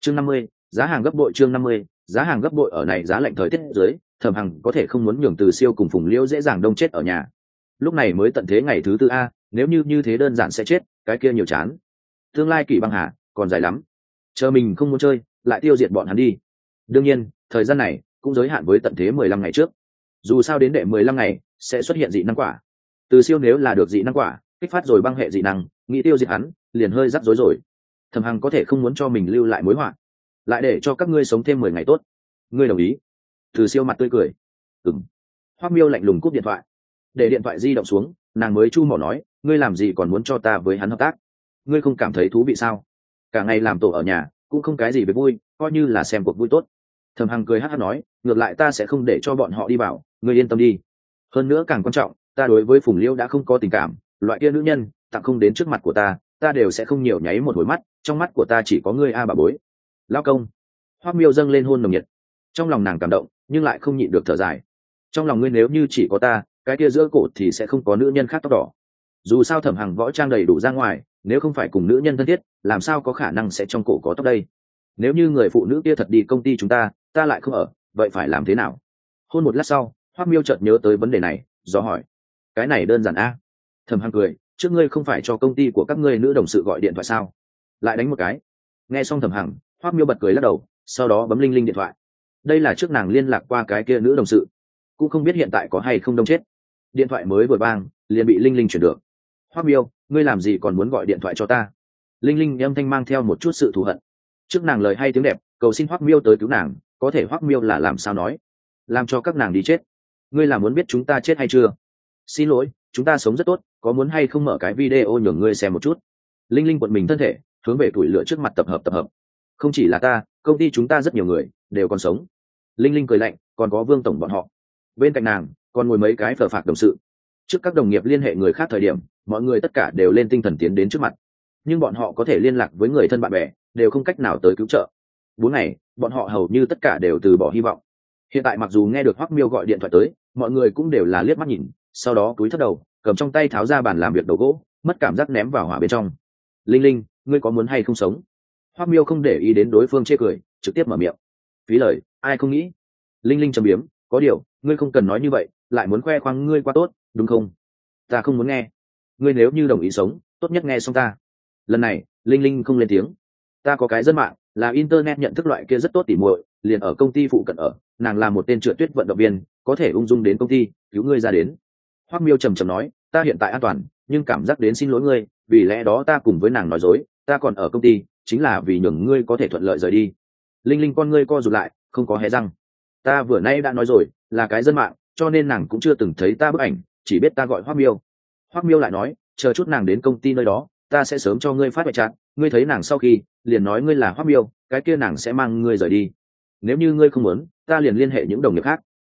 chương 50, giá hàng gấp bội. chương 50, giá hàng gấp bội. Ở này giá lạnh thời tiết dưới, Thẩm Hằng có thể không muốn nhường Từ Siêu cùng Phùng Liễu dễ dàng đông chết ở nhà. Lúc này mới tận thế ngày thứ tư a, nếu như thế đơn giản sẽ chết, cái kia nhiều chán. Tương lai Kỷ Băng Hà còn dài lắm, chờ mình không muốn chơi lại tiêu diệt bọn hắn đi. Đương nhiên thời gian này cũng giới hạn với tận thế 15 ngày trước, dù sao đến đệ 15 ngày sẽ xuất hiện dị năng quả. Từ Siêu nếu là được dị năng quả kích phát rồi băng hệ dị năng, nghĩ tiêu diệt hắn liền hơi rắc rối rồi. Thẩm Hằng có thể không muốn cho mình lưu lại mối họa, lại để cho các ngươi sống thêm 10 ngày tốt. Ngươi đồng ý? Từ Siêu mặt tươi cười. Ừm. Hoắc Miêu lạnh lùng cúp điện thoại, để điện thoại di động xuống, nàng mới chu mỏ nói, ngươi làm gì còn muốn cho ta với hắn hợp tác? Ngươi không cảm thấy thú vị sao? Cả ngày làm tổ ở nhà cũng không cái gì về vui, coi như là xem cuộc vui tốt. Thẩm Hằng cười hắc hắc nói, ngược lại ta sẽ không để cho bọn họ đi vào, ngươi yên tâm đi. Hơn nữa càng quan trọng, ta đối với Phùng Liễu đã không có tình cảm, loại kia nữ nhân tặng không đến trước mặt của ta đều sẽ không nhiều nháy một hồi mắt, trong mắt của ta chỉ có ngươi a bà bối. Lão công. Hoắc Miêu dâng lên hôn nồng nhiệt, trong lòng nàng cảm động nhưng lại không nhịn được thở dài. Trong lòng ngươi nếu như chỉ có ta, cái kia giữa cổ thì sẽ không có nữ nhân khác tóc đỏ. Dù sao Thẩm Hằng võ trang đầy đủ ra ngoài, nếu không phải cùng nữ nhân thân thiết, làm sao có khả năng sẽ trong cổ có tóc đây? Nếu như người phụ nữ kia thật đi công ty chúng ta lại không ở, vậy phải làm thế nào? Hôn một lát sau, Hoắc Miêu chợt nhớ tới vấn đề này, do hỏi. Cái này đơn giản a. Thẩm Hằng cười, trước ngươi không phải cho công ty của các ngươi nữ đồng sự gọi điện thoại sao? Lại đánh một cái. Nghe xong Thẩm Hằng, Hoắc Miêu bật cười lắc đầu, sau đó bấm Linh Linh điện thoại. Đây là trước nàng liên lạc qua cái kia nữ đồng sự, cũng không biết hiện tại có hay không đông chết. Điện thoại mới vừa vang liền bị Linh Linh chuyển được. Hoắc Miêu, ngươi làm gì còn muốn gọi điện thoại cho ta? Linh Linh âm thanh mang theo một chút sự thù hận. Trước nàng lời hay tiếng đẹp cầu xin Hoắc Miêu tới cứu nàng, có thể Hoắc Miêu là làm sao nói? Làm cho các nàng đi chết. Ngươi là muốn biết chúng ta chết hay chưa? Xin lỗi, chúng ta sống rất tốt, có muốn hay không mở cái video nhường ngươi xem một chút? Linh Linh quận mình thân thể hướng về tuổi lửa trước mặt tập hợp. Không chỉ là ta, công ty chúng ta rất nhiều người đều còn sống. Linh Linh cười lạnh, còn có Vương tổng bọn họ. Bên cạnh nàng còn ngồi mấy cái phở phạc đồng sự. Trước các đồng nghiệp liên hệ người khác thời điểm, mọi người tất cả đều lên tinh thần tiến đến trước mặt, nhưng bọn họ có thể liên lạc với người thân bạn bè đều không cách nào tới cứu trợ. 4 ngày bọn họ hầu như tất cả đều từ bỏ hy vọng. Hiện tại mặc dù nghe được Hoắc Miêu gọi điện thoại tới, mọi người cũng đều là liếc mắt nhìn, sau đó cúi thấp đầu, cầm trong tay tháo ra bàn làm việc đầu gỗ, mất cảm giác ném vào hỏa bên trong. Linh Linh, ngươi có muốn hay không sống? Hoắc Miêu không để ý đến đối phương chê cười, trực tiếp mở miệng. Phí lời, ai không nghĩ? Linh Linh trầm biếm, có điều ngươi không cần nói như vậy, lại muốn khoe khoang ngươi quá tốt, đúng không? Ta không muốn nghe. Ngươi nếu như đồng ý sống, tốt nhất nghe xong ta. Lần này Linh Linh không lên tiếng. Ta có cái dân mạng là internet nhận thức loại kia rất tốt tỉ muội, liền ở công ty phụ cận ở, nàng là một tên trượt tuyết vận động viên, có thể ung dung đến công ty cứu ngươi ra đến. Hoắc Miêu trầm trầm nói, ta hiện tại an toàn, nhưng cảm giác đến xin lỗi ngươi, vì lẽ đó ta cùng với nàng nói dối, ta còn ở công ty chính là vì nhường ngươi có thể thuận lợi rời đi. Linh Linh con ngươi co rụt lại, không có hé răng. Ta vừa nay đã nói rồi, là cái dân mạng, cho nên nàng cũng chưa từng thấy ta bức ảnh, chỉ biết ta gọi Hoắc Miêu. Hoắc Miêu lại nói, chờ chút nàng đến công ty nơi đó, ta sẽ sớm cho ngươi phát ngoại trạng, ngươi thấy nàng sau khi liền nói ngươi là Hoắc Miêu, cái kia nàng sẽ mang ngươi rời đi. Nếu như ngươi không muốn, ta liền liên hệ những đồng nghiệp khác.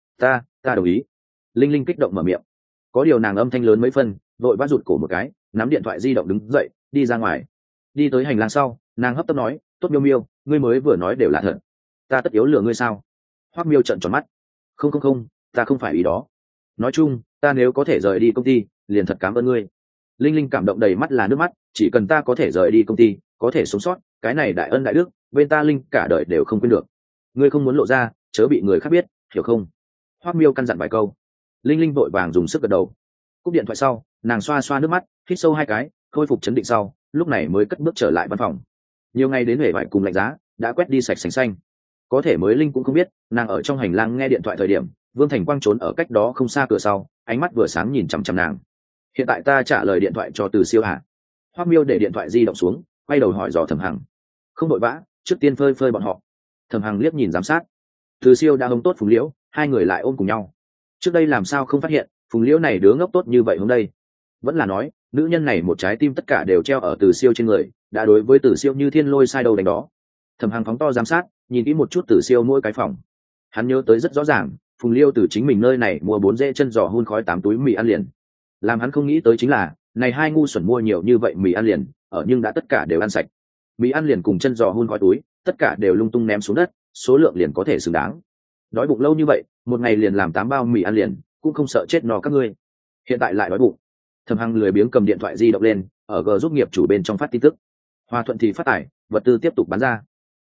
Ta đồng ý. Linh Linh kích động mở miệng. Có điều nàng âm thanh lớn mấy phân, vội vã rụt cổ một cái, nắm điện thoại di động đứng dậy đi ra ngoài. Đi tới hành lang sau, nàng hấp tấp nói, tốt Miêu Miêu, ngươi mới vừa nói đều là thật, ta tất yếu lừa ngươi sao? Hoắc Miêu trợn tròn mắt. Không, ta không phải ý đó. Nói chung, ta nếu có thể rời đi công ty liền thật cảm ơn ngươi. Linh Linh cảm động đầy mắt là nước mắt, chỉ cần ta có thể rời đi công ty, có thể sống sót, cái này đại ân đại đức, bên ta Linh cả đời đều không quên được. Ngươi không muốn lộ ra, chớ bị người khác biết, hiểu không? Hoắc Miêu căn dặn vài câu. Linh Linh vội vàng dùng sức gật đầu. Cúp điện thoại sau, nàng xoa xoa nước mắt, hít sâu 2 cái, khôi phục chấn định sau, lúc này mới cất bước trở lại văn phòng. Nhiều ngày đến huệ vải cùng lạnh giá đã quét đi sạch sành xanh. Có thể mới Linh cũng không biết, nàng ở trong hành lang nghe điện thoại thời điểm, Vương Thành Quang trốn ở cách đó không xa cửa sau, ánh mắt vừa sáng nhìn chằm chằm nàng. Hiện tại ta trả lời điện thoại cho Từ Siêu hả? Hoắc Miêu để điện thoại di động xuống, quay đầu hỏi dò Thẩm Hằng. Không đội vã, trước tiên phơi phơi bọn họ. Thẩm Hằng liếc nhìn giám sát. Từ Siêu đã hống tốt Phùng Liễu, hai người lại ôm cùng nhau. Trước đây làm sao không phát hiện, Phùng Liễu này đứa ngốc tốt như vậy hôm đây. Vẫn là nói, nữ nhân này một trái tim tất cả đều treo ở Từ Siêu trên người, đã đối với Từ Siêu như thiên lôi sai đầu đánh đó. Thẩm Hằng phóng to giám sát, nhìn kỹ một chút Từ Siêu mỗi cái phòng. Hắn nhớ tới rất rõ ràng, Phùng Liêu từ chính mình nơi này mua 4 dễ chân giò hun khói 8 túi mì ăn liền. Làm hắn không nghĩ tới chính là, này hai ngu xuẩn mua nhiều như vậy mì ăn liền, ở nhưng đã tất cả đều ăn sạch. Mì ăn liền cùng chân giò hun khói túi, tất cả đều lung tung ném xuống đất, số lượng liền có thể xứng đáng. Đói bụng lâu như vậy, một ngày liền làm 8 bao mì ăn liền, cũng không sợ chết no các ngươi. Hiện tại lại đói bụng. Thẩm Hằng lười biếng cầm điện thoại di động lên, ở G giúp nghiệp chủ bên trong phát tin tức. Hòa Thuận thì phát tải, vật tư tiếp tục bán ra.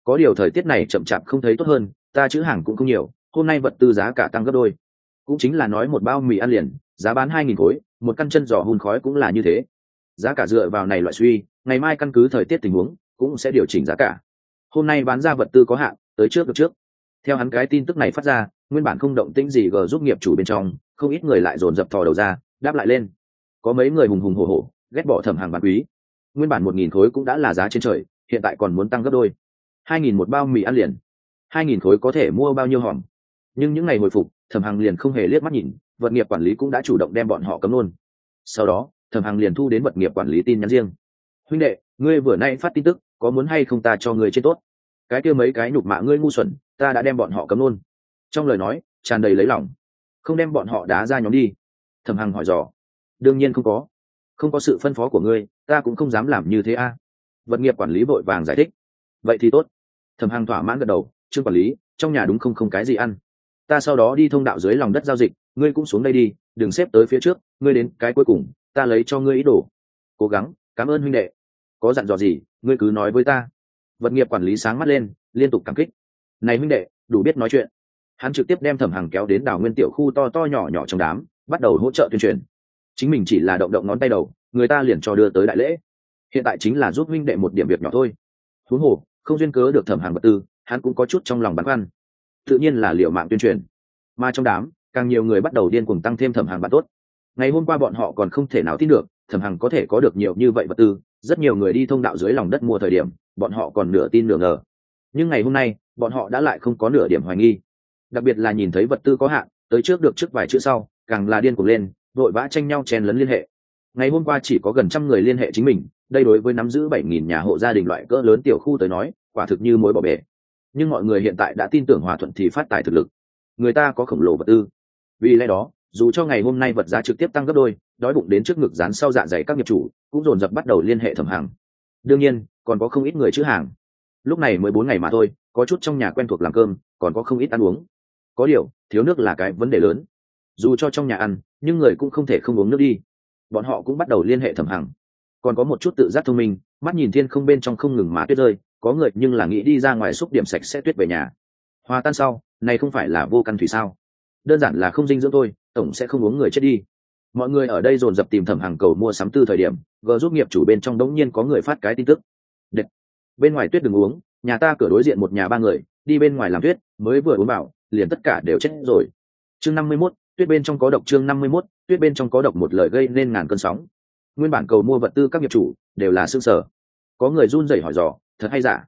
có điều thời tiết này chậm chạp không thấy tốt hơn, ta chữ hàng cũng không nhiều, hôm nay vật tư giá cả tăng gấp đôi. Cũng chính là nói một bao mì ăn liền giá bán 2.000 khối, một căn chân giò hun khói cũng là như thế. Giá cả dựa vào này loại suy, ngày mai căn cứ thời tiết tình huống cũng sẽ điều chỉnh giá cả. Hôm nay bán ra vật tư có hạn, tới trước được trước. Theo hắn cái tin tức này phát ra, nguyên bản không động tĩnh gì gờ giúp nghiệp chủ bên trong, không ít người lại dồn dập thò đầu ra, đáp lại lên. Có mấy người hùng hùng hổ hổ, ghét bỏ Thẩm Hằng bán quý. Nguyên bản 1.000 khối cũng đã là giá trên trời, hiện tại còn muốn tăng gấp đôi. 2.000 một bao mì ăn liền. 2.000 khối có thể mua bao nhiêu hòm. Nhưng những ngày hồi phục, Thẩm Hằng liền không hề liếc mắt nhìn, vật nghiệp quản lý cũng đã chủ động đem bọn họ cấm luôn. Sau đó, Thẩm Hằng liền thu đến vật nghiệp quản lý tin nhắn riêng. Huynh đệ, ngươi vừa nay phát tin tức, có muốn hay không ta cho ngươi trên tốt? Cái kia mấy cái nhục mạ ngươi ngu xuẩn, ta đã đem bọn họ cấm luôn. Trong lời nói tràn đầy lấy lòng. Không đem bọn họ đá ra nhóm đi? Thẩm Hằng hỏi dò. Đương nhiên không có, không có sự phân phó của ngươi, ta cũng không dám làm như thế a. Vật nghiệp quản lý vội vàng giải thích. Vậy thì tốt. Thẩm Hằng thỏa mãn gật đầu. Trương quản lý, trong nhà đúng không cái gì ăn, ta sau đó đi thông đạo dưới lòng đất giao dịch, ngươi cũng xuống đây đi, đừng xếp tới phía trước, ngươi đến cái cuối cùng, ta lấy cho ngươi ý đồ. Cố gắng, cảm ơn huynh đệ. Có dặn dò gì ngươi cứ nói với ta. Vật nghiệp quản lý sáng mắt lên, liên tục cảm kích. Này huynh đệ, đủ biết nói chuyện. Hắn trực tiếp đem Thẩm Hằng kéo đến đảo nguyên tiểu khu to to nhỏ nhỏ trong đám, bắt đầu hỗ trợ tuyên truyền. Chính mình chỉ là động động ngón tay đầu, người ta liền cho đưa tới đại lễ. Hiện tại chính là giúp huynh đệ một điểm việc nhỏ thôi. Huống hồ không duyên cớ được Thẩm Hằng vật tư, hắn cũng có chút trong lòng băn khoăn, tự nhiên là liều mạng tuyên truyền. Mà trong đám càng nhiều người bắt đầu điên cuồng tăng thêm Thẩm Hằng bạn tốt. Ngày hôm qua bọn họ còn không thể nào tin được Thẩm Hằng có thể có được nhiều như vậy vật tư, rất nhiều người đi thông đạo dưới lòng đất mua thời điểm, bọn họ còn nửa tin nửa ngờ. Nhưng ngày hôm nay bọn họ đã lại không có nửa điểm hoài nghi. Đặc biệt là nhìn thấy vật tư có hạn, tới trước được trước vài chữ sau, càng là điên cuồng lên, vội vã tranh nhau chen lấn liên hệ. Ngày hôm qua chỉ có gần 100 người liên hệ chính mình, đây đối với nắm giữ 7.000 nhà hộ gia đình loại cỡ lớn tiểu khu tới nói, quả thực như mối bỏ bể. Nhưng mọi người hiện tại đã tin tưởng Hòa Thuận thì phát tài thực lực, người ta có khổng lồ vật tư. Vì lẽ đó, dù cho ngày hôm nay vật giá trực tiếp tăng gấp đôi, đói bụng đến trước ngực dán sau dạ dày các nghiệp chủ cũng dồn dập bắt đầu liên hệ Thẩm Hằng. Đương nhiên còn có không ít người chữ hàng. Lúc này mới 4 ngày mà thôi, có chút trong nhà quen thuộc làm cơm, còn có không ít ăn uống. Có điều thiếu nước là cái vấn đề lớn. Dù cho trong nhà ăn, nhưng người cũng không thể không uống nước đi. Bọn họ cũng bắt đầu liên hệ Thẩm Hằng. Còn có một chút tự giác thông minh, mắt nhìn thiên không bên trong không ngừng má tuyết rơi, có người nhưng là nghĩ đi ra ngoài xúc điểm sạch sẽ tuyết về nhà. Hòa tan sau, này không phải là vô căn thủy sao? Đơn giản là không dinh dưỡng thôi, tổng sẽ không uống người chết đi. Mọi người ở đây dồn dập tìm Thẩm Hằng cầu mua sắm tư thời điểm, gờ giúp nghiệp chủ bên trong đống nhiên có người phát cái tin tức. Đệt, bên ngoài tuyết đừng uống, nhà ta cửa đối diện một nhà 3 người, đi bên ngoài làm tuyết, mới vừa uống vào, liền tất cả đều chết rồi. Chương 51, tuyết bên trong có độc. Chương 51, tuyết bên trong có độc, một lời gây nên ngàn cơn sóng. Nguyên bản cầu mua vật tư các nghiệp chủ đều là sương sở. Có người run rẩy hỏi dò, thật hay giả?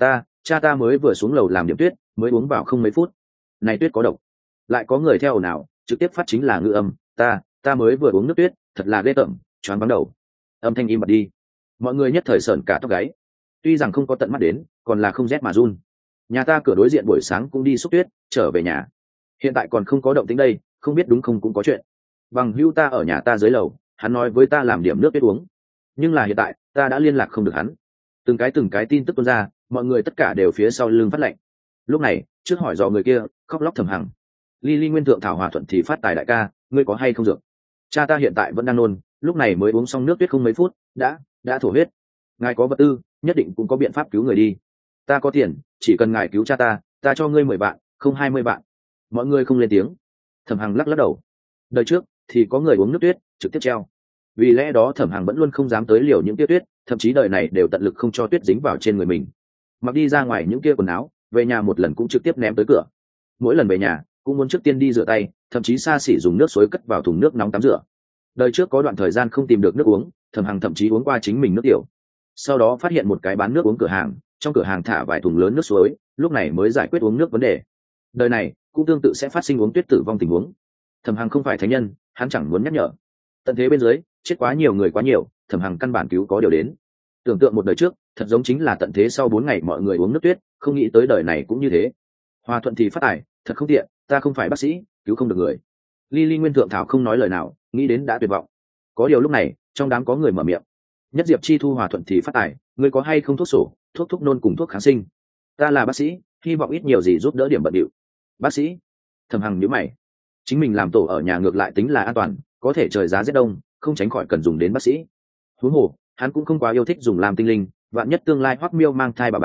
Cha ta mới vừa xuống lầu làm điểm tuyết, mới uống vào không mấy phút, này tuyết có độc. Lại có người theo ồn ào, trực tiếp phát chính là ngữ âm, ta mới vừa uống nước tuyết, thật là ghê tởm, choáng váng đầu. Âm thanh im bặt đi, mọi người nhất thời sởn cả tóc gáy. Tuy rằng không có tận mắt đến, còn là không rét mà run. Nhà ta cửa đối diện buổi sáng cũng đi xúc tuyết, trở về nhà, hiện tại còn không có động tĩnh đây, không biết đúng không cũng có chuyện. Bằng hữu ta ở nhà ta dưới lầu, hắn nói với ta làm điểm nước tuyết uống, nhưng là hiện tại ta đã liên lạc không được hắn. Từng cái tin tức tuôn ra, mọi người tất cả đều phía sau lưng phát lệnh. Lúc này trước hỏi dò người kia khóc lóc Thẩm Hằng. Ly nguyên thượng thảo Hòa Thuận thì phát tài đại ca, ngươi có hay không dược? Cha ta hiện tại vẫn đang nôn, lúc này mới uống xong nước tuyết không mấy phút, đã thổ huyết. Ngài có vật tư, nhất định cũng có biện pháp cứu người đi. Ta có tiền, chỉ cần ngài cứu cha ta cho ngươi 10 vạn, không 20 vạn. Mọi người không lên tiếng. Thẩm Hằng lắc đầu. Đời trước thì có người uống nước tuyết trực tiếp treo. Vì lẽ đó Thẩm Hằng vẫn luôn không dám tới liều những tia tuyết, thậm chí đời này đều tận lực không cho tuyết dính vào trên người mình. Mặc đi ra ngoài những kia quần áo, về nhà một lần cũng trực tiếp ném tới cửa. Mỗi lần về nhà cũng muốn trước tiên đi rửa tay, thậm chí xa xỉ dùng nước suối cất vào thùng nước nóng tắm rửa. Đời trước có đoạn thời gian không tìm được nước uống, Thẩm Hằng thậm chí uống qua chính mình nước tiểu. Sau đó phát hiện một cái bán nước uống cửa hàng, trong cửa hàng thả vài thùng lớn nước suối, lúc này mới giải quyết uống nước vấn đề. Đời này cũng tương tự sẽ phát sinh uống tuyết tử vong tình huống. Thẩm Hằng không phải thánh nhân, hắn chẳng muốn nhắc nhở. Tận thế bên dưới chết quá nhiều người quá nhiều, Thẩm Hằng căn bản cứu có điều đến. Tưởng tượng một đời trước, thật giống chính là tận thế sau 4 ngày mọi người uống nước tuyết, không nghĩ tới đời này cũng như thế. Hòa Thuận thì phát tài, thật không tiện, ta không phải bác sĩ, cứu không được người. Ly nguyên thượng thảo không nói lời nào, nghĩ đến đã tuyệt vọng. Có điều lúc này trong đám có người mở miệng. Nhất Diệp Chi thu Hòa Thuận thì phát tài, ngươi có hay không thuốc sổ, thuốc nôn cùng thuốc kháng sinh? Ta là bác sĩ, hy vọng ít nhiều gì giúp đỡ điểm bận điệu. Bác sĩ? Thẩm Hằng nhíu mày. Chính mình làm tổ ở nhà ngược lại tính là an toàn, có thể trời giá rét đông, không tránh khỏi cần dùng đến bác sĩ. Huống hồ hắn cũng không quá yêu thích dùng làm tinh linh, vạn nhất tương lai Hoắc Miêu mang thai bà bảo,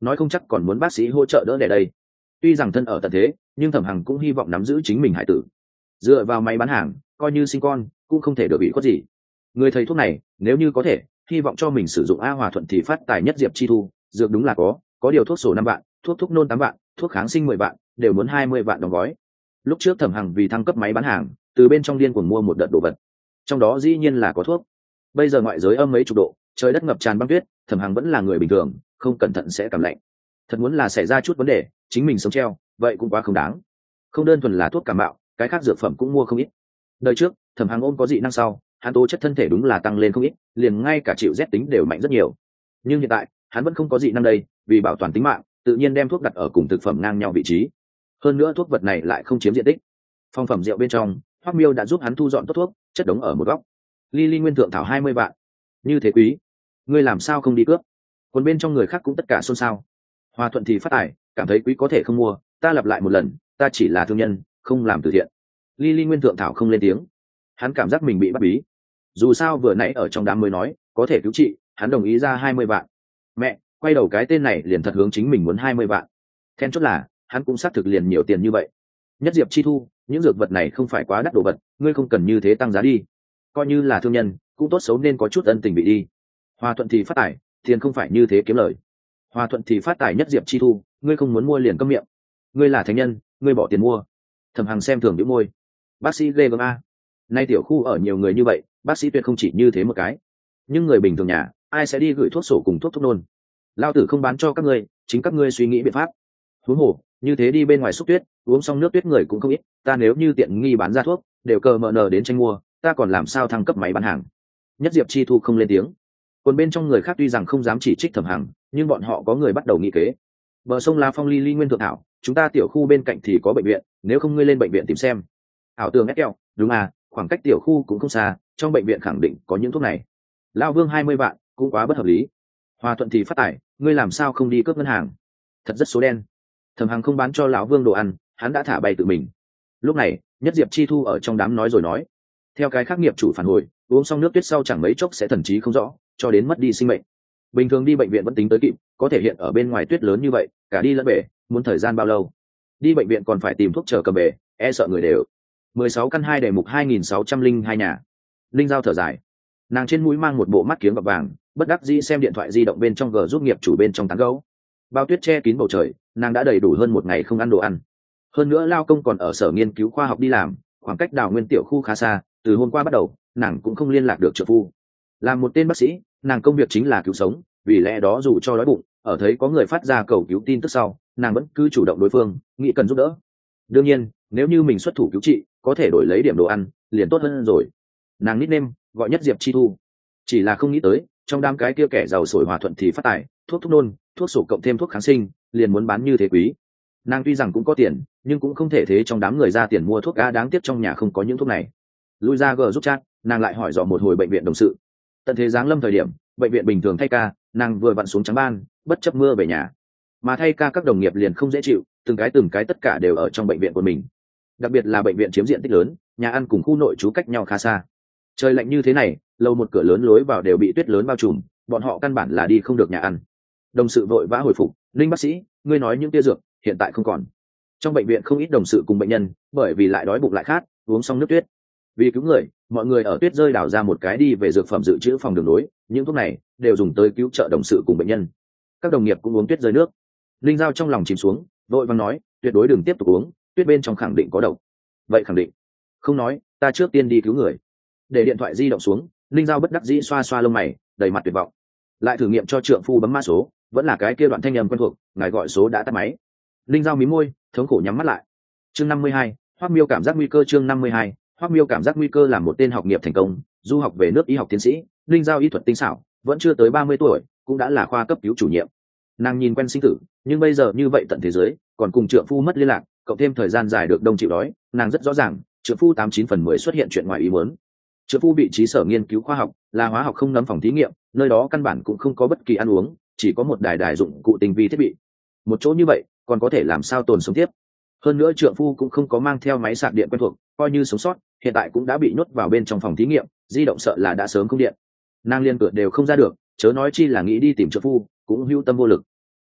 nói không chắc còn muốn bác sĩ hỗ trợ đỡ đẻ đây. Tuy rằng thân ở tận thế, nhưng Thẩm Hằng cũng hy vọng nắm giữ chính mình hải tử. Dựa vào máy bán hàng, coi như sinh con cũng không thể được bị khuất gì. Người thầy thuốc này nếu như có thể, hy vọng cho mình sử dụng A Hòa Thuận thì phát tài nhất diệp chi thu, dược đúng là có điều thuốc sổ 5 vạn, thuốc thúc nôn 8 vạn, thuốc kháng sinh 10 vạn, đều muốn 20 vạn đóng gói. Lúc trước Thẩm Hằng vì thăng cấp máy bán hàng, từ bên trong điên cuồng mua một đợt đồ vật, trong đó dĩ nhiên là có thuốc. Bây giờ ngoại giới âm mấy chục độ, trời đất ngập tràn băng tuyết, Thẩm Hằng vẫn là người bình thường, không cẩn thận sẽ cảm lạnh. Thật muốn là xảy ra chút vấn đề, chính mình sống treo, vậy cũng quá không đáng. Không đơn thuần là thuốc cảm mạo, cái khác dược phẩm cũng mua không ít. Đời trước, Thẩm Hằng ôm có dị năng sau, hắn tố chất thân thể đúng là tăng lên không ít, liền ngay cả chịu rét tính đều mạnh rất nhiều. Nhưng hiện tại, hắn vẫn không có dị năng đây, vì bảo toàn tính mạng, tự nhiên đem thuốc đặt ở cùng thực phẩm ngang nhau vị trí. Hơn nữa thuốc vật này lại không chiếm diện tích. Phong phẩm rượu bên trong, Hoắc Miêu đã giúp hắn thu dọn tốt thuốc, chất đống ở một góc. Ly nguyên thượng thảo 20 vạn. Như thế quý, ngươi làm sao không đi cướp? Còn bên trong người khác cũng tất cả xôn xao. Hòa Thuận thì phát tài, cảm thấy quý có thể không mua, ta lặp lại một lần, ta chỉ là thương nhân, không làm từ thiện. Ly nguyên thượng thảo không lên tiếng. Hắn cảm giác mình bị bắt bí. Dù sao vừa nãy ở trong đám mới nói, có thể cứu trị, hắn đồng ý ra 20 vạn. Mẹ, quay đầu cái tên này liền thật hướng chính mình muốn 20 vạn. Then chốt là, hắn cũng xác thực liền nhiều tiền như vậy. Nhất diệp chi thu, những dược vật này không phải quá đắt đồ vật, ngươi không cần như thế tăng giá đi. Coi như là thương nhân, cũng tốt xấu nên có chút ân tình bị đi. Hòa Thuận thì phát tài, tiền không phải như thế kiếm lời. Hòa Thuận thì phát tài nhất diệp chi thu, ngươi không muốn mua liền câm miệng. Ngươi là thánh nhân, ngươi bỏ tiền mua. Thẩm Hằng xem thường nhíu môi. Bác sĩ ghê gớm a. Nay tiểu khu ở nhiều người như vậy, bác sĩ tuyệt không chỉ như thế một cái. Nhưng người bình thường nhà, ai sẽ đi gửi thuốc sổ cùng thuốc nôn? Lao tử không bán cho các ngươi, chính các ngươi suy nghĩ biện pháp. Huống hồ, như thế đi bên ngoài xúc tuyết, uống xong nước tuyết người cũng không ít, ta nếu như tiện nghi bán ra thuốc, đều cờ mờ nờ đến tranh mua, ta còn làm sao thăng cấp máy bán hàng? Nhất diệp chi thu không lên tiếng. Còn bên trong người khác tuy rằng không dám chỉ trích Thẩm Hằng, nhưng bọn họ có người bắt đầu nghĩ kế. Bờ sông La Phong ly nguyên thượng thảo, chúng ta tiểu khu bên cạnh thì có bệnh viện, nếu không ngươi lên bệnh viện tìm xem. Ảo tường ép keo, đúng à, khoảng cách tiểu khu cũng không xa, trong bệnh viện khẳng định có những thuốc này. Lão Vương 20 vạn, cũng quá bất hợp lý. Hòa Thuận thì phát tài, ngươi làm sao không đi cướp ngân hàng? Thật rất số đen. Thẩm Hằng không bán cho lão Vương đồ ăn, hắn đã thả bay tự mình. Lúc này, Nhất diệp chi thu ở trong đám nói rồi nói. Theo cái khác nghiệp chủ phản hồi, uống xong nước tuyết sau chẳng mấy chốc sẽ thần trí không rõ, cho đến mất đi sinh mệnh. Bình thường đi bệnh viện vẫn tính tới kịp, có thể hiện ở bên ngoài tuyết lớn như vậy, cả đi lẫn về, muốn thời gian bao lâu? Đi bệnh viện còn phải tìm thuốc chờ cầm về, e sợ người đều. 16 căn 2 đề mục 2602 nhà. Linh Giao thở dài. Nàng trên mũi mang một bộ mắt kiếng gọt vàng, bất đắc dĩ xem điện thoại di động bên trong g giúp nghiệp chủ bên trong tán gấu. Bao tuyết che kín bầu trời, nàng đã đầy đủ hơn một ngày không ăn đồ ăn. Hơn nữa lao công còn ở sở nghiên cứu khoa học đi làm, khoảng cách đào nguyên tiểu khu khá xa, từ hôm qua bắt đầu, nàng cũng không liên lạc được trợ phu. Làm một tên bác sĩ, nàng công việc chính là cứu sống, vì lẽ đó dù cho đói bụng, ở thấy có người phát ra cầu cứu tin tức sau, nàng vẫn cứ chủ động đối phương, nghĩ cần giúp đỡ. Đương nhiên, nếu như mình xuất thủ cứu trị, có thể đổi lấy điểm đồ ăn, liền tốt hơn rồi. Nàng nickname gọi Nhất diệp chi thu, chỉ là không nghĩ tới, trong đám cái kia kẻ giàu sổi Hòa Thuận thì phát tài, thuốc nôn, thuốc sổ cộng thêm thuốc kháng sinh, liền muốn bán như thế quý. Nàng tuy rằng cũng có tiền, nhưng cũng không thể thế trong đám người ra tiền mua thuốc a, đáng tiếc trong nhà không có những thuốc này. Lui ra gờ giúp chat, nàng lại hỏi dò một hồi bệnh viện đồng sự. Tận thế giáng lâm thời điểm, bệnh viện bình thường thay ca, nàng vừa vặn xuống trắng ban, bất chấp mưa về nhà. Mà thay ca các đồng nghiệp liền không dễ chịu, từng cái tất cả đều ở trong bệnh viện của mình. Đặc biệt là bệnh viện chiếm diện tích lớn, nhà ăn cùng khu nội trú cách nhau khá xa. Trời lạnh như thế này, lầu một cửa lớn lối vào đều bị tuyết lớn bao trùm, bọn họ căn bản là đi không được nhà ăn. Đồng sự vội vã hồi phục, Linh bác sĩ, ngươi nói những tia dược hiện tại không còn. Trong bệnh viện không ít đồng sự cùng bệnh nhân, bởi vì lại đói bụng lại khát, uống xong nước tuyết. Vì cứu người, mọi người ở tuyết rơi đào ra một cái đi về dược phẩm dự trữ phòng đường nối, những thuốc này đều dùng tới cứu trợ đồng sự cùng bệnh nhân. Các đồng nghiệp cũng uống tuyết rơi nước. Linh Giao trong lòng chìm xuống, vội vàng nói, tuyệt đối đừng tiếp tục uống, tuyết bên trong khẳng định có độc. Vậy khẳng định. Không nói, ta trước tiên đi cứu người. Để điện thoại di động xuống, Linh Giao bất đắc dĩ xoa xoa lông mày, đầy mặt tuyệt vọng. Lại thử nghiệm cho trượng phu bấm mã số, vẫn là cái kia đoạn thanh âm quen thuộc, ngài gọi số đã tắt máy. Linh Giao mí môi, thống khổ nhắm mắt lại. Chương 52, Hoắc Miêu cảm giác nguy cơ. Chương 52, Hoắc Miêu cảm giác nguy cơ. Là một tên học nghiệp thành công, du học về nước y học tiến sĩ, Linh Giao y thuật tinh xảo, vẫn chưa tới 30 tuổi, cũng đã là khoa cấp cứu chủ nhiệm. Nàng nhìn quen sinh tử, nhưng bây giờ như vậy tận thế giới, còn cùng trượng phu mất liên lạc, cộng thêm thời gian dài được đông chịu đói, nàng rất rõ ràng, trượng phu 89/10 xuất hiện chuyện ngoài ý muốn. Trượng phu vị trí sở nghiên cứu khoa học, là hóa học không nấm phòng thí nghiệm, nơi đó căn bản cũng không có bất kỳ ăn uống, chỉ có một đài dụng cụ tinh vi thiết bị. Một chỗ như vậy, còn có thể làm sao tồn sống tiếp? Hơn nữa trượng phu cũng không có mang theo máy sạc điện quen thuộc, coi như sống sót, hiện tại cũng đã bị nhốt vào bên trong phòng thí nghiệm, di động sợ là đã sớm không điện. Nàng liên cửa đều không ra được, chớ nói chi là nghĩ đi tìm trượng phu, cũng hưu tâm vô lực.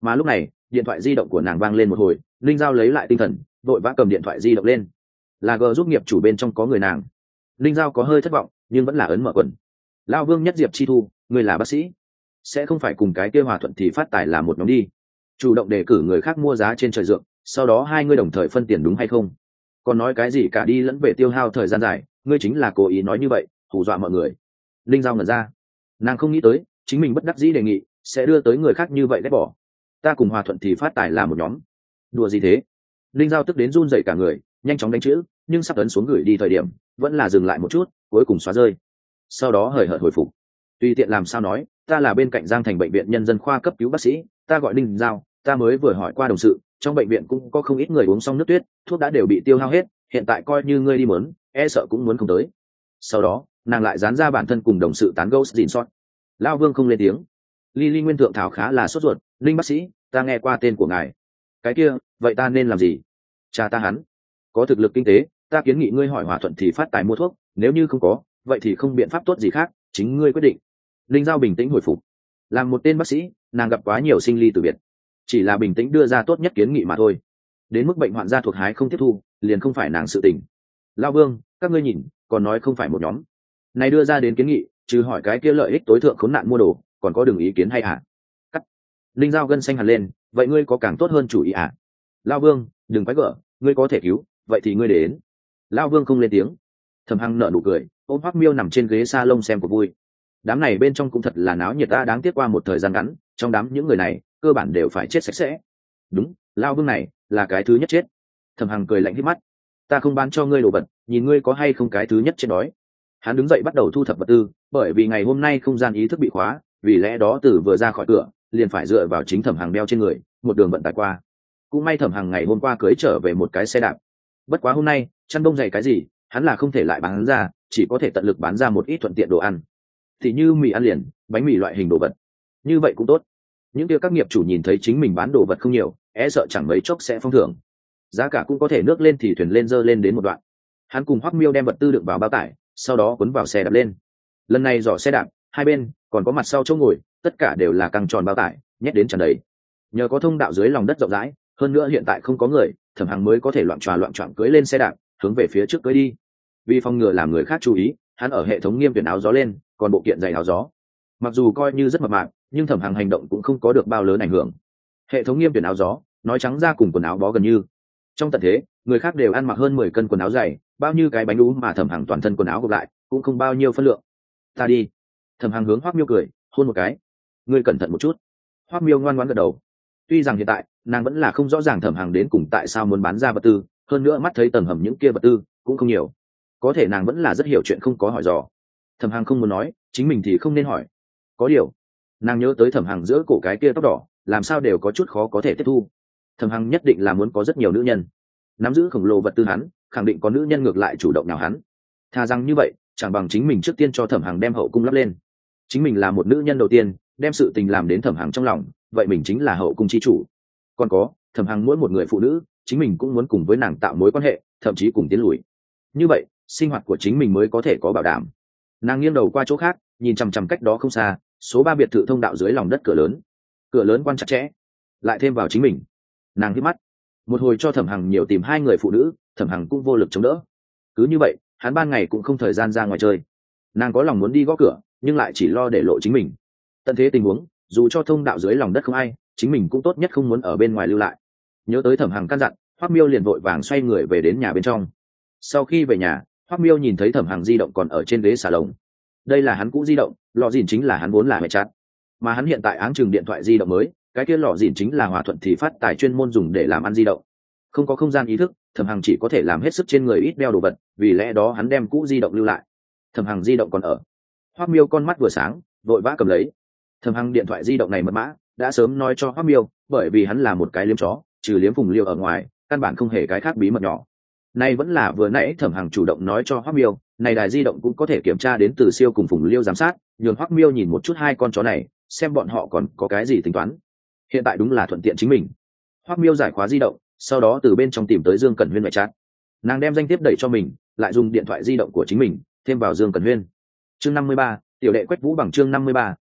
Mà lúc này điện thoại di động của nàng vang lên một hồi, linh giao lấy lại tinh thần, vội vã cầm điện thoại di động lên. Là G giúp nghiệp chủ bên trong có người nàng. Linh giao có hơi thất vọng nhưng vẫn là ấn mở quần. Lao Vương Nhất Diệp Chi Thu, người là bác sĩ, sẽ không phải cùng cái kia Hòa Thuận thì phát tài là một nhóm đi, chủ động đề cử người khác mua giá trên trời dược, sau đó hai người đồng thời phân tiền đúng hay không? Còn nói cái gì cả đi lẫn về tiêu hao thời gian dài, ngươi chính là cố ý nói như vậy hù dọa mọi người. Linh giao ngẩn ra, nàng không nghĩ tới chính mình bất đắc dĩ đề nghị sẽ đưa tới người khác như vậy ghét bỏ. Ta cùng Hòa Thuận thì phát tài là một nhóm, đùa gì thế? Linh giao tức đến run rẩy cả người, nhanh chóng đánh chữ nhưng sắp ấn xuống gửi đi thời điểm vẫn là dừng lại một chút, cuối cùng xóa rơi. Sau đó hời hợt hồi phục, tùy tiện làm sao nói, ta là bên cạnh Giang Thành bệnh viện nhân dân khoa cấp cứu bác sĩ, ta gọi Linh giao, ta mới vừa hỏi qua đồng sự, trong bệnh viện cũng có không ít người uống xong nước tuyết, thuốc đã đều bị tiêu hao hết, hiện tại coi như ngươi đi mớn e sợ cũng muốn không tới. Sau đó nàng lại dán ra bản thân cùng đồng sự tán gẫu dịn sót. Lao Vương không lên tiếng. Ly Nguyên Thượng Thảo khá là sốt ruột, Linh bác sĩ, ta nghe qua tên của ngài. Cái kia, vậy ta nên làm gì? Cha ta hắn có thực lực kinh tế, ta kiến nghị ngươi hỏi Hòa Thuận thì phát tài mua thuốc, nếu như không có, vậy thì không biện pháp tốt gì khác, chính ngươi quyết định. Linh giao bình tĩnh hồi phục. Làm một tên bác sĩ, nàng gặp quá nhiều sinh ly tử biệt, chỉ là bình tĩnh đưa ra tốt nhất kiến nghị mà thôi. Đến mức bệnh hoạn gia thuộc hái không tiếp thu, liền không phải nàng sự tình. Lao Vương, các ngươi nhìn, còn nói không phải một nhóm này đưa ra đến kiến nghị, trừ hỏi cái kia lợi ích tối thượng khốn nạn mua đồ, còn có đường ý kiến hay hả? Cắt. Linh giao gân xanh hẳn lên, vậy ngươi có càng tốt hơn chủ ý à? Lao Vương, đừng quái gở, ngươi có thể cứu, vậy thì ngươi đến. Lao Vương không lên tiếng. Thẩm Hằng nở nụ cười, ôm Hoắc Miêu nằm trên ghế salon xem cuộc vui. Đám này bên trong cũng thật là náo nhiệt, ta đáng tiếc qua một thời gian ngắn, trong đám những người này cơ bản đều phải chết sạch sẽ. Đúng, Lao Vương này là cái thứ nhất chết. Thẩm Hằng cười lạnh hít mắt, ta không bán cho ngươi đồ vật, nhìn ngươi có hay không cái thứ nhất chết đói. Hắn đứng dậy bắt đầu thu thập vật tư, bởi vì ngày hôm nay không gian ý thức bị khóa, vì lẽ đó từ vừa ra khỏi cửa liền phải dựa vào chính Thẩm Hằng đeo trên người, một đường vận tải qua. Cũng may Thẩm Hằng ngày hôm qua cưới trở về một cái xe đạp, bất quá hôm nay chăn bông dày cái gì hắn là không thể lại bán ra, chỉ có thể tận lực bán ra một ít thuận tiện đồ ăn, thì như mì ăn liền, bánh mì loại hình đồ vật. Như vậy cũng tốt, những kia các nghiệp chủ nhìn thấy chính mình bán đồ vật không nhiều, e sợ chẳng mấy chốc sẽ phong thưởng, giá cả cũng có thể nước lên thì thuyền lên, dơ lên đến một đoạn. Hắn cùng Hoắc Miêu đem vật tư đựng vào bao tải, sau đó cuốn vào xe đạp lên. Lần này giỏ xe đạp hai bên còn có mặt sau chỗ ngồi, tất cả đều là căng tròn bao tải, nhét đến tràn đầy. Nhờ có thông đạo dưới lòng đất rộng rãi, hơn nữa hiện tại không có người, Thẩm Hằng mới có thể loạn choạng cưỡi lên xe đạp hướng về phía trước cưỡi đi. Vì phòng ngừa làm người khác chú ý, hắn ở hệ thống nghiêm tuyển áo gió lên, còn bộ kiện dày áo gió. Mặc dù coi như rất mập mạp, nhưng Thẩm Hằng hành động cũng không có được bao lớn ảnh hưởng. Hệ thống nghiêm tuyển áo gió, nói trắng ra cùng quần áo bó gần như. Trong tận thế, người khác đều ăn mặc hơn 10 cân quần áo dày, bao nhiêu cái bánh đú mà Thẩm Hằng toàn thân quần áo gộp lại, cũng không bao nhiêu phân lượng. Ta đi. Thẩm Hằng hướng Hoắc Miêu cười, hôn một cái. Ngươi cẩn thận một chút. Hoắc Miêu ngoan ngoãn gật đầu. Tuy rằng hiện tại nàng vẫn là không rõ ràng Thẩm Hằng đến cùng tại sao muốn bán ra vật tư, hơn nữa mắt thấy tầng hầm những kia vật tư cũng không nhiều, có thể nàng vẫn là rất hiểu chuyện, không có hỏi dò. Thẩm Hằng không muốn nói, chính mình thì không nên hỏi. Có điều nàng nhớ tới Thẩm Hằng giữa cổ cái kia tóc đỏ, làm sao đều có chút khó có thể tiếp thu. Thẩm Hằng nhất định là muốn có rất nhiều nữ nhân, nắm giữ khổng lồ vật tư, hắn khẳng định có nữ nhân ngược lại chủ động nào hắn. Thà rằng như vậy, chẳng bằng chính mình trước tiên cho Thẩm Hằng đem hậu cung lắp lên. Chính mình là một nữ nhân đầu tiên, đem sự tình làm đến Thẩm Hằng trong lòng, vậy mình chính là hậu cung chi chủ. Còn có, Thẩm Hằng mỗi một người phụ nữ, chính mình cũng muốn cùng với nàng tạo mối quan hệ, thậm chí cùng tiến lùi. Như vậy, sinh hoạt của chính mình mới có thể có bảo đảm. Nàng nghiêng đầu qua chỗ khác, nhìn chằm chằm cách đó không xa, số 3 biệt thự thông đạo dưới lòng đất cửa lớn quan chặt chẽ, lại thêm vào chính mình. Nàng hít mắt, một hồi cho Thẩm Hằng nhiều tìm hai người phụ nữ, Thẩm Hằng cũng vô lực chống đỡ. Cứ như vậy, hắn ban ngày cũng không thời gian ra ngoài chơi. Nàng có lòng muốn đi gõ cửa, nhưng lại chỉ lo để lộ chính mình. Tận thế tình huống, dù cho thông đạo dưới lòng đất không ai, chính mình cũng tốt nhất không muốn ở bên ngoài lưu lại. Nhớ tới Thẩm Hằng căn dặn, Hoắc Miêu liền vội vàng xoay người về đến nhà bên trong. Sau khi về nhà, Hoắc Miêu nhìn thấy Thẩm Hằng di động còn ở trên ghế xà lồng. Đây là hắn cũ di động, lọ dìn chính là hắn vốn là mẹ chát, mà hắn hiện tại áng chừng điện thoại di động mới, cái kia lọ dìn chính là Hòa Thuận thì phát tài chuyên môn dùng để làm ăn di động. Không có không gian ý thức, Thẩm Hằng chỉ có thể làm hết sức trên người ít đeo đồ vật, vì lẽ đó hắn đem cũ di động lưu lại. Thẩm Hằng di động còn ở. Hoắc Miêu con mắt vừa sáng, vội vã cầm lấy. Thẩm Hằng điện thoại di động này mật mã đã sớm nói cho Hoắc Miêu, bởi vì hắn là một cái liếm chó, trừ liếm Phùng Liêu ở ngoài, căn bản không hề cái khác bí mật nhỏ. Nay vẫn là vừa nãy Thẩm Hằng chủ động nói cho Hoắc Miêu, này đài di động cũng có thể kiểm tra đến từ Siêu cùng Phùng Liêu giám sát, nhường Hoắc Miêu nhìn một chút hai con chó này, xem bọn họ còn có cái gì tính toán. Hiện tại đúng là thuận tiện chính mình. Hoắc Miêu giải khóa di động, sau đó từ bên trong tìm tới Dương Cẩn Huyên mẹ chat. Nàng đem danh thiếp đẩy cho mình, lại dùng điện thoại di động của chính mình thêm vào Dương Cẩn Huyên. Chương 53, tiểu đệ Quách Vũ bằng chương 53,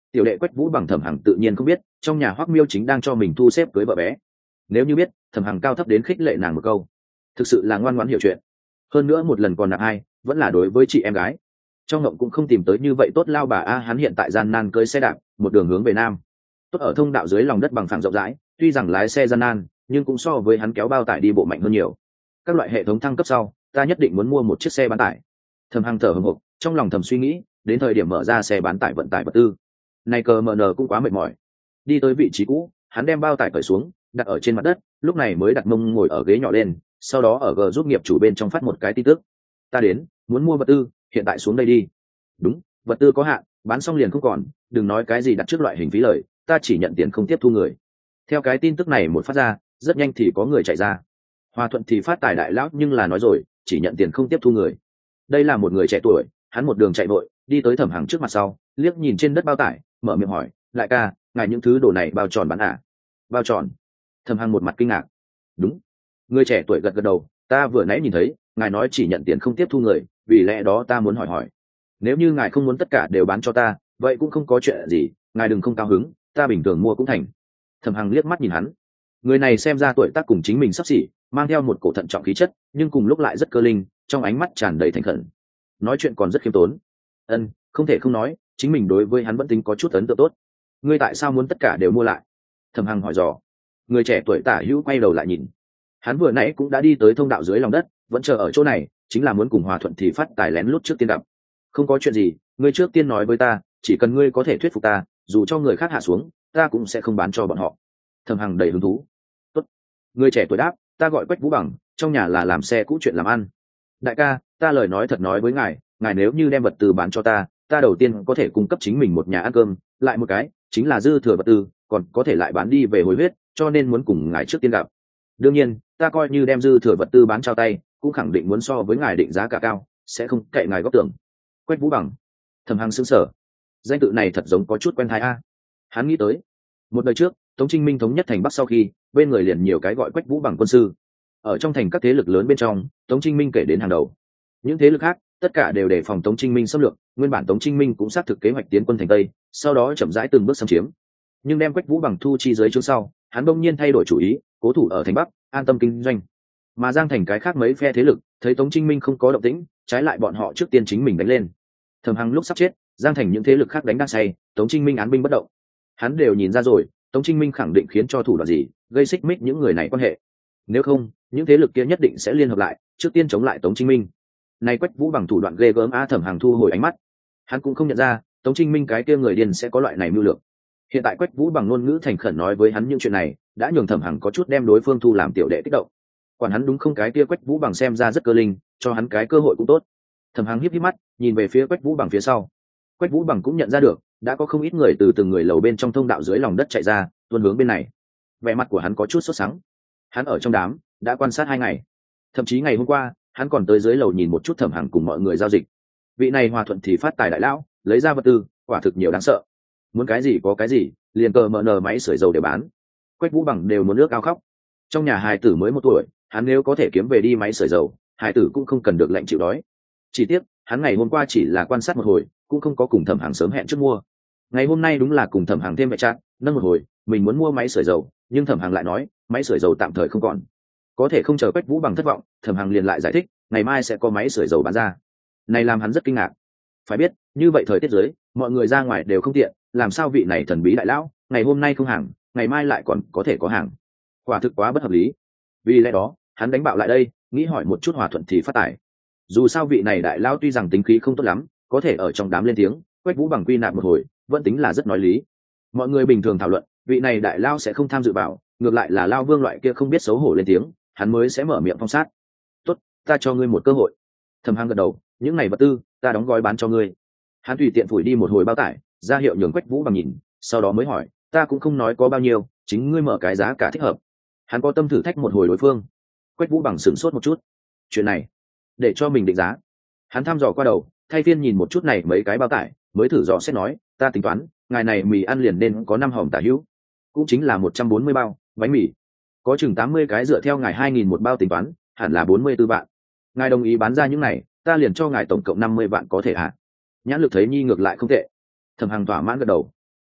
tiểu đệ Quách Vũ Bằng Thẩm Hằng tự nhiên không biết trong nhà Hoắc Miêu chính đang cho mình thu xếp cưới vợ bé. Nếu như biết, Thẩm Hằng cao thấp đến khích lệ nàng một câu, thực sự là ngoan ngoãn hiểu chuyện. Hơn nữa một lần còn nặng hai, vẫn là đối với chị em gái. Trong ngộng cũng không tìm tới như vậy tốt lao bà a. Hắn hiện tại gian nan cưỡi xe đạp một đường hướng về nam. Tốt ở thông đạo dưới lòng đất bằng phẳng rộng rãi, tuy rằng lái xe gian nan nhưng cũng so với hắn kéo bao tải đi bộ mạnh hơn nhiều. Các loại hệ thống thăng cấp sau, ta nhất định muốn mua một chiếc xe bán tải. Thẩm Hằng thở hổn hộc, trong lòng thầm suy nghĩ, đến thời điểm mở ra xe bán tải vận tải vật tư. Này cờ mờ nờ cũng quá mệt mỏi. Đi tới vị trí cũ, hắn đem bao tải cởi xuống, đặt ở trên mặt đất, lúc này mới đặt mông ngồi ở ghế nhỏ lên, sau đó ở G giúp nghiệp chủ bên trong phát một cái tin tức. Ta đến, muốn mua vật tư, hiện tại xuống đây đi. Đúng, vật tư có hạn, bán xong liền không còn, đừng nói cái gì đặt trước loại hình phí lời, ta chỉ nhận tiền không tiếp thu người. Theo cái tin tức này một phát ra, rất nhanh thì có người chạy ra. Hòa Thuận thì phát tài đại lão nhưng là nói rồi, chỉ nhận tiền không tiếp thu người. Đây là một người trẻ tuổi, hắn một đường chạy vội, đi tới Thẩm Hằng trước mặt sau, liếc nhìn trên đất bao tải, mở miệng hỏi, đại ca, ngài những thứ đồ này bao tròn bán à? Bao tròn? Thẩm Hằng một mặt kinh ngạc. Đúng. Người trẻ tuổi gật gật đầu, ta vừa nãy nhìn thấy ngài nói chỉ nhận tiền không tiếp thu người, vì lẽ đó ta muốn hỏi, nếu như ngài không muốn tất cả đều bán cho ta, vậy cũng không có chuyện gì, ngài đừng không cao hứng, ta bình thường mua cũng thành. Thẩm Hằng liếc mắt nhìn hắn, người này xem ra tuổi tác cùng chính mình sắp xỉ, mang theo một cổ thận trọng khí chất, nhưng cùng lúc lại rất cơ linh, trong ánh mắt tràn đầy thành khẩn, nói chuyện còn rất khiêm tốn. Không thể không nói, chính mình đối với hắn vẫn tính có chút ấn tượng tốt. Ngươi tại sao muốn tất cả đều mua lại? Thẩm Hằng hỏi dò. Người trẻ tuổi tả hữu quay đầu lại nhìn, hắn vừa nãy cũng đã đi tới thông đạo dưới lòng đất, vẫn chờ ở chỗ này, chính là muốn cùng Hòa Thuận thì phát tài lén lút trước tiên gặp. Không có chuyện gì, ngươi trước tiên nói với ta, chỉ cần ngươi có thể thuyết phục ta, dù cho người khác hạ xuống, ta cũng sẽ không bán cho bọn họ. Thẩm Hằng đầy hứng thú. Tốt. Người trẻ tuổi đáp, ta gọi Quách Vũ Bằng, trong nhà là làm xe cũ chuyện làm ăn. Đại ca, ta lời nói thật nói với ngài, ngài nếu như đem vật tư bán cho ta, ta đầu tiên có thể cung cấp chính mình một nhà ăn cơm, lại một cái chính là dư thừa vật tư, còn có thể lại bán đi về hồi huyết, cho nên muốn cùng ngài trước tiên gặp. Đương nhiên, ta coi như đem dư thừa vật tư bán trao tay, cũng khẳng định muốn so với ngài định giá cả cao, sẽ không cậy ngài góp tưởng. Quách Vũ Bằng. Thẩm Hằng sững sờ, danh tự này thật giống có chút quen tai a. Hắn nghĩ tới một đời trước Tống Trinh Minh thống nhất thành Bắc sau khi, bên người liền nhiều cái gọi Quách Vũ Bằng quân sư. Ở trong thành các thế lực lớn bên trong, Tống Trinh Minh kể đến hàng đầu. Những thế lực khác tất cả đều đề phòng Tống Trinh Minh xâm lược, nguyên bản Tống Trinh Minh cũng xác thực kế hoạch tiến quân thành Tây, sau đó chậm rãi từng bước xâm chiếm. Nhưng đem Quách Vũ Bằng thu chi dưới trướng sau, hắn bỗng nhiên thay đổi chủ ý, cố thủ ở thành Bắc, an tâm kinh doanh. Mà Giang thành cái khác mấy phe thế lực thấy Tống Trinh Minh không có động tĩnh, trái lại bọn họ trước tiên chính mình đánh lên. Thẩm Hằng lúc sắp chết, Giang thành những thế lực khác đánh đang say, Tống Trinh Minh án binh bất động. Hắn đều nhìn ra rồi, Tống Trinh Minh khẳng định khiến cho thủ đoạn gì, gây xích mích những người này quan hệ. Nếu không, những thế lực kia nhất định sẽ liên hợp lại, trước tiên chống lại Tống Trinh Minh. Này Quách Vũ Bằng thủ đoạn ghê gớm a. Thẩm Hằng thu hồi ánh mắt, hắn cũng không nhận ra Tống Trinh Minh cái kia người điên sẽ có loại này mưu lược. Hiện tại Quách Vũ Bằng ngôn ngữ thành khẩn nói với hắn những chuyện này, đã nhường Thẩm Hằng có chút đem đối phương thu làm tiểu đệ kích động. Quản hắn đúng không, cái kia Quách Vũ Bằng xem ra rất cơ linh, cho hắn cái cơ hội cũng tốt. Thẩm Hằng híp híp mắt, nhìn về phía Quách Vũ Bằng phía sau. Quách Vũ Bằng cũng nhận ra được, đã có không ít người từ từng người lầu bên trong thông đạo dưới lòng đất chạy ra, tuôn hướng bên này. Vẻ mặt của hắn có chút sốt sắng. Hắn ở trong đám đã quan sát 2 ngày, thậm chí ngày hôm qua hắn còn tới dưới lầu nhìn một chút Thẩm Hằng cùng mọi người giao dịch. Vị này Hòa Thuận thì phát tài đại lão, lấy ra vật tư quả thực nhiều đáng sợ, muốn cái gì có cái gì, liền cờ mở nở máy sưởi dầu để bán. Quách Vũ Bằng đều muốn nước ao khóc. Trong nhà hài tử mới 1 tuổi, hắn nếu có thể kiếm về đi máy sưởi dầu, hài tử cũng không cần được lệnh chịu đói. Chỉ tiếc hắn ngày hôm qua chỉ là quan sát một hồi, cũng không có cùng Thẩm Hằng sớm hẹn trước mua. Ngày hôm nay đúng là cùng Thẩm Hằng thêm vệ trạng, nâng một hồi mình muốn mua máy sưởi dầu, nhưng Thẩm Hằng lại nói máy sưởi dầu tạm thời không còn. Có thể không chờ Quách Vũ Bằng thất vọng, Thẩm Hằng liền lại giải thích ngày mai sẽ có máy sưởi dầu bán ra. Này làm hắn rất kinh ngạc. Phải biết như vậy thời tiết dưới, mọi người ra ngoài đều không tiện, làm sao vị này thần bí đại lão ngày hôm nay không hàng, ngày mai lại còn có thể có hàng, quả thực quá bất hợp lý. Vì lẽ đó hắn đánh bạo lại đây, nghĩ hỏi một chút Hòa Thuận thì phát tài. Dù sao vị này đại lão tuy rằng tính khí không tốt lắm, có thể ở trong đám lên tiếng, Quách Vũ Bằng quy nạp một hồi vẫn tính là rất nói lý. Mọi người bình thường thảo luận vị này đại lão sẽ không tham dự vào, ngược lại là Lao Vương loại kia không biết xấu hổ lên tiếng, hắn mới sẽ mở miệng phong sát. Tốt, ta cho ngươi một cơ hội. Thẩm Hằng gật đầu, những này vật tư ta đóng gói bán cho ngươi. Hắn tùy tiện phủi đi một hồi bao tải, ra hiệu nhường Quách Vũ Bằng nhìn, sau đó mới hỏi, ta cũng không nói có bao nhiêu, chính ngươi mở cái giá cả thích hợp. Hắn có tâm thử thách một hồi đối phương. Quách Vũ Bằng sửng sốt một chút, chuyện này để cho mình định giá. Hắn thăm dò qua đầu, thay phiên nhìn một chút này mấy cái bao tải, mới thử dò xét nói, ta tính toán ngày này mì ăn liền nên có 5 hòm tả hữu, cũng chính là 140 bao bánh mì, có chừng 80 cái, dựa theo ngài 2.000 một bao tính toán, hẳn là 44 vạn. Ngài đồng ý bán ra những này, ta liền cho ngài tổng cộng 50 vạn có thể hả? Nhãn lực thấy nhi ngược lại không tệ. Thẩm Hằng thỏa mãn gật đầu.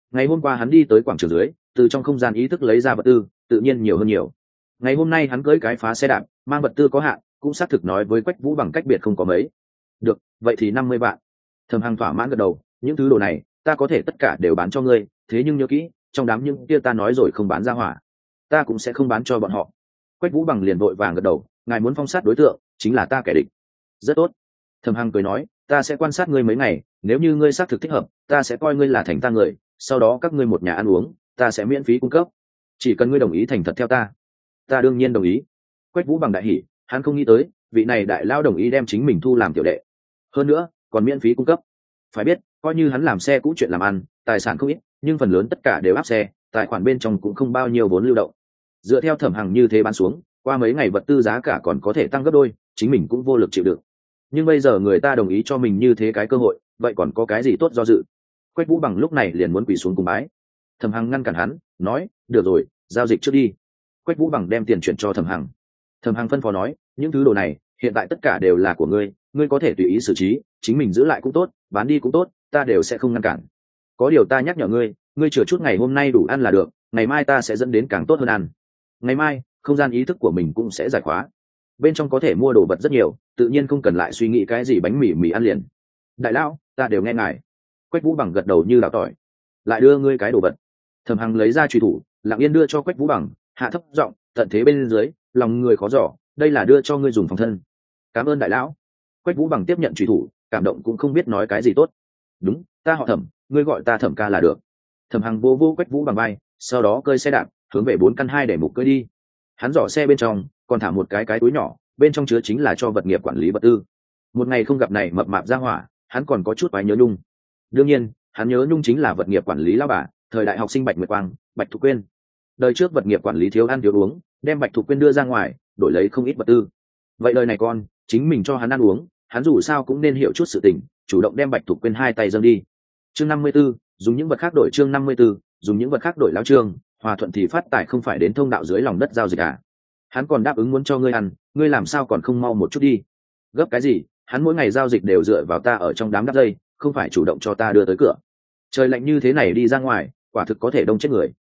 Ngày hôm qua hắn đi tới quảng trường dưới, từ trong không gian ý thức lấy ra vật tư, tự nhiên nhiều hơn nhiều. Ngày hôm nay hắn cưỡi cái phá xe đạp, mang vật tư có hạn, cũng xác thực nói với Quách Vũ bằng cách biệt không có mấy. Được, vậy thì 50 vạn. Thẩm Hằng thỏa mãn gật đầu, những thứ đồ này ta có thể tất cả đều bán cho ngươi, thế nhưng nhớ kỹ, trong đám những kia ta nói rồi không bán ra hỏa, ta cũng sẽ không bán cho bọn họ. Quách Vũ bằng liền vội vàng gật đầu, ngài muốn phong sát đối tượng chính là ta kẻ địch. Rất tốt. Thẩm Hằng cười nói, ta sẽ quan sát ngươi mấy ngày, nếu như ngươi xác thực thích hợp, ta sẽ coi ngươi là thành ta người, sau đó các ngươi một nhà ăn uống, ta sẽ miễn phí cung cấp, chỉ cần ngươi đồng ý thành thật theo ta. Ta đương nhiên đồng ý. Quách Vũ bằng đại hỉ, hắn không nghĩ tới vị này đại lao đồng ý đem chính mình thu làm tiểu đệ, hơn nữa còn miễn phí cung cấp. Phải biết, coi như hắn làm xe cũ chuyện làm ăn, tài sản không ít, nhưng phần lớn tất cả đều áp xe, tài khoản bên trong cũng không bao nhiêu vốn lưu động. Dựa theo Thẩm Hằng như thế bán xuống, qua mấy ngày vật tư giá cả còn có thể tăng gấp đôi, chính mình cũng vô lực chịu đựng. Nhưng bây giờ người ta đồng ý cho mình như thế cái cơ hội, vậy còn có cái gì tốt do dự. Quách Vũ bằng lúc này liền muốn quỳ xuống cùng bái. Thẩm Hằng ngăn cản hắn, nói, được rồi, giao dịch trước đi. Quách Vũ bằng đem tiền chuyển cho Thẩm Hằng. Thẩm Hằng phân phó nói, những thứ đồ này hiện tại tất cả đều là của ngươi, ngươi có thể tùy ý xử trí, chính mình giữ lại cũng tốt, bán đi cũng tốt, ta đều sẽ không ngăn cản. Có điều ta nhắc nhở ngươi, ngươi chừa chút ngày hôm nay đủ ăn là được, ngày mai ta sẽ dẫn đến càng tốt hơn ăn. Ngày mai không gian ý thức của mình cũng sẽ giải khóa, bên trong có thể mua đồ vật rất nhiều, tự nhiên không cần lại suy nghĩ cái gì bánh mì mì ăn liền. Đại lão, ta đều nghe ngài. Quách Vũ bằng gật đầu như đào tỏi. Lại đưa ngươi cái đồ vật. Thẩm Hằng lấy ra truy thủ, lặng yên đưa cho Quách Vũ bằng, hạ thấp giọng, tận thế bên dưới, lòng người khó dò, đây là đưa cho ngươi dùng phòng thân. Cảm ơn đại lão. Quách Vũ bằng tiếp nhận truy thủ, cảm động cũng không biết nói cái gì tốt. Đúng, ta họ Thẩm, ngươi gọi ta Thẩm ca là được. Thẩm Hằng vô vô Quách Vũ bằng vai, sau đó cơi xe đạp hướng về 4 căn 2 để mục cưỡi đi. Hắn dò xe bên trong còn thả một cái túi nhỏ, bên trong chứa chính là cho vật nghiệp quản lý vật tư. Một ngày không gặp này mập mạp ra hỏa, hắn còn có chút quái nhớ nhung. Đương nhiên hắn nhớ nhung chính là vật nghiệp quản lý lao bà, thời đại học sinh Bạch Nguyệt Quang, Bạch Thục Quyên. Đời trước vật nghiệp quản lý thiếu ăn thiếu uống, đem Bạch Thục Quyên đưa ra ngoài đổi lấy không ít vật tư. Vậy đời này con chính mình cho hắn ăn uống, hắn dù sao cũng nên hiểu chút sự tình, chủ động đem Bạch Thục Quyên hai tay dâng đi. Chương 54, dùng những vật khác đổi. Chương 54, dùng những vật khác đổi. Lão Trương, Hòa Thuận thì phát tài không phải đến thông đạo dưới lòng đất giao dịch à? Hắn còn đáp ứng muốn cho ngươi ăn, ngươi làm sao còn không mau một chút đi? Gấp cái gì? Hắn mỗi ngày giao dịch đều dựa vào ta ở trong đám đắp dây, không phải chủ động cho ta đưa tới cửa. Trời lạnh như thế này đi ra ngoài, quả thực có thể đông chết người.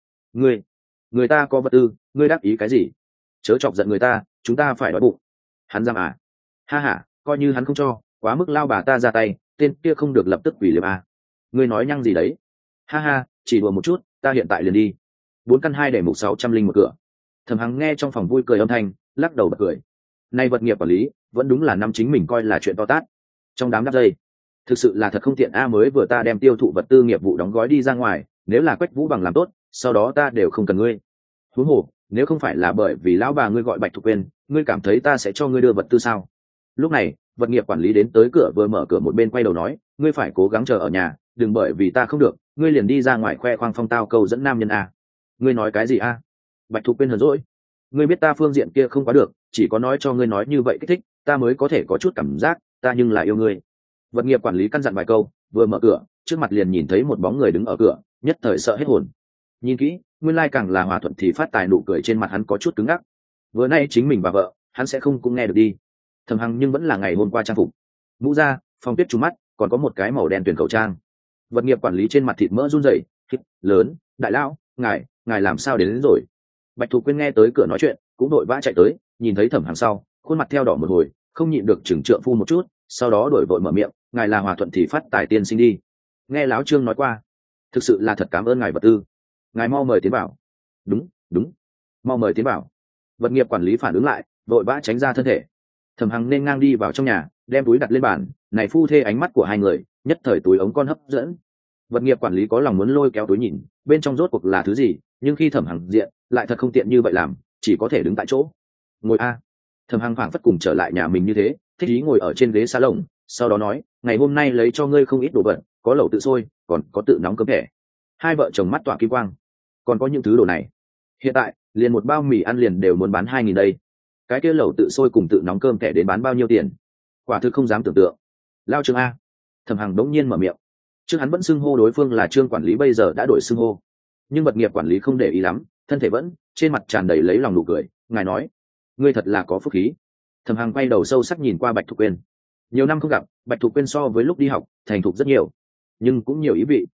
Người ta có vật tư, ngươi đáp ý cái gì? Chớ chọc giận người ta, chúng ta phải đói bụng. Hắn dám à? Ha ha, coi như hắn không cho, quá mức lao bà ta ra tay, tên kia không được lập tức quỷ liệm à? Ngươi nói nhăng gì đấy? Ha ha, chỉ đùa một chút, ta hiện tại liền đi. 4 căn 2 để mục 601 cửa. Thẩm Hằng nghe trong phòng vui cười âm thanh, lắc đầu bật cười. Nay vật nghiệp quản lý vẫn đúng là năm chính mình coi là chuyện to tát. Trong đám đắp dây, thực sự là thật không tiện a, mới vừa ta đem tiêu thụ vật tư nghiệp vụ đóng gói đi ra ngoài, nếu là Quách Vũ bằng làm tốt, sau đó ta đều không cần ngươi. Huống hồ, nếu không phải là bởi vì lão bà ngươi gọi Bạch Thục Quyên, ngươi cảm thấy ta sẽ cho ngươi đưa vật tư sao? Lúc này, vật nghiệp quản lý đến tới cửa, vừa mở cửa một bên quay đầu nói, ngươi phải cố gắng chờ ở nhà, đừng bởi vì ta không được, ngươi liền đi ra ngoài khoe khoang phong tao câu dẫn nam nhân a. Ngươi nói cái gì a? Bạch Thục Quyên hờn dỗi, ngươi biết ta phương diện kia không quá được, chỉ có nói cho ngươi nói như vậy kích thích ta mới có thể có chút cảm giác ta nhưng là yêu ngươi. Vật nghiệp quản lý căn dặn vài câu, vừa mở cửa, trước mặt liền nhìn thấy một bóng người đứng ở cửa, nhất thời sợ hết hồn. Nhìn kỹ, nguyên lai càng là Hòa Thuận thì phát tài, nụ cười trên mặt hắn có chút cứng ngắc. Vừa nay chính mình và vợ, hắn sẽ không cũng nghe được đi. Thầm Hằng nhưng vẫn là ngày hôm qua trang phục, mũ da, phong tuyết trúng mắt, còn có một cái màu đen tuyển khẩu trang. Vật nghiệp quản lý trên mặt thịt mỡ run rẩy, lớn, đại lão, ngài làm sao đến rồi? Bạch Thục Quyên nghe tới cửa nói chuyện, cũng đội vã chạy tới, nhìn thấy Thẩm Hằng sau, khuôn mặt theo đỏ một hồi, không nhịn được chừng trượng phu một chút, sau đó đổi vội mở miệng, ngài là Hòa Thuận thì phát tài tiên sinh đi. Nghe láo Trương nói qua, thực sự là thật cảm ơn ngài vật tư, ngài mau mời tiến vào. Đúng, mau mời tiến vào. Vật nghiệp quản lý phản ứng lại, vội vã tránh ra thân thể. Thẩm Hằng nên ngang đi vào trong nhà, đem túi đặt lên bàn, này phu thê ánh mắt của hai người, nhất thời túi ống con hấp dẫn. Vật nghiệp quản lý có lòng muốn lôi kéo túi nhìn, bên trong rốt cuộc là thứ gì, nhưng khi Thẩm Hằng diện, lại thật không tiện như vậy làm, chỉ có thể đứng tại chỗ. Ngồi a. Thẩm Hằng phảng phất cùng trở lại nhà mình như thế, thích ý ngồi ở trên ghế salon, sau đó nói, ngày hôm nay lấy cho ngươi không ít đồ vật, có lẩu tự sôi, còn có tự nóng cơm thẻ. Hai vợ chồng mắt tỏa kim quang. Còn có những thứ đồ này. Hiện tại, liền một bao mì ăn liền đều muốn bán 2.000 đây. Cái kia lẩu tự sôi cùng tự nóng cơm thẻ đến bán bao nhiêu tiền? Quả thực không dám tưởng tượng. Lao Trương a. Thẩm Hằng đống nhiên mở miệng. Trước hắn vẫn xưng hô đối phương là Trương quản lý, bây giờ đã đổi xưng hô. Nhưng vật nghiệp quản lý không để ý lắm, thân thể vẫn trên mặt tràn đầy lấy lòng nụ cười. Ngài nói, ngươi thật là có phúc khí. Thẩm Hằng quay đầu sâu sắc nhìn qua Bạch Thục Quyên. Nhiều năm không gặp, Bạch Thục Quyên so với lúc đi học thành thục rất nhiều, nhưng cũng nhiều ý vị.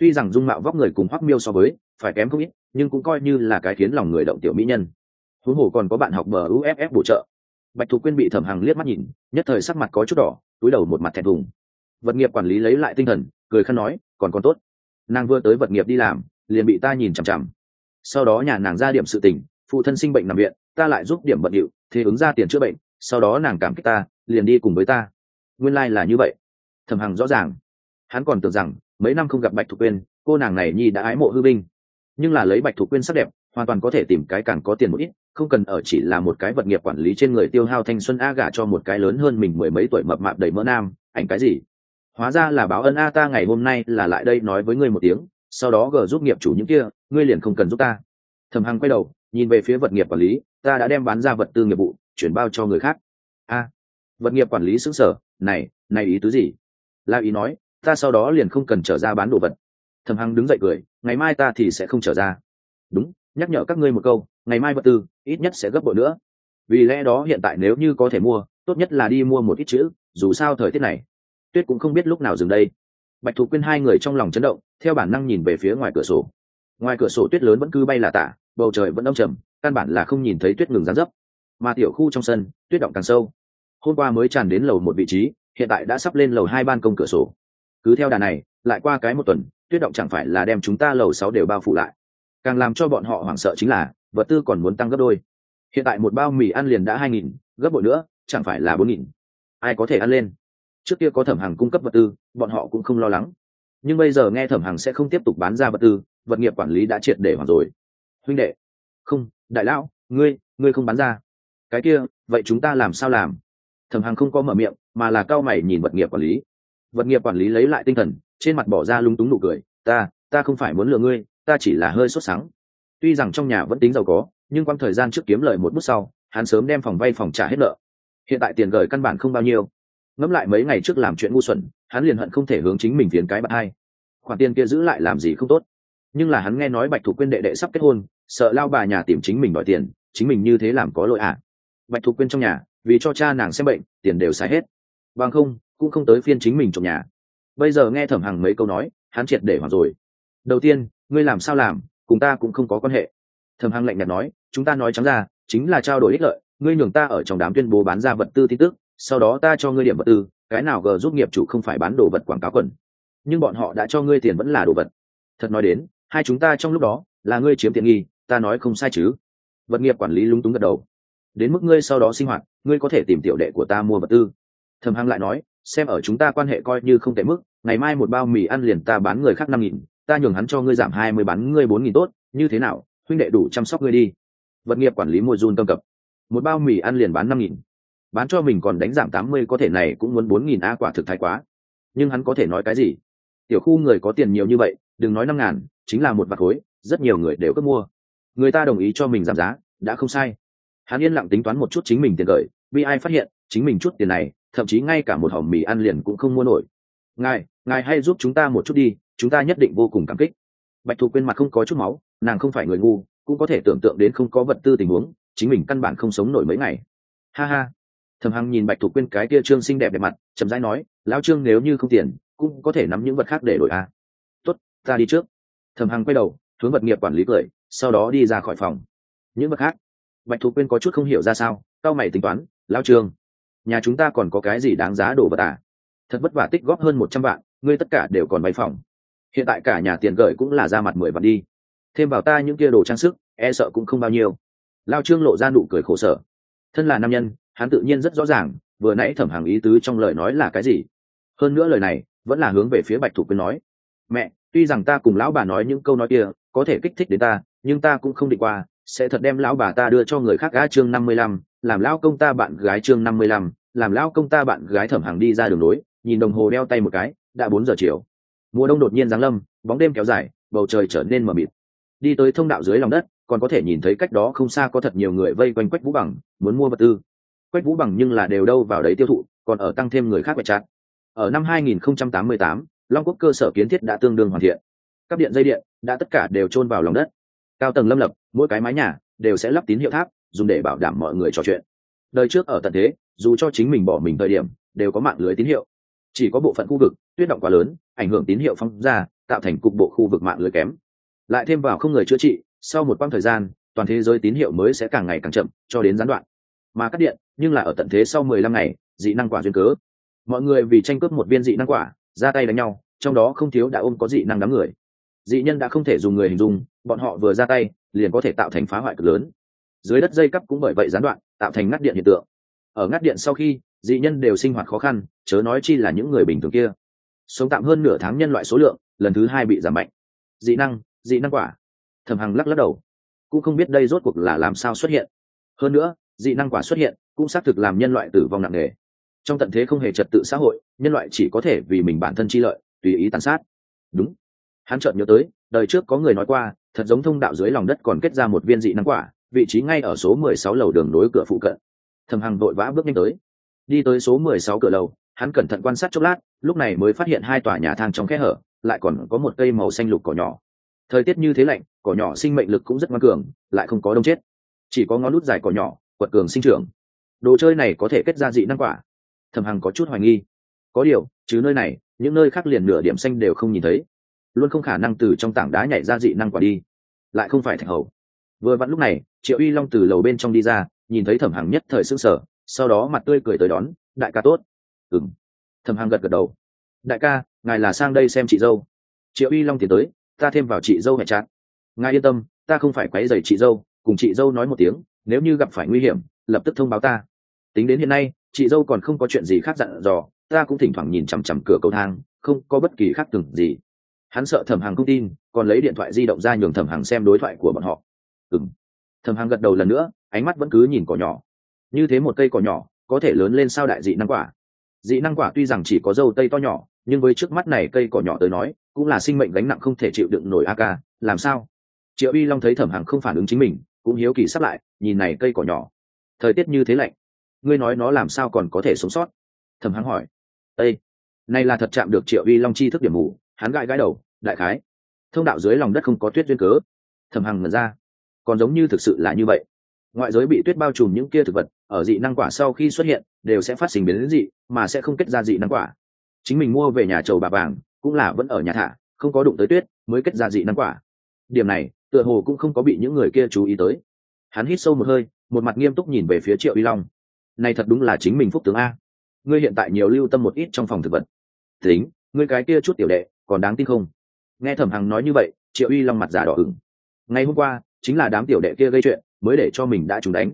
tuy rằng dung mạo vóc người cùng Hoắc Miêu so với phải kém không ít, nhưng cũng coi như là cái khiến lòng người động tiểu mỹ nhân. Huống hồ còn có bạn học bờ UFF bổ trợ. Bạch Thục Quyên bị Thẩm Hằng liếc mắt nhìn, nhất thời sắc mặt có chút đỏ, cúi đầu một mặt thẹn thùng. Vật nghiệp quản lý lấy lại tinh thần, cười khăn nói, còn tốt. Nàng vừa tới vật nghiệp đi làm, liền bị ta nhìn chằm chằm. Sau đó nhà nàng ra điểm sự tình, phụ thân sinh bệnh nằm viện, ta lại giúp điểm bận điệu, thế ứng ra tiền chữa bệnh, sau đó nàng cảm kích ta, liền đi cùng với ta. Nguyên lai là như vậy. Thẩm Hằng rõ ràng, hắn còn tưởng rằng mấy năm không gặp Bạch Thục Quyên, cô nàng này nhi đã ái mộ hư binh, nhưng là lấy Bạch Thục Quyên sắc đẹp, hoàn toàn có thể tìm cái càng có tiền một ít, không cần ở chỉ là một cái vật nghiệp quản lý trên người tiêu hao thanh xuân a gả cho một cái lớn hơn mình mười mấy tuổi mập mạp đầy mỡ nam, ảnh cái gì? Hóa ra là báo ân a, ta ngày hôm nay là lại đây nói với ngươi một tiếng, sau đó gờ giúp nghiệp chủ những kia, ngươi liền không cần giúp ta. Thẩm Hằng quay đầu, nhìn về phía vật nghiệp quản lý, ta đã đem bán ra vật tư nghiệp vụ, chuyển bao cho người khác. A, vật nghiệp quản lý sững sờ, này ý tứ gì? La ý nói, ta sau đó liền không cần trở ra bán đồ vật. Thẩm Hằng đứng dậy cười, ngày mai ta thì sẽ không trở ra. Đúng, nhắc nhở các ngươi một câu, ngày mai vật tư ít nhất sẽ gấp bội nữa. Vì lẽ đó hiện tại nếu như có thể mua, tốt nhất là đi mua một ít chữ, dù sao thời tiết này, tuyết cũng không biết lúc nào dừng đây. Bạch Thục Quyên hai người trong lòng chấn động, theo bản năng nhìn về phía ngoài cửa sổ. Ngoài cửa sổ tuyết lớn vẫn cứ bay là tả, bầu trời vẫn âm trầm, căn bản là không nhìn thấy tuyết ngừng giáng dấp. Mà tiểu khu trong sân, tuyết động càng sâu. Hôm qua mới tràn đến lầu một vị trí, hiện tại đã sắp lên lầu hai ban công cửa sổ. Cứ theo đà này, lại qua cái một tuần, tuyết động chẳng phải là đem chúng ta lầu 6 đều bao phủ lại. Càng làm cho bọn họ hoảng sợ chính là vật tư còn muốn tăng gấp đôi. Hiện tại một bao mì ăn liền đã 2.000, gấp bội nữa chẳng phải là 4.000. Ai có thể ăn lên? Trước kia có Thẩm Hằng cung cấp vật tư, bọn họ cũng không lo lắng, nhưng bây giờ nghe Thẩm Hằng sẽ không tiếp tục bán ra vật tư, vật nghiệp quản lý đã triệt để hoảng rồi. Huynh đệ, không, đại lão, ngươi không bán ra, cái kia vậy chúng ta làm sao làm? Thẩm Hằng không có mở miệng, mà là cau mày nhìn vật nghiệp quản lý. Vật nghiệp quản lý lấy lại tinh thần, trên mặt bỏ ra lúng túng nụ cười, ta không phải muốn lừa ngươi, ta chỉ là hơi sốt sắng. Tuy rằng trong nhà vẫn tính giàu có, nhưng quãng thời gian trước kiếm lời một bút sau, hắn sớm đem phòng vay phòng trả hết nợ. Hiện tại tiền gửi căn bản không bao nhiêu. Ngẫm lại mấy ngày trước làm chuyện ngu xuẩn, hắn liền hận không thể hướng chính mình phiến cái bạt hai. Khoản tiền kia giữ lại làm gì không tốt, nhưng là hắn nghe nói Bạch Thục Quyên đệ đệ sắp kết hôn, sợ lao bà nhà tìm chính mình đòi tiền, chính mình như thế làm có lỗi à? Bạch Thục Quyên trong nhà, vì cho cha nàng xem bệnh, tiền đều xài hết, bằng không cũng không tới phiên chính mình trong nhà. Bây giờ nghe Thẩm Hằng mấy câu nói, hắn triệt để hoảng rồi. Đầu tiên, ngươi làm sao làm, cùng ta cũng không có quan hệ. Thẩm Hằng lạnh nhạt nói, chúng ta nói trắng ra, chính là trao đổi ích lợi, ngươi nhường ta ở trong đám tuyên bố bán ra vật tư tin tức, sau đó ta cho ngươi điểm vật tư, cái nào gờ giúp nghiệp chủ không phải bán đồ vật quảng cáo quần, nhưng bọn họ đã cho ngươi tiền vẫn là đồ vật. Thật nói đến, hai chúng ta trong lúc đó là ngươi chiếm tiện nghi, ta nói không sai chứ? Vật nghiệp quản lý lúng túng gật đầu. Đến mức ngươi sau đó sinh hoạt, ngươi có thể tìm tiểu đệ của ta mua vật tư. Thẩm Hằng lại nói, xem ở chúng ta quan hệ coi như không tệ mức, ngày mai một bao mì ăn liền ta bán người khác 5.000, ta nhường hắn cho ngươi giảm 20 bán ngươi 4.000 tốt, như thế nào, huynh đệ đủ chăm sóc ngươi đi. Vật nghiệp quản lý môi run tâm cập, một bao mì ăn liền bán 5.000, bán cho mình còn đánh giảm 80, có thể này cũng muốn 4.000 a, quả thực thái quá. Nhưng hắn có thể nói cái gì? Tiểu khu người có tiền nhiều như vậy, đừng nói 5.000, chính là một vạt khối, rất nhiều người đều cứ mua. Người ta đồng ý cho mình giảm giá, đã không sai. Hắn yên lặng tính toán một chút chính mình tiền gửi, vì ai phát hiện chính mình chút tiền này, thậm chí ngay cả một hòm mì ăn liền cũng không mua nổi. Ngài hãy giúp chúng ta một chút đi, chúng ta nhất định vô cùng cảm kích. Bạch Thục Quyên mặt không có chút máu, nàng không phải người ngu, cũng có thể tưởng tượng đến không có vật tư tình huống, chính mình căn bản không sống nổi mấy ngày. Ha ha. Thẩm Hằng nhìn Bạch Thục Quyên cái kia trương xinh đẹp đẹp mặt, chậm rãi nói, lão Trương nếu như không tiền, cũng có thể nắm những vật khác để đổi à. Tốt, ta đi trước. Thẩm Hằng quay đầu, hướng vật nghiệp quản lý cười, sau đó đi ra khỏi phòng. Những vật khác, Bạch Thục Quyên có chút không hiểu ra sao, cau mày tính toán, lão Trương, nhà chúng ta còn có cái gì đáng giá đồ vật à? Thật vất vả tích góp hơn 100 vạn, ngươi tất cả đều còn vay phòng. Hiện tại cả nhà tiền gửi cũng là ra mặt 10 vạn đi, thêm vào ta những kia đồ trang sức, e sợ cũng không bao nhiêu. Lão Trương lộ ra nụ cười khổ sở. Thân là nam nhân, hắn tự nhiên rất rõ ràng, vừa nãy Thẩm Hằng ý tứ trong lời nói là cái gì. Hơn nữa lời này vẫn là hướng về phía Bạch Thục Quyên nói. Mẹ, tuy rằng ta cùng lão bà nói những câu nói kia có thể kích thích đến ta, nhưng ta cũng không định qua sẽ thật đem lão bà ta đưa cho người khác. Chương 55, làm lão công ta bạn gái. Chương 55, làm lão công ta bạn gái. Thẩm Hằng đi ra đường nối, nhìn đồng hồ đeo tay một cái, đã 4 giờ chiều. Mùa đông đột nhiên giáng lâm, bóng đêm kéo dài, bầu trời trở nên mờ mịt. Đi tới thông đạo dưới lòng đất, còn có thể nhìn thấy cách đó không xa có thật nhiều người vây quanh Quách Vũ Bằng, muốn mua vật tư. Quách Vũ Bằng nhưng là đều đâu vào đấy tiêu thụ, còn ở tăng thêm người khác bạch chặt. Ở năm 2088, Long Quốc cơ sở kiến thiết đã tương đương hoàn thiện. Các điện dây điện đã tất cả đều chôn vào lòng đất. Cao tầng lâm lập, mỗi cái mái nhà đều sẽ lắp tín hiệu tháp, dùng để bảo đảm mọi người trò chuyện. Đời trước ở tận thế, dù cho chính mình bỏ mình thời điểm, đều có mạng lưới tín hiệu. Chỉ có bộ phận khu vực tuyết động quá lớn, ảnh hưởng tín hiệu phóng ra, tạo thành cục bộ khu vực mạng lưới kém. Lại thêm vào không người chữa trị, sau một quãng thời gian toàn thế giới tín hiệu mới sẽ càng ngày càng chậm cho đến gián đoạn. Mà cắt điện nhưng là ở tận thế sau 15 ngày dị năng quả duyên cớ, mọi người vì tranh cướp một viên dị năng quả ra tay đánh nhau, trong đó không thiếu đã ôm có dị năng đám người. Dị nhân đã không thể dùng người hình dung, bọn họ vừa ra tay liền có thể tạo thành phá hoại cực lớn. Dưới đất dây cắp cũng bởi vậy gián đoạn, tạo thành ngắt điện hiện tượng. Ở ngắt điện sau khi, dị nhân đều sinh hoạt khó khăn, chớ nói chi là những người bình thường kia. Sống tạm hơn nửa tháng nhân loại số lượng lần thứ 2 bị giảm mạnh. Dị năng quả. Thẩm Hằng lắc đầu, cũng không biết đây rốt cuộc là làm sao xuất hiện. Hơn nữa, dị năng quả xuất hiện cũng xác thực làm nhân loại tử vong nặng nề. Trong tận thế không hề trật tự xã hội, nhân loại chỉ có thể vì mình bản thân chi lợi tùy ý tàn sát. Đúng, hắn chợt nhớ tới đời trước có người nói qua, thật giống thông đạo dưới lòng đất còn kết ra một viên dị năng quả, vị trí ngay ở số 16 lầu đường nối cửa phụ cận. Thẩm Hằng vội vã bước nhanh tới, đi tới số 16 cửa lầu, hắn cẩn thận quan sát chốc lát, lúc này mới phát hiện 2 tòa nhà thang trong kẽ hở lại còn có một cây màu xanh lục cỏ nhỏ. Thời tiết như thế lạnh, cỏ nhỏ sinh mệnh lực cũng rất ngoan cường, lại không có đông chết, chỉ có ngón nút dài cỏ nhỏ quật cường sinh trưởng. Đồ chơi này có thể kết ra dị năng quả. Thẩm Hằng có chút hoài nghi, có điều chứ nơi này những nơi khác liền nửa điểm xanh đều không nhìn thấy, luôn không khả năng từ trong tảng đá nhảy ra dị năng quả đi, lại không phải thạch hầu. Vừa vặn lúc này Triệu Uy Long từ lầu bên trong đi ra, nhìn thấy Thẩm Hằng nhất thời sững sờ, sau đó mặt tươi cười tới đón, đại ca tốt. Ừm. Thẩm Hằng gật gật đầu, đại ca ngài là sang đây xem chị dâu. Triệu Uy Long tiến tới, ta thêm vào chị dâu hẹn chặt. Ngài yên tâm, ta không phải quấy rầy chị dâu, cùng chị dâu nói một tiếng, nếu như gặp phải nguy hiểm lập tức thông báo ta. Tính đến hiện nay chị dâu còn không có chuyện gì khác dặn dò, ta cũng thỉnh thoảng nhìn chằm chằm cửa cầu thang, không có bất kỳ khác thường gì. Hắn sợ Thẩm Hằng không tin, còn lấy điện thoại di động ra nhường Thẩm Hằng xem đối thoại của bọn họ. Thẩm Hằng gật đầu lần nữa, ánh mắt vẫn cứ nhìn cỏ nhỏ. Như thế một cây cỏ nhỏ có thể lớn lên sao đại dị năng quả? Dị năng quả tuy rằng chỉ có dâu tây to nhỏ, nhưng với trước mắt này cây cỏ nhỏ tới nói cũng là sinh mệnh gánh nặng không thể chịu đựng nổi. AK làm sao? Triệu Uy Long thấy Thẩm Hằng không phản ứng chính mình, cũng hiếu kỳ sắp lại nhìn này cây cỏ nhỏ. Thời tiết như thế lạnh, ngươi nói nó làm sao còn có thể sống sót? Thẩm Hằng hỏi. Ê, này là thật chạm được Triệu Uy Long chi thức điểm mù, hắn gãi gãi đầu, đại khái thông đạo dưới lòng đất không có tuyết duyên cớ. Thẩm Hằng ngẩn ra, còn giống như thực sự là như vậy. Ngoại giới bị tuyết bao trùm, những kia thực vật ở dị năng quả sau khi xuất hiện đều sẽ phát sinh biến dị, mà sẽ không kết ra dị năng quả. Chính mình mua về nhà trầu bà vàng cũng là vẫn ở nhà thả, không có đụng tới tuyết mới kết ra dị năng quả. Điểm này tựa hồ cũng không có bị những người kia chú ý tới. Hắn hít sâu một hơi, một mặt nghiêm túc nhìn về phía Triệu Uy Long. Này thật đúng là chính mình phúc tướng a. Ngươi hiện tại nhiều lưu tâm một ít trong phòng thực vật. Tính, ngươi cái kia chút tiểu đệ còn đáng tin không? Nghe Thẩm Hằng nói như vậy, Triệu Uy Long mặt giả đỏ ửng. Ngày hôm qua chính là đám tiểu đệ kia gây chuyện, mới để cho mình đã trúng đánh.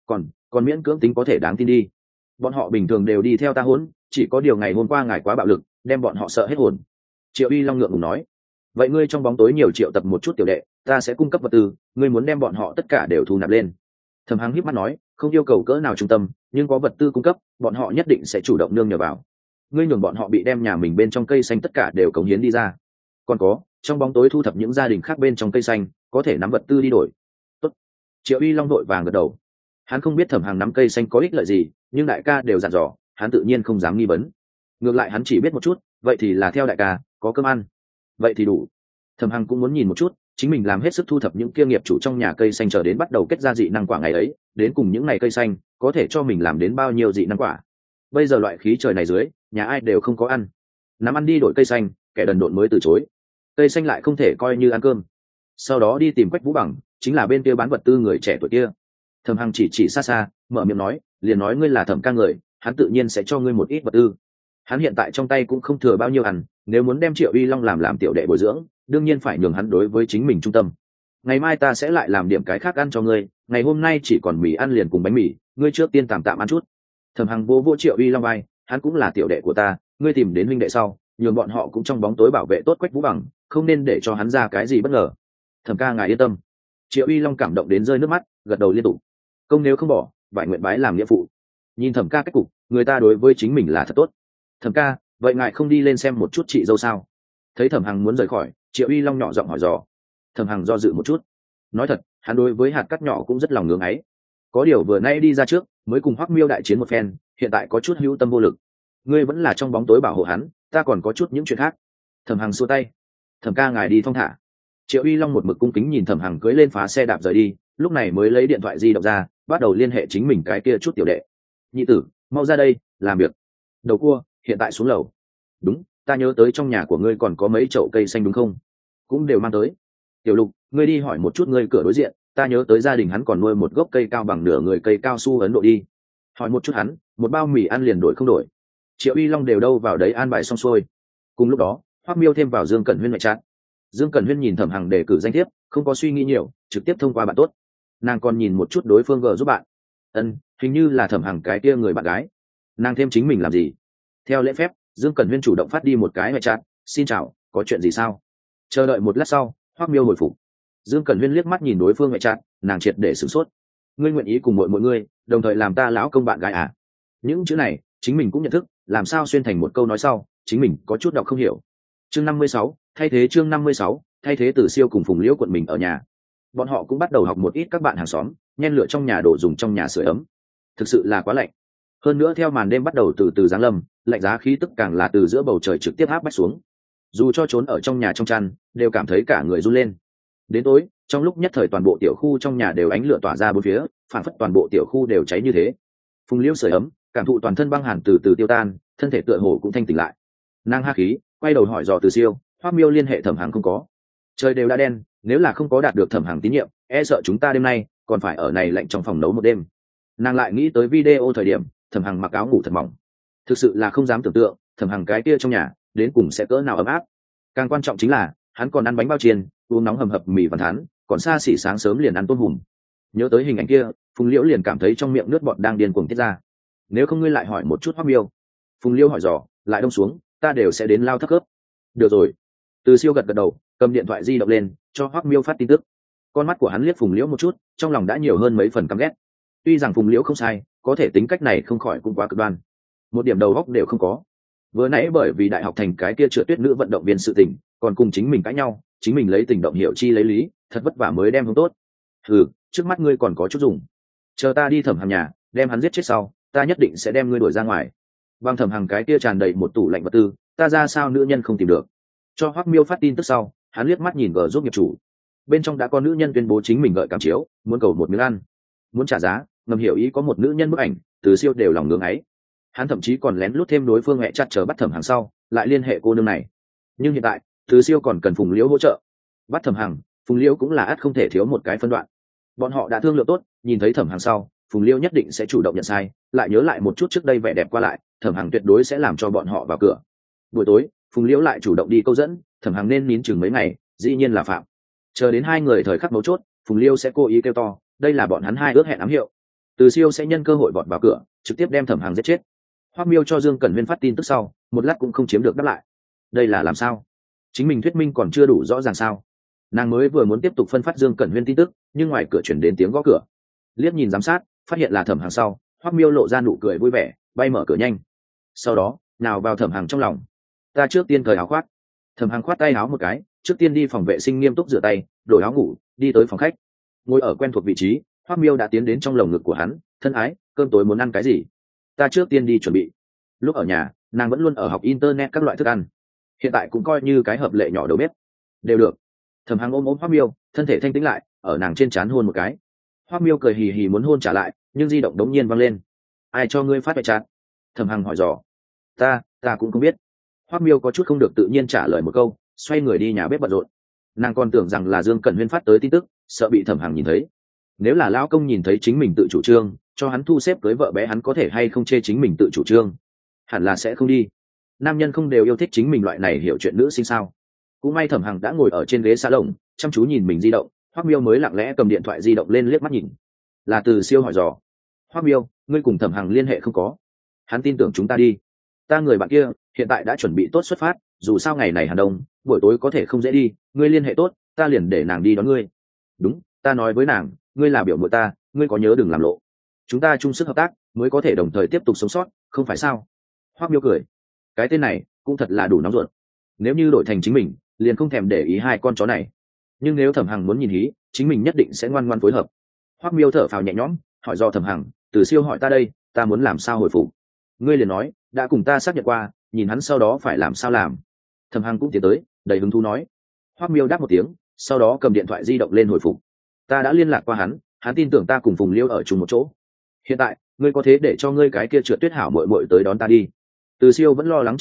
Còn miễn cưỡng tính có thể đáng tin đi. Bọn họ bình thường đều đi theo ta hỗn, chỉ có điều ngày hôm qua ngài quá bạo lực, đem bọn họ sợ hết hồn. Triệu Uy Long ngượng ngùng nói. Vậy ngươi trong bóng tối nhiều triệu tập một chút tiểu đệ, ta sẽ cung cấp vật tư, ngươi muốn đem bọn họ tất cả đều thu nạp lên. Thẩm Hằng híp mắt nói, không yêu cầu cỡ nào trung tâm, nhưng có vật tư cung cấp, bọn họ nhất định sẽ chủ động nương nhờ vào. Ngươi nhường bọn họ bị đem nhà mình bên trong cây xanh tất cả đều cống hiến đi ra. Còn có, trong bóng tối thu thập những gia đình khác bên trong cây xanh, có thể nắm vật tư đi đổi. Tốt. Triệu Uy Long đội vàng gật đầu. Hắn không biết Thẩm Hằng nắm cây xanh có ích lợi gì, nhưng đại ca đều dặn dò, hắn tự nhiên không dám nghi vấn. Ngược lại hắn chỉ biết một chút, vậy thì là theo đại ca, có cơm ăn, vậy thì đủ. Thẩm Hằng cũng muốn nhìn một chút, chính mình làm hết sức thu thập những kia nghiệp chủ trong nhà cây xanh chờ đến bắt đầu kết ra dị năng quả ngày ấy, đến cùng những ngày cây xanh có thể cho mình làm đến bao nhiêu dị năng quả. Bây giờ loại khí trời này dưới, nhà ai đều không có ăn, nắm ăn đi đổi cây xanh, kẻ đần độn mới từ chối. Cây xanh lại không thể coi như ăn cơm. Sau đó đi tìm Quách Vũ Bằng, chính là bên kia bán vật tư người trẻ tuổi kia. Thẩm Hằng chỉ xa xa mở miệng nói, liền nói ngươi là Thẩm ca người, hắn tự nhiên sẽ cho ngươi một ít vật tư. Hắn hiện tại trong tay cũng không thừa bao nhiêu ăn, nếu muốn đem Triệu Uy Long làm tiểu đệ bồi dưỡng, đương nhiên phải nhường hắn đối với chính mình trung tâm. Ngày mai ta sẽ lại làm điểm cái khác ăn cho ngươi, ngày hôm nay chỉ còn mì ăn liền cùng bánh mì, ngươi trước tiên tạm ăn chút. Thẩm Hằng vô Triệu Uy Long vai, hắn cũng là tiểu đệ của ta, ngươi tìm đến huynh đệ sau, nhường bọn họ cũng trong bóng tối bảo vệ tốt Quách Vũ Bằng, không nên để cho hắn ra cái gì bất ngờ. Thẩm ca ngài yên tâm. Triệu Uy Long cảm động đến rơi nước mắt, gật đầu liên tục. Công nếu không bỏ, vải nguyện bái làm nghĩa phụ. Nhìn Thẩm ca cách cục, người ta đối với chính mình là thật tốt. Thẩm ca, vậy ngài không đi lên xem một chút chị dâu sao? Thấy Thẩm Hằng muốn rời khỏi, Triệu Uy Long nhỏ giọng hỏi dò. Thẩm Hằng do dự một chút, nói thật, hắn đối với hạt cát nhỏ cũng rất lòng ngưỡng ấy. Có điều vừa nay đi ra trước, mới cùng Hoắc Miêu đại chiến một phen, hiện tại có chút hữu tâm vô lực. Ngươi vẫn là trong bóng tối bảo hộ hắn, ta còn có chút những chuyện khác. Thẩm Hằng xua tay. Thẩm ca ngài đi thong thả. Triệu Uy Long một mực cung kính nhìn Thẩm Hằng cưỡi lên phá xe đạp rời đi, lúc này mới lấy điện thoại di động ra, bắt đầu liên hệ chính mình cái kia chút tiểu đệ. Nhị tử, mau ra đây, làm việc. Đầu cua, hiện tại xuống lầu. Đúng, ta nhớ tới trong nhà của ngươi còn có mấy chậu cây xanh đúng không? Cũng đều mang tới. Tiểu Lục, ngươi đi hỏi một chút ngươi cửa đối diện, ta nhớ tới gia đình hắn còn nuôi một gốc cây cao bằng nửa người cây cao su Ấn Độ đi. Hỏi một chút hắn, một bao mì ăn liền đổi không đổi. Triệu Uy Long đều đâu vào đấy an bài xong xuôi. Cùng lúc đó, Hoắc Miêu thêm vào Dương Cẩn Huyên ngoại chat. Dương Cẩn Huyên nhìn Thẩm Hằng đề cử danh thiếp, không có suy nghĩ nhiều, trực tiếp thông qua bạn tốt. Nàng còn nhìn một chút đối phương gờ giúp bạn. Hình như là Thẩm Hằng cái kia người bạn gái. Nàng thêm chính mình làm gì? Theo lễ phép, Dương Cẩn Huyên chủ động phát đi một cái ngoại chat, xin chào, có chuyện gì sao? Chờ đợi một lát sau, Hoắc Miêu hồi phục. Dương Cẩn Huyên liếc mắt nhìn đối phương ngoại chat, nàng triệt để sửng sốt. Ngươi nguyện ý cùng mọi người, đồng thời làm ta lão công bạn gái à? Những chữ này, chính mình cũng nhận thức, làm sao xuyên thành một câu nói sau, chính mình có chút đọc không hiểu. Chương 56, chương 56, thay thế Tử Siêu cùng Phùng Liễu quận mình ở nhà. Bọn họ cũng bắt đầu học một ít các bạn hàng xóm, nhen lửa trong nhà đồ dùng trong nhà sưởi ấm. Thực sự là quá lạnh. Hơn nữa theo màn đêm bắt đầu từ từ giáng lâm, lạnh giá khí tức càng là từ giữa bầu trời trực tiếp áp bách xuống. Dù cho trốn ở trong nhà trong chăn, đều cảm thấy cả người run lên. Đến tối, trong lúc nhất thời toàn bộ tiểu khu trong nhà đều ánh lửa tỏa ra bốn phía, phản phất toàn bộ tiểu khu đều cháy như thế. Phùng Liễu sưởi ấm, cảm thụ toàn thân băng hàn từ từ tiêu tan, thân thể tựa hồ cũng thanh tỉnh lại. Nàng ha khí, quay đầu hỏi dò Từ Siêu, Hoắc Miêu liên hệ Thẩm Hằng không có? Trời đều đã đen, nếu là không có đạt được Thẩm Hằng tín nhiệm, e sợ chúng ta đêm nay còn phải ở này lạnh trong phòng nấu một đêm. Nàng lại nghĩ tới video thời điểm Thẩm Hằng mặc áo ngủ thật mỏng, thực sự là không dám tưởng tượng Thẩm Hằng cái kia trong nhà đến cùng sẽ cỡ nào ấm áp. Càng quan trọng chính là hắn còn ăn bánh bao chiên, uống nóng hầm hập mì vằn thắn, còn xa xỉ sáng sớm liền ăn tôm hùm. Nhớ tới hình ảnh kia, Phùng Liễu liền cảm thấy trong miệng nước bọt đang điên cuồng tiết ra. Nếu không ngươi lại hỏi một chút Hoắc Miêu. Phùng Liễu hỏi dò, lại đông xuống, ta đều sẽ đến lao thấp cấp. Được rồi. Từ Siêu gật gật đầu, cầm điện thoại di động lên, cho Hoắc Miêu phát tin tức. Con mắt của hắn liếc Phùng Liễu một chút, trong lòng đã nhiều hơn mấy phần căm ghét. Tuy rằng Phùng Liễu không sai, có thể tính cách này không khỏi cũng quá cực đoan, một điểm đầu óc đều không có. Vừa nãy bởi vì đại học thành cái kia trượt tuyết nữ vận động viên sự tình, còn cùng chính mình cãi nhau, chính mình lấy tình động hiểu chi lấy lý, thật vất vả mới đem hướng tốt. Trước mắt ngươi còn có chút dùng. Chờ ta đi Thẩm Hằng nhà, đem hắn giết chết sau, ta nhất định sẽ đem ngươi đuổi ra ngoài. Bằng Thẩm Hằng cái kia tràn đầy một tủ lạnh vật tư, ta ra sao nữ nhân không tìm được. Cho Hoắc Miêu phát tin tức sau, hắn liếc mắt nhìn G giúp nghiệp chủ. Bên trong đã có nữ nhân tuyên bố chính mình gợi cảm chiếu, muốn cầu một miếng ăn, muốn trả giá, ngầm hiểu ý có một nữ nhân bức ảnh, Từ Siêu đều lòng ngưỡng ấy. Hắn thậm chí còn lén lút thêm đối phương hẹ chặt chờ bắt Thẩm Hằng sau, lại liên hệ cô nương này. Nhưng hiện tại, Từ Siêu còn cần Phùng Liễu hỗ trợ. Bắt Thẩm Hằng, Phùng Liễu cũng là ắt không thể thiếu một cái phân đoạn. Bọn họ đã thương lượng tốt, nhìn thấy Thẩm Hằng sau, Phùng Liễu nhất định sẽ chủ động nhận sai, lại nhớ lại một chút trước đây vẻ đẹp qua lại, Thẩm Hằng tuyệt đối sẽ làm cho bọn họ vào cửa. Buổi tối, Phùng Liễu lại chủ động đi câu dẫn, Thẩm Hằng nên nín chừng mấy ngày, dĩ nhiên là phạm. Chờ đến hai người thời khắc mấu chốt, Phùng Liễu sẽ cố ý kêu to, đây là bọn hắn hai ước hẹn ám hiệu. Từ Siêu sẽ nhân cơ hội vọt vào cửa, trực tiếp đem Thẩm Hằng giết chết. Hoắc Miêu cho Dương Cẩn Huyên phát tin tức sau, một lát cũng không chiếm được đáp lại. Đây là làm sao? Chính mình thuyết minh còn chưa đủ rõ ràng sao? Nàng mới vừa muốn tiếp tục phân phát Dương Cẩn Huyên tin tức, nhưng ngoài cửa chuyển đến tiếng gõ cửa. Liếc nhìn giám sát, phát hiện là Thẩm Hằng sau, Hoắc Miêu lộ ra nụ cười vui vẻ, bay mở cửa nhanh. Sau đó, nào vào Thẩm Hằng trong lòng. Ta trước tiên cởi áo khoác. Thẩm Hằng khoát tay áo một cái, trước tiên đi phòng vệ sinh nghiêm túc rửa tay, đổi áo ngủ, đi tới phòng khách. Ngồi ở quen thuộc vị trí, Hoắc Miêu đã tiến đến trong lồng ngực của hắn, thân ái, cơm tối muốn ăn cái gì? Ta trước tiên đi chuẩn bị. Lúc ở nhà, nàng vẫn luôn ở học internet các loại thức ăn, hiện tại cũng coi như cái hợp lệ nhỏ đầu bếp. Đều được. Thẩm Hằng ôm Hoắc Miêu, thân thể thanh tĩnh lại, ở nàng trên trán hôn một cái. Hoắc Miêu cười hì hì muốn hôn trả lại, nhưng di động đống nhiên văng lên. Ai cho ngươi phát vệ chát? Thẩm Hằng hỏi dò. Ta cũng không biết. Hoắc Miêu có chút không được tự nhiên trả lời một câu, xoay người đi nhà bếp bận rộn. Nàng còn tưởng rằng là Dương Cẩn Huyên phát tới tin tức, sợ bị Thẩm Hằng nhìn thấy. Nếu là lão công nhìn thấy chính mình tự chủ trương, cho hắn thu xếp cưới vợ bé, hắn có thể hay không chê chính mình tự chủ trương? Hẳn là sẽ không đi. Nam nhân không đều yêu thích chính mình loại này hiểu chuyện nữ sinh sao? Cũng may Thẩm Hằng đã ngồi ở trên ghế salon, chăm chú nhìn mình di động. Hoắc Miêu mới lặng lẽ cầm điện thoại di động lên liếc mắt nhìn. Là Từ Siêu hỏi dò. Hoắc Miêu, ngươi cùng Thẩm Hằng liên hệ không có? Hắn tin tưởng chúng ta đi. Ta người bạn kia hiện tại đã chuẩn bị tốt xuất phát, dù sao ngày này Hàn Đông, buổi tối có thể không dễ đi, ngươi liên hệ tốt, ta liền để nàng đi đón ngươi. Đúng, ta nói với nàng, ngươi là biểu muội ta, ngươi có nhớ đừng làm lộ. Chúng ta chung sức hợp tác, mới có thể đồng thời tiếp tục sống sót, không phải sao? Hoắc Miêu cười. Cái tên này cũng thật là đủ nóng ruột. Nếu như đổi thành chính mình, liền không thèm để ý hai con chó này. Nhưng nếu Thẩm Hằng muốn nhìn hí, chính mình nhất định sẽ ngoan ngoãn phối hợp. Hoắc Miêu thở phào nhẹ nhõm, hỏi do Thẩm Hằng, Từ Siêu hỏi ta đây, ta muốn làm sao hồi phục? Ngươi liền nói, đã cùng ta xác nhận qua, nhìn hắn sau đó phải làm sao làm. Thẩm Hằng cũng tiến tới, đầy hứng thú nói. Hoắc Miêu đáp một tiếng, sau đó cầm điện thoại di động lên hồi phục. Ta đã liên lạc qua hắn, hắn tin tưởng ta cùng Phùng Liêu ở chung một chỗ. Hiện tại, ngươi có thế để cho ngươi cái kia trượt tuyết hảo muội muội tới đón ta đi. Từ Siêu vẫn lo lắng chờ đợi,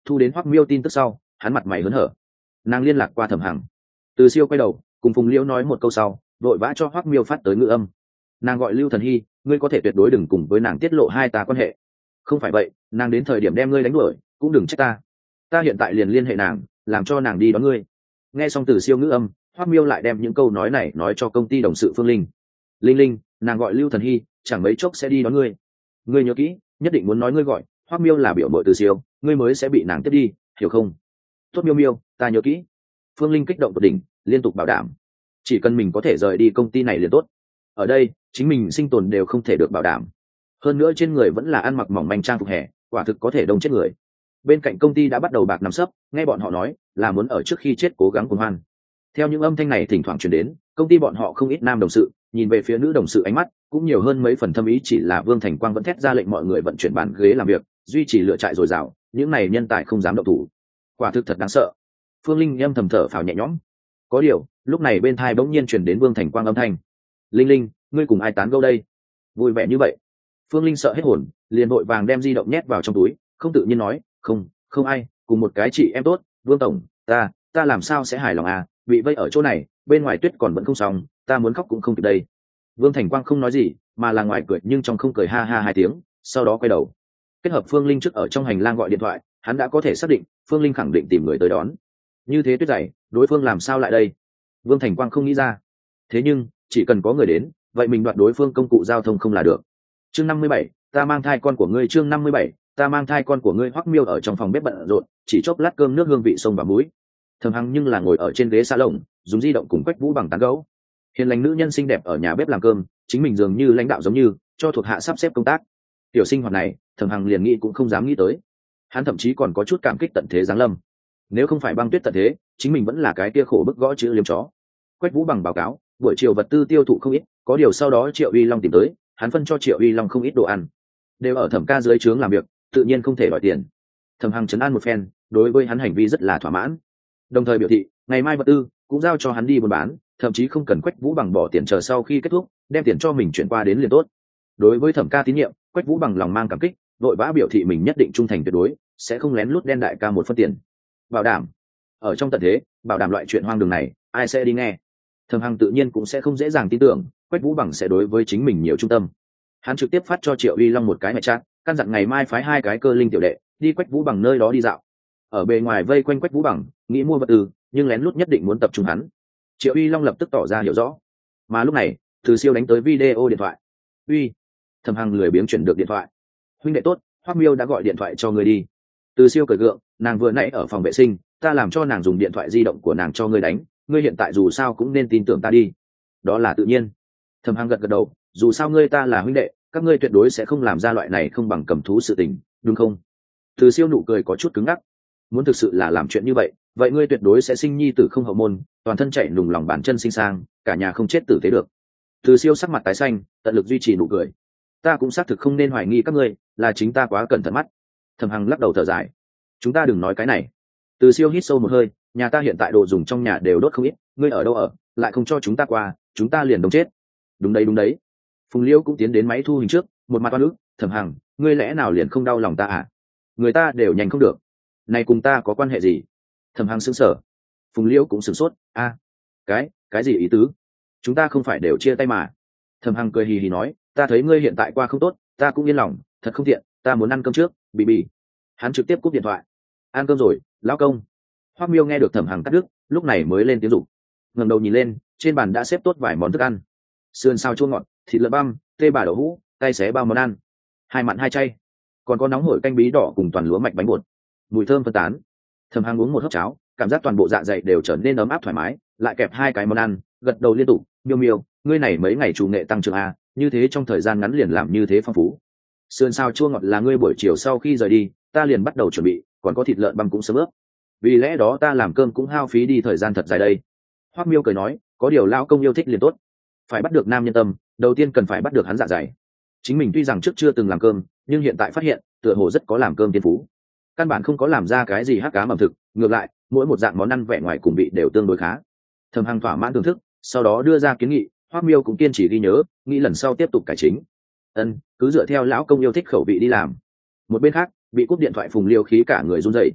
thu đến Hoắc Miêu tin tức sau, hắn mặt mày hớn hở. Nàng liên lạc qua Thẩm Hằng. Từ Siêu quay đầu cùng Phùng Liễu nói một câu sau, vội vã cho Hoắc Miêu phát tới ngữ âm. Nàng gọi Lưu Thần Hy, ngươi có thể tuyệt đối đừng cùng với nàng tiết lộ hai ta quan hệ. Không phải vậy, nàng đến thời điểm đem ngươi đánh đuổi cũng đừng trách ta. Ta hiện tại liền liên hệ nàng, làm cho nàng đi đón ngươi. Nghe xong Từ Siêu ngữ âm, Hoắc Miêu lại đem những câu nói này nói cho công ty đồng sự Phương Linh. Linh Linh, nàng gọi Lưu Thần Hy, chẳng mấy chốc sẽ đi đón ngươi. Ngươi nhớ kỹ, nhất định muốn nói ngươi gọi Hoắc Miêu là biểu mội Từ Siêu, ngươi mới sẽ bị nàng tiếp đi, hiểu không? Tốt Miêu Miêu, ta nhớ kỹ. Phương Linh kích động tột đỉnh, liên tục bảo đảm, chỉ cần mình có thể rời đi công ty này liền tốt. Ở đây, chính mình sinh tồn đều không thể được bảo đảm. Hơn nữa trên người vẫn là ăn mặc mỏng manh trang phục hè, quả thực có thể đông chết người. Bên cạnh công ty đã bắt đầu bạc nằm sấp, nghe bọn họ nói là muốn ở trước khi chết cố gắng cuồng hoan. Theo những âm thanh này thỉnh thoảng truyền đến, công ty bọn họ không ít nam đồng sự nhìn về phía nữ đồng sự, ánh mắt cũng nhiều hơn mấy phần thâm ý. Chỉ là Vương Thành Quang vẫn thét ra lệnh mọi người vận chuyển bàn ghế làm việc, duy trì lựa trại dồi dào, những này nhân tài không dám động thủ, quả thực thật đáng sợ. Phương Linh âm thầm thở phào nhẹ nhõm. Có điều lúc này bên thai bỗng nhiên truyền đến Vương Thành Quang âm thanh: Linh Linh, ngươi cùng ai tán gẫu đây? Vui vẻ như vậy. Phương Linh sợ hết hồn, liền vội vàng đem di động nhét vào trong túi, không tự nhiên nói: không ai, cùng một cái chị em tốt. Vương tổng, ta làm sao sẽ hài lòng à, bị vây ở chỗ này, bên ngoài tuyết còn vẫn không xong, ta muốn khóc cũng không kịp đây. Vương Thành Quang không nói gì, mà là ngoài cười nhưng trong không cười ha ha hai tiếng, sau đó quay đầu. Kết hợp Phương Linh trước ở trong hành lang gọi điện thoại, hắn đã có thể xác định Phương Linh khẳng định tìm người tới đón. Như thế tuyết dày, đối phương làm sao lại đây? Vương Thành Quang không nghĩ ra. Thế nhưng chỉ cần có người đến, vậy mình đoạt đối phương công cụ giao thông không là được. Chương 57, ta mang thai con của ngươi. Chương 57, ta mang thai con của ngươi. Hoắc Miêu ở trong phòng bếp bận rộn, chỉ chốc lát cơm nước hương vị sông vào mũi. Thầm Hằng nhưng là ngồi ở trên ghế salon, dùng di động cùng Quách Vũ Bằng tán gẫu. Hiền lành nữ nhân xinh đẹp ở nhà bếp làm cơm, chính mình dường như lãnh đạo giống như cho thuộc hạ sắp xếp công tác. Tiểu sinh hoạt này, Thầm Hằng liền nghĩ cũng không dám nghĩ tới. Hắn thậm chí còn có chút cảm kích tận thế giáng lâm. Nếu không phải băng tuyết tận thế, chính mình vẫn là cái kia khổ bức gõ chữ liếm chó. Quách Vũ Bằng báo cáo, buổi chiều vật tư tiêu thụ không ít, có điều sau đó Triệu Uy Long tìm tới, hắn phân cho Triệu Uy Long không ít đồ ăn. Đều ở Thẩm ca dưới trướng làm việc, tự nhiên không thể đòi tiền. Thẩm Hằng trấn an một phen, đối với hắn hành vi rất là thỏa mãn, đồng thời biểu thị ngày mai vật tư cũng giao cho hắn đi buôn bán, thậm chí không cần Quách Vũ Bằng bỏ tiền chờ sau khi kết thúc, đem tiền cho mình chuyển qua đến liền tốt. Đối với Thẩm ca tín nhiệm, Quách Vũ Bằng lòng mang cảm kích, vội vã biểu thị mình nhất định trung thành tuyệt đối, sẽ không lén lút đen đại ca một phân tiền. Bảo đảm, ở trong tận thế, bảo đảm loại chuyện hoang đường này, ai sẽ đi nghe? Thẩm Hằng tự nhiên cũng sẽ không dễ dàng tin tưởng Quách Vũ Bằng sẽ đối với chính mình nhiều trung tâm. Hắn trực tiếp phát cho Triệu Uy Long một cái mẹ chat, căn dặn ngày mai phái hai cái cơ linh tiểu đệ đi Quách Vũ Bằng nơi đó đi dạo. Ở bề ngoài vây quanh Quách Vũ Bằng, nghĩ mua vật tư, nhưng lén lút nhất định muốn tập trung hắn. Triệu Uy Long lập tức tỏ ra hiểu rõ. Mà lúc này, Từ Siêu đánh tới video điện thoại. Uy. Thẩm Hằng lười biếng chuyển được điện thoại. Huynh đệ tốt, Hoắc Miêu đã gọi điện thoại cho người đi. Từ Siêu cười gượng, nàng vừa nãy ở phòng vệ sinh, ta làm cho nàng dùng điện thoại di động của nàng cho ngươi đánh, ngươi hiện tại dù sao cũng nên tin tưởng ta đi. Đó là tự nhiên. Thẩm Hằng gật gật đầu, dù sao ngươi ta là huynh đệ, các ngươi tuyệt đối sẽ không làm ra loại này không bằng cầm thú sự tình, đúng không? Từ Siêu nụ cười có chút cứng ngắc. Muốn thực sự là làm chuyện như vậy, vậy ngươi tuyệt đối sẽ sinh nhi tử không hậu môn, toàn thân chạy nùng lòng bàn chân sinh sang, cả nhà không chết tử tế được. Từ Siêu sắc mặt tái xanh, tận lực duy trì nụ cười. Ta cũng xác thực không nên hoài nghi các ngươi, là chính ta quá cẩn thận mắt. Thẩm Hằng lắc đầu thở dài. Chúng ta đừng nói cái này. Từ Siêu hít sâu một hơi, nhà ta hiện tại đồ dùng trong nhà đều đốt không ít, ngươi ở đâu ở, lại không cho chúng ta qua, chúng ta liền đông chết. Đúng đấy. Phùng Liễu cũng tiến đến máy thu hình trước, một mặt oan ức. Thẩm Hằng, ngươi lẽ nào liền không đau lòng ta à? Người ta đều nhanh không được, này cùng ta có quan hệ gì? Thẩm Hằng sững sờ. Phùng Liễu cũng sửng sốt. Cái gì ý tứ? Chúng ta không phải đều chia tay mà? Thẩm Hằng cười hì hì nói, ta thấy ngươi hiện tại qua không tốt, ta cũng yên lòng, thật không tiện, ta muốn ăn cơm trước, bì. Hắn trực tiếp cúp điện thoại. Ăn cơm rồi, lão công. Hoắc Miêu nghe được Thẩm Hằng cắt đứt, lúc này mới lên tiếng rủ. Ngẩng đầu nhìn lên, trên bàn đã xếp tốt vài món thức ăn: sườn xào chua ngọt, thịt lợn băm, tê bà đậu hũ, tay xé bao món ăn, hai mặn hai chay, còn có nóng hổi canh bí đỏ cùng toàn lúa mạch bánh bột, mùi thơm phân tán. Thẩm Hằng uống một hớp cháo, cảm giác toàn bộ dạ dày đều trở nên ấm áp thoải mái, lại kẹp hai cái món ăn, gật đầu liên tục. Miêu, ngươi này mấy ngày chủ nghệ tăng trưởng a, như thế trong thời gian ngắn liền làm như thế phong phú. Sườn xào chua ngọt là ngươi buổi chiều sau khi rời đi, ta liền bắt đầu chuẩn bị, còn có thịt lợn băm cũng sớm ướp. Vì lẽ đó ta làm cơm cũng hao phí đi thời gian thật dài đây. Hoắc Miêu cười nói, có điều lão công yêu thích liền tốt. Phải bắt được nam nhân tâm, đầu tiên cần phải bắt được hắn dạ dày. Chính mình tuy rằng trước chưa từng làm cơm, nhưng hiện tại phát hiện, tựa hồ rất có làm cơm tiên phú. Căn bản không có làm ra cái gì hắc cá ẩm thực, ngược lại, mỗi một dạng món ăn vẻ ngoài cùng vị đều tương đối khá. Thẩm Hằng thỏa mãn thưởng thức, sau đó đưa ra kiến nghị, Hoắc Miêu cũng kiên trì ghi nhớ, nghĩ lần sau tiếp tục cải chính. Cứ dựa theo lão công yêu thích khẩu vị đi làm. Một bên khác, bị cúp điện thoại Phùng Liêu khí cả người run rẩy.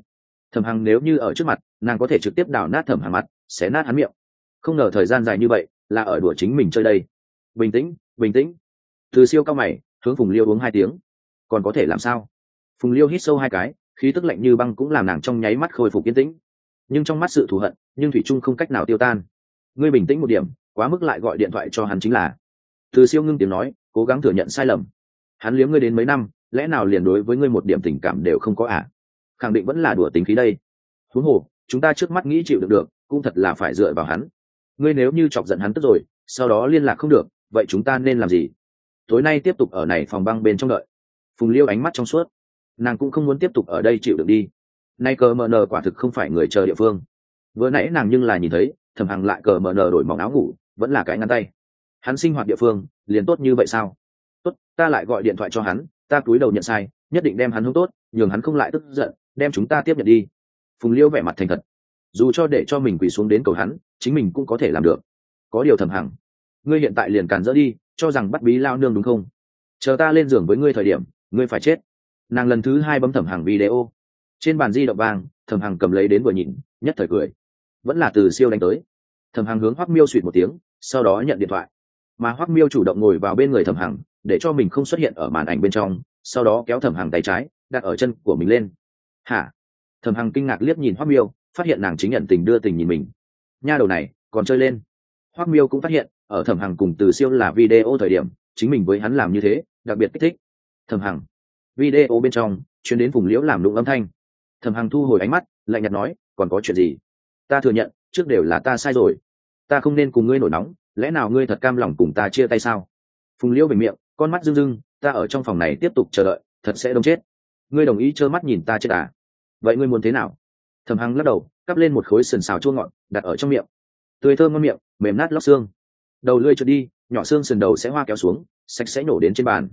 Thẩm Hằng nếu như ở trước mặt nàng có thể trực tiếp đào nát Thẩm Hằng mặt, xé nát hắn miệng. Không ngờ thời gian dài như vậy là ở đùa chính mình chơi đây. Bình tĩnh, bình tĩnh. Từ Siêu cao mày hướng Phùng Liêu uống 2 tiếng. Còn có thể làm sao? Phùng Liêu hít sâu 2 cái, khí tức lạnh như băng cũng làm nàng trong nháy mắt khôi phục yên tĩnh, nhưng trong mắt sự thù hận nhưng thủy trung không cách nào tiêu tan. Ngươi bình tĩnh một điểm, quá mức lại gọi điện thoại cho hắn chính là. Từ Siêu ngưng tiếng nói, cố gắng thừa nhận sai lầm. Hắn liếm ngươi đến mấy năm, lẽ nào liền đối với ngươi một điểm tình cảm đều không có à? Khẳng định vẫn là đùa tính khí đây. Huống hồ chúng ta trước mắt nghĩ chịu được cũng thật là phải dựa vào hắn. Ngươi nếu như chọc giận hắn tức rồi, sau đó liên lạc không được, vậy chúng ta nên làm gì? Tối nay tiếp tục ở này phòng băng bên trong đợi. Phùng Liêu ánh mắt trong suốt, nàng cũng không muốn tiếp tục ở đây chịu được đi. Nay cờ mờ nờ quả thực không phải người chờ địa phương. Vừa nãy nàng nhưng là nhìn thấy Thẩm Hằng lại cờ mờ nờ đổi mỏng áo ngủ, vẫn là cái ngăn tay. Hắn sinh hoạt địa phương liền tốt như vậy sao? Tốt, ta lại gọi điện thoại cho hắn, ta cúi đầu nhận sai, nhất định đem hắn hướng tốt, nhường hắn không lại tức giận, đem chúng ta tiếp nhận đi. Phùng Liêu vẻ mặt thành thật, dù cho để cho mình quỳ xuống đến cầu hắn, chính mình cũng có thể làm được. Có điều Thẩm Hằng, ngươi hiện tại liền càn rỡ đi, cho rằng bắt bí lao nương đúng không? Chờ ta lên giường với ngươi thời điểm, ngươi phải chết. Nàng lần thứ 2 bấm Thẩm Hằng video. Trên bàn di động vang, Thẩm Hằng cầm lấy đến vừa nhìn, nhất thời cười. Vẫn là Từ Siêu đánh tới. Thẩm Hằng hướng Hoắc Miêu suýt một tiếng, sau đó nhận điện thoại. Mà Hoắc Miêu chủ động ngồi vào bên người Thẩm Hằng, để cho mình không xuất hiện ở màn ảnh bên trong, sau đó kéo Thẩm Hằng tay trái đặt ở chân của mình lên. Hả? Thẩm Hằng kinh ngạc liếc nhìn Hoắc Miêu, phát hiện nàng chính nhận tình đưa tình nhìn mình. Nha đầu này còn chơi lên. Hoắc Miêu cũng phát hiện ở Thẩm Hằng cùng Từ Siêu là video thời điểm, chính mình với hắn làm như thế đặc biệt kích thích. Thẩm Hằng, video bên trong truyền đến Phùng Liễu làm lụng âm thanh. Thẩm Hằng thu hồi ánh mắt, lạnh nhạt nói, còn có chuyện gì? Ta thừa nhận trước đều là ta sai rồi, ta không nên cùng ngươi nổi nóng, lẽ nào ngươi thật cam lòng cùng ta chia tay sao? Phùng Liễu về miệng, con mắt rưng rưng, ta ở trong phòng này tiếp tục chờ đợi thật sẽ đông chết. Ngươi đồng ý trơ mắt nhìn ta chết à? Vậy ngươi muốn thế nào? Thẩm Hằng lắc đầu, cắp lên một khối sườn xào chua ngọt đặt ở trong miệng, tươi thơm ngon miệng, mềm nát lóc xương. Đầu lưỡi trượt đi, nhỏ xương sườn đầu sẽ hoa kéo xuống, sạch sẽ nổ đến trên bàn.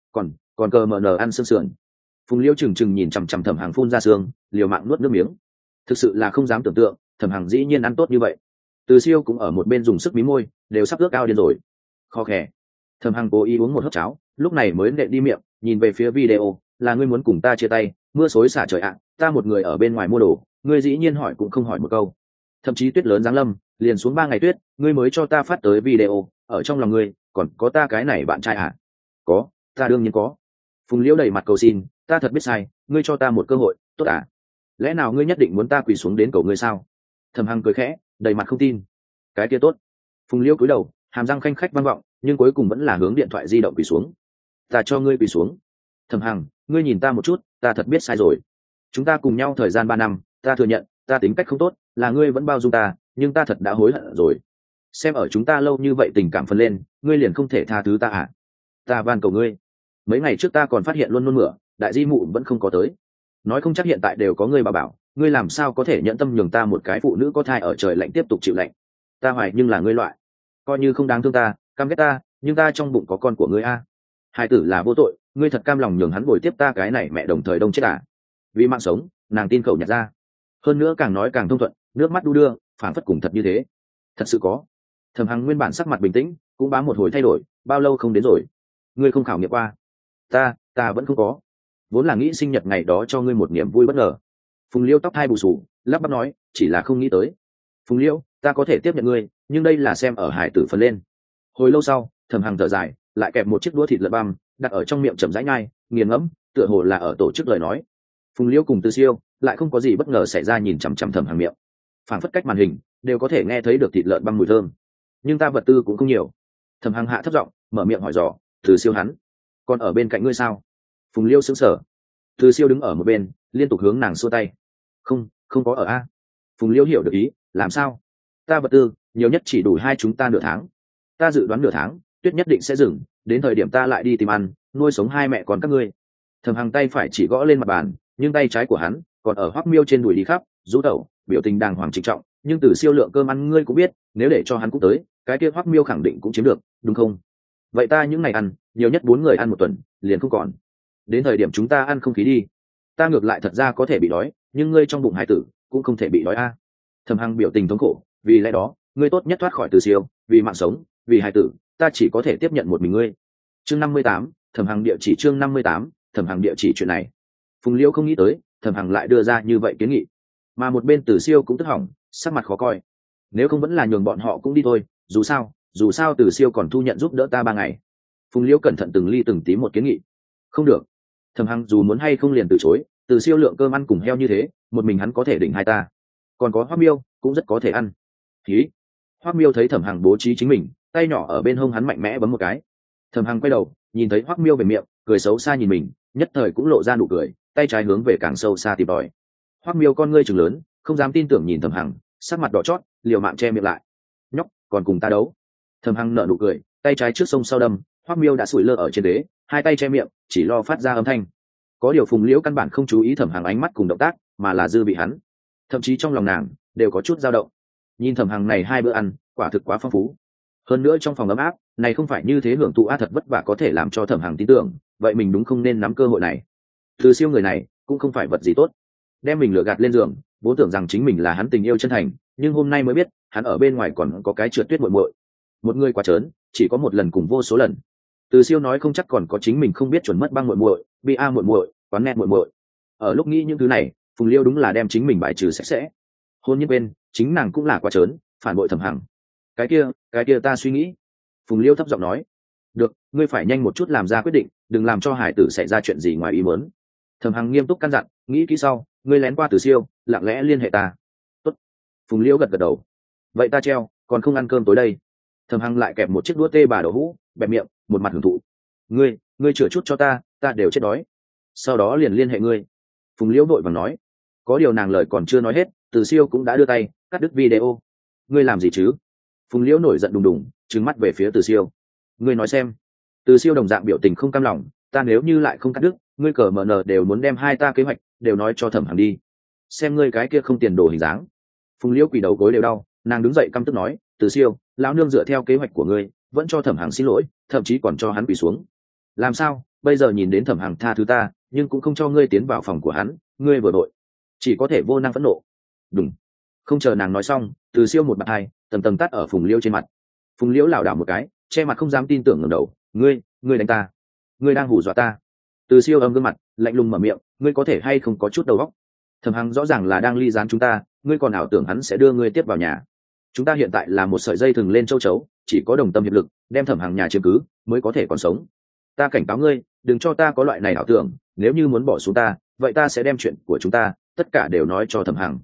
Còn cờ mờ nờ ăn xương sườn. Phùng Liêu trừng trừng nhìn chằm chằm Thẩm Hằng phun ra xương, liều mạng nuốt nước miếng. Thực sự là không dám tưởng tượng, Thẩm Hằng dĩ nhiên ăn tốt như vậy. Từ Siêu cũng ở một bên dùng sức mí môi, đều sắp ước ao điên rồi. Kho khè. Thẩm Hằng cố ý uống một hớp cháo, lúc này mới nện đi miệng, nhìn về phía video, là ngươi muốn cùng ta chia tay? Mưa xối xả trời ạ, ta một người ở bên ngoài mua đồ, ngươi dĩ nhiên hỏi cũng không hỏi một câu. Thậm chí tuyết lớn giáng lâm, liền xuống 3 ngày tuyết, ngươi mới cho ta phát tới video, ở trong lòng ngươi còn có ta cái này bạn trai à? Có, ta đương nhiên có. Phùng Liễu đầy mặt cầu xin, ta thật biết sai, ngươi cho ta một cơ hội, tốt à? Lẽ nào ngươi nhất định muốn ta quỳ xuống đến cầu ngươi sao? Thẩm Hằng cười khẽ, đầy mặt không tin. Cái kia tốt. Phùng Liễu cúi đầu, hàm răng khanh khách vang vọng, nhưng cuối cùng vẫn là hướng điện thoại di động quỳ xuống. Ta cho ngươi quỳ xuống. Thẩm Hằng, ngươi nhìn ta một chút, ta thật biết sai rồi. Chúng ta cùng nhau thời gian 3 năm, ta thừa nhận, ta tính cách không tốt, là ngươi vẫn bao dung ta, nhưng ta thật đã hối hận rồi. Xem ở chúng ta lâu như vậy tình cảm phân lên, ngươi liền không thể tha thứ ta à? Ta van cầu ngươi. Mấy ngày trước ta còn phát hiện luôn nôn mửa, đại di mụ vẫn không có tới. Nói không chắc hiện tại đều có ngươi bảo, ngươi làm sao có thể nhận tâm nhường ta một cái phụ nữ có thai ở trời lạnh tiếp tục chịu lạnh? Ta hoài nhưng là ngươi loại, coi như không đáng thương ta, căm ghét ta, nhưng ta trong bụng có con của ngươi a. Hai tử là vô tội, ngươi thật cam lòng nhường hắn bồi tiếp ta cái này mẹ đồng thời đông chết à? Vì mạng sống, nàng tin khẩu nhặt ra. Hơn nữa càng nói càng thông thuận, nước mắt đu đưa, phảng phất cùng thật như thế. Thật sự có. Thẩm Hằng nguyên bản sắc mặt bình tĩnh, cũng bám một hồi thay đổi, bao lâu không đến rồi? Ngươi không khảo nghiệm qua? Ta vẫn không có. Vốn là nghĩ sinh nhật ngày đó cho ngươi một niềm vui bất ngờ. Phùng Liêu tóc hai bù xù, lắp bắp nói, chỉ là không nghĩ tới. Phùng Liêu, ta có thể tiếp nhận ngươi, nhưng đây là xem ở hải tử phần lên. Hồi lâu sau, Thẩm Hằng thở dài, lại kẹp một chiếc đũa thịt lợn băm, đặt ở trong miệng chậm rãi nhai, nghiền ngẫm, tựa hồ là ở tổ chức lời nói. Phùng Liêu cùng Từ Siêu lại không có gì bất ngờ xảy ra, nhìn chằm chằm Thẩm Hằng miệng, phảng phất cách màn hình đều có thể nghe thấy được thịt lợn băm mùi thơm. Nhưng ta vật tư cũng không nhiều. Thẩm Hằng hạ thấp giọng mở miệng hỏi dò, Từ Siêu hắn còn ở bên cạnh ngươi sao? Phùng Liêu sững sờ. Từ Siêu đứng ở một bên, liên tục hướng nàng xua tay. Không có ở a. Phùng Liêu hiểu được ý, làm sao? Ta vật tư nhiều nhất chỉ đủ hai chúng ta nửa tháng. Ta dự đoán nửa tháng, tuyết nhất định sẽ dừng, đến thời điểm ta lại đi tìm ăn, nuôi sống hai mẹ con các ngươi. Thẩm Hằng tay phải chỉ gõ lên mặt bàn, nhưng tay trái của hắn còn ở Hoắc Miêu trên đùi đi khắp, rũ tẩu, biểu tình đàng hoàng trịnh trọng. Nhưng Từ Siêu lượng cơm ăn ngươi cũng biết, nếu để cho hắn cũng tới, cái kia Hoắc Miêu khẳng định cũng chiếm được, đúng không? Vậy ta những ngày ăn, nhiều nhất 4 người ăn một tuần, liền không còn. Đến thời điểm chúng ta ăn không khí đi. Ta ngược lại thật ra có thể bị đói, nhưng ngươi trong bụng hải tử cũng không thể bị đói a. Thẩm Hằng biểu tình thống khổ, vì lẽ đó, ngươi tốt nhất thoát khỏi Từ Siêu, vì mạng sống, vì hải tử, ta chỉ có thể tiếp nhận một mình ngươi. Chương 58, Thẩm Hằng địa chỉ chương 58, Thẩm Hằng địa chỉ chuyện này. Phùng Liêu không nghĩ tới, Thẩm Hằng lại đưa ra như vậy kiến nghị. mà một bên Từ Siêu cũng tức hỏng, sắc mặt khó coi. Nếu không vẫn là nhường bọn họ cũng đi thôi, dù sao Từ Siêu còn thu nhận giúp đỡ ta 3 ngày. Phùng Liễu cẩn thận từng ly từng tí một kiến nghị. Không được. Thẩm Hằng dù muốn hay không liền từ chối, Từ Siêu lượng cơm ăn cùng heo như thế, một mình hắn có thể đỉnh hai ta. Còn có Hoắc Miêu cũng rất có thể ăn. Khí. Hoắc Miêu thấy Thẩm Hằng bố trí chính mình, tay nhỏ ở bên hông hắn mạnh mẽ bấm một cái. Thẩm Hằng quay đầu, nhìn thấy Hoắc Miêu về miệng, cười xấu xa nhìn mình, nhất thời cũng lộ ra nụ cười, tay trái hướng về càng sâu xa tìm tòi. Hoắc Miêu con ngươi trừng lớn, không dám tin tưởng nhìn Thẩm Hằng, sắc mặt đỏ chót, liều mạng che miệng lại. Nhóc, còn cùng ta đấu? Thẩm Hằng nở nụ cười, tay trái trước sông sau đâm, Hoắc Miêu đã sủi lơ ở trên đế, hai tay che miệng, chỉ lo phát ra âm thanh. Có điều Phùng Liễu căn bản không chú ý Thẩm Hằng ánh mắt cùng động tác, mà là dư bị hắn. Thậm chí trong lòng nàng đều có chút dao động. Nhìn Thẩm Hằng này 2 bữa ăn, quả thực quá phong phú. Hơn nữa trong phòng ấm áp, này không phải như thế hưởng thụ thật vất vả có thể làm cho Thẩm Hằng tin tưởng, vậy mình đúng không nên nắm cơ hội này. Từ Siêu người này cũng không phải vật gì tốt, đem mình lừa gạt lên giường, vốn tưởng rằng chính mình là hắn tình yêu chân thành, nhưng hôm nay mới biết, hắn ở bên ngoài còn có cái Trượt Tuyết muội muội. Một người quá trớn, chỉ có một lần cùng vô số lần. Từ Siêu nói không chắc còn có chính mình không biết chuẩn mất băng muội muội, bia muội muội, quán net muội muội. Ở lúc nghĩ những thứ này, Phùng Liêu đúng là đem chính mình bài trừ sạch sẽ. Hôn nhân bên, chính nàng cũng là quá trớn, phản bội Thẩm Hằng. Cái kia ta suy nghĩ. Phùng Liêu thấp giọng nói. Được, ngươi phải nhanh một chút làm ra quyết định, đừng làm cho hải tử xảy ra chuyện gì ngoài ý muốn. Thẩm Hằng nghiêm túc căn dặn, nghĩ kỹ sau, ngươi lén qua Từ Siêu, lặng lẽ liên hệ ta. Tốt. Phùng Liêu gật gật đầu. Vậy ta treo, còn không ăn cơm tối đây. Thẩm Hằng lại kẹp một chiếc đũa tê bà đậu hũ, bẹp miệng, một mặt hưởng thụ. Ngươi chữa chút cho ta đều chết đói. Sau đó liền liên hệ ngươi. Phùng Liễu vội vàng nói. Có điều nàng lời còn chưa nói hết, Từ Siêu cũng đã đưa tay cắt đứt video. Ngươi làm gì chứ? Phùng Liễu nổi giận đùng đùng, trừng mắt về phía Từ Siêu. Ngươi nói xem. Từ Siêu đồng dạng biểu tình không cam lòng, ta nếu như lại không cắt đứt, ngươi cờ mờ nờ đều muốn đem hai ta kế hoạch đều nói cho Thẩm Hằng đi. Xem ngươi cái kia không tiền đồ hình dáng. Phùng Liễu quỳ đầu gối đều đau, nàng đứng dậy căm tức nói, Từ Siêu, lão nương dựa theo kế hoạch của ngươi, vẫn cho Thẩm Hằng xin lỗi, thậm chí còn cho hắn quỳ xuống. Làm sao? Bây giờ nhìn đến Thẩm Hằng tha thứ ta, nhưng cũng không cho ngươi tiến vào phòng của hắn, ngươi vừa đội, chỉ có thể vô năng phẫn nộ. Đúng. Không chờ nàng nói xong, Từ Siêu một bạt hai tầm tầm tát ở Phùng Liễu trên mặt. Phùng Liễu lảo đảo một cái, che mặt không dám tin tưởng ngẩng đầu, ngươi đánh ta, ngươi đang hù dọa ta. Từ Siêu âm gương mặt, lạnh lùng mở miệng, ngươi có thể hay không có chút đầu óc? Thẩm Hằng rõ ràng là đang ly gián chúng ta, ngươi còn ảo tưởng hắn sẽ đưa ngươi tiếp vào nhà. Chúng ta hiện tại là một sợi dây thừng lên châu chấu, chỉ có đồng tâm hiệp lực, đem Thẩm Hằng nhà chiếm cứ, mới có thể còn sống. Ta cảnh cáo ngươi, đừng cho ta có loại này ảo tưởng, nếu như muốn bỏ xuống ta, vậy ta sẽ đem chuyện của chúng ta tất cả đều nói cho Thẩm Hằng.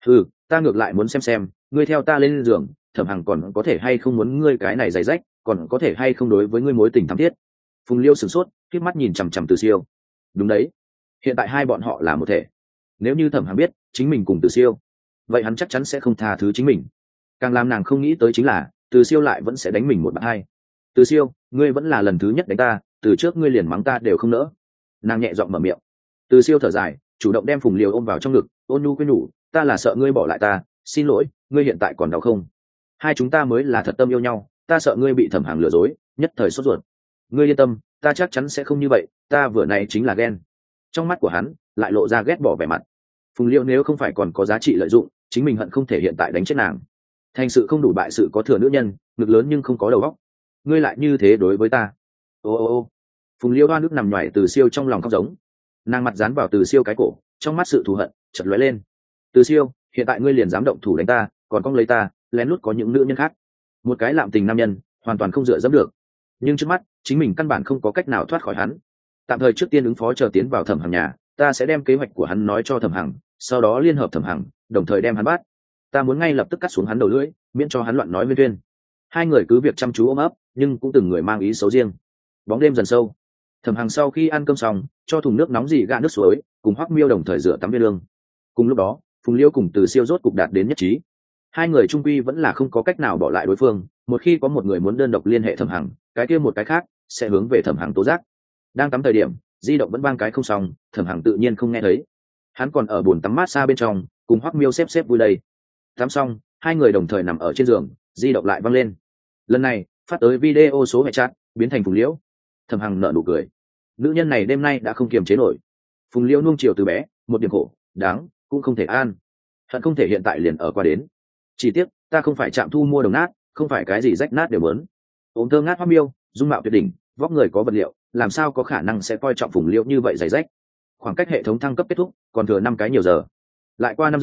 Ta ngược lại muốn xem, ngươi theo ta lên giường, Thẩm Hằng còn có thể hay không muốn ngươi cái này giày rách, còn có thể hay không đối với ngươi mối tình thắm thiết. Phùng Liêu sửng sốt, khép mắt nhìn chằm chằm Từ Siêu. Đúng đấy, hiện tại hai bọn họ là một thể. Nếu như Thẩm Hằng biết chính mình cùng Từ Siêu, vậy hắn chắc chắn sẽ không tha thứ chính mình. Càng làm nàng không nghĩ tới chính là Từ Siêu lại vẫn sẽ đánh mình một bạt hai. Từ Siêu, ngươi vẫn là lần thứ nhất đánh ta, từ trước ngươi liền mắng ta đều không nỡ. Nàng nhẹ giọng mở miệng. Từ Siêu thở dài, chủ động đem Phùng Liêu ôm vào trong ngực, ôn nhu khuyên nhủ, ta là sợ ngươi bỏ lại ta, xin lỗi, ngươi hiện tại còn đau không? Hai chúng ta mới là thật tâm yêu nhau, ta sợ ngươi bị Thẩm Hằng lừa dối, nhất thời sốt ruột. Ngươi yên tâm, ta chắc chắn sẽ không như vậy, ta vừa này chính là ghen. Trong mắt của hắn lại lộ ra ghét bỏ vẻ mặt. Phùng Liêu nếu không phải còn có giá trị lợi dụng, chính mình hận không thể hiện tại đánh chết nàng. Thành sự không đủ bại sự có thừa nữ nhân, ngực lớn nhưng không có đầu óc. Ngươi lại như thế đối với ta. Ô. Phùng Liêu đoan nước nằm nhoài Từ Siêu trong lòng khóc giống. Nàng mặt dán vào Từ Siêu cái cổ, trong mắt sự thù hận chợt lóe lên. Từ Siêu, hiện tại ngươi liền dám động thủ đánh ta, còn cong lấy ta, lén lút có những nữ nhân khác. Một cái lạm tình nam nhân, hoàn toàn không dựa dẫm được. Nhưng trước mắt, chính mình căn bản không có cách nào thoát khỏi hắn. Tạm thời trước tiên ứng phó chờ tiến vào Thẩm Hằng nhà, ta sẽ đem kế hoạch của hắn nói cho Thẩm Hằng, sau đó liên hợp Thẩm Hằng, đồng thời đem hắn bắt. Ta muốn ngay lập tức cắt xuống hắn đầu lưỡi, miễn cho hắn loạn nói viên tuyên. Hai người cứ việc chăm chú ôm ấp, nhưng cũng từng người mang ý xấu riêng. Bóng đêm dần sâu, Thẩm Hằng sau khi ăn cơm xong, cho thùng nước nóng dì gạ nước suối, cùng Hoắc Miêu đồng thời rửa tắm viên lương. Cùng lúc đó, Phùng Liêu cùng Từ Siêu rốt cục đạt đến nhất trí. Hai người trung quy vẫn là không có cách nào bỏ lại đối phương, một khi có một người muốn đơn độc liên hệ Thẩm Hằng, cái kia một cái khác sẽ hướng về Thẩm Hằng tố giác. Đang tắm thời điểm, di động vẫn vang cái không xong, Thẩm Hằng tự nhiên không nghe thấy. Hắn còn ở bồn tắm mát xa bên trong, cùng Hoắc Miêu xếp vui đây. Tắm xong, hai người đồng thời nằm ở trên giường, di động lại vang lên. Lần này, phát tới video số hệ chat, biến thành Phùng Liễu. Thẩm Hằng nở nụ cười. Nữ nhân này đêm nay đã không kiềm chế nổi. Phùng Liễu nuông chiều từ bé, một điểm khổ, đáng cũng không thể an. Hận không thể hiện tại liền ở qua đến. Chỉ tiếc, ta không phải Trạm Thu mua đồng nát, không phải cái gì rách nát đều muốn. Ôm thơ ngát Hoắc Miêu, dung mạo tuyệt đỉnh, vóc người có vật liệu, làm sao có khả năng sẽ coi trọng Phùng Liễu như vậy giày rách. Khoảng cách hệ thống thăng cấp kết thúc, còn thừa 5 cái nhiều giờ. Lại qua 5 giờ,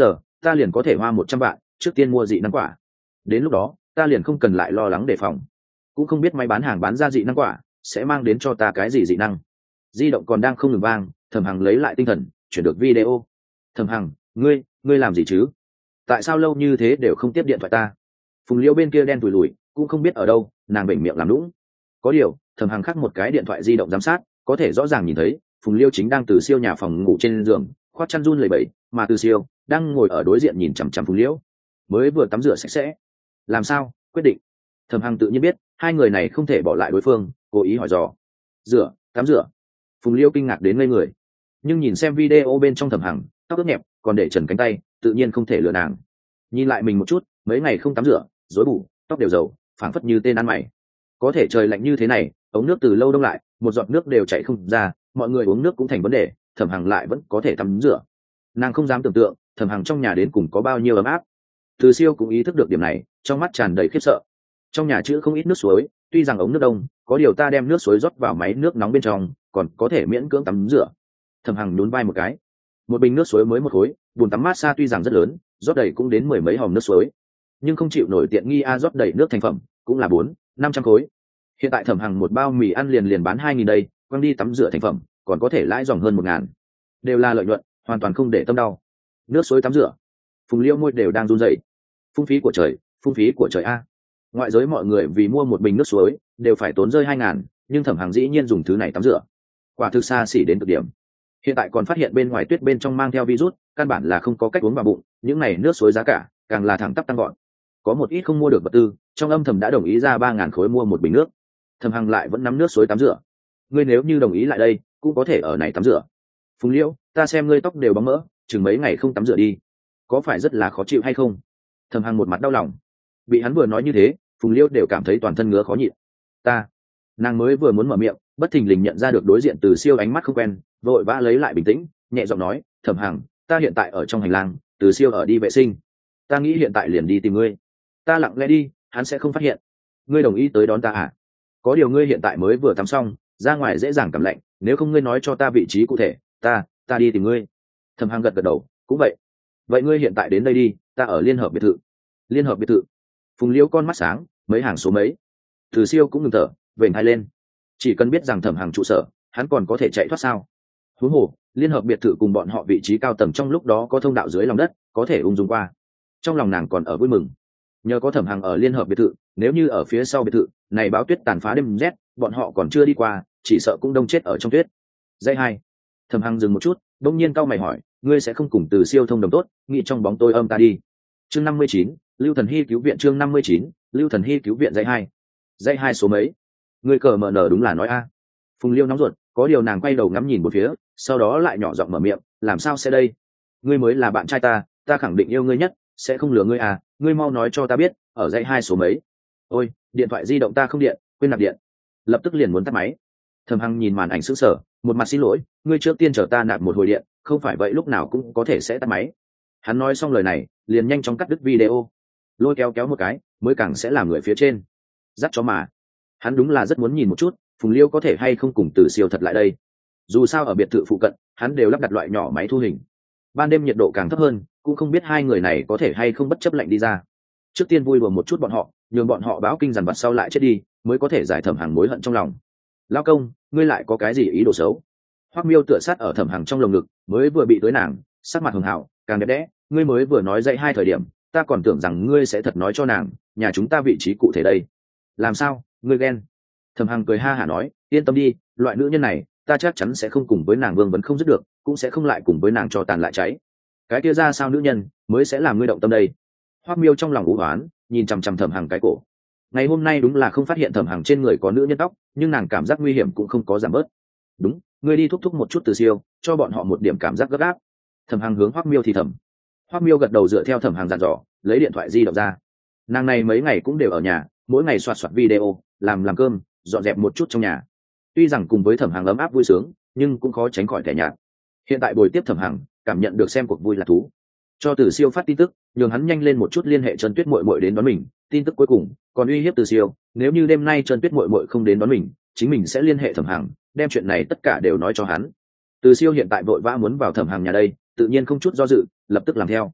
ta liền có thể hoa 100 vạn trước tiên mua dị năng quả, đến lúc đó ta liền không cần lại lo lắng đề phòng, cũng không biết máy bán hàng bán ra dị năng quả sẽ mang đến cho ta cái gì dị năng. Di động còn đang không ngừng vang, Thẩm Hằng lấy lại tinh thần chuyển được video. Thẩm Hằng, ngươi làm gì chứ? Tại sao lâu như thế đều không tiếp điện thoại ta? Phùng Liêu bên kia đen tủi lùi, cũng không biết ở đâu, nàng bệnh miệng làm lũng. Có điều Thẩm Hằng khắc một cái điện thoại di động giám sát, có thể rõ ràng nhìn thấy Phùng Liêu chính đang Từ Siêu nhà phòng ngủ trên giường khoác chăn run lẩy bẩy, mà Từ Siêu đang ngồi ở đối diện nhìn chằm chằm Phùng Liêu, mới vừa tắm rửa sạch sẽ. Làm sao quyết định? Thẩm Hằng tự nhiên biết hai người này không thể bỏ lại đối phương, cố ý hỏi dò. Tắm rửa. Phùng Liêu kinh ngạc đến ngây người, nhưng nhìn xem video bên trong Thẩm Hằng tóc ướt nhẹp còn để trần cánh tay, tự nhiên không thể lừa nàng. Nhìn lại mình một chút, mấy ngày không tắm rửa, rối bù, tóc đều dầu, phảng phất như tên ăn mày. Có thể trời lạnh như thế này, ống nước từ lâu đông lại, một giọt nước đều chảy không ra, mọi người uống nước cũng thành vấn đề, Thẩm Hằng lại vẫn có thể tắm rửa. Nàng không dám tưởng tượng Thẩm Hằng trong nhà đến cùng có bao nhiêu ấm áp. Từ Siêu cũng ý thức được điểm này, trong mắt tràn đầy khiếp sợ. Trong nhà chữ không ít nước suối, tuy rằng ống nước đông, có điều ta đem nước suối rót vào máy nước nóng bên trong, còn có thể miễn cưỡng tắm rửa. Thẩm Hằng nhún vai một cái. Một bình nước suối mới một khối, bồn tắm massage tuy rằng rất lớn, rót đầy cũng đến 10 mấy hòm nước suối, nhưng không chịu nổi tiện nghi rót đầy nước thành phẩm cũng là 400-500 khối. Hiện tại Thẩm Hằng một bao mì ăn liền bán 2.000 đây, quăng đi tắm rửa thành phẩm còn có thể lãi dòng hơn 1.000, đều là lợi nhuận, hoàn toàn không để tâm đau. Nước suối tắm rửa, Phùng Liêu môi đều đang run rẩy. Phung phí của trời a! Ngoại giới mọi người vì mua một bình nước suối đều phải tốn rơi 2.000, nhưng Thẩm Hằng dĩ nhiên dùng thứ này tắm rửa, quả thực xa xỉ đến cực điểm. Hiện tại còn phát hiện bên ngoài tuyết bên trong mang theo virus, căn bản là không có cách uống vào bụng, những này nước suối giá cả càng là thẳng tắp tăng gọn. Có một ít không mua được vật tư, trong âm thầm đã đồng ý ra 3.000 khối mua một bình nước. Thẩm Hằng lại vẫn nắm nước suối tắm rửa. Ngươi nếu như đồng ý lại đây, cũng có thể ở này tắm rửa. Phùng Liễu, ta xem ngươi tóc đều bóng mỡ, chừng mấy ngày không tắm rửa đi, có phải rất là khó chịu hay không? Thẩm Hằng một mặt đau lòng. Bị hắn vừa nói như thế, Phùng Liễu đều cảm thấy toàn thân ngứa khó nhịn. Nàng mới vừa muốn mở miệng, bất thình lình nhận ra được đối diện Từ Siêu ánh mắt không quen, vội vã lấy lại bình tĩnh, nhẹ giọng nói, Thẩm Hằng, ta hiện tại ở trong hành lang, Từ Siêu ở đi vệ sinh, ta nghĩ hiện tại liền đi tìm ngươi. Ta lặng lẽ đi, hắn sẽ không phát hiện. Ngươi đồng ý tới đón ta à? Có điều ngươi hiện tại mới vừa tắm xong, ra ngoài dễ dàng cảm lạnh, nếu không ngươi nói cho ta vị trí cụ thể, ta đi tìm ngươi. Thẩm Hằng gật gật đầu, cũng vậy ngươi hiện tại đến đây đi, ta ở liên hợp biệt thự. Liên hợp biệt thự? Phùng Liễu con mắt sáng, mấy hàng số mấy? Từ Siêu cũng ngừng thở, vểnh hai lên. Chỉ cần biết rằng Thẩm Hằng trụ sở, hắn còn có thể chạy thoát sao? Huống hồ liên hợp biệt thự cùng bọn họ vị trí cao tầng trong lúc đó có thông đạo dưới lòng đất, có thể ung dung qua. Trong lòng nàng còn ở vui mừng, nhờ có Thẩm Hằng ở liên hợp biệt thự, nếu như ở phía sau biệt thự này báo tuyết tàn phá đêm rét, bọn họ còn chưa đi qua, chỉ sợ cũng đông chết ở trong tuyết. Dây hai. Thẩm Hằng dừng một chút, đông nhiên cau mày hỏi, ngươi sẽ không cùng Từ Siêu thông đồng tốt, nghĩ trong bóng tôi âm ta đi. Chương 59, Lưu Thần Hy cứu viện. Chương 59, Lưu Thần Hy cứu viện. Dây hai số mấy? Ngươi cờ mờ nở đúng là nói a. Phùng Liêu nóng ruột, có điều nàng quay đầu ngắm nhìn một phía, sau đó lại nhỏ giọng mở miệng, làm sao sẽ đây? Ngươi mới là bạn trai ta khẳng định yêu ngươi nhất, sẽ không lừa ngươi à, ngươi mau nói cho ta biết, ở dãy 2 số mấy? Ôi, điện thoại di động ta không điện, quên nạp điện, lập tức liền muốn tắt máy. Thẩm Hằng nhìn màn ảnh sững sờ, một mặt xin lỗi, ngươi trước tiên chờ ta nạp một hồi điện, không phải vậy lúc nào cũng có thể sẽ tắt máy. Hắn nói xong lời này, liền nhanh chóng cắt đứt video, lôi kéo một cái, mới càng sẽ làm người phía trên. Dắt chó mà. Hắn đúng là rất muốn nhìn một chút, Phùng Liêu có thể hay không cùng Từ Siêu thật lại đây. Dù sao ở biệt thự phụ cận, hắn đều lắp đặt loại nhỏ máy thu hình. Ban đêm nhiệt độ càng thấp hơn, cũng không biết hai người này có thể hay không bất chấp lạnh đi ra. Trước tiên vui đùa một chút bọn họ, nhường bọn họ báo kinh dằn vặt sau lại chết đi, mới có thể giải Thẩm Hằng mối hận trong lòng. Lao công, ngươi lại có cái gì ý đồ xấu? Hoắc Miêu tựa sát ở Thẩm Hằng trong lồng ngực, mới vừa bị tới nàng, sắc mặt hường hảo, càng đẹp đẽ. Ngươi mới vừa nói dậy hai thời điểm, ta còn tưởng rằng ngươi sẽ thật nói cho nàng, nhà chúng ta vị trí cụ thể đây. Làm sao, ngươi ghen? Thẩm Hằng cười ha hả nói, yên tâm đi, loại nữ nhân này, ta chắc chắn sẽ không cùng với nàng vương vấn không dứt được, cũng sẽ không lại cùng với nàng cho tàn lại cháy. Cái kia ra sao nữ nhân mới sẽ làm ngươi động tâm đây? Hoắc Miêu trong lòng u hoán, nhìn chằm chằm Thẩm Hằng cái cổ. Ngày hôm nay đúng là không phát hiện Thẩm Hằng trên người có nữ nhân tóc, nhưng nàng cảm giác nguy hiểm cũng không có giảm bớt. Đúng, ngươi đi thúc một chút Từ Siêu, cho bọn họ một điểm cảm giác gấp gáp. Thẩm Hằng hướng Hoắc Miêu thì thầm. Hoắc Miêu gật đầu dựa theo Thẩm Hằng dặn dò, lấy điện thoại di động ra. Nàng này mấy ngày cũng đều ở nhà, mỗi ngày soạt video, làm cơm, dọn dẹp một chút trong nhà. Tuy rằng cùng với Thẩm Hằng ấm áp vui sướng, nhưng cũng khó tránh khỏi tẻ nhạt. Hiện tại buổi tiếp Thẩm Hằng, cảm nhận được xem cuộc vui là thú. Cho Từ Siêu phát tin tức, nhường hắn nhanh lên một chút liên hệ Trần Tuyết muội muội đến đón mình. Tin tức cuối cùng còn uy hiếp Từ Siêu, nếu như đêm nay Trần Tuyết muội muội không đến đón mình, chính mình sẽ liên hệ Thẩm Hằng, đem chuyện này tất cả đều nói cho hắn. Từ Siêu hiện tại vội vã muốn vào Thẩm Hằng nhà đây, tự nhiên không chút do dự, lập tức làm theo.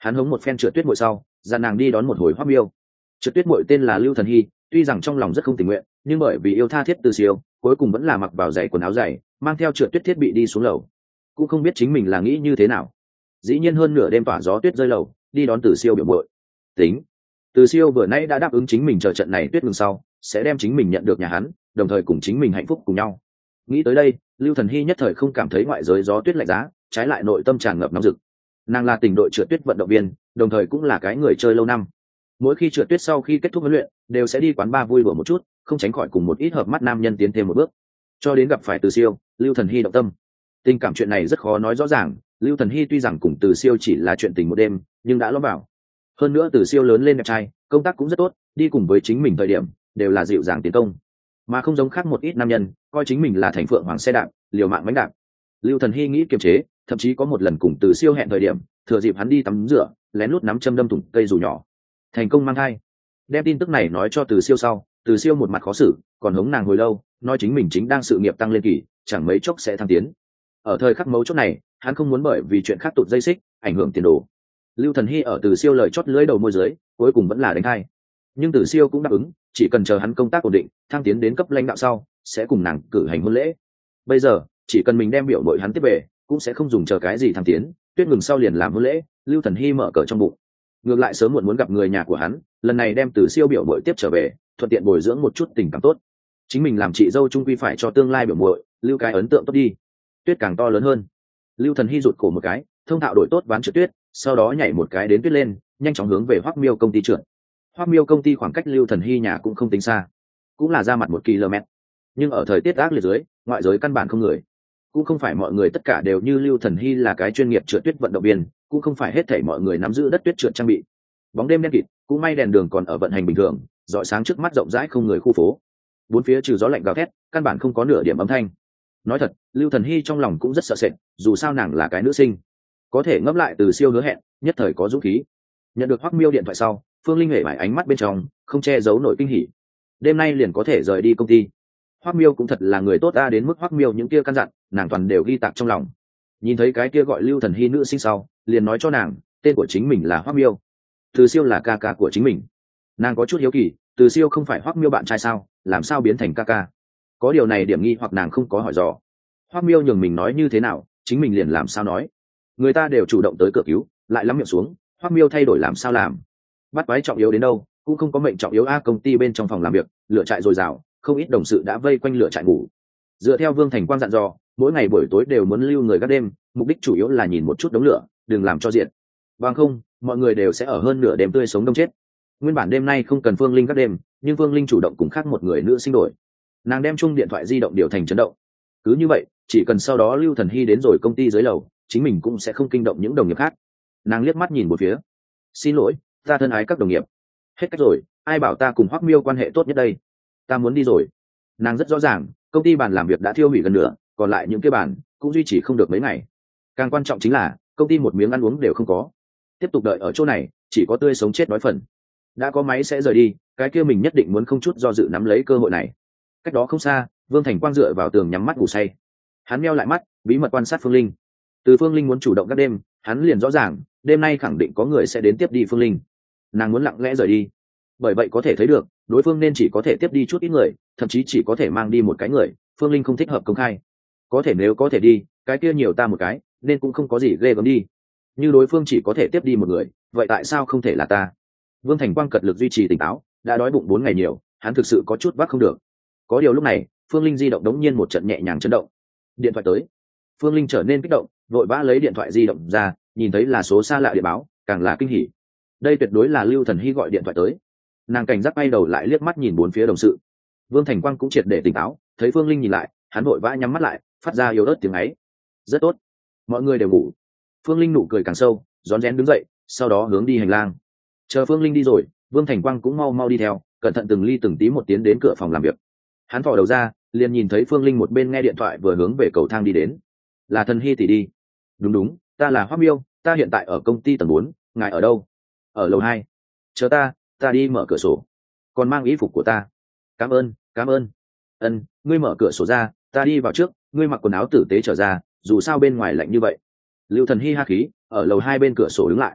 Hắn hống một phen trượt tuyết muội sau dàn nàng đi đón một hồi Hoắc Miêu. Trượt tuyết muội tên là Lưu Thần Hy, tuy rằng trong lòng rất không tình nguyện, nhưng bởi vì yêu tha thiết Từ Siêu, cuối cùng vẫn là mặc vào giày quần áo dày, mang theo trượt tuyết thiết bị đi xuống lầu. Cũng không biết chính mình là nghĩ như thế nào, dĩ nhiên hơn nửa đêm tỏa gió tuyết rơi lầu đi đón Từ Siêu biểu muội. Tính, Từ Siêu vừa nãy đã đáp ứng chính mình chờ trận này tuyết ngừng sau sẽ đem chính mình nhận được nhà hắn, đồng thời cùng chính mình hạnh phúc cùng nhau. Nghĩ tới đây, Lưu Thần Hy nhất thời không cảm thấy ngoại giới gió tuyết lạnh giá, trái lại nội tâm tràn ngập nóng rực. Nàng là tỉnh đội trượt tuyết vận động viên, đồng thời cũng là cái người chơi lâu năm. Mỗi khi trượt tuyết sau khi kết thúc huấn luyện, đều sẽ đi quán bar vui đùa một chút, không tránh khỏi cùng một ít hợp mắt nam nhân tiến thêm một bước. Cho đến gặp phải Từ Siêu, Lưu Thần Hy động tâm. Tình cảm chuyện này rất khó nói rõ ràng, Lưu Thần Hy tuy rằng cùng Từ Siêu chỉ là chuyện tình một đêm, nhưng đã lõm vào. Hơn nữa Từ Siêu lớn lên đẹp trai, công tác cũng rất tốt, đi cùng với chính mình thời điểm đều là dịu dàng tiến công, mà không giống khác một ít nam nhân coi chính mình là thành phượng hoàng xe đạp, liều mạng mánh đạp. Lưu Thần Hy nghĩ kiềm chế, thậm chí có một lần cùng Từ Siêu hẹn thời điểm, thừa dịp hắn đi tắm rửa, lén lút nắm châm đâm thủng cây dù nhỏ, thành công mang thai. Đem tin tức này nói cho Từ Siêu sau, Từ Siêu một mặt khó xử, còn hống nàng hồi lâu, nói chính mình chính đang sự nghiệp tăng lên kỳ, chẳng mấy chốc sẽ thăng tiến. Ở thời khắc mấu chốt này, hắn không muốn bởi vì chuyện khác tụt dây xích, ảnh hưởng tiền đồ. Lưu Thần Hy ở Từ Siêu lời chót lưỡi đầu môi dưới, cuối cùng vẫn là đánh thai. Nhưng Từ Siêu cũng đáp ứng, chỉ cần chờ hắn công tác ổn định, thăng tiến đến cấp lãnh đạo sau, sẽ cùng nàng cử hành hôn lễ. Bây giờ, chỉ cần mình đem biểu nội hắn tiếp về, cũng sẽ không dùng chờ cái gì thăng tiến, tuyết ngừng sau liền làm hôn lễ. Lưu Thần Hy mở cờ trong bụng, ngược lại sớm muộn muốn gặp người nhà của hắn, lần này đem Từ Siêu biểu muội tiếp trở về, thuận tiện bồi dưỡng một chút tình cảm tốt. Chính mình làm chị dâu chung quy phải cho tương lai biểu muội lưu cái ấn tượng tốt đi. Tuyết càng to lớn hơn, Lưu Thần Hy rụt cổ một cái, thông thạo đổi tốt ván trượt tuyết, sau đó nhảy một cái đến tuyết lên, nhanh chóng hướng về Hoắc Miêu công ty trượt. Hoắc Miêu công ty khoảng cách Lưu Thần Hy nhà cũng không tính xa, cũng là ra mặt 1 km. Nhưng ở thời tiết ác liệt dưới, ngoại giới căn bản không người, cũng không phải mọi người tất cả đều như Lưu Thần Hy là cái chuyên nghiệp trượt tuyết vận động viên, cũng không phải hết thảy mọi người nắm giữ đất tuyết trượt trang bị. Bóng đêm đen kịt, cũng may đèn đường còn ở vận hành bình thường, rọi sáng trước mắt rộng rãi không người khu phố. Bốn phía trừ gió lạnh gào thét, căn bản không có nửa điểm âm thanh. Nói thật, Lưu Thần Hy trong lòng cũng rất sợ sệt, dù sao nàng là cái nữ sinh, có thể ngấp lại Từ Siêu hứa hẹn, nhất thời có dũng khí. Nhận được Hoắc Miêu điện thoại sau, Phương Linh hề bại ánh mắt bên trong không che giấu nổi kinh hỉ. Đêm nay liền có thể rời đi công ty. Hoắc Miêu cũng thật là người tốt ta, đến mức Hoắc Miêu những kia căn dặn, nàng toàn đều ghi tạc trong lòng. Nhìn thấy cái kia gọi Lưu Thần Hy nữ sinh sau, liền nói cho nàng, tên của chính mình là Hoắc Miêu, Từ Siêu là ca ca của chính mình. Nàng có chút hiếu kỳ, Từ Siêu không phải Hoắc Miêu bạn trai sao, làm sao biến thành ca ca? Có điều này điểm nghi hoặc nàng không có hỏi dò. Hoắc Miêu nhường mình nói như thế nào, chính mình liền làm sao nói. Người ta đều chủ động tới cửa cứu, lại lắm miệng xuống, Hoắc Miêu thay đổi làm sao làm? Bắt quái trọng yếu đến đâu, cũng không có mệnh trọng yếu a. Công ty bên trong phòng làm việc, lửa trại dồi dào, không ít đồng sự đã vây quanh lửa trại ngủ. Dựa theo Vương Thành Quang dặn dò, mỗi ngày buổi tối đều muốn lưu người gác đêm, mục đích chủ yếu là nhìn một chút đống lửa, đừng làm cho diện. Bằng không, mọi người đều sẽ ở hơn nửa đêm tươi sống đông chết. Nguyên bản đêm nay không cần Phương Linh gác đêm, nhưng Phương Linh chủ động cùng khác một người nữ sinh đổi. Nàng đem chung điện thoại di động điều thành chấn động. Cứ như vậy, chỉ cần sau đó Lưu Thần Hy đến rồi công ty dưới lầu, chính mình cũng sẽ không kinh động những đồng nghiệp khác. Nàng liếc mắt nhìn một phía. Xin lỗi, ta thân ái các đồng nghiệp. Hết cách rồi, ai bảo ta cùng Hoắc Miêu quan hệ tốt nhất đây? Ta muốn đi rồi. Nàng rất rõ ràng, công ty bàn làm việc đã thiêu hủy gần nửa, còn lại những cái bàn cũng duy trì không được mấy ngày. Càng quan trọng chính là, công ty một miếng ăn uống đều không có. Tiếp tục đợi ở chỗ này, chỉ có tươi sống chết đói phần. Đã có máy sẽ rời đi, cái kia mình nhất định muốn không chút do dự nắm lấy cơ hội này. Cách đó không xa, Vương Thành Quang dựa vào tường nhắm mắt ngủ say. Hắn meo lại mắt, bí mật quan sát Phương Linh. Từ Phương Linh muốn chủ động các đêm, hắn liền rõ ràng, đêm nay khẳng định có người sẽ đến tiếp đi Phương Linh. Nàng muốn lặng lẽ rời đi, bởi vậy có thể thấy được, đối phương nên chỉ có thể tiếp đi chút ít người, thậm chí chỉ có thể mang đi một cái người. Phương Linh không thích hợp công khai, có thể nếu có thể đi, cái kia nhiều ta một cái, nên cũng không có gì ghê gớm đi. Như đối phương chỉ có thể tiếp đi một người, vậy tại sao không thể là ta? Vương Thành Quang cật lực duy trì tỉnh táo, đã đói bụng 4 ngày nhiều, hắn thực sự có chút vác không được. Có điều lúc này, Phương Linh di động đống nhiên một trận nhẹ nhàng chấn động. Điện thoại tới. Phương Linh trở nên kích động, vội vã lấy điện thoại di động ra, nhìn thấy là số xa lạ điện báo, càng là kinh hỉ. Đây tuyệt đối là Lưu Thần Hy gọi điện thoại tới. Nàng cảnh giác bay đầu lại liếc mắt nhìn bốn phía đồng sự. Vương Thành Quang cũng triệt để tỉnh táo, thấy Phương Linh nhìn lại, hắn vội vã nhắm mắt lại, phát ra yếu ớt tiếng ấy. Rất tốt, mọi người đều ngủ. Phương Linh nụ cười càng sâu, rón rén đứng dậy, sau đó hướng đi hành lang. Chờ Phương Linh đi rồi, Vương Thành Quang cũng mau mau đi theo, cẩn thận từng ly từng tí một tiến đến cửa phòng làm việc. Hắn thò đầu ra, liền nhìn thấy Phương Linh một bên nghe điện thoại vừa hướng về cầu thang đi đến. Là Thần Hy tỷ đi. Đúng đúng, ta là Hoắc Miêu, ta hiện tại ở công ty tầng 4, ngài ở đâu? Ở lầu 2. Chờ ta đi mở cửa sổ. Còn mang y phục của ta. Cảm ơn, cảm ơn. Ngươi mở cửa sổ ra, ta đi vào trước, ngươi mặc quần áo tử tế trở ra, dù sao bên ngoài lạnh như vậy. Lưu Thần Hy ha khí, ở lầu 2 bên cửa sổ đứng lại.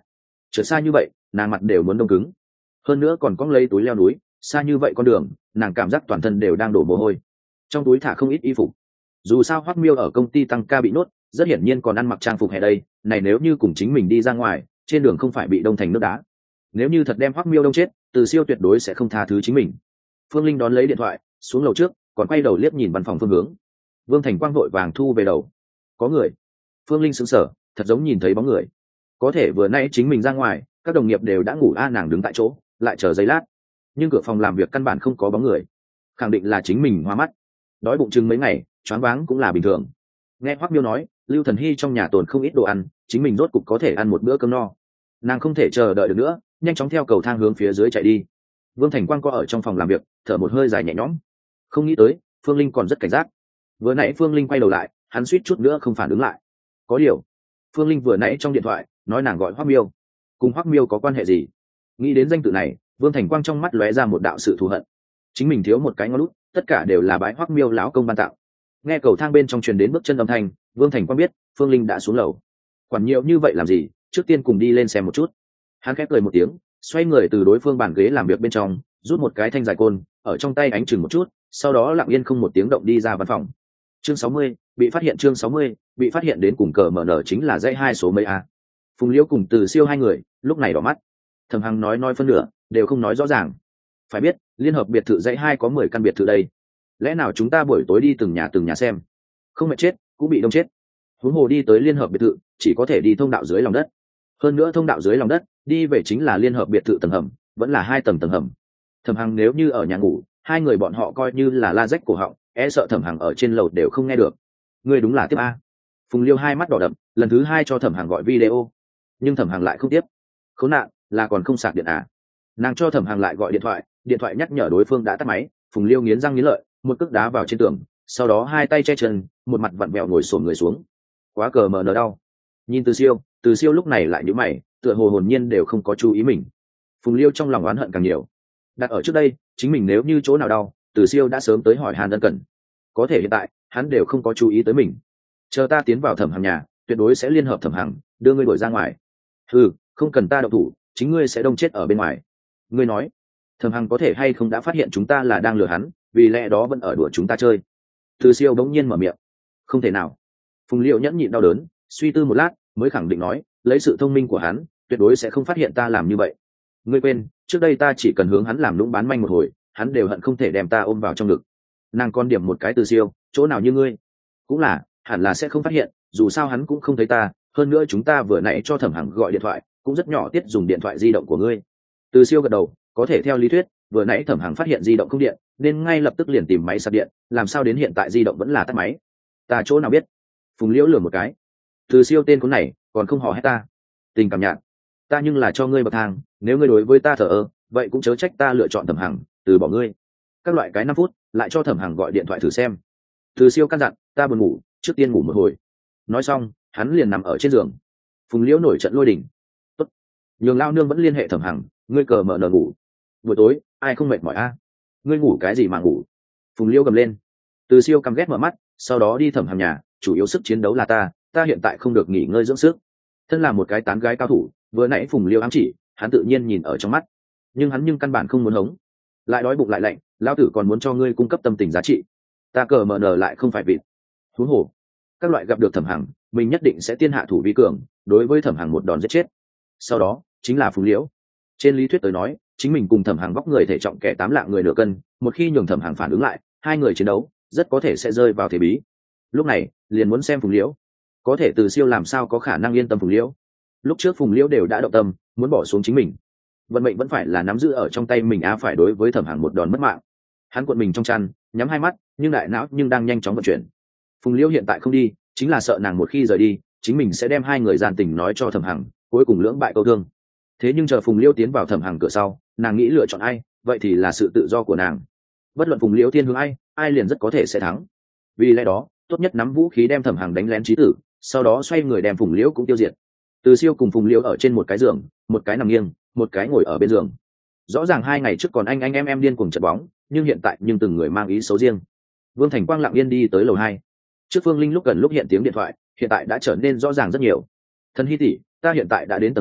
trượt xa như vậy nàng mặt đều muốn đông cứng, hơn nữa còn cong lấy túi leo núi, xa như vậy con đường nàng cảm giác toàn thân đều đang đổ mồ hôi, trong túi thả không ít y phục. Dù sao Hoắc Miêu ở công ty tăng ca bị nốt, rất hiển nhiên còn ăn mặc trang phục hè đây này, nếu như cùng chính mình đi ra ngoài trên đường không phải bị đông thành nước đá. Nếu như thật đem Hoắc Miêu đông chết, Từ Siêu tuyệt đối sẽ không tha thứ chính mình. Phương Linh đón lấy điện thoại xuống lầu trước, còn quay đầu liếc nhìn văn phòng phương hướng. Vương Thành Quang vội vàng thu về đầu. Có người. Phương Linh sững sờ, thật giống nhìn thấy bóng người. Có thể vừa nay chính mình ra ngoài, các đồng nghiệp đều đã ngủ, nàng đứng tại chỗ lại chờ giây lát, nhưng cửa phòng làm việc căn bản không có bóng người, khẳng định là chính mình hoa mắt. Đói bụng chừng mấy ngày, choáng váng cũng là bình thường. Nghe Hoắc Miêu nói Lưu Thần Hy trong nhà tồn không ít đồ ăn, chính mình rốt cục có thể ăn một bữa cơm no. Nàng không thể chờ đợi được nữa, nhanh chóng theo cầu thang hướng phía dưới chạy đi. Vương Thành Quang có ở trong phòng làm việc, thở một hơi dài nhẹ nhõm. Không nghĩ tới Phương Linh còn rất cảnh giác. Vừa nãy Phương Linh quay đầu lại, hắn suýt chút nữa không phản ứng lại. Có điều Phương Linh vừa nãy trong điện thoại nói nàng gọi Hoắc Miêu, cùng Hoắc Miêu có quan hệ gì? Nghĩ đến danh tự này, Vương Thành Quang trong mắt lóe ra một đạo sự thù hận. Chính mình thiếu một cái ngón út, tất cả đều là bái Hoắc Miêu lão công ban tặng. Nghe cầu thang bên trong truyền đến bước chân âm thanh, Vương Thành Quang biết Phương Linh đã xuống lầu. Quản nhiều như vậy làm gì, trước tiên cùng đi lên xem một chút. Hắn khép cười một tiếng, xoay người từ đối phương bàn ghế làm việc bên trong rút một cái thanh dài côn ở trong tay, ánh chừng một chút, sau đó lặng yên không một tiếng động đi ra văn phòng. Chương 60, bị phát hiện. Chương 60, bị phát hiện. Đến cùng cờ mở nở chính là dãy 2 số mấy a? Phùng Liễu cùng Từ Siêu hai người lúc này đỏ mắt. Thẩm Hằng nói phân nửa đều không nói rõ ràng. Phải biết liên hợp biệt thự dãy 2 có 10 căn biệt thự đây, lẽ nào chúng ta buổi tối đi từng nhà xem, không mệt chết cũng bị đông chết. Huống hồ đi tới liên hợp biệt thự chỉ có thể đi thông đạo dưới lòng đất, hơn nữa thông đạo dưới lòng đất đi về chính là liên hợp biệt thự tầng hầm, vẫn là 2 tầng hầm. Thẩm Hằng nếu như ở nhà ngủ, hai người bọn họ coi như là la rách cổ họng, e sợ Thẩm Hằng ở trên lầu đều không nghe được. Người đúng là tiếp a. Phùng Liêu hai mắt đỏ đậm, lần thứ 2 cho Thẩm Hằng gọi video, nhưng Thẩm Hằng lại không tiếp. Khốn nạn, là còn không sạc điện à? Nàng cho Thẩm Hằng lại gọi điện thoại nhắc nhở đối phương đã tắt máy. Phùng Liêu nghiến răng nghiến lợi, một cước đá vào trên tường, sau đó hai tay che chân, một mặt vặn vẹo ngồi xổm người xuống. Quá cờ mờ nở đau. Nhìn Từ Siêu lúc này lại nhíu mày, tựa hồ hồn nhiên đều không có chú ý mình. Phùng Liêu trong lòng oán hận càng nhiều. Đặt ở trước đây, chính mình nếu như chỗ nào đau, Từ Siêu đã sớm tới hỏi han ân cần. Có thể hiện tại, hắn đều không có chú ý tới mình. Chờ ta tiến vào Thẩm Hằng nhà, tuyệt đối sẽ liên hợp Thẩm Hằng, đưa ngươi đuổi ra ngoài. Không cần ta động thủ, chính ngươi sẽ đông chết ở bên ngoài. Ngươi nói, Thẩm Hằng có thể hay không đã phát hiện chúng ta là đang lừa hắn, vì lẽ đó vẫn ở đùa chúng ta chơi. Từ Siêu bỗng nhiên mở miệng. Không thể nào. Phùng Liêu nhẫn nhịn đau đớn, suy tư một lát mới khẳng định nói, lấy sự thông minh của hắn tuyệt đối sẽ không phát hiện ta làm như vậy. Ngươi quên, trước đây ta chỉ cần hướng hắn làm lũng bán manh một hồi, hắn đều hận không thể đem ta ôm vào trong ngực. Nàng còn điểm một cái Từ Siêu, chỗ nào như ngươi. Cũng là, hẳn là sẽ không phát hiện, dù sao hắn cũng không thấy ta, hơn nữa chúng ta vừa nãy cho Thẩm Hằng gọi điện thoại cũng rất nhỏ tiết dùng điện thoại di động của ngươi. Từ Siêu gật đầu, có thể theo lý thuyết vừa nãy Thẩm Hằng phát hiện di động không điện nên ngay lập tức liền tìm máy sạc điện, làm sao đến hiện tại di động vẫn là tắt máy? Ta chỗ nào biết. Phùng Liễu lườm một cái. Từ Siêu tên con này còn không hò hét ta. Tình cảm nhạt. Ta nhưng là cho ngươi bậc thang, nếu ngươi đối với ta thờ ơ, vậy cũng chớ trách ta lựa chọn Thẩm Hằng, từ bỏ ngươi. Các loại cái 5 phút lại cho Thẩm Hằng gọi điện thoại thử xem. Từ Siêu căn dặn, ta buồn ngủ, trước tiên ngủ một hồi. Nói xong hắn liền nằm ở trên giường. Phùng Liễu nổi trận lôi đình. Tốt, nhường lao nương vẫn liên hệ Thẩm Hằng, ngươi cờ mở nở ngủ. Buổi tối ai không mệt mỏi a? Ngươi ngủ cái gì mà ngủ? Phùng Liễu gầm lên. Từ Siêu căm ghét mở mắt, sau đó đi Thẩm Hằng nhà, chủ yếu sức chiến đấu là ta hiện tại không được nghỉ ngơi dưỡng sức. Thân là một cái tán gái cao thủ, vừa nãy Phùng Liêu ám chỉ, hắn tự nhiên nhìn ở trong mắt, nhưng hắn căn bản không muốn hống. Lại đói bụng lại lạnh, lao tử còn muốn cho ngươi cung cấp tâm tình giá trị, ta cờ mở nở lại không phải vịt. Huống hồ các loại gặp được Thẩm Hằng, mình nhất định sẽ tiên hạ thủ vi cường, đối với Thẩm Hằng một đòn giết chết. Sau đó chính là Phùng Liễu. Trên lý thuyết tới nói, chính mình cùng Thẩm Hằng vóc người thể trọng kẻ 8 lạng người nửa cân, một khi nhường Thẩm Hằng phản ứng lại, hai người chiến đấu rất có thể sẽ rơi vào thế bí. Lúc này liền muốn xem Phùng Liễu. Có thể Từ Siêu làm sao có khả năng yên tâm Phùng Liễu? Lúc trước Phùng Liễu đều đã động tâm muốn bỏ xuống chính mình, vận mệnh vẫn phải là nắm giữ ở trong tay mình phải đối với Thẩm Hằng một đòn mất mạng. Hắn cuộn mình trong chăn, nhắm hai mắt, nhưng đại não đang nhanh chóng vận chuyển. Phùng Liễu hiện tại không đi, chính là sợ nàng một khi rời đi, chính mình sẽ đem hai người gian tình nói cho Thẩm Hằng, cuối cùng lưỡng bại câu thương. Thế nhưng chờ Phùng Liễu tiến vào Thẩm Hằng cửa sau, nàng nghĩ lựa chọn ai, vậy thì là sự tự do của nàng. Bất luận Phùng Liễu thiên hướng ai liền rất có thể sẽ thắng. Vì lẽ đó tốt nhất nắm vũ khí đem Thẩm Hằng đánh lén chí tử, sau đó xoay người đem Phùng Liễu cũng tiêu diệt. Từ Siêu cùng Phùng Liễu ở trên một cái giường, một cái nằm nghiêng, một cái ngồi ở bên giường. Rõ ràng 2 ngày trước còn anh em điên cuồng trận bóng, nhưng hiện tại từng người mang ý xấu riêng. Vương Thành Quang lặng yên đi tới lầu 2. Trước Phương Linh lúc gần lúc hiện tiếng điện thoại, hiện tại đã trở nên rõ ràng rất nhiều. Thần Hy tỷ, ta hiện tại đã đến tầng 2,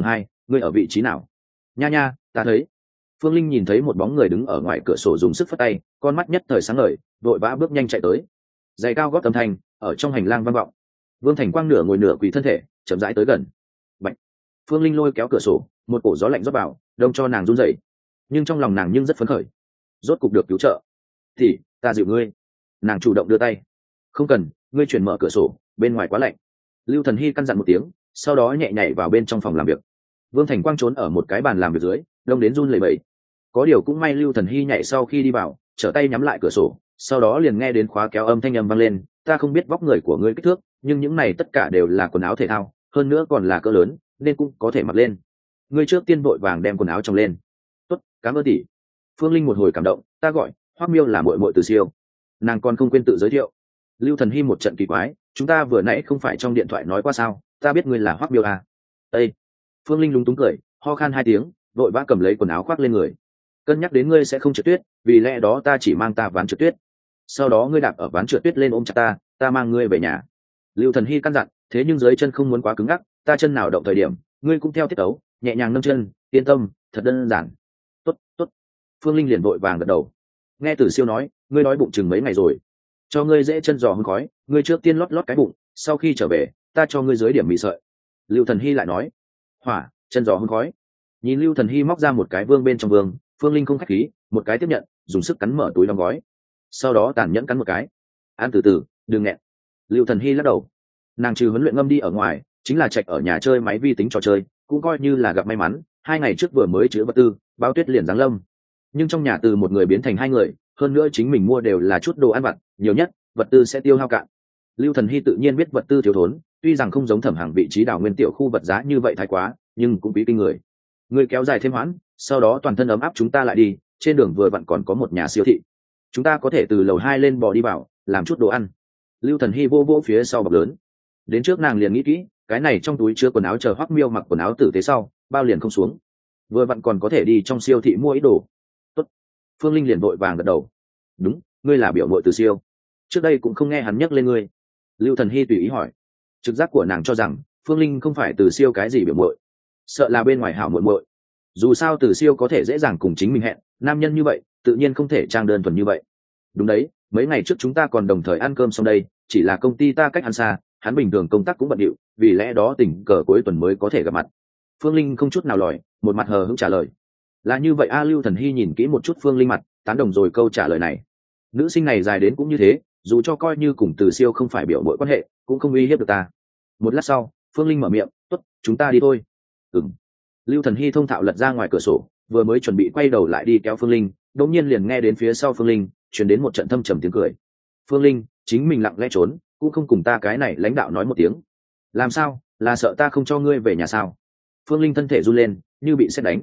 ngươi ở vị trí nào? Nha nha, ta thấy. Phương Linh nhìn thấy một bóng người đứng ở ngoài cửa sổ dùng sức phất tay, con mắt nhất thời sáng ngời, vội vã bước nhanh chạy tới. Giày cao gót âm thanh ở trong hành lang vang vọng. Vương Thành Quang nửa ngồi nửa quỳ thân thể, chậm rãi tới gần. Bạch. Phương Linh lôi kéo cửa sổ, một cổ gió lạnh rót vào, đông cho nàng run rẩy. Nhưng trong lòng nàng nhưng rất phấn khởi. Rốt cục được cứu trợ. Thì, ta dịu ngươi. Nàng chủ động đưa tay. Không cần, ngươi chuyển mở cửa sổ, bên ngoài quá lạnh. Lưu Thần Hy căn dặn một tiếng, sau đó nhẹ nhảy vào bên trong phòng làm việc. Vương Thành Quang trốn ở một cái bàn làm việc dưới, đông đến run lẩy bẩy. Có điều cũng may Lưu Thần Hy nhảy sau khi đi vào, trở tay nhắm lại cửa sổ, sau đó liền nghe đến khóa kéo âm thanh âm vang lên. Ta không biết vóc người của ngươi kích thước, nhưng những này tất cả đều là quần áo thể thao, hơn nữa còn là cỡ lớn, nên cũng có thể mặc lên. Ngươi trước tiên vội vàng đem quần áo trong lên. Tốt, cảm ơn tỷ. Phương Linh một hồi cảm động, ta gọi Hoắc Miêu là muội muội Từ Siêu. Nàng còn không quên tự giới thiệu. Lưu Thần Hy một trận kỳ quái, chúng ta vừa nãy không phải trong điện thoại nói qua sao? Ta biết ngươi là Hoắc Miêu à? Ê! Phương Linh lúng túng cười, ho khan hai tiếng, vội vã cầm lấy quần áo khoác lên người. Cân nhắc đến ngươi sẽ không trượt tuyết, vì lẽ đó ta chỉ mang ta ván trượt tuyết. Sau đó ngươi đạp ở ván trượt tuyết lên ôm chặt ta, ta mang ngươi về nhà. Lưu Thần Hy căn dặn, thế nhưng dưới chân không muốn quá cứng ngắc, ta chân nào động thời điểm, ngươi cũng theo tiết tấu, nhẹ nhàng nâng chân, yên tâm, thật đơn giản. Tốt, tốt. Phương Linh liền vội vàng gật đầu. Nghe Tử Siêu nói, ngươi đói bụng chừng mấy ngày rồi, cho ngươi dễ chân giò hương khói, ngươi trước tiên lót lót cái bụng, sau khi trở về, ta cho ngươi dưới điểm mì sợi. Lưu Thần Hy lại nói, hỏa, chân giò hương khói. Nhìn Lưu Thần Hy móc ra một cái vương bên trong vương, Phương Linh không khách khí, một cái tiếp nhận, dùng sức cắn mở túi đóng gói, sau đó tàn nhẫn cắn một cái. Ăn từ từ, đừng nghẹn. Lưu Thần Hy lắc đầu. Nàng trừ huấn luyện ngâm đi ở ngoài, chính là trạch ở nhà chơi máy vi tính trò chơi, cũng coi như là gặp may mắn. 2 ngày trước vừa mới chữa vật tư, Bao Tuyết liền giáng lâm. Nhưng trong nhà từ một người biến thành 2 người, hơn nữa chính mình mua đều là chút đồ ăn vặt, nhiều nhất vật tư sẽ tiêu hao cạn. Lưu Thần Hy tự nhiên biết vật tư thiếu thốn, tuy rằng không giống Thẩm Hằng vị trí đảo nguyên tiểu khu vật giá như vậy thái quá, nhưng cũng quý kinh người. Người kéo dài thêm hoãn, sau đó toàn thân ấm áp chúng ta lại đi, trên đường vừa vặn còn có một nhà siêu thị, chúng ta có thể từ lầu 2 lên bò đi vào, làm chút đồ ăn. Lưu Thần Hy vô vô phía sau bọc lớn. Đến trước nàng liền nghĩ kỹ, cái này trong túi chứa quần áo chờ Hoắc Miêu mặc quần áo tử tế sau, bao liền không xuống. Vừa vặn còn có thể đi trong siêu thị mua ít đồ. Tốt. Phương Linh liền vội vàng gật đầu. Đúng, ngươi là biểu muội Từ Siêu. Trước đây cũng không nghe hắn nhắc lên ngươi. Lưu Thần Hy tùy ý hỏi. Trực giác của nàng cho rằng Phương Linh không phải Từ Siêu cái gì biểu muội, sợ là bên ngoài hảo muội muội. Dù sao Từ Siêu có thể dễ dàng cùng chính mình hẹn, nam nhân như vậy tự nhiên không thể trang đơn thuần như vậy. Đúng đấy, mấy ngày trước chúng ta còn đồng thời ăn cơm xong đây, chỉ là công ty ta cách hắn xa, hắn bình thường công tác cũng bận rộn, vì lẽ đó tình cờ cuối tuần mới có thể gặp mặt. Phương Linh không chút nào lòi, một mặt hờ hững trả lời. Là như vậy a. Lưu Thần Hy nhìn kỹ một chút Phương Linh mặt, tán đồng rồi câu trả lời này. Nữ sinh này dài đến cũng như thế, dù cho coi như cùng Từ Siêu không phải biểu mội quan hệ, cũng không uy hiếp được ta. Một lát sau, Phương Linh mở miệng, tốt, chúng ta đi thôi. Ừm. Lưu Thần Hy thông thạo lật ra ngoài cửa sổ, vừa mới chuẩn bị quay đầu lại đi kéo Phương Linh, đột nhiên liền nghe đến phía sau Phương Linh truyền đến một trận thâm trầm tiếng cười. Phương Linh, chính mình lặng lẽ trốn, cũng không cùng ta cái này lãnh đạo nói một tiếng. Làm sao, là sợ ta không cho ngươi về nhà sao? Phương Linh thân thể run lên, như bị sét đánh.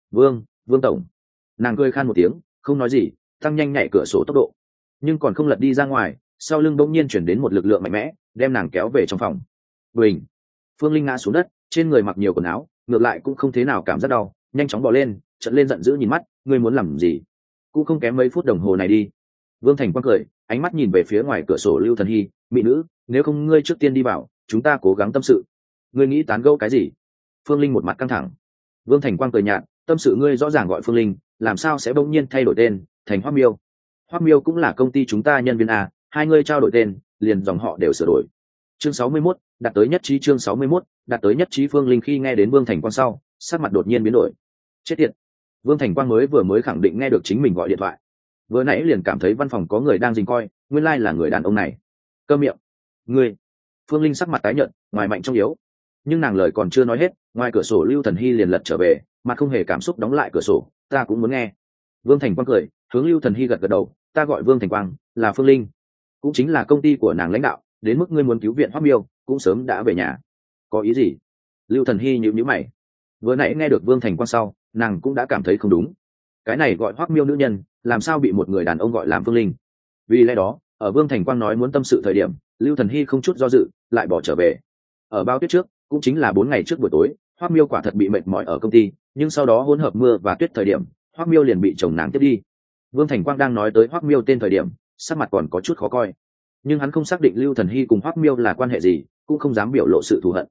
Vương tổng. Nàng cười khan một tiếng, không nói gì, tăng nhanh nhảy cửa sổ tốc độ. Nhưng còn không lật đi ra ngoài, sau lưng bỗng nhiên chuyển đến một lực lượng mạnh mẽ, đem nàng kéo về trong phòng. Bình. Phương Linh ngã xuống đất, trên người mặc nhiều quần áo, ngược lại cũng không thế nào cảm giác đau, nhanh chóng bò lên, trợn lên giận dữ nhìn mắt, ngươi muốn làm gì? Cũng không kém mấy phút đồng hồ này đi. Vương Thành Quang cười, ánh mắt nhìn về phía ngoài cửa sổ Lưu Thần Hy, mỹ nữ, nếu không ngươi trước tiên đi vào, chúng ta cố gắng tâm sự. Ngươi nghĩ tán gẫu cái gì? Phương Linh một mặt căng thẳng. Vương Thành Quang cười nhạt, tâm sự ngươi rõ ràng gọi Phương Linh, làm sao sẽ bỗng nhiên thay đổi tên thành Hoắc Miêu? Hoắc Miêu cũng là công ty chúng ta nhân viên a, hai ngươi trao đổi tên, liền dòng họ đều sửa đổi. Chương 61, đạt tới nhất trí. Chương 61, đạt tới nhất trí. Phương Linh khi nghe đến Vương Thành Quang sau, sắc mặt đột nhiên biến đổi. Chết tiệt. Vương Thành Quang vừa mới khẳng định nghe được chính mình gọi điện thoại, vừa nãy liền cảm thấy văn phòng có người đang dình coi, nguyên lai là người đàn ông này. Câm miệng. Ngươi. Phương Linh sắc mặt tái nhợt, ngoài mạnh trong yếu. Nhưng nàng lời còn chưa nói hết, ngoài cửa sổ Lưu Thần Hy liền lật trở về, mặt không hề cảm xúc đóng lại cửa sổ. Ta cũng muốn nghe. Vương Thành Quang cười, hướng Lưu Thần Hy gật gật đầu, ta gọi Vương Thành Quang, là Phương Linh, cũng chính là công ty của nàng lãnh đạo, đến mức ngươi muốn cứu viện Hoắc Miêu, cũng sớm đã về nhà. Có ý gì? Lưu Thần Hy nhíu nhíu mày. Vừa nãy nghe được Vương Thành Quang sau, nàng cũng đã cảm thấy không đúng. Cái này gọi Hoắc Miêu nữ nhân, làm sao bị một người đàn ông gọi làm Phương Linh? Vì lẽ đó, ở Vương Thành Quang nói muốn tâm sự thời điểm, Lưu Thần Hy không chút do dự, lại bỏ trở về. Ở bao tuyết trước, cũng chính là 4 ngày trước buổi tối, Hoắc Miêu quả thật bị mệt mỏi ở công ty, nhưng sau đó hỗn hợp mưa và tuyết thời điểm, Hoắc Miêu liền bị chồng nàng tiếp đi. Vương Thành Quang đang nói tới Hoắc Miêu tên thời điểm, sắc mặt còn có chút khó coi, nhưng hắn không xác định Lưu Thần Hy cùng Hoắc Miêu là quan hệ gì, cũng không dám biểu lộ sự thù hận.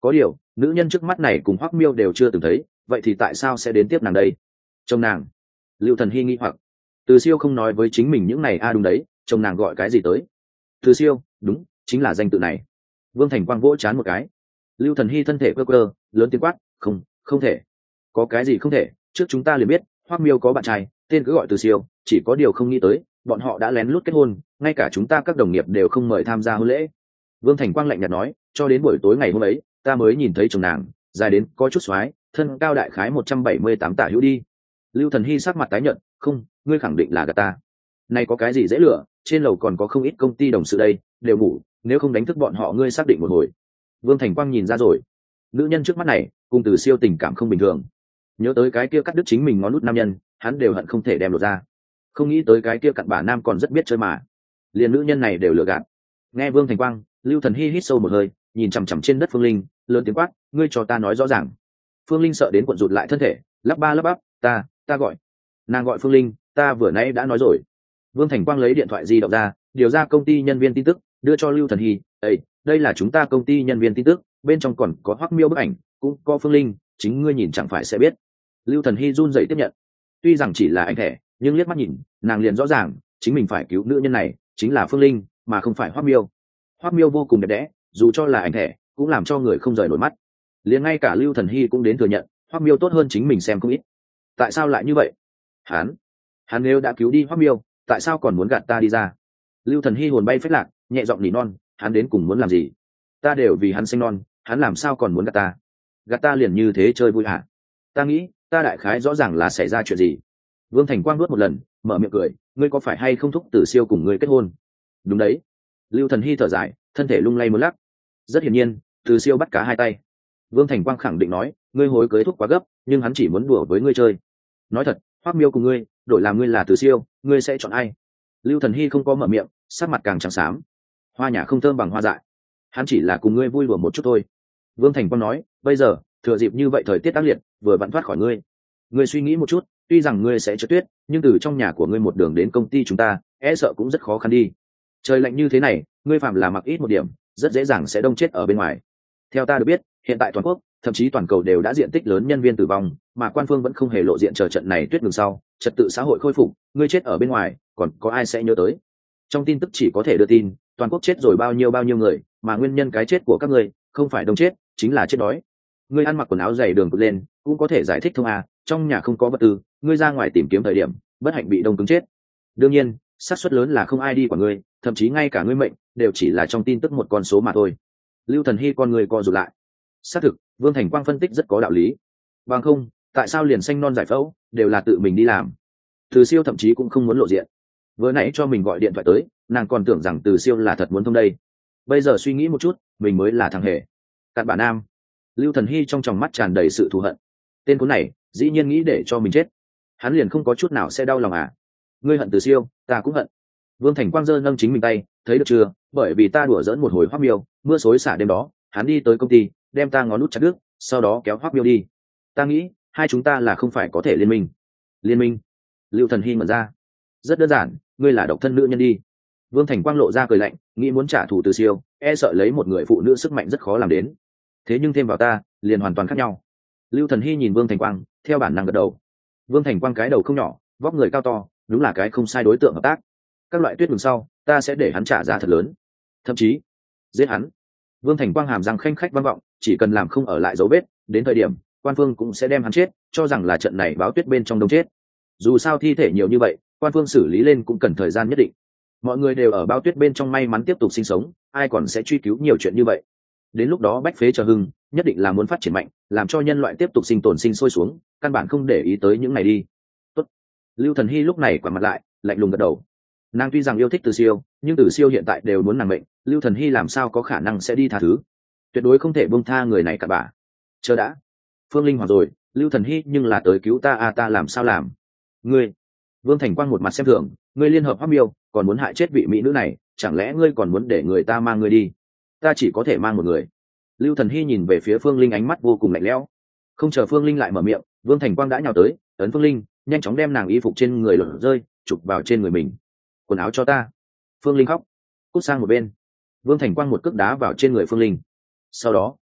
có điều nữ nhân trước mắt này cùng Hoắc Miêu đều chưa từng thấy, vậy thì tại sao sẽ đến tiếp nàng đây? Chồng nàng? Lưu Thần Hy nghi hoặc. Từ Siêu không nói với chính mình những này đúng đấy, chồng nàng gọi cái gì tới? Từ Siêu, đúng, chính là danh tự này. Vương Thành Quang vỗ chán một cái. Lưu Thần Hy thân thể quơ quơ, lớn tiếng quát, không thể. Có cái gì không thể? Trước chúng ta liền biết Hoắc Miêu có bạn trai, tên cứ gọi Từ Siêu, chỉ có điều không nghĩ tới bọn họ đã lén lút kết hôn, ngay cả chúng ta các đồng nghiệp đều không mời tham gia hôn lễ. Vương Thành Quang lạnh nhạt nói, cho đến buổi tối ngày hôm ấy ta mới nhìn thấy chồng nàng, dài đến có chút xoái, thân cao đại khái 178 tả hữu đi. Lưu Thần Hy sắc mặt tái nhợt, không, ngươi khẳng định là gạt ta. Này có cái gì dễ lựa, trên lầu còn có không ít công ty đồng sự đây, đều ngủ, nếu không đánh thức bọn họ ngươi xác định một hồi. Vương Thành Quang nhìn ra rồi, nữ nhân trước mắt này cùng Từ Siêu tình cảm không bình thường. Nhớ tới cái kia cắt đứt chính mình ngón nút nam nhân, hắn đều hận không thể đem lột ra. Không nghĩ tới cái kia cặn bã nam còn rất biết chơi mà, liền nữ nhân này đều lừa gạt. Nghe Vương Thành Quang, Lưu Thần Hy hít sâu một hơi, nhìn chằm chằm trên đất Phương Linh, lớn tiếng quát, ngươi cho ta nói rõ ràng. Phương Linh sợ đến cuộn rụt lại thân thể, lắp ba lắp bắp, ta gọi. Nàng gọi Phương Linh, ta vừa nãy đã nói rồi. Vương Thành Quang lấy điện thoại di động ra, điều ra công ty nhân viên tin tức, đưa cho Lưu Thần Hy, đây là chúng ta công ty nhân viên tin tức, bên trong còn có Hoắc Miêu bức ảnh, cũng có Phương Linh, chính ngươi nhìn chẳng phải sẽ biết. Lưu Thần Hy run rẩy tiếp nhận. Tuy rằng chỉ là ảnh thẻ, nhưng liếc mắt nhìn, nàng liền rõ ràng, chính mình phải cứu nữ nhân này, chính là Phương Linh, mà không phải Hoắc Miêu. Hoắc Miêu vô cùng đẹp đẽ, dù cho là ảnh thẻ, cũng làm cho người không rời nổi mắt. Liền ngay cả Lưu Thần Hy cũng đến thừa nhận, Hoắc Miêu tốt hơn chính mình xem không ít. Tại sao lại như vậy? Hắn nếu đã cứu đi Hoắc Miêu, tại sao còn muốn gạt ta đi ra? Lưu Thần Hy hồn bay phách lạc, nhẹ giọng nỉ non, hắn đến cùng muốn làm gì? Ta đều vì hắn sinh non, hắn làm sao còn muốn gạt ta? Gạt ta liền như thế chơi vui hả? Ta nghĩ, ta đại khái rõ ràng là xảy ra chuyện gì. Vương Thành Quang nuốt một lần, mở miệng cười, ngươi có phải hay không thúc Tử Siêu cùng ngươi kết hôn? Đúng đấy. Lưu Thần Hy thở dài, thân thể lung lay một lắc. Rất hiển nhiên, Từ Siêu bắt cá hai tay. Vương Thành Quang khẳng định nói, ngươi hối cưới thúc quá gấp, nhưng hắn chỉ muốn đùa với ngươi chơi. Nói thật, Hoắc Miêu cùng ngươi, đổi làm ngươi là Từ Siêu, ngươi sẽ chọn ai? Lưu Thần Hy không có mở miệng, sắc mặt càng trắng xám. Hoa nhả không thơm bằng hoa dại, hắn chỉ là cùng ngươi vui đùa một chút thôi. Vương Thành Quang nói, bây giờ thừa dịp như vậy thời tiết ác liệt, vừa vặn thoát khỏi ngươi. Ngươi suy nghĩ một chút, tuy rằng ngươi sẽ trượt tuyết, nhưng từ trong nhà của ngươi một đường đến công ty chúng ta, e sợ cũng rất khó khăn đi. Trời lạnh như thế này, ngươi phạm là mặc ít một điểm, rất dễ dàng sẽ đông chết ở bên ngoài. Theo ta được biết, hiện tại toàn quốc, thậm chí toàn cầu đều đã diện tích lớn nhân viên tử vong, mà quan phương vẫn không hề lộ diện chờ trận này tuyết ngừng sau, trật tự xã hội khôi phục, ngươi chết ở bên ngoài, còn có ai sẽ nhớ tới? Trong tin tức chỉ có thể đưa tin, toàn quốc chết rồi bao nhiêu người, mà nguyên nhân cái chết của các ngươi không phải đông chết, chính là chết đói. Ngươi ăn mặc quần áo dày đường cụt lên, cũng có thể giải thích thông trong nhà không có vật tư, ngươi ra ngoài tìm kiếm thời điểm, bất hạnh bị đông cứng chết. Đương nhiên, xác suất lớn là không ai đi của ngươi, thậm chí ngay cả ngươi mệnh đều chỉ là trong tin tức một con số mà thôi. Lưu Thần Hy con người co rụt lại. Xác thực, Vương Thành Quang phân tích rất có đạo lý. Bằng không, tại sao liền xanh non giải phẫu đều là tự mình đi làm? Từ Siêu thậm chí cũng không muốn lộ diện. Vừa nãy cho mình gọi điện thoại tới, nàng còn tưởng rằng Từ Siêu là thật muốn thông đây. Bây giờ suy nghĩ một chút, mình mới là thằng hề. Cặn bã nam. Lưu Thần Hy trong tròng mắt tràn đầy sự thù hận. Tên khốn này, dĩ nhiên nghĩ để cho mình chết. Hắn liền không có chút nào sẽ đau lòng à? Ngươi hận Từ Siêu, ta cũng hận. Vương Thành Quang giơ nâng chính mình tay, thấy được chưa? Bởi vì ta đùa giỡn một hồi Hoắc Miêu, mưa xối xả đêm đó, hắn đi tới công ty, đem ta ngón nút chặt đứt, sau đó kéo Hoắc Miêu đi. Ta nghĩ, hai chúng ta là không phải có thể liên minh. Liên minh? Lưu Thần Hy mở ra. Rất đơn giản, ngươi là độc thân nữ nhân đi. Vương Thành Quang lộ ra cười lạnh, nghĩ muốn trả thù Từ Siêu, e sợ lấy một người phụ nữ sức mạnh rất khó làm đến. Thế nhưng thêm vào ta, liền hoàn toàn khác nhau. Lưu Thần Hy nhìn Vương Thành Quang, theo bản năng gật đầu. Vương Thành Quang cái đầu không nhỏ, vóc người cao to, đúng là cái không sai đối tượng hợp tác. Các loại tuyết đường sau, ta sẽ để hắn trả giá thật lớn, thậm chí giết hắn. Vương Thành Quang hàm răng khanh khách vang vọng, chỉ cần làm không ở lại dấu vết, đến thời điểm quan phương cũng sẽ đem hắn chết, cho rằng là trận này báo tuyết bên trong đông chết. Dù sao thi thể nhiều như vậy, quan phương xử lý lên cũng cần thời gian nhất định. Mọi người đều ở báo tuyết bên trong may mắn tiếp tục sinh sống, ai còn sẽ truy cứu nhiều chuyện như vậy? Đến lúc đó bách phế chờ hưng, nhất định là muốn phát triển mạnh, làm cho nhân loại tiếp tục sinh tồn sinh sôi xuống, căn bản không để ý tới những này đi. Tốt. Lưu Thần Hy lúc này quằn mặt lại, lạnh lùng gật đầu. Nàng tuy rằng yêu thích Từ Siêu, nhưng Từ Siêu hiện tại đều muốn nàng mệnh, Lưu Thần Hy làm sao có khả năng sẽ đi tha thứ? Tuyệt đối không thể buông tha người này cả bà. Chờ đã, Phương Linh hoàng rồi, Lưu Thần Hy nhưng là tới cứu ta ta làm sao làm? Ngươi? Vương Thành Quang một mặt xem thường, ngươi liên hợp Hoắc Miêu, còn muốn hại chết vị mỹ nữ này, chẳng lẽ ngươi còn muốn để người ta mang ngươi đi? Ta chỉ có thể mang một người. Lưu Thần Hy nhìn về phía Phương Linh ánh mắt vô cùng lạnh lẽo. Không chờ Phương Linh lại mở miệng, Vương Thành Quang đã nhào tới, ấn Phương Linh, nhanh chóng đem nàng y phục trên người lột rơi, chụp vào trên người mình. Quần áo cho ta. Phương Linh khóc. Cút sang một bên. Vương Thành Quang một cước đá vào trên người Phương Linh. Sau đó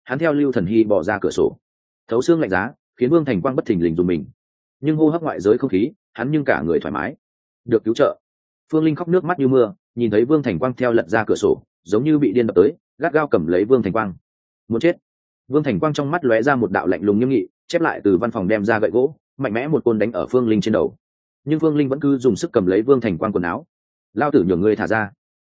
hắn theo Lưu Thần Hy bỏ ra cửa sổ, thấu xương lạnh giá khiến Vương Thành Quang bất thình lình dùng mình, nhưng hô hấp ngoại giới không khí hắn nhưng cả người thoải mái. Được cứu trợ. Phương Linh khóc nước mắt như mưa, nhìn thấy Vương Thành Quang theo lật ra cửa sổ, giống như bị điên đập tới, gắt gao cầm lấy Vương Thành Quang. Muốn chết. Vương Thành Quang trong mắt lóe ra một đạo lạnh lùng nghiêm nghị, chép lại từ văn phòng đem ra gậy gỗ, mạnh mẽ một côn đánh ở Phương Linh trên đầu. Nhưng Phương Linh vẫn cứ dùng sức cầm lấy Vương Thành Quang quần áo. Lao tử nhường ngươi thả ra.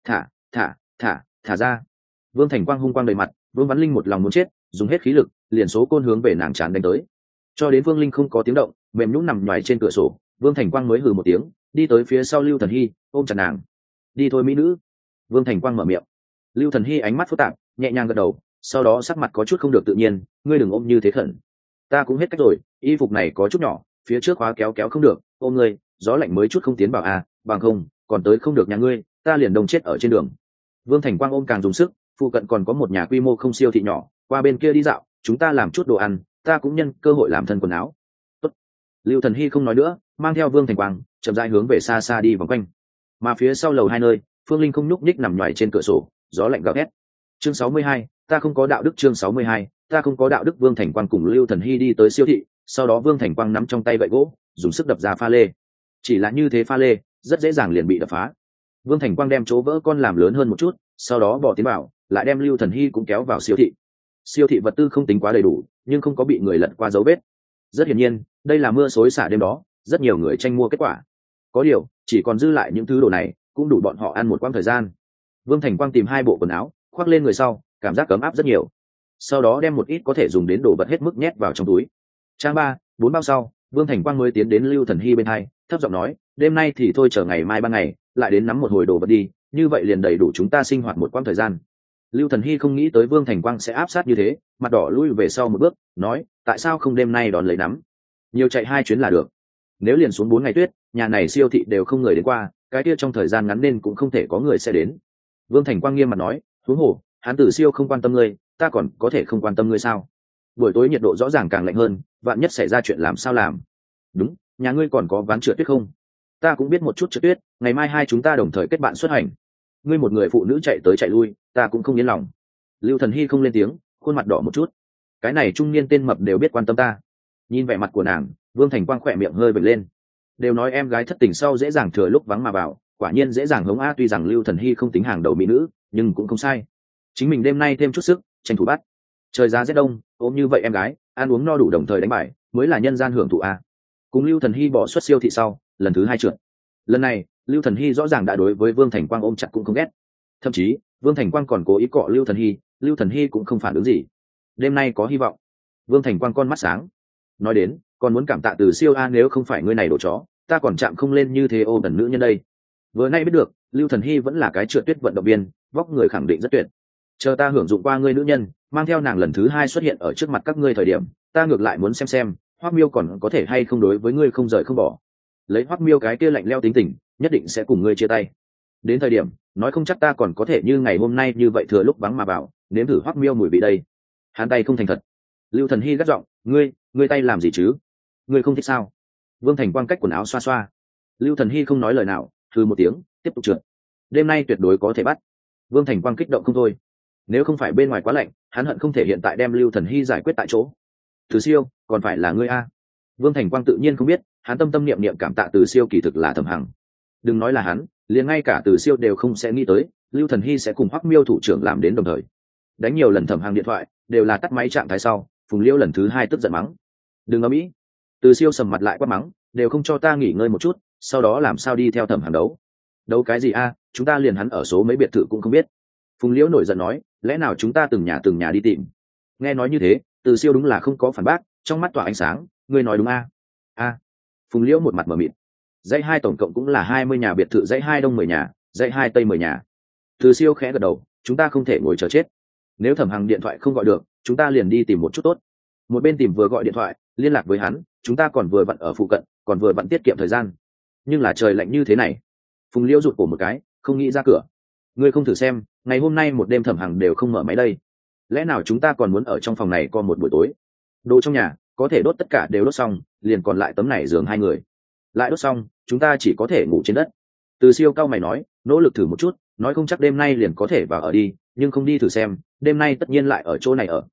Thả ra. Vương Thành Quang hung quang đầy mặt, Vương Văn Linh một lòng muốn chết, dùng hết khí lực, liền số côn hướng về nàng trán đánh tới. Cho đến Phương Linh không có tiếng động, mềm nhũn nằm nhoài trên cửa sổ, Vương Thành Quang mới hừ một tiếng, đi tới phía sau Lưu Thần Hy, ôm chặt nàng. Đi thôi mỹ nữ. Vương Thành Quang mở miệng. Lưu Thần Hy ánh mắt phức tạp, nhẹ nhàng gật đầu, sau đó sắc mặt có chút không được tự nhiên, ngươi đừng ôm như thế khẩn. Ta cũng hết cách rồi, y phục này có chút nhỏ, phía trước khóa kéo kéo không được, ôm ngươi, gió lạnh mới chút không tiến vào à, bằng không, còn tới không được nhà ngươi, ta liền đông chết ở trên đường. Vương Thành Quang ôm càng dùng sức, phụ cận còn có một nhà quy mô không siêu thị nhỏ, qua bên kia đi dạo, chúng ta làm chút đồ ăn, ta cũng nhân cơ hội làm thân quần áo. Tốt. Lưu Thần Hy không nói nữa, mang theo Vương Thành Quang chậm rãi hướng về xa xa đi vòng quanh. Mà phía sau lầu hai nơi, Phương Linh không nhúc nhích nằm nhoài trên cửa sổ, gió lạnh gào thét. Chương 62, ta không có đạo đức. Chương 62, ta không có đạo đức. Vương Thành Quang cùng Lưu Thần Hy đi tới siêu thị, sau đó Vương Thành Quang nắm trong tay gậy gỗ, dùng sức đập ra pha lê. Chỉ là như thế pha lê, rất dễ dàng liền bị đập phá. Vương Thành Quang đem chỗ vỡ con làm lớn hơn một chút, sau đó bỏ tiến vào, lại đem Lưu Thần Hy cũng kéo vào siêu thị. Siêu thị vật tư không tính quá đầy đủ, nhưng không có bị người lật qua dấu vết. Rất hiển nhiên, đây là mưa xối xả đêm đó, rất nhiều người tranh mua kết quả. Có điều, chỉ còn dư lại những thứ đồ này, cũng đủ bọn họ ăn một quãng thời gian. Vương Thành Quang tìm hai bộ quần áo, khoác lên người sau, cảm giác ấm áp rất nhiều. Sau đó đem một ít có thể dùng đến đồ vật hết mức nhét vào trong túi. Trang 3, 4 bao sau, Vương Thành Quang mới tiến đến Lưu Thần Hy bên hai, thấp giọng nói, đêm nay thì thôi chờ ngày mai ban ngày, lại đến nắm một hồi đồ vật đi, như vậy liền đầy đủ chúng ta sinh hoạt một quãng thời gian. Lưu Thần Hy không nghĩ tới Vương Thành Quang sẽ áp sát như thế, mặt đỏ lui về sau một bước, nói, tại sao không đêm nay đón lấy nắm? Nhiều chạy 2 chuyến là được. Nếu liền xuống 4 ngày tuyết, nhà này siêu thị đều không người đến qua, cái kia trong thời gian ngắn nên cũng không thể có người sẽ đến. Vương Thành Quang nghiêm mặt nói, huống hồ, hắn tử siêu không quan tâm ngươi, ta còn có thể không quan tâm ngươi sao? Buổi tối nhiệt độ rõ ràng càng lạnh hơn, vạn nhất xảy ra chuyện làm sao làm? Đúng, nhà ngươi còn có ván trượt tuyết không? Ta cũng biết một chút trượt tuyết, ngày mai hai chúng ta đồng thời kết bạn xuất hành. Ngươi một người phụ nữ chạy tới chạy lui, ta cũng không yên lòng. Lưu Thần Hy không lên tiếng, khuôn mặt đỏ một chút. Cái này trung niên tên mập đều biết quan tâm ta. Nhìn vẻ mặt của nàng, Vương Thành Quang khỏe miệng hơi bật lên. Đều nói em gái thất tình sau dễ dàng thừa lúc vắng mà vào, quả nhiên dễ dàng hống a. Tuy rằng Lưu Thần Hy không tính hàng đầu mỹ nữ, nhưng cũng không sai. Chính mình đêm nay thêm chút sức, tranh thủ bắt. Trời giá rét đông, ốm như vậy em gái, ăn uống no đủ đồng thời đánh bài, mới là nhân gian hưởng thụ a. Cùng Lưu Thần Hy bỏ xuất siêu thị sau, lần thứ 2 trượt. Lần này, Lưu Thần Hy rõ ràng đã đối với Vương Thành Quang ôm chặt cũng không ghét. Thậm chí, Vương Thành Quang còn cố ý cọ Lưu Thần Hy cũng không phản ứng gì. Đêm nay có hy vọng. Vương Thành Quang con mắt sáng. Nói đến, còn muốn cảm tạ từ siêu a, nếu không phải ngươi này đồ chó, ta còn chạm không lên như thế ô tần nữ nhân đây. Vừa nay biết được, Lưu Thần Hy vẫn là cái trượt tuyết vận động viên, vóc người khẳng định rất tuyệt. Chờ ta hưởng dụng qua ngươi nữ nhân, mang theo nàng lần thứ 2 xuất hiện ở trước mặt các ngươi thời điểm, ta ngược lại muốn xem Hoắc Miêu còn có thể hay không đối với ngươi không rời không bỏ. Lấy Hoắc Miêu cái kia lạnh lẽo tính tình, nhất định sẽ cùng ngươi chia tay. Đến thời điểm, nói không chắc ta còn có thể như ngày hôm nay như vậy thừa lúc vắng mà vào, nếm thử Hoắc Miêu mùi vị đây. Hắn tay không thành thật. Lưu Thần Hy gắt giọng, ngươi tay làm gì chứ? Ngươi không thích sao? Vương Thành Quang cách quần áo xoa xoa. Lưu Thần Hy không nói lời nào, hừ một tiếng, tiếp tục trượt. Đêm nay tuyệt đối có thể bắt. Vương Thành Quang kích động không thôi. Nếu không phải bên ngoài quá lạnh, hắn hận không thể hiện tại đem Lưu Thần Hy giải quyết tại chỗ. Từ siêu, còn phải là ngươi a. Vương Thành Quang tự nhiên không biết, hắn tâm niệm cảm tạ Từ siêu kỳ thực là Thẩm Hằng. Đừng nói là hắn, liền ngay cả Từ siêu đều không sẽ nghĩ tới, Lưu Thần Hy sẽ cùng Hoắc Miêu thủ trưởng làm đến đồng thời. Đánh nhiều lần Thẩm Hằng điện thoại, đều là tắt máy trạng thái sau, Phùng Liêu lần thứ 2 tức giận mắng. Đừng ầm ĩ. Từ siêu sầm mặt lại quát mắng, đều không cho ta nghỉ ngơi một chút, sau đó làm sao đi theo Thẩm Hằng đấu? Đấu cái gì a, chúng ta liền hắn ở số mấy biệt thự cũng không biết. Phùng Liễu nổi giận nói, lẽ nào chúng ta từng nhà đi tìm? Nghe nói như thế, Từ siêu đúng là không có phản bác, trong mắt tỏa ánh sáng, ngươi nói đúng a? Phùng Liễu một mặt mở mịt. Dãy 2 tổng cộng cũng là 20 nhà biệt thự, dãy 2 đông 10 nhà, dãy 2 tây 10 nhà. Từ siêu khẽ gật đầu, chúng ta không thể ngồi chờ chết. Nếu Thẩm Hằng điện thoại không gọi được, chúng ta liền đi tìm một chút tốt. Một bên tìm vừa gọi điện thoại liên lạc với hắn, chúng ta còn vừa vặn ở phụ cận, còn vừa vặn tiết kiệm thời gian. Nhưng là trời lạnh như thế này. Phùng Liễu rụt cổ một cái, không nghĩ ra cửa. Ngươi không thử xem, ngày hôm nay một đêm Thẩm Hằng đều không mở máy đây. Lẽ nào chúng ta còn muốn ở trong phòng này co một buổi tối? Đồ trong nhà có thể đốt tất cả đều đốt xong, liền còn lại tấm này giường 2 người. Lại đốt xong, chúng ta chỉ có thể ngủ trên đất. Từ siêu cao mày nói, nỗ lực thử một chút, nói không chắc đêm nay liền có thể vào ở đi, nhưng không đi thử xem, đêm nay tất nhiên lại ở chỗ này ở.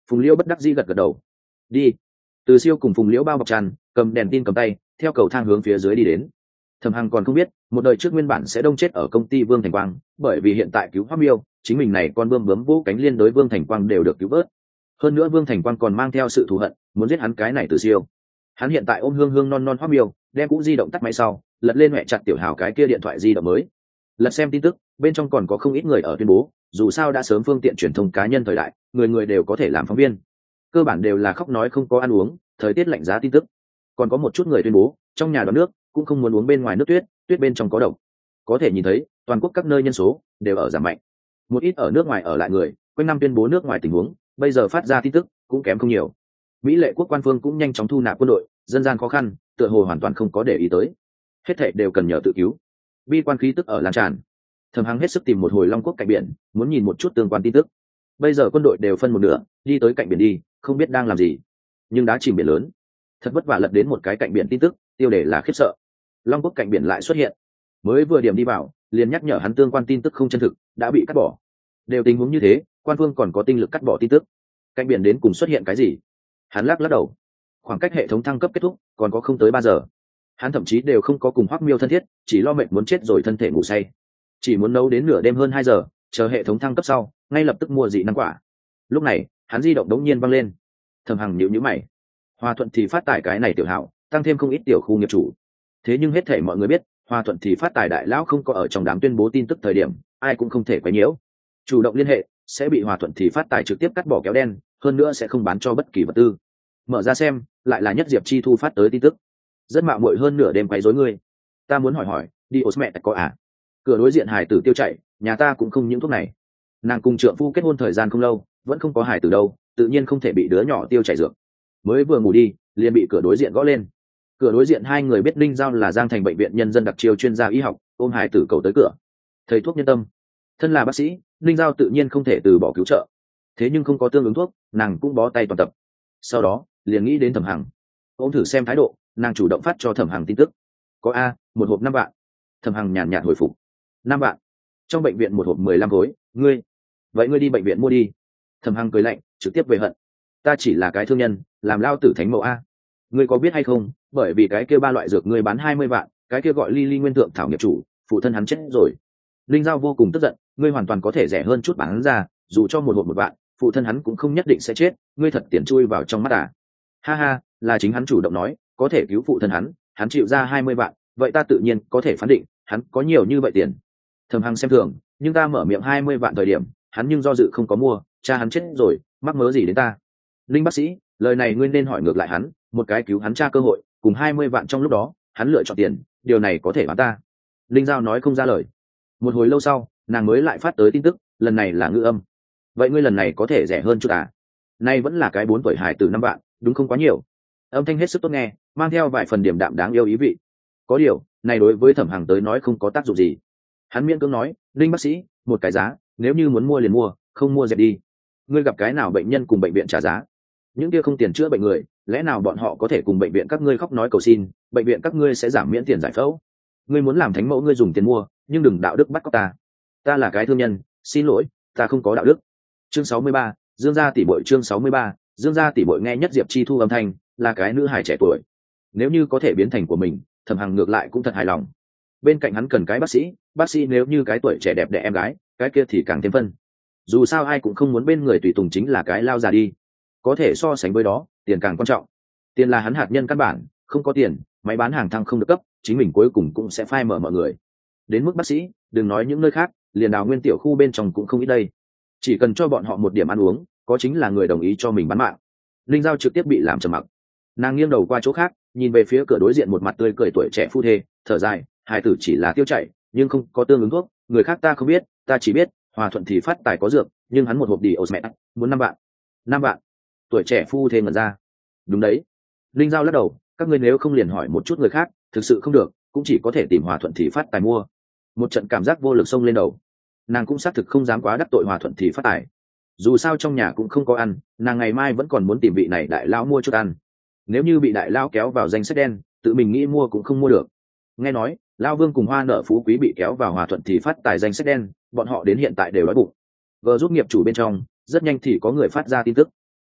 Phùng Liễu bất đắc dĩ gật gật đầu. Đi. Từ Siêu cùng Phùng Liễu bao bọc tràn, cầm đèn tin cầm tay, theo cầu thang hướng phía dưới đi đến. Thẩm Hằng còn không biết, một đời trước nguyên bản sẽ đông chết ở công ty Vương Thành Quang, bởi vì hiện tại cứu Hoắc Miêu, chính mình này con bươm bướm vỗ cánh liên đối Vương Thành Quang đều được cứu vớt. Hơn nữa Vương Thành Quang còn mang theo sự thù hận, muốn giết hắn cái này Từ Siêu. Hắn hiện tại ôm hương hương non non Hoắc Miêu, đem cũ di động tắt máy sau, lật lên mẹ chặt tiểu hào cái kia điện thoại di động mới. Lật xem tin tức, bên trong còn có không ít người ở tuyên bố, dù sao đã sớm phương tiện truyền thông cá nhân thời đại, người người đều có thể làm phóng viên. Cơ bản đều là khóc nói không có ăn uống, thời tiết lạnh giá tin tức. Còn có một chút người tuyên bố, trong nhà đón nước cũng không muốn uống bên ngoài nước tuyết, tuyết bên trong có độc. Có thể nhìn thấy, toàn quốc các nơi nhân số đều ở giảm mạnh. Một ít ở nước ngoài ở lại người, quanh năm tuyên bố nước ngoài tình huống, bây giờ phát ra tin tức cũng kém không nhiều. Mỹ lệ quốc quan phương cũng nhanh chóng thu nạp quân đội, dân gian khó khăn, tựa hồ hoàn toàn không có để ý tới. Hết thảy đều cần nhờ tự cứu. Bi quan khí tức ở lan tràn. Thẩm Hằng hết sức tìm một hồi Long Quốc cạnh biển, muốn nhìn một chút tương quan tin tức. Bây giờ quân đội đều phân một nửa, đi tới cạnh biển đi, không biết đang làm gì. Nhưng đá chìm biển lớn, thật vất vả lật đến một cái cạnh biển tin tức, tiêu đề là khiếp sợ. Long Quốc cạnh biển lại xuất hiện. Mới vừa điểm đi vào, liền nhắc nhở hắn tương quan tin tức không chân thực, đã bị cắt bỏ. Đều tình huống như thế, quan phương còn có tinh lực cắt bỏ tin tức. Cạnh biển đến cùng xuất hiện cái gì? Hắn lắc đầu. Khoảng cách hệ thống thăng cấp kết thúc, còn có không tới 3 giờ. Hắn thậm chí đều không có cùng Hoắc Miêu thân thiết, chỉ lo mệnh muốn chết rồi thân thể ngủ say. Chỉ muốn nấu đến nửa đêm hơn 2 giờ, chờ hệ thống thăng cấp sau, ngay lập tức mua dị năng quả. Lúc này, hắn di động đống nhiên văng lên. Thẩm Hằng nhíu mày. Hòa Thuận thì phát tài cái này tiểu hảo, tăng thêm không ít tiểu khu nghiệp chủ. Thế nhưng hết thảy mọi người biết, Hòa Thuận thì phát tài đại lão không có ở trong đám tuyên bố tin tức thời điểm, ai cũng không thể quấy nhiễu. Chủ động liên hệ, sẽ bị Hòa Thuận thì phát tài trực tiếp cắt bỏ kéo đen, hơn nữa sẽ không bán cho bất kỳ vật tư. Mở ra xem, lại là Nhất Diệp Chi Thu phát tới tin tức. Rất mạo muội hơn nửa đêm quấy rối ngươi. Ta muốn hỏi, đi Osmet có à? Cửa đối diện hải tử tiêu chạy, nhà ta cũng không những thuốc này. Nàng cùng trượng phu kết hôn thời gian không lâu, vẫn không có hải tử đâu, tự nhiên không thể bị đứa nhỏ tiêu chảy dược. Mới vừa ngủ đi, liền bị cửa đối diện gõ lên. Cửa đối diện hai người biết Linh Giao là Giang Thành bệnh viện nhân dân đặc chiêu chuyên gia y học, ôm hải tử cầu tới cửa. Thầy thuốc nhân tâm. Thân là bác sĩ, Linh Giao tự nhiên không thể từ bỏ cứu trợ. Thế nhưng không có tương ứng thuốc, nàng cũng bó tay toàn tập. Sau đó, liền nghĩ đến Thẩm Hằng. Ôm thử xem thái độ, nàng chủ động phát cho Thẩm Hằng tin tức. Có a, một hộp 5 vạn. Thẩm Hằng nhàn nhạt hồi phục. 5 vạn. Trong bệnh viện một hộp 15 khối, ngươi. Vậy ngươi đi bệnh viện mua đi. Thẩm Hằng cười lạnh, trực tiếp về hận. Ta chỉ là cái thương nhân, làm lao tử thánh mẫu a. Ngươi có biết hay không, bởi vì cái kia 3 loại dược ngươi bán 20 vạn, cái kia gọi Ly Nguyên Thượng thảo nghiệp chủ, phụ thân hắn chết rồi. Linh Giao vô cùng tức giận, ngươi hoàn toàn có thể rẻ hơn chút bán hắn ra, dù cho một hộp 1 vạn, phụ thân hắn cũng không nhất định sẽ chết, ngươi thật tiền chui vào trong mắt à? Ha ha, là chính hắn chủ động nói, có thể cứu phụ thân hắn chịu ra 20 vạn, vậy ta tự nhiên có thể phán định, hắn có nhiều như vậy tiền. Thẩm Hằng xem thường, nhưng ta mở miệng 20 vạn thời điểm, hắn nhưng do dự không có mua, cha hắn chết rồi, mắc mớ gì đến ta? Linh bác sĩ, lời này ngươi nên hỏi ngược lại hắn, một cái cứu hắn cha cơ hội, cùng 20 vạn trong lúc đó, hắn lựa chọn tiền, điều này có thể bán ta. Linh Giao nói không ra lời. Một hồi lâu sau, nàng mới lại phát tới tin tức, lần này là ngữ âm. Vậy ngươi lần này có thể rẻ hơn chút à? Nay vẫn là cái 4 tuổi hài tử 5 vạn, đúng không quá nhiều. Âm thanh hết sức tốt nghe, mang theo vài phần điểm đạm đáng yêu ý vị. Có điều, này đối với Thẩm Hằng tới nói không có tác dụng gì. Hắn miễn cưỡng nói, Linh bác sĩ, một cái giá, nếu như muốn mua liền mua, không mua dẹp đi. Ngươi gặp cái nào bệnh nhân cùng bệnh viện trả giá? Những kia không tiền chữa bệnh người, lẽ nào bọn họ có thể cùng bệnh viện các ngươi khóc nói cầu xin, bệnh viện các ngươi sẽ giảm miễn tiền giải phẫu? Ngươi muốn làm thánh mẫu ngươi dùng tiền mua, nhưng đừng đạo đức bắt cóc ta. Ta là cái thương nhân, xin lỗi, ta không có đạo đức. Chương 63, Dương gia tỷ muội. Chương 63, Dương gia tỷ muội. Nghe Nhất Diệp Chi Thu âm thanh, là cái nữ hài trẻ tuổi. Nếu như có thể biến thành của mình, Thẩm Hằng ngược lại cũng thật hài lòng. Bên cạnh hắn cần cái bác sĩ nếu như cái tuổi trẻ đẹp đẽ em gái, cái kia thì càng thêm phân. Dù sao ai cũng không muốn bên người tùy tùng chính là cái lao già đi. Có thể so sánh với đó, tiền càng quan trọng. Tiền là hắn hạt nhân căn bản, không có tiền, máy bán hàng thăng không được cấp, chính mình cuối cùng cũng sẽ phai mở mọi người. Đến mức bác sĩ, đừng nói những nơi khác, liền Đào Nguyên tiểu khu bên trong cũng không ít đây. Chỉ cần cho bọn họ một điểm ăn uống, có chính là người đồng ý cho mình bán mạng. Linh Giao trực tiếp bị làm trầm mặc. Nàng nghiêng đầu qua chỗ khác, nhìn về phía cửa đối diện một mặt tươi cười tuổi trẻ phu thê, thở dài, hài tử chỉ là tiêu chảy, nhưng không có tương ứng thuốc, người khác ta không biết, ta chỉ biết, Hòa Thuận thì phát tài có dược, nhưng hắn một hộp đi Osmet, muốn 5 vạn. 5 vạn. Tuổi trẻ phu thê ngẩn ra. Đúng đấy. Linh Giao lắc đầu, các ngươi nếu không liền hỏi một chút người khác, thực sự không được, cũng chỉ có thể tìm Hòa Thuận thì phát tài mua. Một trận cảm giác vô lực xông lên đầu. Nàng cũng xác thực không dám quá đắc tội Hòa Thuận thì phát tài. Dù sao trong nhà cũng không có ăn, nàng ngày mai vẫn còn muốn tìm vị này đại lão mua chút ăn. Nếu như bị đại lão kéo vào danh sách đen, tự mình nghĩ mua cũng không mua được. Nghe nói, Lão Vương cùng Hoa Nợ Phú Quý bị kéo vào Hòa Thuận thì phát tài danh sách đen, bọn họ đến hiện tại đều đói bụng. Vừa giúp nghiệp chủ bên trong, rất nhanh thì có người phát ra tin tức.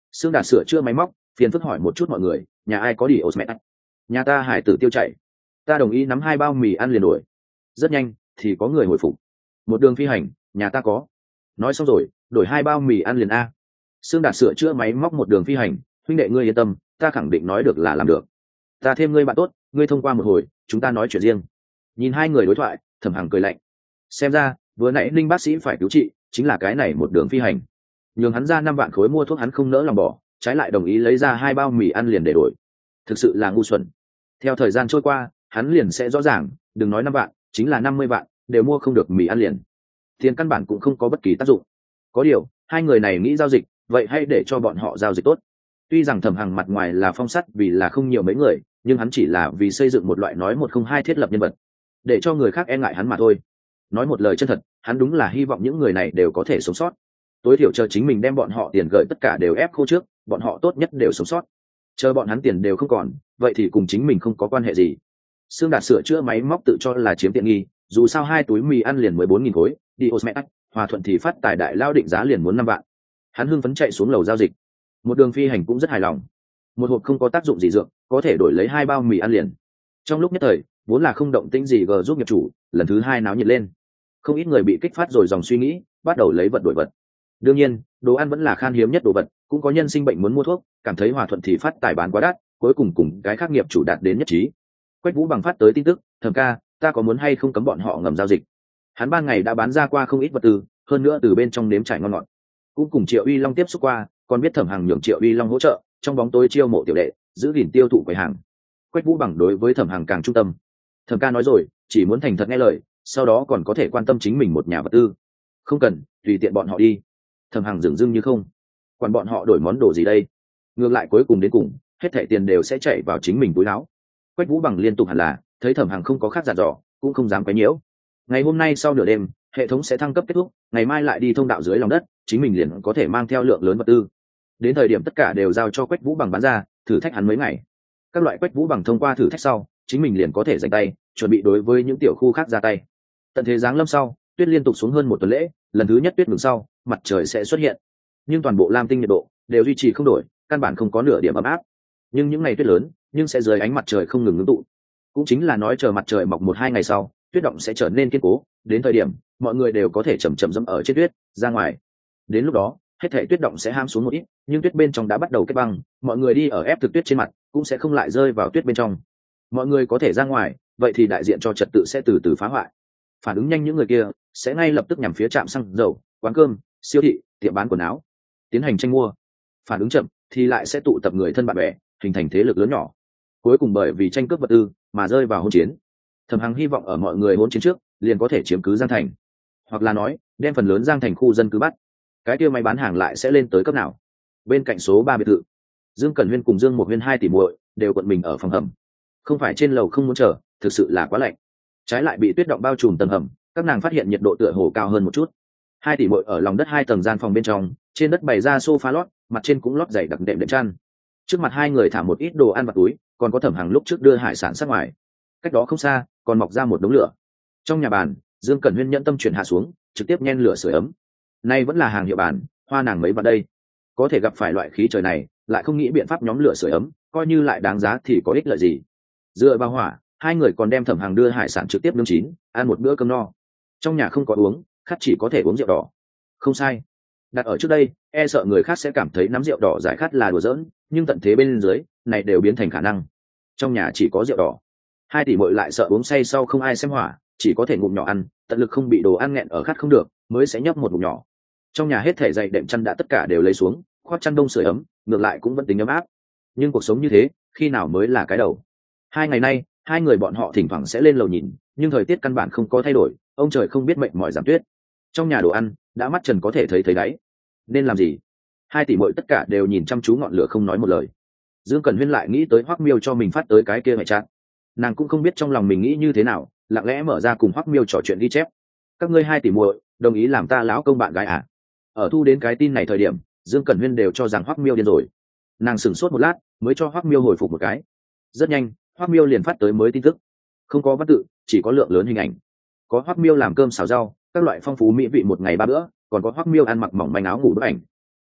Xương Đạt sửa chữa máy móc, phiền phức hỏi một chút mọi người, nhà ai có đi Osmet? Nhà ta hải tử tiêu chảy. Ta đồng ý nắm 2 bao mì ăn liền đổi. Rất nhanh thì có người hồi phục. Một đường phi hành, nhà ta có. Nói xong rồi, đổi 2 bao mì ăn liền a. Xương Đạt sửa chữa máy móc một đường phi hành, huynh đệ ngươi yên tâm, ta khẳng định nói được là làm được. Ta thêm ngươi bạn tốt, ngươi thông qua một hồi, chúng ta nói chuyện riêng. Nhìn hai người đối thoại, Thẩm Hằng cười lạnh. Xem ra, vừa nãy Linh bác sĩ phải cứu trị, chính là cái này một đường phi hành. Nhường hắn ra 5 vạn khối mua thuốc hắn không nỡ lòng bỏ, trái lại đồng ý lấy ra 2 bao mì ăn liền để đổi. Thực sự là ngu xuẩn. Theo thời gian trôi qua, hắn liền sẽ rõ ràng, đừng nói 5 vạn, chính là 50 vạn, đều mua không được mì ăn liền. Tiền căn bản cũng không có bất kỳ tác dụng. Có điều, hai người này nghĩ giao dịch, vậy hãy để cho bọn họ giao dịch tốt. Tuy rằng Thẩm Hằng mặt ngoài là phong sắt vì là không nhiều mấy người, nhưng hắn chỉ là vì xây dựng một loại nói một không hai thiết lập nhân vật, để cho người khác e ngại hắn mà thôi. Nói một lời chân thật, hắn đúng là hy vọng những người này đều có thể sống sót. Tối thiểu chờ chính mình đem bọn họ tiền gửi tất cả đều ép khô trước, bọn họ tốt nhất đều sống sót. Chờ bọn hắn tiền đều không còn, vậy thì cùng chính mình không có quan hệ gì. Xương Đạt sửa chữa máy móc tự cho là chiếm tiện nghi, dù sao 2 túi mì ăn liền 14.000 khối, đi Osmet, Hòa Thuận thì phát tài đại lao định giá liền muốn 5 vạn. Hắn hưng phấn chạy xuống lầu giao dịch. Một đường phi hành cũng rất hài lòng. Một hộp không có tác dụng gì dược, có thể đổi lấy 2 bao mì ăn liền. Trong lúc nhất thời, vốn là không động tĩnh gì g giúp nghiệp chủ, lần thứ 2 náo nhiệt lên. Không ít người bị kích phát rồi dòng suy nghĩ, bắt đầu lấy vật đổi vật. Đương nhiên, đồ ăn vẫn là khan hiếm nhất đồ vật, cũng có nhân sinh bệnh muốn mua thuốc, cảm thấy Hòa Thuận thì phát tài bán quá đắt, cuối cùng cùng cái khác nghiệp chủ đạt đến nhất trí. Quách Vũ Bằng phát tới tin tức, Thẩm ca, ta có muốn hay không cấm bọn họ ngầm giao dịch. Hắn ban ngày đã bán ra qua không ít vật tư, hơn nữa từ bên trong nếm trải ngon ngọt. Cũng cùng Triệu Uy Long tiếp xúc qua, còn biết Thẩm Hằng nhường Triệu Uy Long hỗ trợ, trong bóng tối chiêu mộ tiểu đệ, giữ gìn tiêu thụ quầy hàng. Quách Vũ Bằng đối với Thẩm Hằng càng trung tâm. Thẩm ca nói rồi, chỉ muốn thành thật nghe lời, sau đó còn có thể quan tâm chính mình một nhà vật tư. Không cần, tùy tiện bọn họ đi. Thẩm Hằng dửng dưng như không. Quản bọn họ đổi món đồ gì đây? Ngược lại cuối cùng đến cùng, hết thảy tiền đều sẽ chạy vào chính mình túi áo. Quách Vũ Bằng liên tục hẳn là, thấy Thẩm Hằng không có khác dặn dò, cũng không dám quấy nhiễu. Ngày hôm nay sau nửa đêm, hệ thống sẽ thăng cấp kết thúc, ngày mai lại đi thông đạo dưới lòng đất, chính mình liền có thể mang theo lượng lớn vật tư. Đến thời điểm tất cả đều giao cho Quách Vũ Bằng bán ra, thử thách hắn mấy ngày. Các loại Quách Vũ Bằng thông qua thử thách sau, chính mình liền có thể giành tay, chuẩn bị đối với những tiểu khu khác ra tay. Tận thế giáng lâm sau, tuyết liên tục xuống hơn 1 tuần lễ, lần thứ nhất tuyết ngừng sau, mặt trời sẽ xuất hiện. Nhưng toàn bộ Lam Tinh nhiệt độ đều duy trì không đổi, căn bản không có nửa điểm ấm áp. Nhưng những ngày tuyết lớn, nhưng sẽ dưới ánh mặt trời không ngừng ngưng tụ. Cũng chính là nói chờ mặt trời mọc 1-2 ngày sau, tuyết động sẽ trở nên kiên cố, đến thời điểm mọi người đều có thể chậm chậm dẫm ở trên tuyết ra ngoài. Đến lúc đó, hết thảy tuyết động sẽ ham xuống một ít, nhưng tuyết bên trong đã bắt đầu kết băng, mọi người đi ở ép thực tuyết trên mặt, cũng sẽ không lại rơi vào tuyết bên trong. Mọi người có thể ra ngoài, vậy thì đại diện cho trật tự sẽ từ từ phá hoại. Phản ứng nhanh những người kia sẽ ngay lập tức nhằm phía trạm xăng dầu, quán cơm, siêu thị, tiệm bán quần áo, tiến hành tranh mua. Phản ứng chậm thì lại sẽ tụ tập người thân bạn bè, hình thành thế lực lớn nhỏ. Cuối cùng bởi vì tranh cướp vật tư mà rơi vào hỗn chiến. Thẩm Hằng hy vọng ở mọi người hỗn chiến trước, liền có thể chiếm cứ Giang Thành, hoặc là nói, đem phần lớn Giang Thành khu dân cư bắt. Cái kia máy bán hàng lại sẽ lên tới cấp nào? Bên cạnh số 3 biệt thự, Dương Cẩn Huyên cùng Dương Một Huyên 2 tỷ muội đều quận mình ở phòng hầm. Không phải trên lầu không muốn chờ, thực sự là quá lạnh. Trái lại bị tuyết động bao trùm tầng hầm, các nàng phát hiện nhiệt độ tựa hồ cao hơn một chút. 2 tỷ muội ở lòng đất 2 tầng gian phòng bên trong, trên đất bày ra sofa lót, mặt trên cũng lót dày đặc đệm đệm chăn. Trước mặt hai người thả một ít đồ ăn vào túi, còn có Thẩm Hằng lúc trước đưa hải sản sát ngoài. Cách đó không xa, còn mọc ra một đống lửa. Trong nhà bàn, Dương Cẩn Huyên nhẫn tâm chuyển hạ xuống, trực tiếp nhen lửa sưởi ấm. Nay vẫn là hàng hiệu bàn, hoa nàng mấy vào đây. Có thể gặp phải loại khí trời này, lại không nghĩ biện pháp nhóm lửa sưởi ấm, coi như lại đáng giá thì có ích lợi gì. Dựa vào hỏa, hai người còn đem Thẩm Hằng đưa hải sản trực tiếp nướng chín, ăn một bữa cơm no. Trong nhà không có uống, khát chỉ có thể uống rượu đỏ. Không sai. Đặt ở trước đây, e sợ người khác sẽ cảm thấy nắm rượu đỏ giải khát là đùa giỡn, nhưng tận thế bên dưới, này đều biến thành khả năng. Trong nhà chỉ có rượu đỏ. 2 tỷ muội lại sợ uống say sau không ai xem hỏa, chỉ có thể ngụm nhỏ ăn, tận lực không bị đồ ăn nghẹn ở khát không được, mới sẽ nhấp một ngụm nhỏ. Trong nhà hết thảy dày đệm chăn đã tất cả đều lấy xuống, khoác chăn đông sưởi ấm, ngược lại cũng vẫn tính ấm áp. Nhưng cuộc sống như thế, khi nào mới là cái đầu? 2 ngày nay, hai người bọn họ thỉnh thoảng sẽ lên lầu nhìn, nhưng thời tiết căn bản không có thay đổi, ông trời không biết mệnh mỏi giảm tuyết. Trong nhà đồ ăn đã mắt trần có thể thấy đáy. Nên làm gì? 2 tỷ muội tất cả đều nhìn chăm chú ngọn lửa không nói một lời. Dương Cẩn Huyên lại nghĩ tới Hoắc Miêu cho mình phát tới cái kia hệ trạng, nàng cũng không biết trong lòng mình nghĩ như thế nào, lặng lẽ mở ra cùng Hoắc Miêu trò chuyện ghi chép. Các ngươi 2 tỷ muội đồng ý làm ta lão công bạn gái à? Ở thu đến cái tin này thời điểm, Dương Cẩn Huyên đều cho rằng Hoắc Miêu điên rồi. Nàng sửng sốt một lát, mới cho Hoắc Miêu hồi phục một cái. Rất nhanh, Hoắc Miêu liền phát tới mới tin tức. Không có văn tự, chỉ có lượng lớn hình ảnh. Có Hoắc Miêu làm cơm xào rau, các loại phong phú mỹ vị một ngày 3 bữa, còn có Hoắc Miêu ăn mặc mỏng manh áo ngủ bức ảnh.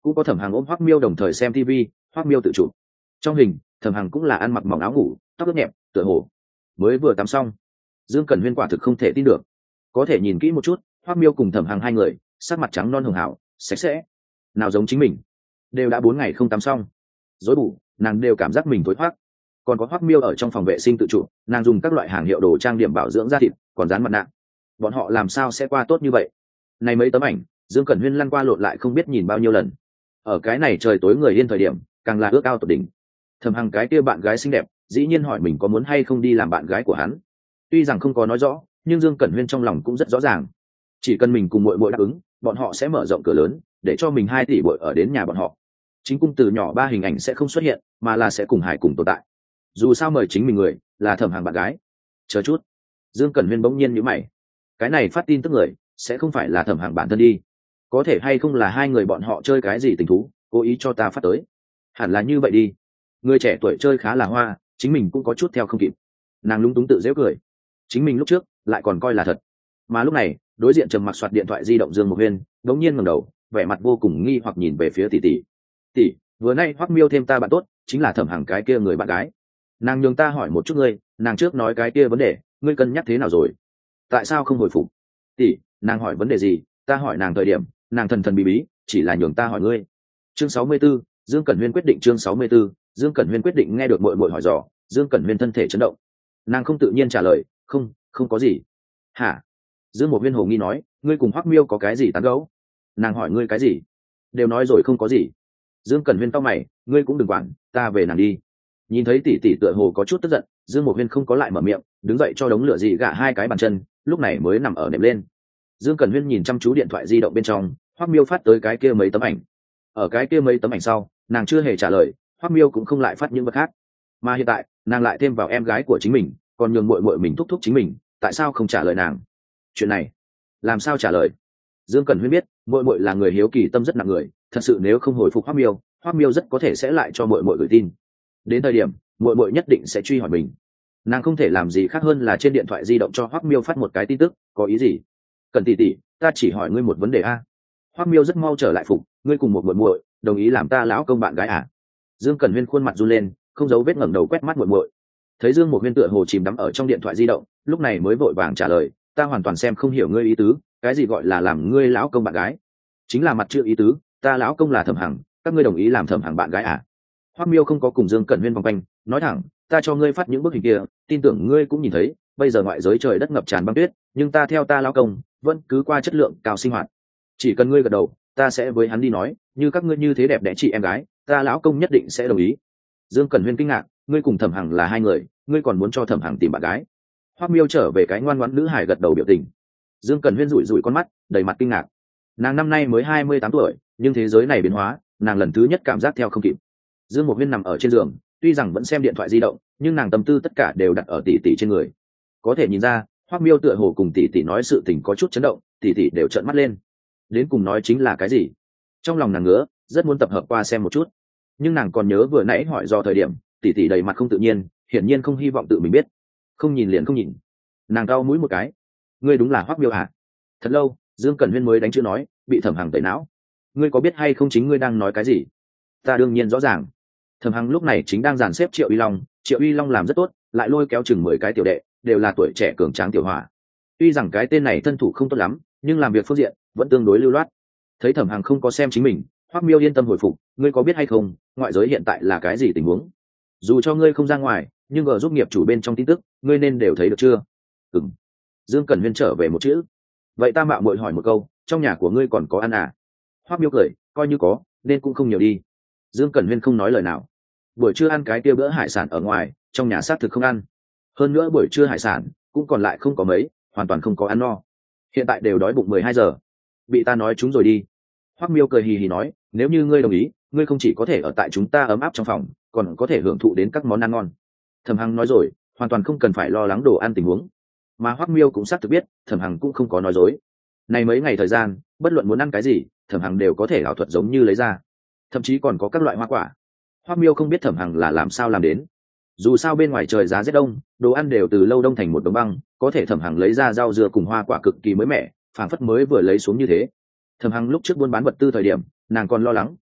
cũng có Thẩm Hằng ôm Hoắc Miêu đồng thời xem TV, Hoắc Miêu tự chụp. Trong hình, Thẩm Hằng cũng là ăn mặc mỏng áo ngủ, tóc ướt nhẹp, tựa hồ mới vừa tắm xong. Dương Cẩn Huyên quả thực không thể tin được. Có thể nhìn kỹ một chút, Hoắc Miêu cùng Thẩm Hằng hai người, sắc mặt trắng non hường hảo, sạch sẽ. Nào giống chính mình, đều đã 4 ngày không tắm xong. Rối bù, nàng đều cảm giác mình thối thoát. Còn có Hoắc Miêu ở trong phòng vệ sinh tự chủ, nàng dùng các loại hàng hiệu đồ trang điểm bảo dưỡng da thịt, còn dán mặt nạ. Bọn họ làm sao sẽ qua tốt như vậy? Này mấy tấm ảnh, Dương Cẩn Huyên lăn qua lộn lại không biết nhìn bao nhiêu lần. Ở cái này trời tối người yên thời điểm, càng là ước ao tột đỉnh. Thẩm Hằng cái kia bạn gái xinh đẹp, dĩ nhiên hỏi mình có muốn hay không đi làm bạn gái của hắn. Tuy rằng không có nói rõ, nhưng Dương Cẩn Huyên trong lòng cũng rất rõ ràng. Chỉ cần mình cùng muội muội đáp ứng, bọn họ sẽ mở rộng cửa lớn, để cho mình 2 tỷ muội ở đến nhà bọn họ. Chính cung từ nhỏ 3 hình ảnh sẽ không xuất hiện, mà là sẽ cùng Hải cùng tồn tại. Dù sao mời chính mình người là Thẩm Hằng bạn gái. Chờ chút, Dương Cẩn Huyên bỗng nhiên nhíu mày. Cái này phát tin tức người sẽ không phải là Thẩm Hằng bản thân đi, có thể hay không là hai người bọn họ chơi cái gì tình thú, cố ý cho ta phát tới. Hẳn là như vậy đi. Người trẻ tuổi chơi khá là hoa, chính mình cũng có chút theo không kịp. Nàng lúng túng tự giễu cười, chính mình lúc trước lại còn coi là thật. Mà lúc này, đối diện trầm mặc soạt điện thoại di động Dương Mộc Huyên đống nhiên ngẩng đầu, vẻ mặt vô cùng nghi hoặc nhìn về phía tỷ tỷ. Tỷ, vừa nay Hoắc Miêu thêm ta bạn tốt, chính là Thẩm Hằng cái kia người bạn gái. Nàng nhường ta hỏi một chút ngươi, nàng trước nói cái kia vấn đề, ngươi cân nhắc thế nào rồi? Tại sao không hồi phục? Tỷ, nàng hỏi vấn đề gì? Ta hỏi nàng thời điểm, nàng thần thần bí bí, chỉ là nhường ta hỏi ngươi. Chương 64, Dương Cẩn Huyên quyết định. Chương 64, Dương Cẩn Huyên quyết định. Nghe được muội muội hỏi dò, Dương Cẩn Huyên thân thể chấn động. Nàng không tự nhiên trả lời, không có gì. Hả? Dương Mộc Huyên hồ nghi nói, ngươi cùng Hoắc Miêu có cái gì tán gẫu? Nàng hỏi ngươi cái gì? Đều nói rồi không có gì. Dương Cẩn Huyên cau mày, ngươi cũng đừng quản, ta về nàng đi. Nhìn thấy tỷ tỷ tựa hồ có chút tức giận, Dương Mộc Huyên không có lại mở miệng, đứng dậy cho đống lửa dị gạ 2 cái bàn chân, lúc này mới nằm ở nệm lên. Dương Cẩn Huyên nhìn chăm chú điện thoại di động bên trong, Hoắc Miêu phát tới cái kia mấy tấm ảnh. Ở cái kia mấy tấm ảnh sau, nàng chưa hề trả lời, Hoắc Miêu cũng không lại phát những vật khác. Mà hiện tại, nàng lại thêm vào em gái của chính mình, còn nhường muội muội mình thúc thúc chính mình, tại sao không trả lời nàng? Chuyện này, làm sao trả lời? Dương Cẩn Huyên biết, muội muội là người hiếu kỳ tâm rất nặng người, thật sự nếu không hồi phục Hoắc Miêu rất có thể sẽ lại cho muội muội gửi tin. Đến thời điểm, muội muội nhất định sẽ truy hỏi mình. Nàng không thể làm gì khác hơn là trên điện thoại di động cho Hoắc Miêu phát một cái tin tức, có ý gì? Cần tỷ tỷ, ta chỉ hỏi ngươi một vấn đề a. Hoắc Miêu rất mau trở lại phục, ngươi cùng một muội muội, đồng ý làm ta lão công bạn gái à? Dương Cẩn Huyên khuôn mặt run lên, không giấu vết ngẩng đầu quét mắt muội muội. Thấy Dương Mộc Huyên tựa hồ chìm đắm ở trong điện thoại di động, lúc này mới vội vàng trả lời, ta hoàn toàn xem không hiểu ngươi ý tứ, cái gì gọi là làm ngươi lão công bạn gái? Chính là mặt chữ ý tứ, ta lão công là Thẩm Hằng, các ngươi đồng ý làm Thẩm Hằng bạn gái à? Hoắc Miêu không có cùng Dương Cẩn Huyên vòng quanh, nói thẳng, ta cho ngươi phát những bức hình kia, tin tưởng ngươi cũng nhìn thấy, bây giờ ngoại giới trời đất ngập tràn băng tuyết, nhưng ta theo ta lão công, vẫn cứ qua chất lượng cao sinh hoạt. Chỉ cần ngươi gật đầu, ta sẽ với hắn đi nói, như các ngươi như thế đẹp đẽ chị em gái, ta lão công nhất định sẽ đồng ý. Dương Cẩn Huyên kinh ngạc, ngươi cùng Thẩm Hằng là 2 người, ngươi còn muốn cho Thẩm Hằng tìm bạn gái? Hoắc Miêu trở về cái ngoan ngoãn nữ hài gật đầu biểu tình. Dương Cẩn Huyên rủi rủi con mắt, đầy mặt kinh ngạc. Nàng năm nay mới 28 tuổi, nhưng thế giới này biến hóa, nàng lần thứ nhất cảm giác theo không kịp. Dương Mộc Huyên nằm ở trên giường, tuy rằng vẫn xem điện thoại di động, nhưng nàng tâm tư tất cả đều đặt ở tỷ tỷ trên người. Có thể nhìn ra, Hoắc Miêu tựa hồ cùng tỷ tỷ nói sự tình có chút chấn động, tỷ tỷ đều trợn mắt lên. Đến cùng nói chính là cái gì? Trong lòng nàng ngứa, rất muốn tập hợp qua xem một chút. Nhưng nàng còn nhớ vừa nãy hỏi do thời điểm, tỷ tỷ đầy mặt không tự nhiên, hiển nhiên không hy vọng tự mình biết. Không nhìn liền không nhìn. Nàng cau mũi một cái. Ngươi đúng là Hoắc Miêu à? Thật lâu, Dương Cẩn Huyên mới đánh chữ nói, bị Thẩm Hằng tẩy não. Ngươi có biết hay không chính ngươi đang nói cái gì? Ta đương nhiên rõ ràng. Thẩm Hằng lúc này chính đang dàn xếp Triệu Uy Long làm rất tốt, lại lôi kéo chừng 10 cái tiểu đệ, đều là tuổi trẻ cường tráng tiểu hỏa. Tuy rằng cái tên này thân thủ không tốt lắm, nhưng làm việc phương diện vẫn tương đối lưu loát. Thấy Thẩm Hằng không có xem chính mình, Hoắc Miêu yên tâm hồi phục, ngươi có biết hay không, ngoại giới hiện tại là cái gì tình huống? Dù cho ngươi không ra ngoài, nhưng ở giúp nghiệp chủ bên trong tin tức, ngươi nên đều thấy được chưa? Ừm. Dương Cẩn Huyên trở về một chữ. Vậy ta mạo muội hỏi một câu, trong nhà của ngươi còn có ăn à? Hoắc Miêu cười, coi như có, nên cũng không nhiều đi. Dương Cẩn Huyên không nói lời nào. Buổi trưa ăn cái kia bữa hải sản ở ngoài, trong nhà xác thực không ăn. Hơn nữa buổi trưa hải sản cũng còn lại không có mấy, hoàn toàn không có ăn no. Hiện tại đều đói bụng 12 giờ. Bị ta nói chúng rồi đi. Hoắc Miêu cười hì hì nói, nếu như ngươi đồng ý, ngươi không chỉ có thể ở tại chúng ta ấm áp trong phòng, còn có thể hưởng thụ đến các món ăn ngon. Thẩm Hằng nói rồi, hoàn toàn không cần phải lo lắng đồ ăn tình huống. Mà Hoắc Miêu cũng xác thực biết, Thẩm Hằng cũng không có nói dối. Này mấy ngày thời gian, bất luận muốn ăn cái gì, Thẩm Hằng đều có thể ảo thuật giống như lấy ra. Thậm chí còn có các loại hoa quả. Hoắc Miêu không biết Thẩm Hằng là làm sao làm đến. Dù sao bên ngoài trời giá rét đông, đồ ăn đều từ lâu đông thành một đống băng, có thể Thẩm Hằng lấy ra rau dưa cùng hoa quả cực kỳ mới mẻ, phảng phất mới vừa lấy xuống như thế. Thẩm Hằng lúc trước buôn bán vật tư thời điểm, nàng còn lo lắng,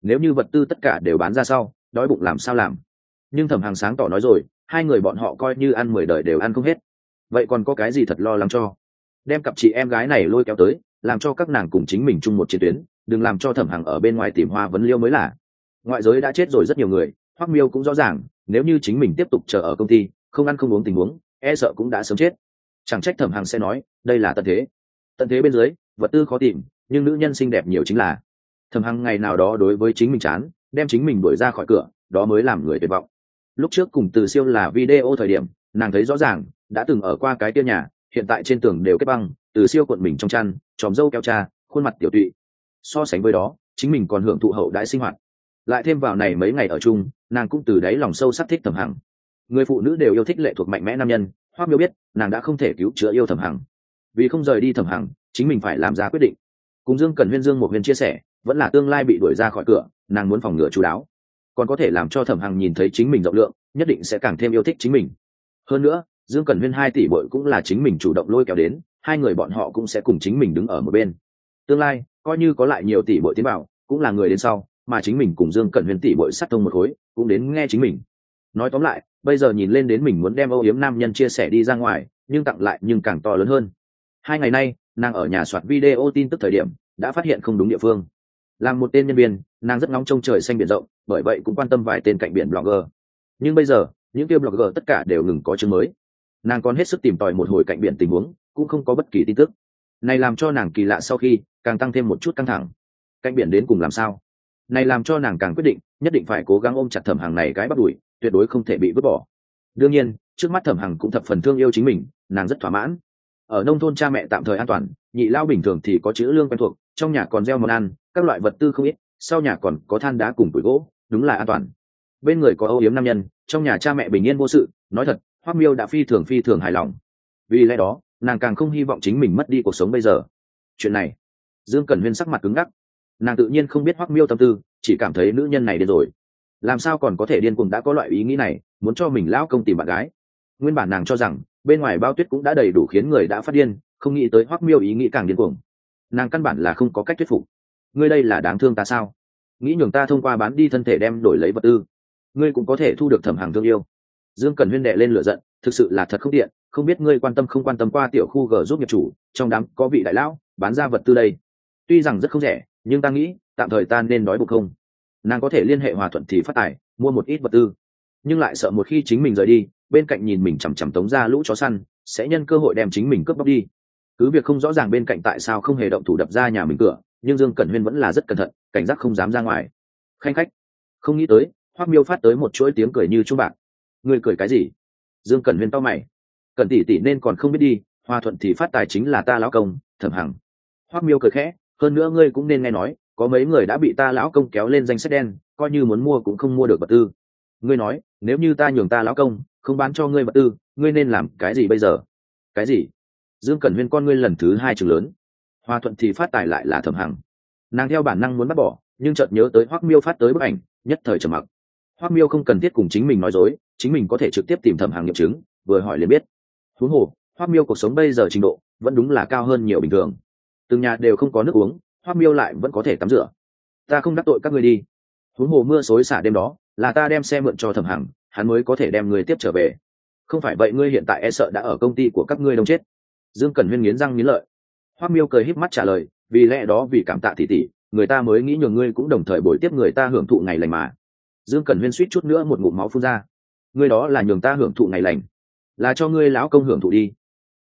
nếu như vật tư tất cả đều bán ra sau đói bụng làm sao làm. Nhưng Thẩm Hằng sáng tỏ nói rồi, hai người bọn họ coi như ăn 10 đời đều ăn không hết, vậy còn có cái gì thật lo lắng cho. Đem cặp chị em gái này lôi kéo tới, làm cho các nàng cùng chính mình chung một chiến tuyến, đừng làm cho Thẩm Hằng ở bên ngoài tìm hoa vấn liêu mới là. Ngoại giới đã chết rồi rất nhiều người, Hoắc Miêu cũng rõ ràng, nếu như chính mình tiếp tục chờ ở công ty không ăn không uống tình huống, e sợ cũng đã sớm chết. Chẳng trách Thẩm Hằng sẽ nói đây là tận thế. Tận thế bên dưới vật tư khó tìm, nhưng nữ nhân xinh đẹp nhiều chính là. Thẩm Hằng ngày nào đó đối với chính mình chán, đem chính mình đuổi ra khỏi cửa, đó mới làm người tuyệt vọng. Lúc trước cùng Từ Siêu là video thời điểm, nàng thấy rõ ràng đã từng ở qua cái kia nhà, hiện tại trên tường đều kết băng, Từ Siêu cuộn mình trong chăn, tròm râu keo cha, khuôn mặt tiểu tụy. So sánh với đó, chính mình còn hưởng thụ hậu đãi sinh hoạt. Lại thêm vào này mấy ngày ở chung, nàng cũng từ đáy lòng sâu sắc thích Thẩm Hằng. Người phụ nữ đều yêu thích lệ thuộc mạnh mẽ nam nhân, Hoắc Miêu biết nàng đã không thể cứu chữa yêu Thẩm Hằng. Vì không rời đi Thẩm Hằng, chính mình phải làm ra quyết định. Cùng Dương Cẩn Huyên Dương một Huyên chia sẻ, vẫn là tương lai bị đuổi ra khỏi cửa, nàng muốn phòng ngừa chú đáo, còn có thể làm cho Thẩm Hằng nhìn thấy chính mình rộng lượng, nhất định sẽ càng thêm yêu thích chính mình. Hơn nữa, Dương Cẩn Huyên 2 tỷ bội cũng là chính mình chủ động lôi kéo đến, hai người bọn họ cũng sẽ cùng chính mình đứng ở một bên. Tương lai, coi như có lại nhiều tỷ bội tiến vào, cũng là người đến sau, mà chính mình cùng Dương Cẩn Huyên tỷ bội sát thông một khối, cũng đến nghe chính mình. Nói tóm lại, bây giờ nhìn lên đến mình muốn đem âu yếm nam nhân chia sẻ đi ra ngoài, nhưng tặng lại nhưng càng to lớn hơn. 2 ngày nay, nàng ở nhà soạt video tin tức thời điểm, đã phát hiện không đúng địa phương. Làm một tên nhân viên, nàng rất ngóng trông trời xanh biển rộng, bởi vậy cũng quan tâm vài tên cạnh biển blogger. Nhưng bây giờ, những kia blogger tất cả đều ngừng có chương mới. Nàng còn hết sức tìm tòi một hồi cạnh biển tình huống, cũng không có bất kỳ tin tức. Này làm cho nàng kỳ lạ, sau khi càng tăng thêm một chút căng thẳng. Cạnh biển đến cùng làm sao? Này làm cho nàng càng quyết định, nhất định phải cố gắng ôm chặt Thẩm Hằng này cái bắt đuổi, tuyệt đối không thể bị vứt bỏ. Đương nhiên, trước mắt Thẩm Hằng cũng thập phần thương yêu chính mình, nàng rất thỏa mãn. Ở nông thôn cha mẹ tạm thời an toàn, nhị lao bình thường thì có chữ lương quen thuộc, trong nhà còn gieo món ăn, các loại vật tư không ít, sau nhà còn có than đá cùng củi gỗ, đúng là an toàn. Bên người có âu yếm nam nhân, trong nhà cha mẹ bình yên vô sự, nói thật, Hoắc Miêu đã phi thường hài lòng. Vì lẽ đó, nàng càng không hy vọng chính mình mất đi cuộc sống bây giờ. Chuyện này, Dương Cẩn Huyên sắc mặt cứng ngắc. Nàng tự nhiên không biết Hoắc Miêu tâm tư, chỉ cảm thấy nữ nhân này điên rồi. Làm sao còn có thể điên cuồng đã có loại ý nghĩ này, muốn cho mình lão công tìm bạn gái. Nguyên bản nàng cho rằng bên ngoài bao tuyết cũng đã đầy đủ khiến người đã phát điên, không nghĩ tới Hoắc Miêu ý nghĩ càng điên cuồng. Nàng căn bản là không có cách thuyết phục. Ngươi đây là đáng thương ta sao? Nghĩ nhường ta thông qua bán đi thân thể đem đổi lấy vật tư, ngươi cũng có thể thu được Thẩm Hằng thương yêu. Dương Cẩn Huyên đệ lên lửa giận, thực sự là thật không tiện, không biết ngươi quan tâm không quan tâm qua tiểu khu G giúp nghiệp chủ, trong đám có vị đại lão bán ra vật tư đây. Tuy rằng rất không rẻ, nhưng ta nghĩ tạm thời ta nên đói bụng không. Nàng có thể liên hệ Hòa Thuận thì phát tài, mua một ít vật tư, nhưng lại sợ một khi chính mình rời đi, bên cạnh nhìn mình chằm chằm tống ra lũ chó săn, sẽ nhân cơ hội đem chính mình cướp bóc đi. Cứ việc không rõ ràng bên cạnh tại sao không hề động thủ đập ra nhà mình cửa, nhưng Dương Cẩn Huyên vẫn là rất cẩn thận, cảnh giác không dám ra ngoài. Khanh khách, không nghĩ tới Hoắc Miêu phát tới một chuỗi tiếng cười như chuông bạc. Ngươi cười cái gì? Dương Cẩn Huyên to mày. Cẩn tỷ tỷ nên còn không biết đi, Hòa Thuận thì phát tài chính là ta lão công Thẩm Hằng. Hoắc Miêu cười khẽ, hơn nữa ngươi cũng nên nghe nói, có mấy người đã bị ta lão công kéo lên danh sách đen, coi như muốn mua cũng không mua được vật tư. Ngươi nói, nếu như ta nhường ta lão công không bán cho ngươi vật tư, ngươi nên làm cái gì bây giờ? Cái gì? Dương Cẩn Huyên con ngươi lần thứ 2 trừng lớn. Hòa Thuận thì phát tài lại là Thẩm Hằng. Nàng theo bản năng muốn bắt bỏ, nhưng chợt nhớ tới Hoắc Miêu phát tới bức ảnh, nhất thời trầm mặc. Hoắc Miêu không cần thiết cùng chính mình nói dối, chính mình có thể trực tiếp tìm Thẩm Hằng nghiệm chứng, vừa hỏi liền biết. Huống hồ, Hoắc Miêu cuộc sống bây giờ trình độ vẫn đúng là cao hơn nhiều bình thường. Từng nhà đều không có nước uống, Hoắc Miêu lại vẫn có thể tắm rửa. Ta không đắc tội các ngươi đi. Huống hồ mưa xối xả đêm đó, là ta đem xe mượn cho Thẩm Hằng, hắn mới có thể đem ngươi tiếp trở về. Không phải vậy ngươi hiện tại e sợ đã ở công ty của các ngươi đông chết. Dương Cẩn Huyên nghiến răng nghiến lợi. Hoắc Miêu cười híp mắt trả lời, vì lẽ đó vì cảm tạ tỷ tỷ, người ta mới nghĩ nhường ngươi cũng đồng thời bồi tiếp người ta hưởng thụ ngày lành mà. Dương Cẩn Huyên suýt chút nữa một ngụm máu phun ra. Ngươi đó là nhường ta hưởng thụ ngày lành, là cho ngươi lão công hưởng thụ đi.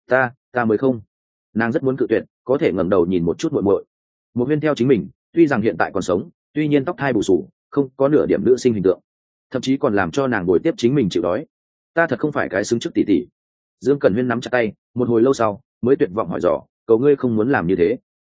Ta mới không. Nàng rất muốn cự tuyệt, có thể ngẩng đầu nhìn một chút muội muội. Một Huyên theo chính mình, tuy rằng hiện tại còn sống, tuy nhiên tóc thai bù sù, không có nửa điểm nữ sinh hình tượng, thậm chí còn làm cho nàng bồi tiếp chính mình chịu đói. Ta thật không phải cái xứng trước tỷ tỷ. Dương Cẩn Huyên nắm chặt tay, một hồi lâu sau mới tuyệt vọng hỏi dò, cầu ngươi không muốn làm như thế.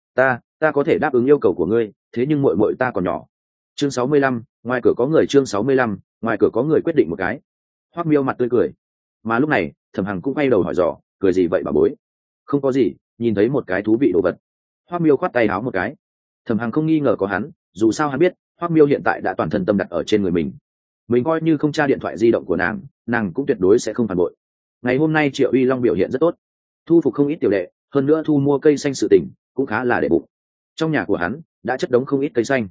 Ta có thể đáp ứng yêu cầu của ngươi, thế nhưng muội muội ta còn nhỏ. Chương 65, ngoài cửa có người. Chương 65, ngoài cửa có người quyết định một cái. Hoắc Miêu mặt tươi cười. Mà lúc này, Thẩm Hằng cũng quay đầu hỏi dò, cười gì vậy bà bối? Không có gì, nhìn thấy một cái thú vị đồ vật. Hoắc Miêu khoát tay áo một cái. Thẩm Hằng không nghi ngờ có hắn, dù sao hắn biết, Hoắc Miêu hiện tại đã toàn thân tâm đặt ở trên người mình. Mình coi như không tra điện thoại di động của nàng cũng tuyệt đối sẽ không phản bội. Ngày hôm nay Triệu Uy Long biểu hiện rất tốt, thu phục không ít tiểu đệ, hơn nữa thu mua cây xanh sự tình cũng khá là để bụng. Trong nhà của hắn đã chất đống không ít cây xanh.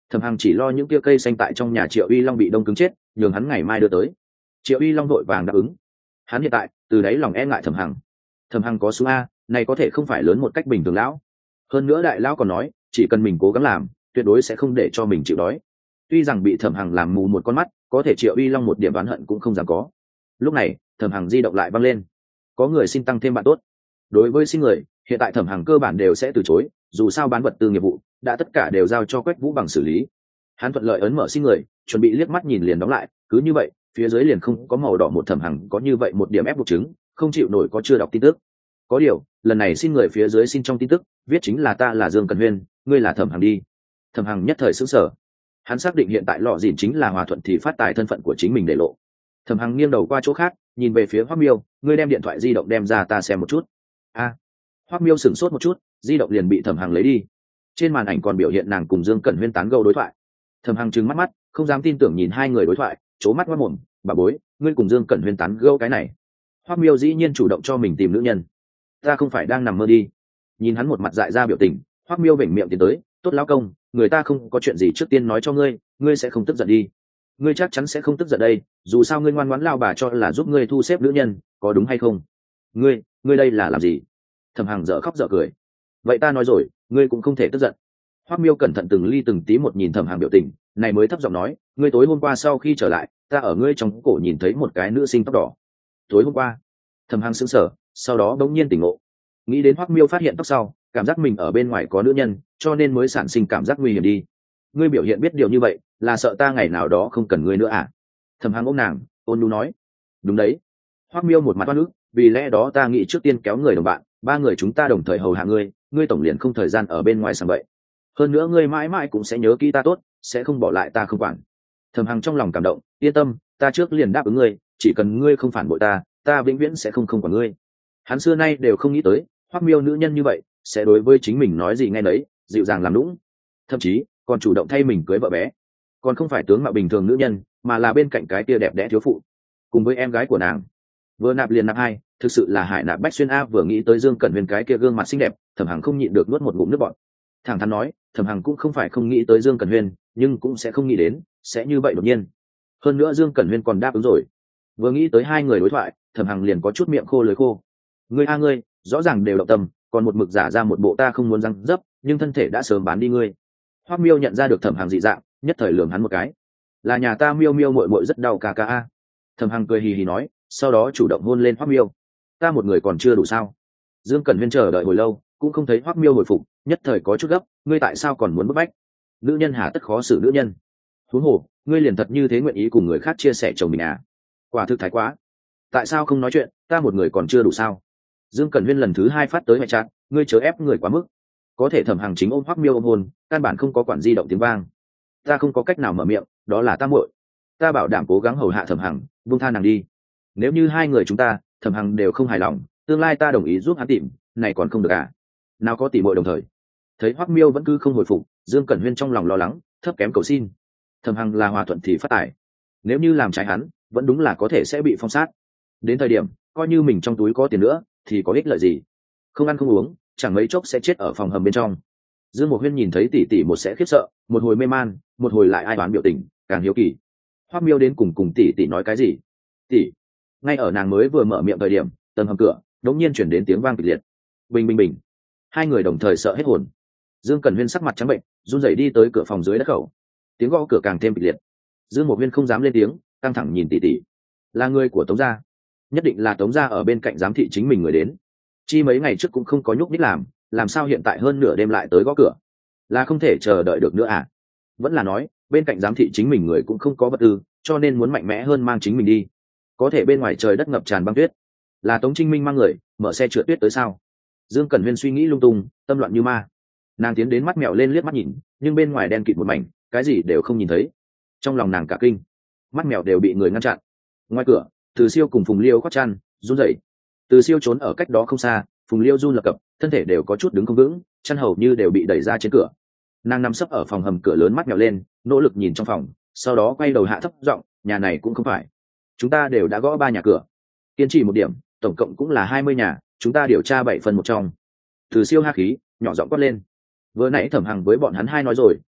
Thẩm Hằng chỉ lo những kia cây xanh tại trong nhà Triệu Uy Long bị đông cứng chết, nhường hắn ngày mai đưa tới. Triệu Uy Long vội vàng đáp ứng. Hắn hiện tại từ đấy lòng e ngại Thẩm Hằng. Thẩm Hằng có súng a, này có thể không phải lớn một cách bình thường lão. Hơn nữa đại lão còn nói, chỉ cần mình cố gắng làm, tuyệt đối sẽ không để cho mình chịu đói. Tuy rằng bị Thẩm Hằng làm mù một con mắt, có thể Triệu Uy Long một điểm oán hận cũng không dám có. Lúc này, Thẩm Hằng di động lại văng lên. Có người xin tăng thêm bạn tốt. Đối với xin người, hiện tại Thẩm Hằng cơ bản đều sẽ từ chối, dù sao bán vật tư nghiệp vụ đã tất cả đều giao cho Quách Vũ Bằng xử lý. Hắn thuận lợi ấn mở xin người, chuẩn bị liếc mắt nhìn liền đóng lại, cứ như vậy phía dưới liền không có màu đỏ một Thẩm Hằng có như vậy một điểm ép buộc chứng, không chịu nổi có chưa đọc tin tức. Có điều lần này xin người phía dưới xin trong tin tức viết chính là ta là Dương Cần Huyên, ngươi là Thẩm Hằng đi. Thẩm Hằng nhất thời sững sờ. Hắn xác định hiện tại lọ dìn chính là Hòa Thuận thì phát tài thân phận của chính mình để lộ. Thẩm Hằng nghiêng đầu qua chỗ khác, nhìn về phía Hoắc Miêu, ngươi đem điện thoại di động đem ra ta xem một chút. A. Hoắc Miêu sửng sốt một chút, di động liền bị Thẩm Hằng lấy đi. Trên màn ảnh còn biểu hiện nàng cùng Dương Cẩn Huyên tán gẫu đối thoại. Thẩm Hằng trừng mắt mắt, không dám tin tưởng nhìn hai người đối thoại, chố mắt ngoác mồm, bà bối, ngươi cùng Dương Cẩn Huyên tán gẫu cái này. Hoắc Miêu dĩ nhiên chủ động cho mình tìm nữ nhân. Ta không phải đang nằm mơ đi. Nhìn hắn một mặt dại ra biểu tình, Hoắc Miêu vểnh miệng tiến tới, tốt lão công, người ta không có chuyện gì trước tiên nói cho ngươi, ngươi sẽ không tức giận đi. Ngươi chắc chắn sẽ không tức giận đây, dù sao ngươi ngoan ngoãn lao bà cho là giúp ngươi thu xếp nữ nhân, có đúng hay không? Ngươi đây là làm gì? Thẩm Hằng dở khóc dở cười. Vậy ta nói rồi, ngươi cũng không thể tức giận. Hoắc Miêu cẩn thận từng ly từng tí một nhìn Thẩm Hằng biểu tình, này mới thấp giọng nói, ngươi tối hôm qua sau khi trở lại, ta ở ngươi trong cổ nhìn thấy một cái nữ sinh tóc đỏ. Tối hôm qua? Thẩm Hằng sững sờ, sau đó bỗng nhiên tỉnh ngộ. Nghĩ đến Hoắc Miêu phát hiện tóc sau, cảm giác mình ở bên ngoài có nữ nhân, cho nên mới sản sinh cảm giác nguy hiểm đi. Ngươi biểu hiện biết điều như vậy, là sợ ta ngày nào đó không cần ngươi nữa à? Thẩm Hằng ôm nàng, ôn nhu nói. Đúng đấy. Hoắc Miêu một mặt oan ức, vì lẽ đó ta nghĩ trước tiên kéo người đồng bạn, ba người chúng ta đồng thời hầu hạ ngươi, ngươi tổng liền không thời gian ở bên ngoài sàng bậy. Hơn nữa ngươi mãi mãi cũng sẽ nhớ kỹ ta tốt, sẽ không bỏ lại ta không quản. Thẩm Hằng trong lòng cảm động, yên tâm, ta trước liền đáp ứng ngươi, chỉ cần ngươi không phản bội ta vĩnh viễn sẽ không quản ngươi. Hắn xưa nay đều không nghĩ tới, Hoắc Miêu nữ nhân như vậy sẽ đối với chính mình nói gì nghe nấy, dịu dàng làm lũng, thậm chí còn chủ động thay mình cưới vợ bé, còn không phải tướng mạo bình thường nữ nhân, mà là bên cạnh cái tia đẹp đẽ thiếu phụ, cùng với em gái của nàng. Vừa nạp liền nạp hai, thực sự là hải nạp bách xuyên a. Vừa nghĩ tới Dương Cẩn Huyên cái kia gương mặt xinh đẹp, Thẩm Hằng không nhịn được nuốt một ngụm nước bọt. Thẳng thắn nói, Thẩm Hằng cũng không phải không nghĩ tới Dương Cẩn Huyên, nhưng cũng sẽ không nghĩ đến sẽ như vậy đột nhiên. Hơn nữa Dương Cẩn Huyên còn đáp ứng rồi. Vừa nghĩ tới hai người đối thoại, Thẩm Hằng liền có chút miệng khô lưỡi khô. Ngươi rõ ràng đều động tâm, còn một mực giả ra một bộ ta không muốn răng dấp, nhưng thân thể đã sớm bán đi ngươi. Hoắc Miêu nhận ra được Thẩm Hằng dị dạng, nhất thời lườm hắn một cái. Là nhà ta Miêu Miêu muội muội rất đau ca ca a. Thẩm Hằng cười hì hì nói, sau đó chủ động hôn lên Hoắc Miêu. Ta một người còn chưa đủ sao? Dương Cẩn Huyên chờ đợi hồi lâu, cũng không thấy Hoắc Miêu hồi phục, nhất thời có chút gấp, ngươi tại sao còn muốn bức bách? Nữ nhân hà tất khó xử nữ nhân? Huống hồ, ngươi liền thật như thế nguyện ý cùng người khác chia sẻ chồng mình à? Quả thực thái quá. Tại sao không nói chuyện, ta một người còn chưa đủ sao? Dương Cẩn Huyên lần thứ hai phát tới mẹ chát, ngươi chớ ép người quá mức. Có thể Thẩm Hằng chính ôm Hoắc Miêu ôm hôn, căn bản không có quản di động tiếng vang. Ta không có cách nào mở miệng, đó là ta muội. Ta bảo đảm cố gắng hầu hạ Thẩm Hằng, buông tha nàng đi. Nếu như hai người chúng ta, Thẩm Hằng đều không hài lòng, tương lai ta đồng ý giúp hắn tìm, này còn không được à? Nào có tỉ muội đồng thời. Thấy Hoắc Miêu vẫn cứ không hồi phục, Dương Cẩn Huyên trong lòng lo lắng, thấp kém cầu xin. Thẩm Hằng là Hòa Thuận thì phát tài, nếu như làm trái hắn, vẫn đúng là có thể sẽ bị phong sát. Đến thời điểm, coi như mình trong túi có tiền nữa, thì có ích lợi gì? Không ăn không uống, chẳng mấy chốc sẽ chết ở phòng hầm bên trong. Dương Mộc Huyên nhìn thấy tỷ tỷ một sẽ khiếp sợ, một hồi mê man, một hồi lại ai đoán biểu tình, càng hiếu kỳ. Hoắc Miêu đến cùng tỷ tỷ nói cái gì? Tỷ. Ngay ở nàng mới vừa mở miệng thời điểm, tầng hầm cửa đột nhiên chuyển đến tiếng vang kịch liệt. Bình bình bình. Hai người đồng thời sợ hết hồn. Dương Cẩn Huyên sắc mặt trắng bệnh, run rẩy đi tới cửa phòng dưới đất khẩu. Tiếng gõ cửa càng thêm kịch liệt. Dương Mộc Huyên không dám lên tiếng, căng thẳng nhìn tỷ tỷ. Là người của Tống gia, nhất định là Tống gia ở bên cạnh giám thị chính mình người đến. Chi mấy ngày trước cũng không có nhúc nhích làm sao hiện tại hơn nửa đêm lại tới gõ cửa? Là không thể chờ đợi được nữa à? Vẫn là nói bên cạnh giám thị chính mình người cũng không có vật tư, cho nên muốn mạnh mẽ hơn mang chính mình đi. Có thể bên ngoài trời đất ngập tràn băng tuyết, là Tống Trinh Minh mang người mở xe trượt tuyết tới sao? Dương Cẩn Huyên suy nghĩ lung tung, tâm loạn như ma. Nàng tiến đến mắt mèo lên liếc mắt nhìn, nhưng bên ngoài đen kịt một mảnh, cái gì đều không nhìn thấy. Trong lòng nàng cả kinh, mắt mèo đều bị người ngăn chặn. Ngoài cửa, Từ Siêu cùng Phùng Liêu khoác chăn run rẩy. Từ Siêu trốn ở cách đó không xa, Phùng Liêu run lập cập, thân thể đều có chút đứng không vững, chăn hầu như đều bị đẩy ra trên cửa. Nàng nằm sấp ở phòng hầm cửa lớn, mắt mèo lên, nỗ lực nhìn trong phòng, sau đó quay đầu hạ thấp giọng, nhà này cũng không phải, chúng ta đều đã gõ 3 nhà cửa, kiên trì một điểm, tổng cộng cũng là 20 nhà, chúng ta điều tra 7 phần một trong. Từ Siêu ha khí, nhỏ giọng quát lên. Vừa nãy Thẩm Hằng với bọn hắn hai nói rồi,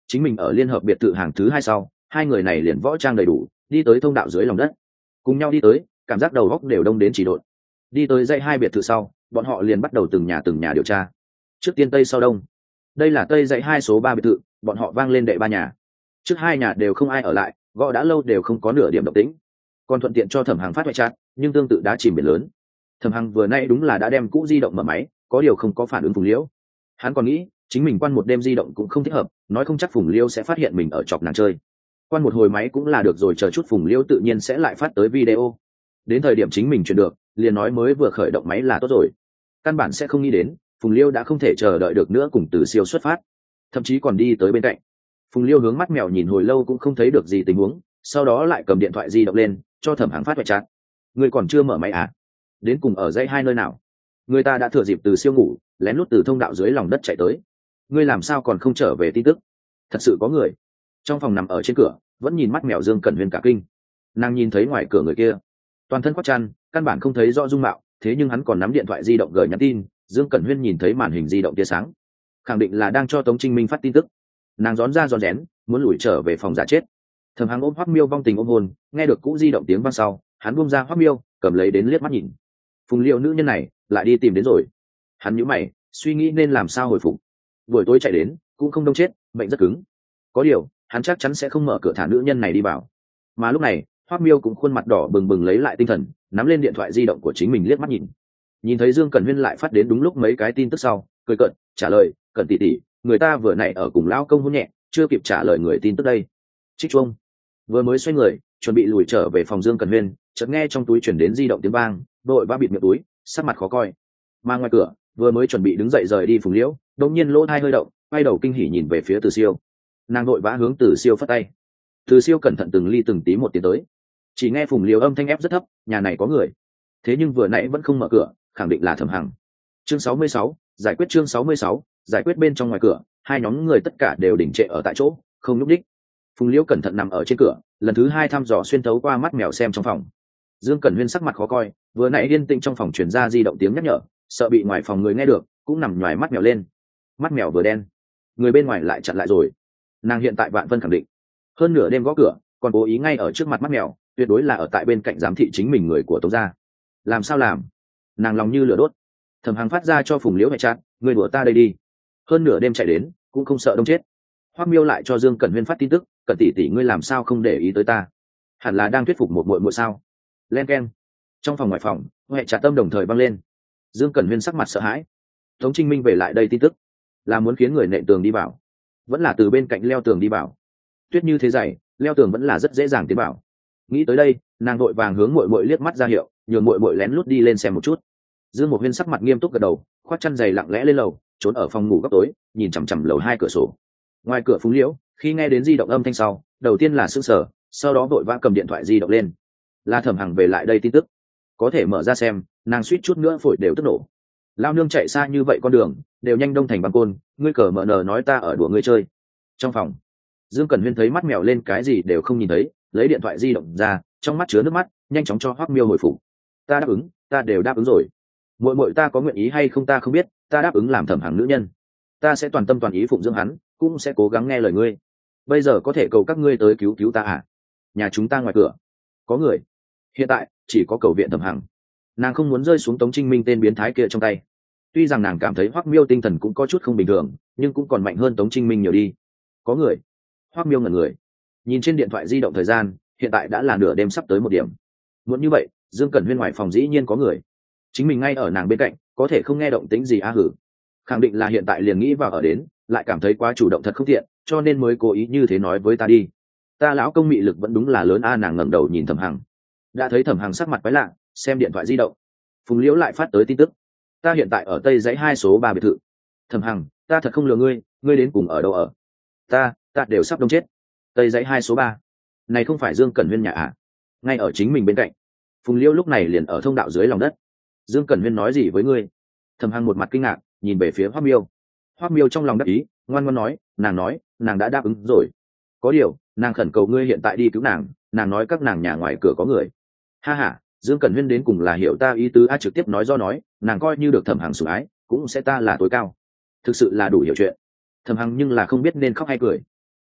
chính mình ở liên hợp biệt thự hàng thứ hai sau, hai người này liền võ trang đầy đủ đi tới thông đạo dưới lòng đất, cùng nhau đi tới, cảm giác đầu góc đều đông đến chỉ độn. Đi tới dãy hai biệt thự sau, bọn họ liền bắt đầu từng nhà điều tra. Trước tiên tây sau đông, đây là tây dãy 2 số 3 biệt thự, bọn họ vang lên đệ ba nhà. Trước hai nhà đều không ai ở lại, gõ đã lâu đều không có nửa điểm động tĩnh, còn thuận tiện cho Thẩm Hằng phát ngoại chat, nhưng tương tự đã chìm biển lớn. Thẩm Hằng vừa nãy đúng là đã đem cũ di động mở máy, có điều không có phản ứng Phùng Liễu. Hắn còn nghĩ chính mình quan một đêm di động cũng không thích hợp, nói không chắc Phùng Liễu sẽ phát hiện mình ở chọc nàng chơi. Quan một hồi máy cũng là được rồi, chờ chút Phùng Liễu tự nhiên sẽ lại phát tới video. Đến thời điểm chính mình chuyển được, liền nói mới vừa khởi động máy là tốt rồi. Căn bản sẽ không nghĩ đến Phùng Liêu đã không thể chờ đợi được nữa, cùng Từ Siêu xuất phát, thậm chí còn đi tới bên cạnh. Phùng Liêu hướng mắt mèo nhìn hồi lâu cũng không thấy được gì tình huống, sau đó lại cầm điện thoại di động lên cho Thẩm Hằng phát ngoại chat. Người còn chưa mở máy à? Đến cùng ở dãy hai nơi nào? Người ta đã thừa dịp Từ Siêu ngủ, lén lút từ thông đạo dưới lòng đất chạy tới. Ngươi làm sao còn không trở về tin tức? Thật sự có người trong phòng nằm ở trên cửa, vẫn nhìn mắt mèo Dương Cẩn Huyên cả kinh. Nàng nhìn thấy ngoài cửa người kia toàn thân khoác chăn, căn bản không thấy rõ dung mạo, thế nhưng hắn còn nắm điện thoại di động gửi nhắn tin. Dương Cẩn Huyên nhìn thấy màn hình di động tia sáng, khẳng định là đang cho Tống Trinh Minh phát tin tức. Nàng rón ra rón rén muốn lủi trở về phòng giả chết. Thẩm Hằng ôm Hoắc Miêu vong tình ôm hôn, nghe được cũ di động tiếng vang sau, hắn buông ra Hoắc Miêu, cầm lấy đến liếc mắt nhìn. Phùng Liêu nữ nhân này lại đi tìm đến rồi. Hắn nhíu mày, suy nghĩ nên làm sao hồi phục. Buổi tối chạy đến cũng không đông chết, mệnh rất cứng. Có điều hắn chắc chắn sẽ không mở cửa thả nữ nhân này đi vào. Mà lúc này Hoắc Miêu cũng khuôn mặt đỏ bừng bừng lấy lại tinh thần, nắm lên điện thoại di động của chính mình liếc mắt nhìn. Nhìn thấy Dương Cẩn Huyên lại phát đến đúng lúc mấy cái tin tức sau, cười cợt trả lời, Cẩn tỷ tỷ, người ta vừa nãy ở cùng lão công hôn nhẹ, chưa kịp trả lời người tin tức đây. Trích chuông. Vừa mới xoay người chuẩn bị lùi trở về phòng Dương Cẩn Huyên, chợt nghe trong túi chuyển đến di động tiếng vang, đội vã bịt miệng túi, sắc mặt khó coi. Mà ngoài cửa vừa mới chuẩn bị đứng dậy rời đi Phùng Liễu, đột nhiên lỗ tai hơi động, quay đầu kinh hỉ nhìn về phía Từ Siêu. Nàng đội vã hướng Từ Siêu phất tay. Từ Siêu cẩn thận từng ly từng tí một tiến tới, chỉ nghe Phùng Liễu âm thanh ép rất thấp, nhà này có người. Thế nhưng vừa nãy vẫn không mở cửa, khẳng định là Thẩm Hằng. Chương 66, giải quyết. Chương 66, giải quyết. Bên trong ngoài cửa, hai nhóm người tất cả đều đỉnh trệ ở tại chỗ, không nhúc nhích. Phùng Liễu cẩn thận nằm ở trên cửa, lần thứ hai thăm dò xuyên thấu qua mắt mèo xem trong phòng. Dương Cẩn Huyên sắc mặt khó coi, vừa nãy yên tĩnh trong phòng truyền ra di động tiếng nhắc nhở, sợ bị ngoài phòng người nghe được, cũng nằm nhoài mắt mèo lên. Mắt mèo vừa đen, người bên ngoài lại chặn lại rồi. Nàng hiện tại vạn vân khẳng định, hơn nửa đêm gõ cửa, còn cố ý ngay ở trước mặt mắt mèo, tuyệt đối là ở tại bên cạnh giám thị chính mình người của Tống gia. Làm sao làm? Nàng lòng như lửa đốt. Thẩm Hằng phát ra cho Phùng Liễu mẹ chat, người đùa ta đây đi. Hơn nửa đêm chạy đến, cũng không sợ đông chết. Hoắc Miêu lại cho Dương Cẩn Huyên phát tin tức, Cẩn tỷ tỷ ngươi làm sao không để ý tới ta? Hẳn là đang thuyết phục một muội muội sao? Len keng. Trong phòng ngoài phòng, hệ chat tâm đồng thời vang lên. Dương Cẩn Huyên sắc mặt sợ hãi. Tống Trinh Minh về lại đây tin tức, là muốn khiến người nện tường đi vào, vẫn là từ bên cạnh leo tường đi vào. Tuyết như thế dày, leo tường vẫn là rất dễ dàng tiến vào. Nghĩ tới đây, nàng vội vàng hướng muội muội liếc mắt ra hiệu, nhường muội muội lén lút đi lên xem một chút. Dương Một Huyên sắc mặt nghiêm túc gật đầu, khoác chăn dày lặng lẽ lên lầu, trốn ở phòng ngủ góc tối, nhìn chằm chằm lầu hai cửa sổ. Ngoài cửa Phùng Liễu, khi nghe đến di động âm thanh sau, đầu tiên là sững sờ, sau đó vội vã cầm điện thoại di động lên. Là Thẩm Hằng về lại đây tin tức, có thể mở ra xem, nàng suýt chút nữa phổi đều tức nổ. Lao nương chạy xa như vậy con đường, đều nhanh đông thành băng côn, ngươi cờ mở nờ nói ta ở đùa ngươi chơi. Trong phòng, Dương Cẩn Huyên thấy mắt mèo lên cái gì đều không nhìn thấy, lấy điện thoại di động ra, trong mắt chứa nước mắt, nhanh chóng cho Hoắc Miêu hồi phục. Ta đáp ứng, ta đều đáp ứng rồi. Muội muội ta có nguyện ý hay không ta không biết, ta đáp ứng làm Thẩm Hằng nữ nhân, ta sẽ toàn tâm toàn ý phụng dưỡng hắn, cũng sẽ cố gắng nghe lời ngươi. Bây giờ có thể cầu các ngươi tới cứu cứu ta à? Nhà chúng ta ngoài cửa có người, hiện tại chỉ có cầu viện Thẩm Hằng. Nàng không muốn rơi xuống Tống Trinh Minh tên biến thái kia trong tay. Tuy rằng nàng cảm thấy Hoắc Miêu tinh thần cũng có chút không bình thường, nhưng cũng còn mạnh hơn Tống Trinh Minh nhiều đi. Có người. Hoắc Miêu ngẩn người, nhìn trên điện thoại di động thời gian, hiện tại đã là nửa đêm sắp tới 1 điểm. Muốn như vậy, Dương Cẩn Huyên ngoài phòng dĩ nhiên có người, chính mình ngay ở nàng bên cạnh, có thể không nghe động tĩnh gì á hử? Khẳng định là hiện tại liền nghĩ vào ở đến, lại cảm thấy quá chủ động thật không tiện, cho nên mới cố ý như thế nói với ta đi. Ta lão công mị lực vẫn đúng là lớn a. Nàng ngẩng đầu nhìn Thẩm Hằng, đã thấy Thẩm Hằng sắc mặt quái lạ, xem điện thoại di động. Phùng Liễu lại phát tới tin tức, ta hiện tại ở tây dãy 2 số 3 biệt thự. Thẩm Hằng, ta thật không lừa ngươi, ngươi đến cùng ở đâu ở? Ta đều sắp đông chết. Tây dãy 2 số 3, này không phải Dương Cẩn Huyên nhà à? Ngay ở chính mình bên cạnh. Phùng Liễu lúc này liền ở thông đạo dưới lòng đất. Dương Cẩn Huyên nói gì với ngươi? Thẩm Hằng một mặt kinh ngạc, nhìn về phía Hoắc Miêu. Hoắc Miêu trong lòng đắc ý, ngoan ngoãn nói, nàng đã đáp ứng rồi. Có điều, nàng khẩn cầu ngươi hiện tại đi cứu nàng, nàng nói các nàng nhà ngoài cửa có người. Ha ha, Dương Cẩn Huyên đến cùng là hiểu ta ý tứ a. Trực tiếp nói do nói, nàng coi như được Thẩm Hằng sủng ái, cũng sẽ ta là tối cao. Thực sự là đủ hiểu chuyện. Thẩm Hằng nhưng là không biết nên khóc hay cười.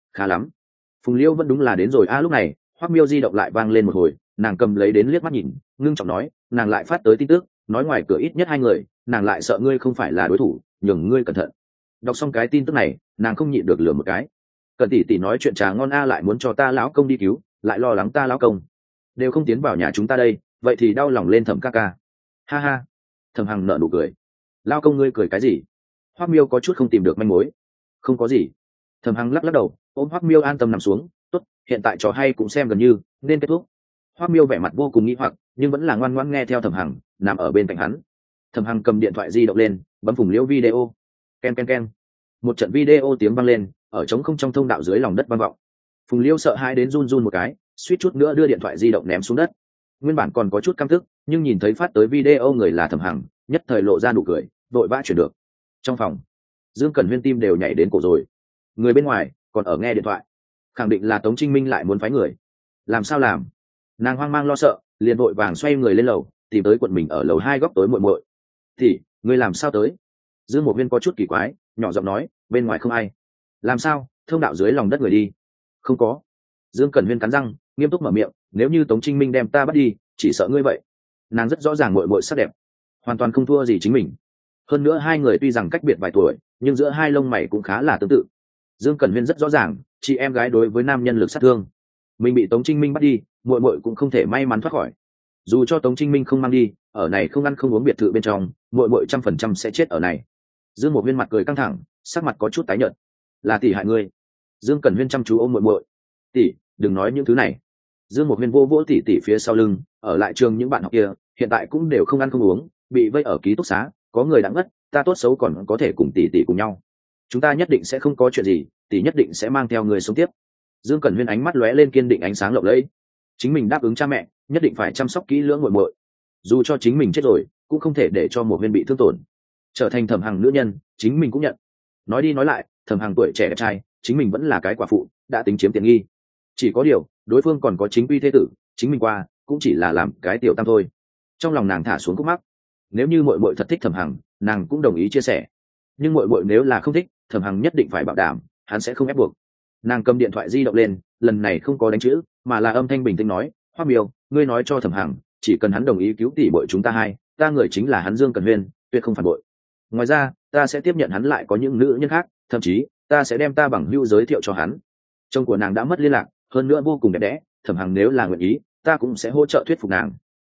khá lắm. Phùng Liêu vẫn đúng là đến rồi lúc này Hoắc Miêu di động lại vang lên một hồi, nàng cầm lấy đến liếc mắt nhìn, ngưng trọng nói, nàng lại phát tới tin tức, nói ngoài cửa ít nhất 2 người, nàng lại sợ ngươi không phải là đối thủ, nhường ngươi cẩn thận. Đọc xong cái tin tức này, nàng không nhịn được lườm một cái. Cẩn tỷ tỷ nói chuyện trà ngon lại muốn cho ta lão công đi cứu, lại lo lắng ta lão công đều không tiến vào nhà chúng ta đây, vậy thì đau lòng lên Thẩm ca ca. Ha ha. Thẩm Hằng nở nụ cười. Lão công ngươi cười cái gì? Hoắc Miêu có chút không tìm được manh mối. Không có gì. Thẩm Hằng lắc lắc đầu, ôm Hoắc Miêu an tâm nằm xuống. Tốt, hiện tại trò hay cũng xem gần như nên kết thúc. Hoắc Miêu vẻ mặt vô cùng nghi hoặc, nhưng vẫn là ngoan ngoãn nghe theo Thẩm Hằng, nằm ở bên cạnh hắn. Thẩm Hằng cầm điện thoại di động lên, bấm Phùng Liễu video. Ken ken ken. Một trận video tiếng vang lên, ở trống không trong thông đạo dưới lòng đất vang vọng. Phùng Liễu sợ hãi đến run run một cái, suýt chút nữa đưa điện thoại di động ném xuống đất. Nguyên bản còn có chút căm tức, nhưng nhìn thấy phát tới video người là Thẩm Hằng, nhất thời lộ ra nụ cười, vội vã chuyển được. Trong phòng, Dương Cẩn Huyên tim đều nhảy đến cổ rồi. Người bên ngoài còn ở nghe điện thoại, khẳng định là Tống Trinh Minh lại muốn phái người. Làm sao làm? Nàng hoang mang lo sợ, liền vội vàng xoay người lên lầu, tìm tới quận mình ở lầu 2 góc tối muội muội. "Thì, ngươi làm sao tới?" Dương Một Viên có chút kỳ quái, nhỏ giọng nói, "Bên ngoài không ai." "Làm sao? Thông đạo dưới lòng đất người đi?" "Không có." Dương Cẩn Huyên cắn răng, nghiêm túc mở miệng, "Nếu như Tống Trinh Minh đem ta bắt đi, chỉ sợ ngươi vậy." Nàng rất rõ ràng muội muội sắc đẹp, hoàn toàn không thua gì chính mình. Hơn nữa hai người tuy rằng cách biệt vài tuổi, nhưng giữa hai lông mày cũng khá là tương tự. Dương Cẩn Huyên rất rõ ràng, chị em gái đối với nam nhân lực sát thương. Mình bị Tống Trinh Minh bắt đi, muội muội cũng không thể may mắn thoát khỏi. Dù cho Tống Trinh Minh không mang đi, ở này không ăn không uống biệt thự bên trong, muội muội 100% sẽ chết ở này. Dương Một Viên mặt cười căng thẳng, sắc mặt có chút tái nhợt. "Là tỷ hại ngươi." Dương Cẩn Huyên chăm chú ôm muội muội. "Tỷ, đừng nói những thứ này." Dương Một Viên vô vỗ tỷ tỷ phía sau lưng, ở lại trường những bạn học kia, hiện tại cũng đều không ăn không uống, bị vây ở ký túc xá, có người đã ngất, ta tốt xấu còn có thể cùng tỷ tỷ cùng nhau. Chúng ta nhất định sẽ không có chuyện gì, tỷ nhất định sẽ mang theo người sống tiếp. Dương Cẩn Huyên ánh mắt lóe lên kiên định ánh sáng lộng lẫy. Chính mình đáp ứng cha mẹ, nhất định phải chăm sóc kỹ lưỡng muội muội. Dù cho chính mình chết rồi, cũng không thể để cho một viên bị thương tổn. Trở thành Thẩm Hằng nữ nhân, chính mình cũng nhận. Nói đi nói lại, Thẩm Hằng tuổi trẻ đẹp trai, chính mình vẫn là cái quả phụ, đã tính chiếm tiện nghi. Chỉ có điều, đối phương còn có chính quy thế tử, chính mình qua, cũng chỉ là làm cái tiểu tam thôi. Trong lòng nàng thả xuống khúc mắc. Nếu như muội muội thật thích Thẩm Hằng, nàng cũng đồng ý chia sẻ. Nhưng muội muội nếu là không thích, Thẩm Hằng nhất định phải bảo đảm, hắn sẽ không ép buộc. Nàng cầm điện thoại di động lên, lần này không có đánh chữ, mà là âm thanh bình tĩnh nói, "Hoa Miêu, ngươi nói cho Thẩm Hằng, chỉ cần hắn đồng ý cứu tỷ muội chúng ta hai, ta người chính là hắn Dương Cẩn Huyên, tuyệt không phản bội. Ngoài ra, ta sẽ tiếp nhận hắn lại có những nữ nhân khác, thậm chí, ta sẽ đem ta bằng hữu giới thiệu cho hắn." Chồng của nàng đã mất liên lạc, hơn nữa vô cùng đẹp đẽ, Thẩm Hằng nếu là nguyện ý, ta cũng sẽ hỗ trợ thuyết phục nàng.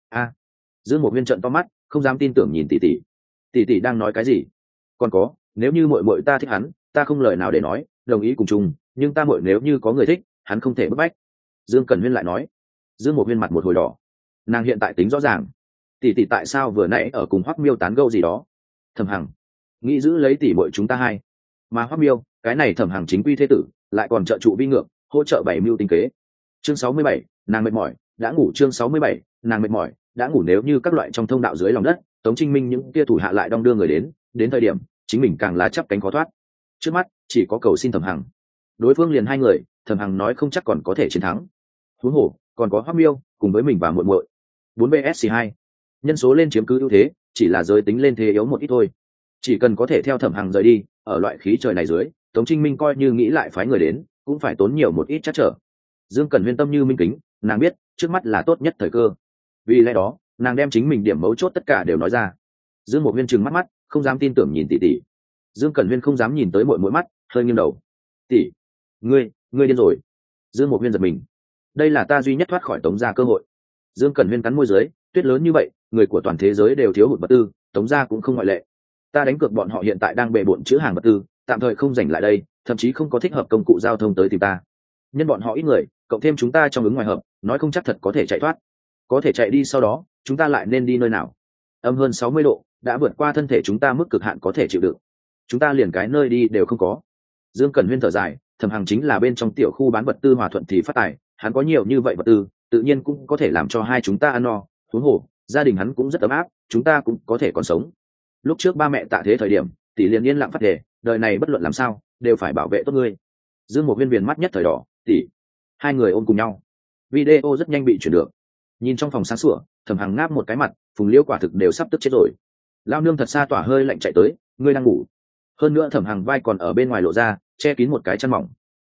Dương Một Viên trợn to mắt, không dám tin tưởng nhìn tỷ tỷ. Tỷ tỷ đang nói cái gì? Còn có, nếu như muội muội ta thích hắn, ta không lời nào để nói, đồng ý cùng chung, nhưng ta muội nếu như có người thích, hắn không thể bức bách. Dương Cẩn Huyên lại nói. Dương Một Viên mặt một hồi đỏ. Nàng hiện tại tính rõ ràng, tỷ tỷ tại sao vừa nãy ở cùng Hoắc Miêu tán gẫu gì đó? Thẩm Hằng nghĩ giữ lấy tỷ muội chúng ta hai, mà Hoắc Miêu, cái này Thẩm Hằng chính quy thế tử, lại còn trợ trụ vi ngược, hỗ trợ bảy mưu tinh kế. Chương 67, nàng mệt mỏi, đã ngủ. Chương 67, nàng mệt mỏi, đã ngủ. Nếu như các loại trong thông đạo dưới lòng đất, Tống Trinh Minh những kia thủ hạ lại đong đưa người đến thời điểm, chính mình càng là chắp cánh khó thoát. Trước mắt chỉ có cầu xin Thẩm Hằng. Đối phương liền hai người, Thẩm Hằng nói không chắc còn có thể chiến thắng. Huống hồ còn có Hoắc Miêu cùng với mình và muội muội. 4vs2, nhân số lên chiếm cứ ưu thế, chỉ là giới tính lên thế yếu một ít thôi. Chỉ cần có thể theo Thẩm Hằng rời đi, ở loại khí trời này dưới, Tống Trinh Minh coi như nghĩ lại phái người đến, cũng phải tốn nhiều một ít trắc trở. Dương Cẩn Huyên tâm như minh kính, nàng biết trước mắt là tốt nhất thời cơ. Vì lẽ đó, nàng đem chính mình điểm mấu chốt tất cả đều nói ra. Dương Một Huyên trừng mắt mắt, không dám tin tưởng nhìn tỷ tỷ. Dương Cẩn Huyên không dám nhìn tới muội muội mắt, hơi nghiêng đầu. "Tỷ, ngươi điên rồi." Dương Một Huyên giật mình. Đây là ta duy nhất thoát khỏi Tống gia cơ hội. Dương Cẩn Huyên cắn môi dưới, tuyết lớn như vậy, người của toàn thế giới đều thiếu hụt vật tư, Tống gia cũng không ngoại lệ. Ta đánh cược bọn họ hiện tại đang bề bộn chữ hàng vật tư, tạm thời không dành lại đây, thậm chí không có thích hợp công cụ giao thông tới tìm ta. Nhân bọn họ ít người, cộng thêm chúng ta trong ứng ngoài hợp, nói không chắc thật có thể chạy thoát. Có thể chạy đi sau đó, chúng ta lại nên đi nơi nào? Âm hơn 60 độ, đã vượt qua thân thể chúng ta mức cực hạn có thể chịu đựng. Chúng ta liền cái nơi đi đều không có. Dương Cẩn Huyên thở dài, Thẩm Hằng chính là bên trong tiểu khu bán vật tư Hòa Thuận thì phát tài, hắn có nhiều như vậy vật tư, tự nhiên cũng có thể làm cho hai chúng ta ăn no. Huống hồ, gia đình hắn cũng rất ấm áp, chúng ta cũng có thể còn sống. Lúc trước ba mẹ tạ thế thời điểm, tỷ liền yên lặng phát thể, đời này bất luận làm sao, đều phải bảo vệ tốt ngươi. Dương Một Viên viền mắt nhất thời đỏ, tỷ. Hai người ôm cùng nhau. Video rất nhanh bị chuyển được. Nhìn trong phòng sáng sủa, Thẩm Hằng ngáp một cái mặt, Phùng Liễu quả thực đều sắp tức chết rồi. Lao nương thật xa tỏa hơi lạnh chạy tới, ngươi đang ngủ. Hơn nữa Thẩm Hằng vai còn ở bên ngoài lộ ra, che kín một cái chăn mỏng.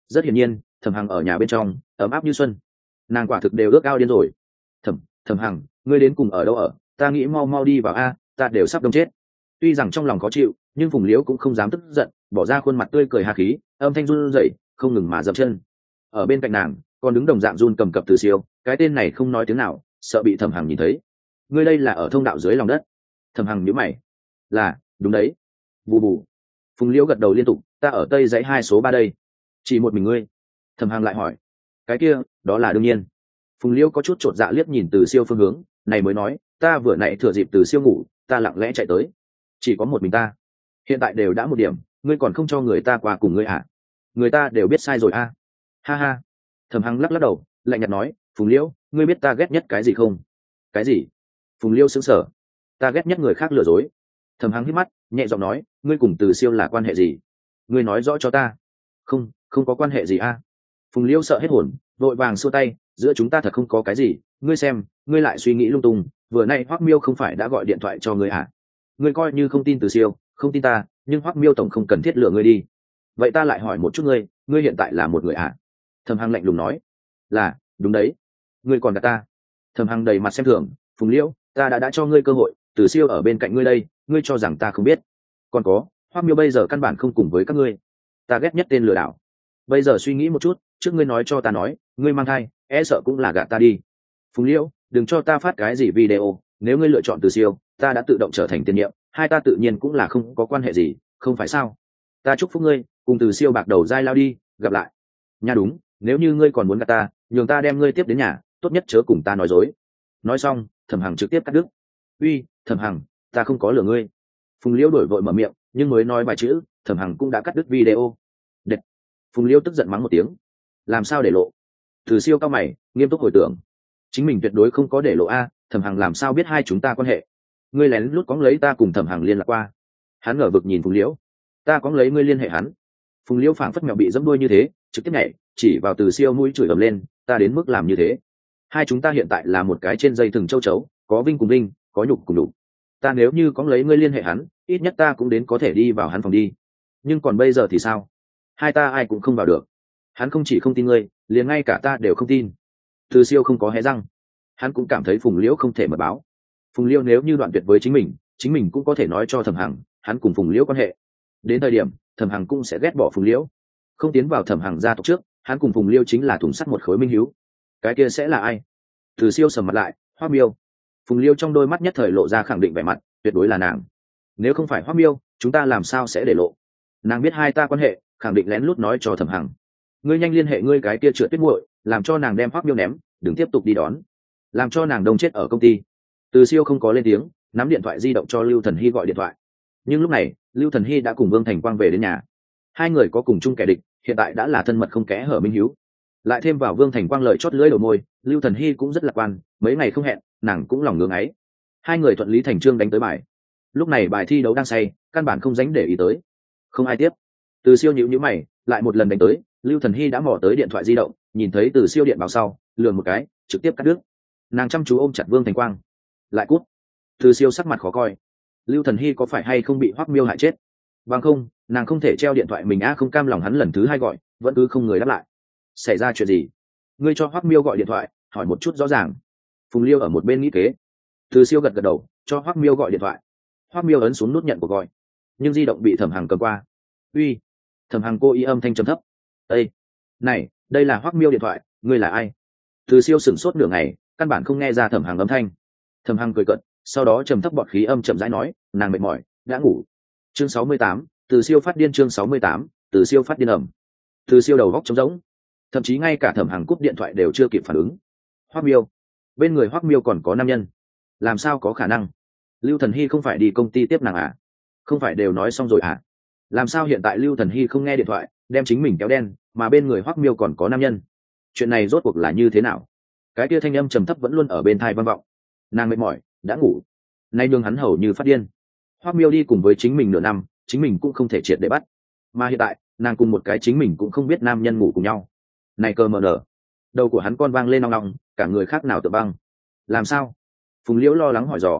rất hiển nhiên thẩm hằng ở nhà bên trong ấm áp như xuân, nàng quả thực đều ước ao điên rồi. Thẩm hằng, ngươi đến cùng ở đâu ở, ta nghĩ mau mau đi vào a, ta đều sắp đông chết. Tuy rằng trong lòng khó chịu nhưng Phùng Liễu cũng không dám tức giận, bỏ ra khuôn mặt tươi cười hà khí, âm thanh run rẩy không ngừng mà dậm chân. Ở bên cạnh nàng còn đứng đồng dạng run cầm cập Từ Siêu, cái tên này không nói tiếng nào, sợ bị thẩm hằng nhìn thấy. Ngươi đây là ở thông đạo dưới lòng đất? Thẩm hằng nhíu mày. Là, đúng đấy. Bù bù. Phùng Liễu gật đầu liên tục, ta ở tây dãy 2 số 3 đây. Chỉ một mình ngươi? Thẩm hằng lại hỏi. Cái kia, đó là đương nhiên. Phùng Liễu có chút chột dạ liếc nhìn Từ Siêu phương hướng, này mới nói, ta vừa nãy thừa dịp Từ Siêu ngủ, ta lặng lẽ chạy tới. Chỉ có một mình ta. Hiện tại đều đã 1 điểm, ngươi còn không cho người ta qua cùng ngươi à? Người ta đều biết sai rồi a. Ha ha. Thẩm hằng lắc lắc đầu, lạnh nhạt nói, Phùng Liễu, ngươi biết ta ghét nhất cái gì không? Cái gì? Phùng Liễu sững sờ. Ta ghét nhất người khác lừa dối. Thẩm hằng hít mắt, nhẹ giọng nói, ngươi cùng Từ Siêu là quan hệ gì? Ngươi nói rõ cho ta. Không có quan hệ gì a. Phùng Liễu sợ hết hồn, vội vàng xua tay, giữa chúng ta thật không có cái gì, ngươi xem, ngươi lại suy nghĩ lung tung, vừa nay Hoắc Miêu không phải đã gọi điện thoại cho ngươi à? Ngươi coi như không tin Từ Siêu, không tin ta, nhưng Hoắc Miêu tổng không cần thiết lừa ngươi đi. Vậy ta lại hỏi một chút ngươi hiện tại là một người à? Thẩm hằng lạnh lùng nói. Là, đúng đấy. Ngươi còn gạt ta. Thẩm hằng đầy mặt xem thường, Phùng Liễu, ta đã cho ngươi cơ hội, Từ Siêu ở bên cạnh ngươi đây, ngươi cho rằng ta không biết? Còn có, Hoắc Miêu bây giờ căn bản không cùng với các ngươi. Ta ghét nhất tên lừa đảo. Bây giờ suy nghĩ một chút, trước ngươi nói cho ta nói, ngươi mang thai, e sợ cũng là gạt ta đi. Phùng Liễu, đừng cho ta phát cái gì video, nếu ngươi lựa chọn Từ Siêu, ta đã tự động trở thành tiền nhiệm, hai ta tự nhiên cũng là không có quan hệ gì, không phải sao? Ta chúc phúc ngươi, cùng Từ Siêu bạc đầu dai lao đi, gặp lại. Nha đúng, nếu như ngươi còn muốn gạt ta, nhường ta đem ngươi tiếp đến nhà, tốt nhất chớ cùng ta nói dối. Nói xong, Thẩm hằng trực tiếp cắt đứt. Uy, Thẩm hằng, ta không có lừa ngươi. Phùng Liễu đổi vội mở miệng, nhưng mới nói vài chữ, Thẩm hằng cũng đã cắt đứt video. Đệt. Phùng Liễu tức giận mắng một tiếng. Làm sao để lộ? Từ Siêu cao mày, nghiêm túc hồi tưởng. Chính mình tuyệt đối không có để lộ a, Thẩm hằng làm sao biết hai chúng ta quan hệ? Ngươi lén lút cóng lấy ta cùng Thẩm hằng liên lạc qua. Hắn ngờ vực nhìn Phùng Liễu. Ta cóng lấy ngươi liên hệ hắn? Phùng Liễu phảng phất mèo bị dẫm đuôi như thế, trực tiếp nhảy, chỉ vào Từ Siêu mũi chửi ầm lên, ta đến mức làm như thế? Hai chúng ta hiện tại là một cái trên dây thừng châu chấu, có vinh cùng vinh, có nhục cùng nhục. Ta nếu như cóng lấy ngươi liên hệ hắn, ít nhất ta cũng đến có thể đi vào hắn phòng đi. Nhưng còn bây giờ thì sao? Hai ta ai cũng không vào được. Hắn không chỉ không tin ngươi, liền ngay cả ta đều không tin. Từ Siêu không có hé răng. Hắn cũng cảm thấy Phùng Liễu không thể mật báo. Phùng Liễu nếu như đoạn tuyệt với chính mình cũng có thể nói cho Thẩm hằng, hắn cùng Phùng Liễu quan hệ. Đến thời điểm, Thẩm hằng cũng sẽ ghét bỏ Phùng Liễu. Không tiến vào Thẩm hằng gia tộc trước, hắn cùng Phùng Liễu chính là thùng sắt một khối minh hiếu. Cái kia sẽ là ai? Từ Siêu sầm mặt lại, Hoắc Miêu. Phùng Liễu trong đôi mắt nhất thời lộ ra khẳng định vẻ mặt, tuyệt đối là nàng. Nếu không phải Hoắc Miêu, chúng ta làm sao sẽ để lộ? Nàng biết hai ta quan hệ, khẳng định lén lút nói cho Thẩm hằng. Ngươi nhanh liên hệ ngươi cái kia Trượt Tuyết muội, làm cho nàng đem Hoắc Miêu ném, đừng tiếp tục đi đón, làm cho nàng đông chết ở công ty. Từ Siêu không có lên tiếng, nắm điện thoại di động cho Lưu Thần Hy gọi điện thoại. Nhưng lúc này, Lưu Thần Hy đã cùng Vương Thành Quang về đến nhà. Hai người có cùng chung kẻ địch, hiện tại đã là thân mật không kẽ hở minh hiếu. Lại thêm vào Vương Thành Quang lời chót lưỡi đầu môi, Lưu Thần Hy cũng rất lạc quan, mấy ngày không hẹn, nàng cũng lòng ngưỡng ấy. Hai người thuận lý thành trương đánh tới bài. Lúc này bài thi đấu đang say, căn bản không dánh để ý tới. Không ai tiếp. Từ Siêu nhíu mày, lại một lần đánh tới, Lưu Thần Hy đã mò tới điện thoại di động, nhìn thấy Từ Siêu điện báo sau, lườm một cái, trực tiếp cắt đứt. Nàng chăm chú ôm chặt Vương Thành Quang. Lại cút. Từ Siêu sắc mặt khó coi. Lưu Thần Hy có phải hay không bị Hoắc Miêu hại chết? Bằng không, nàng không thể treo điện thoại mình không cam lòng hắn lần thứ hai gọi, vẫn cứ không người đáp lại. Xảy ra chuyện gì? Ngươi cho Hoắc Miêu gọi điện thoại, hỏi một chút rõ ràng. Phùng Liêu ở một bên nghĩ kế. Từ Siêu gật đầu, cho Hoắc Miêu gọi điện thoại. Hoắc Miêu ấn xuống nút nhận cuộc gọi, nhưng di động bị Thẩm hằng cầm qua. Uy. Thẩm hằng cô ý âm thanh trầm thấp. Ê, này, đây là Hoắc Miêu điện thoại, ngươi là ai? Từ Siêu sửng sốt nửa ngày, căn bản không nghe ra Thẩm hằng âm thanh. Thẩm hằng cười cợt, sau đó trầm thấp bọt khí âm chậm rãi nói, nàng mệt mỏi, đã ngủ. Chương 68, Từ Siêu phát điên. Chương 68, Từ Siêu phát điên ầm. Từ Siêu đầu góc trống rỗng, thậm chí ngay cả Thẩm hằng cúp điện thoại đều chưa kịp phản ứng. Hoắc Miêu, bên người Hoắc Miêu còn có nam nhân, làm sao có khả năng? Lưu Thần Hy không phải đi công ty tiếp nàng à? Không phải đều nói xong rồi à? Làm sao hiện tại Lưu Thần Hy không nghe điện thoại, đem chính mình kéo đen, mà bên người Hoắc Miêu còn có nam nhân? Chuyện này rốt cuộc là như thế nào? Cái kia thanh âm trầm thấp vẫn luôn ở bên tai vang vọng. Nàng mệt mỏi, đã ngủ. Nay đương hắn hầu như phát điên. Hoắc Miêu đi cùng với chính mình nửa năm, chính mình cũng không thể triệt để bắt. Mà hiện tại, nàng cùng một cái chính mình cũng không biết nam nhân ngủ cùng nhau. Này cơ mờ nở. Đầu của hắn con vang lên nong nong, cả người khác nào tự băng. Làm sao? Phùng Liễu lo lắng hỏi dò.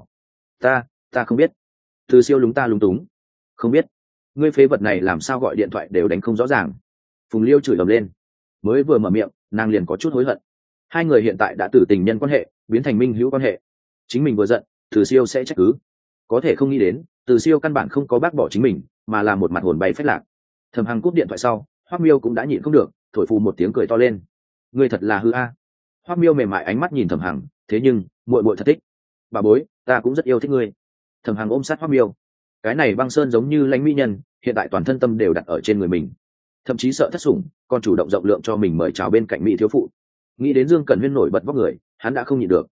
Ta không biết. Từ Siêu lúng ta lúng túng. Không biết. Ngươi phế vật này làm sao gọi điện thoại đều đánh không rõ ràng. Phùng Liêu chửi ầm lên. mới vừa mở miệng nàng liền có chút hối hận. Hai người hiện tại đã từ tình nhân quan hệ biến thành minh hữu quan hệ. Chính mình vừa giận Từ Siêu sẽ trách cứ, có thể không nghĩ đến Từ Siêu căn bản không có bác bỏ chính mình, mà là một mặt hồn bay phách lạc. Thẩm Hằng cúp điện thoại sau, Hoắc Miêu cũng đã nhịn không được, thổi phù một tiếng cười to lên. Ngươi thật là hư a. Hoắc Miêu mềm mại ánh mắt nhìn Thẩm Hằng, thế nhưng muội muội thật thích. Bà bối, ta cũng rất yêu thích ngươi. Thẩm Hằng ôm sát Hoắc Miêu. Cái này băng sơn giống như lãnh mỹ nhân, hiện tại toàn thân tâm đều đặt ở trên người mình, thậm chí sợ thất sủng, còn chủ động rộng lượng cho mình mời chào bên cạnh mỹ thiếu phụ. Nghĩ đến Dương Cẩn Huyên nổi bật vóc người, hắn đã không nhịn được.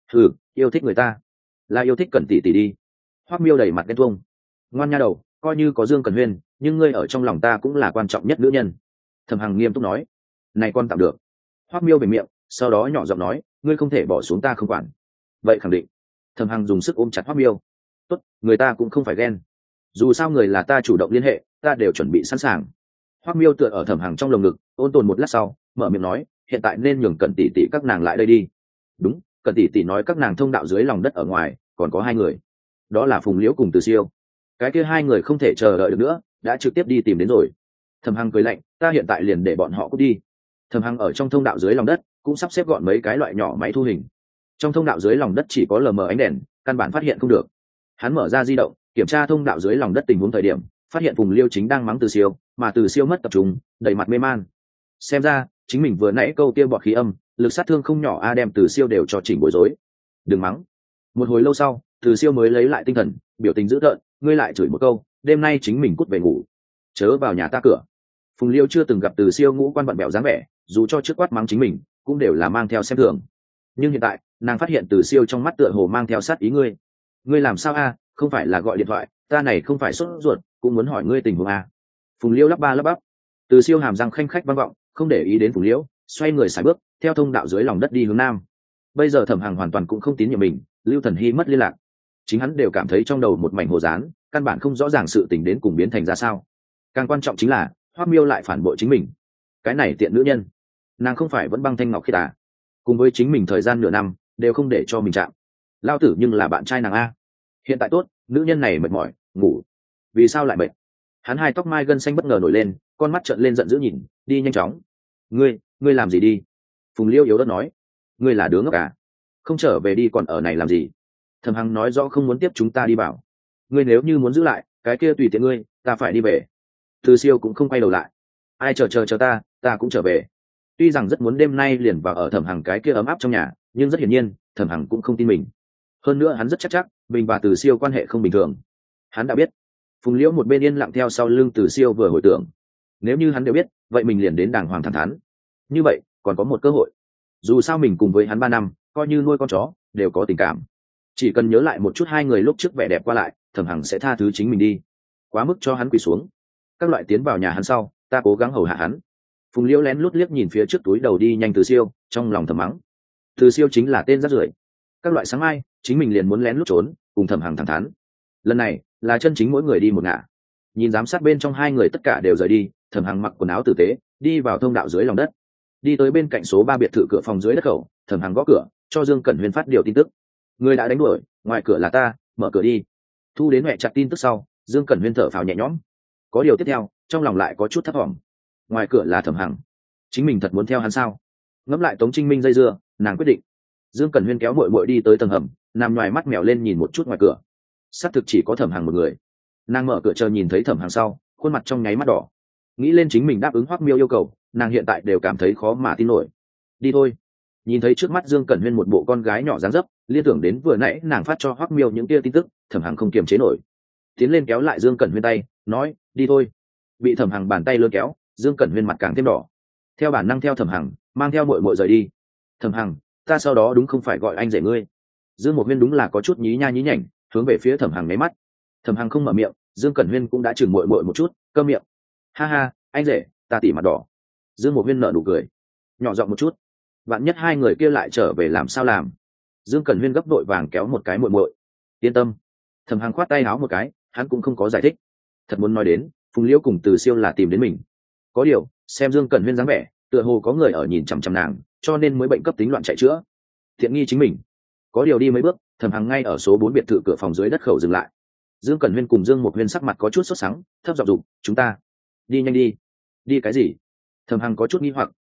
Yêu thích người ta là yêu thích Cẩn tỷ tỷ đi. Hoắc Miêu đầy mặt ghen tuông. Ngoan nha đầu, coi như có Dương Cẩn Huyên, nhưng ngươi ở trong lòng ta cũng là quan trọng nhất nữ nhân. Thẩm Hằng nghiêm túc nói. Này con tạm được. Hoắc Miêu về miệng, sau đó nhỏ giọng nói, ngươi không thể bỏ xuống ta không quản. Vậy khẳng định. Thẩm Hằng dùng sức ôm chặt Hoắc Miêu. Tốt, người ta cũng không phải ghen, dù sao người là ta chủ động liên hệ, ta đều chuẩn bị sẵn sàng. Hoắc Miêu tựa ở Thẩm Hằng trong lồng ngực, ôn tồn một lát sau mở miệng nói, hiện tại nên nhường Cẩn tỷ tỷ các nàng lại đây đi. Đúng, Cẩn tỷ tỷ nói các nàng thông đạo dưới lòng đất ở ngoài còn có hai người, đó là Phùng Liễu cùng Từ Siêu. Cái kia hai người không thể chờ đợi được nữa, đã trực tiếp đi tìm đến rồi. Thẩm Hằng cười lạnh, ta hiện tại liền để bọn họ cút đi. Thẩm Hằng ở trong thông đạo dưới lòng đất cũng sắp xếp gọn mấy cái loại nhỏ máy thu hình. Trong thông đạo dưới lòng đất chỉ có lờ mờ ánh đèn, căn bản phát hiện không được. Hắn mở ra di động kiểm tra thông đạo dưới lòng đất tình huống thời điểm, phát hiện Phùng Liêu chính đang mắng Từ Siêu, mà Từ Siêu mất tập trung, đầy mặt mê man. Xem ra chính mình vừa nãy câu kia bọt khí âm, lực sát thương không nhỏ a, đem Từ Siêu đều cho chỉnh bối rối. Đừng mắng. Một hồi lâu sau, Từ Siêu mới lấy lại tinh thần, biểu tình dữ tợn, ngươi lại chửi một câu, đêm nay chính mình cút về ngủ, chớ vào nhà ta cửa. Phùng Liêu chưa từng gặp Từ Siêu ngũ quan bận bẹo dáng vẻ, dù cho trước quát mắng chính mình cũng đều là mang theo xem thường, nhưng hiện tại nàng phát hiện Từ Siêu trong mắt tựa hồ mang theo sát ý. Ngươi làm sao a? Không phải là gọi điện thoại, ta này không phải sốt ruột, cũng muốn hỏi ngươi tình huống a. Phùng Liêu lắp ba lắp bắp. Từ Siêu hàm răng khanh khách vang vọng, không để ý đến Phùng Liễu, xoay người sải bước theo thông đạo dưới lòng đất đi hướng nam. Bây giờ Thẩm Hằng hoàn toàn cũng không tín nhiệm mình, Lưu Thần Hy mất liên lạc, chính hắn đều cảm thấy trong đầu một mảnh hồ dán, căn bản không rõ ràng sự tình đến cùng biến thành ra sao. Càng quan trọng chính là Hoắc Miêu lại phản bội chính mình, cái này tiện nữ nhân, nàng không phải vẫn băng thanh ngọc khiết à? Cùng với chính mình thời gian nửa năm đều không để cho mình chạm, lao tử nhưng là bạn trai nàng a. Hiện tại tốt, nữ nhân này mệt mỏi ngủ. Vì sao lại mệt? Hắn hai tóc mai gân xanh bất ngờ nổi lên, con mắt trợn lên giận dữ nhìn đi nhanh chóng. Ngươi làm gì đi? Phùng Liêu yếu ớt nói. Ngươi là đứa ngốc à? Không trở về đi còn ở này làm gì? Thẩm Hằng nói rõ không muốn tiếp chúng ta đi bảo. Ngươi nếu như muốn giữ lại cái kia tùy tiện ngươi, ta phải đi về. Từ Siêu cũng không quay đầu lại. Ai chờ ta cũng trở về. Tuy rằng rất muốn đêm nay liền vào ở Thẩm Hằng cái kia ấm áp trong nhà, nhưng rất hiển nhiên Thẩm Hằng cũng không tin mình. Hơn nữa hắn rất chắc mình và Từ Siêu quan hệ không bình thường. Hắn đã biết. Phùng Liễu một bên yên lặng theo sau lưng Từ Siêu vừa hồi tưởng, nếu như hắn đều biết, vậy mình liền đến đàng hoàng thẳng thắn. Như vậy còn có một cơ hội. Dù sao mình cùng với hắn 3 năm, coi như nuôi con chó đều có tình cảm. Chỉ cần nhớ lại một chút hai người lúc trước vẻ đẹp qua lại, Thẩm Hằng sẽ tha thứ chính mình đi. Quá mức cho hắn quỳ xuống. Các loại tiến vào nhà hắn sau, ta cố gắng hầu hạ hắn. Phùng Liễu lén lút liếc nhìn phía trước túi đầu đi nhanh Từ Siêu, trong lòng thầm mắng. Từ Siêu chính là tên rác rưởi. Các loại sáng mai, chính mình liền muốn lén lút trốn, cùng Thẩm Hằng thẳng thắn. Lần này là chân chính mỗi người đi một ngả. Nhìn giám sát bên trong hai người tất cả đều rời đi, Thẩm Hằng mặc quần áo tử tế, đi vào thông đạo dưới lòng đất. Đi tới bên cạnh số 3 biệt thự cửa phòng dưới đất khẩu, Thẩm Hằng gõ cửa, cho Dương Cẩn Huyên phát điều tin tức. Người đã đánh đuổi, ngoài cửa là ta, mở cửa đi. Thu đến mẹ chặt tin tức sau, Dương Cẩn Huyên thở phào nhẹ nhõm. Có điều tiếp theo, trong lòng lại có chút thấp thỏm. Ngoài cửa là Thẩm Hằng, chính mình thật muốn theo hắn sao? Ngẫm lại Tống Trinh Minh dây dưa, nàng quyết định. Dương Cẩn Huyên kéo muội muội đi tới tầng hầm, nằm ngoài mắt mèo lên nhìn một chút ngoài cửa. Xác thực chỉ có Thẩm Hằng một người. Nàng mở cửa chờ nhìn thấy Thẩm Hằng sau, khuôn mặt trong nháy mắt đỏ. Nghĩ lên chính mình đáp ứng Hoắc Miêu yêu cầu, nàng hiện tại đều cảm thấy khó mà tin nổi. Đi thôi. Nhìn thấy trước mắt Dương Cẩn Huyên một bộ con gái nhỏ dáng dấp, liên tưởng đến vừa nãy nàng phát cho Hoắc Miêu những tia tin tức, Thẩm Hằng không kiềm chế nổi, tiến lên kéo lại Dương Cẩn Huyên tay, nói, đi thôi. Bị Thẩm Hằng bàn tay lôi kéo, Dương Cẩn Huyên mặt càng thêm đỏ. Theo bản năng theo Thẩm Hằng, mang theo muội muội rời đi. Thẩm Hằng, ta sau đó đúng không phải gọi anh rể ngươi. Dương Một Huyên đúng là có chút nhí nha nhí nhảnh, hướng về phía Thẩm Hằng mấy mắt. Thẩm Hằng không mở miệng, Dương Cẩn Huyên cũng đã chừng muội muội một chút, câm miệng. Ha ha, anh rể, ta tỉ mặt đỏ. Dương Một Huyên nở nụ cười, nhỏ giọng một chút, vạn nhất hai người kia lại trở về làm sao làm. Dương Cẩn Huyên gấp đội vàng kéo một cái muội muội. Yên tâm. Thẩm Hằng khoát tay áo một cái, hắn cũng không có giải thích. Thật muốn nói đến, Phùng Liễu cùng Từ Siêu là tìm đến mình. Có điều, xem Dương Cẩn Huyên dáng vẻ, tựa hồ có người ở nhìn chằm chằm nàng, cho nên mới bệnh cấp tính loạn chạy chữa. Thiện nghi chính mình. Có điều đi mấy bước, Thẩm Hằng ngay ở số 4 biệt thự cửa phòng dưới đất khẩu dừng lại. Dương Cẩn Huyên cùng Dương Một Huyên sắc mặt có chút sốt sắng, thấp giọng dục, chúng ta đi nhanh đi. Đi cái gì? Thẩm Hằng có chút nghi hoặc,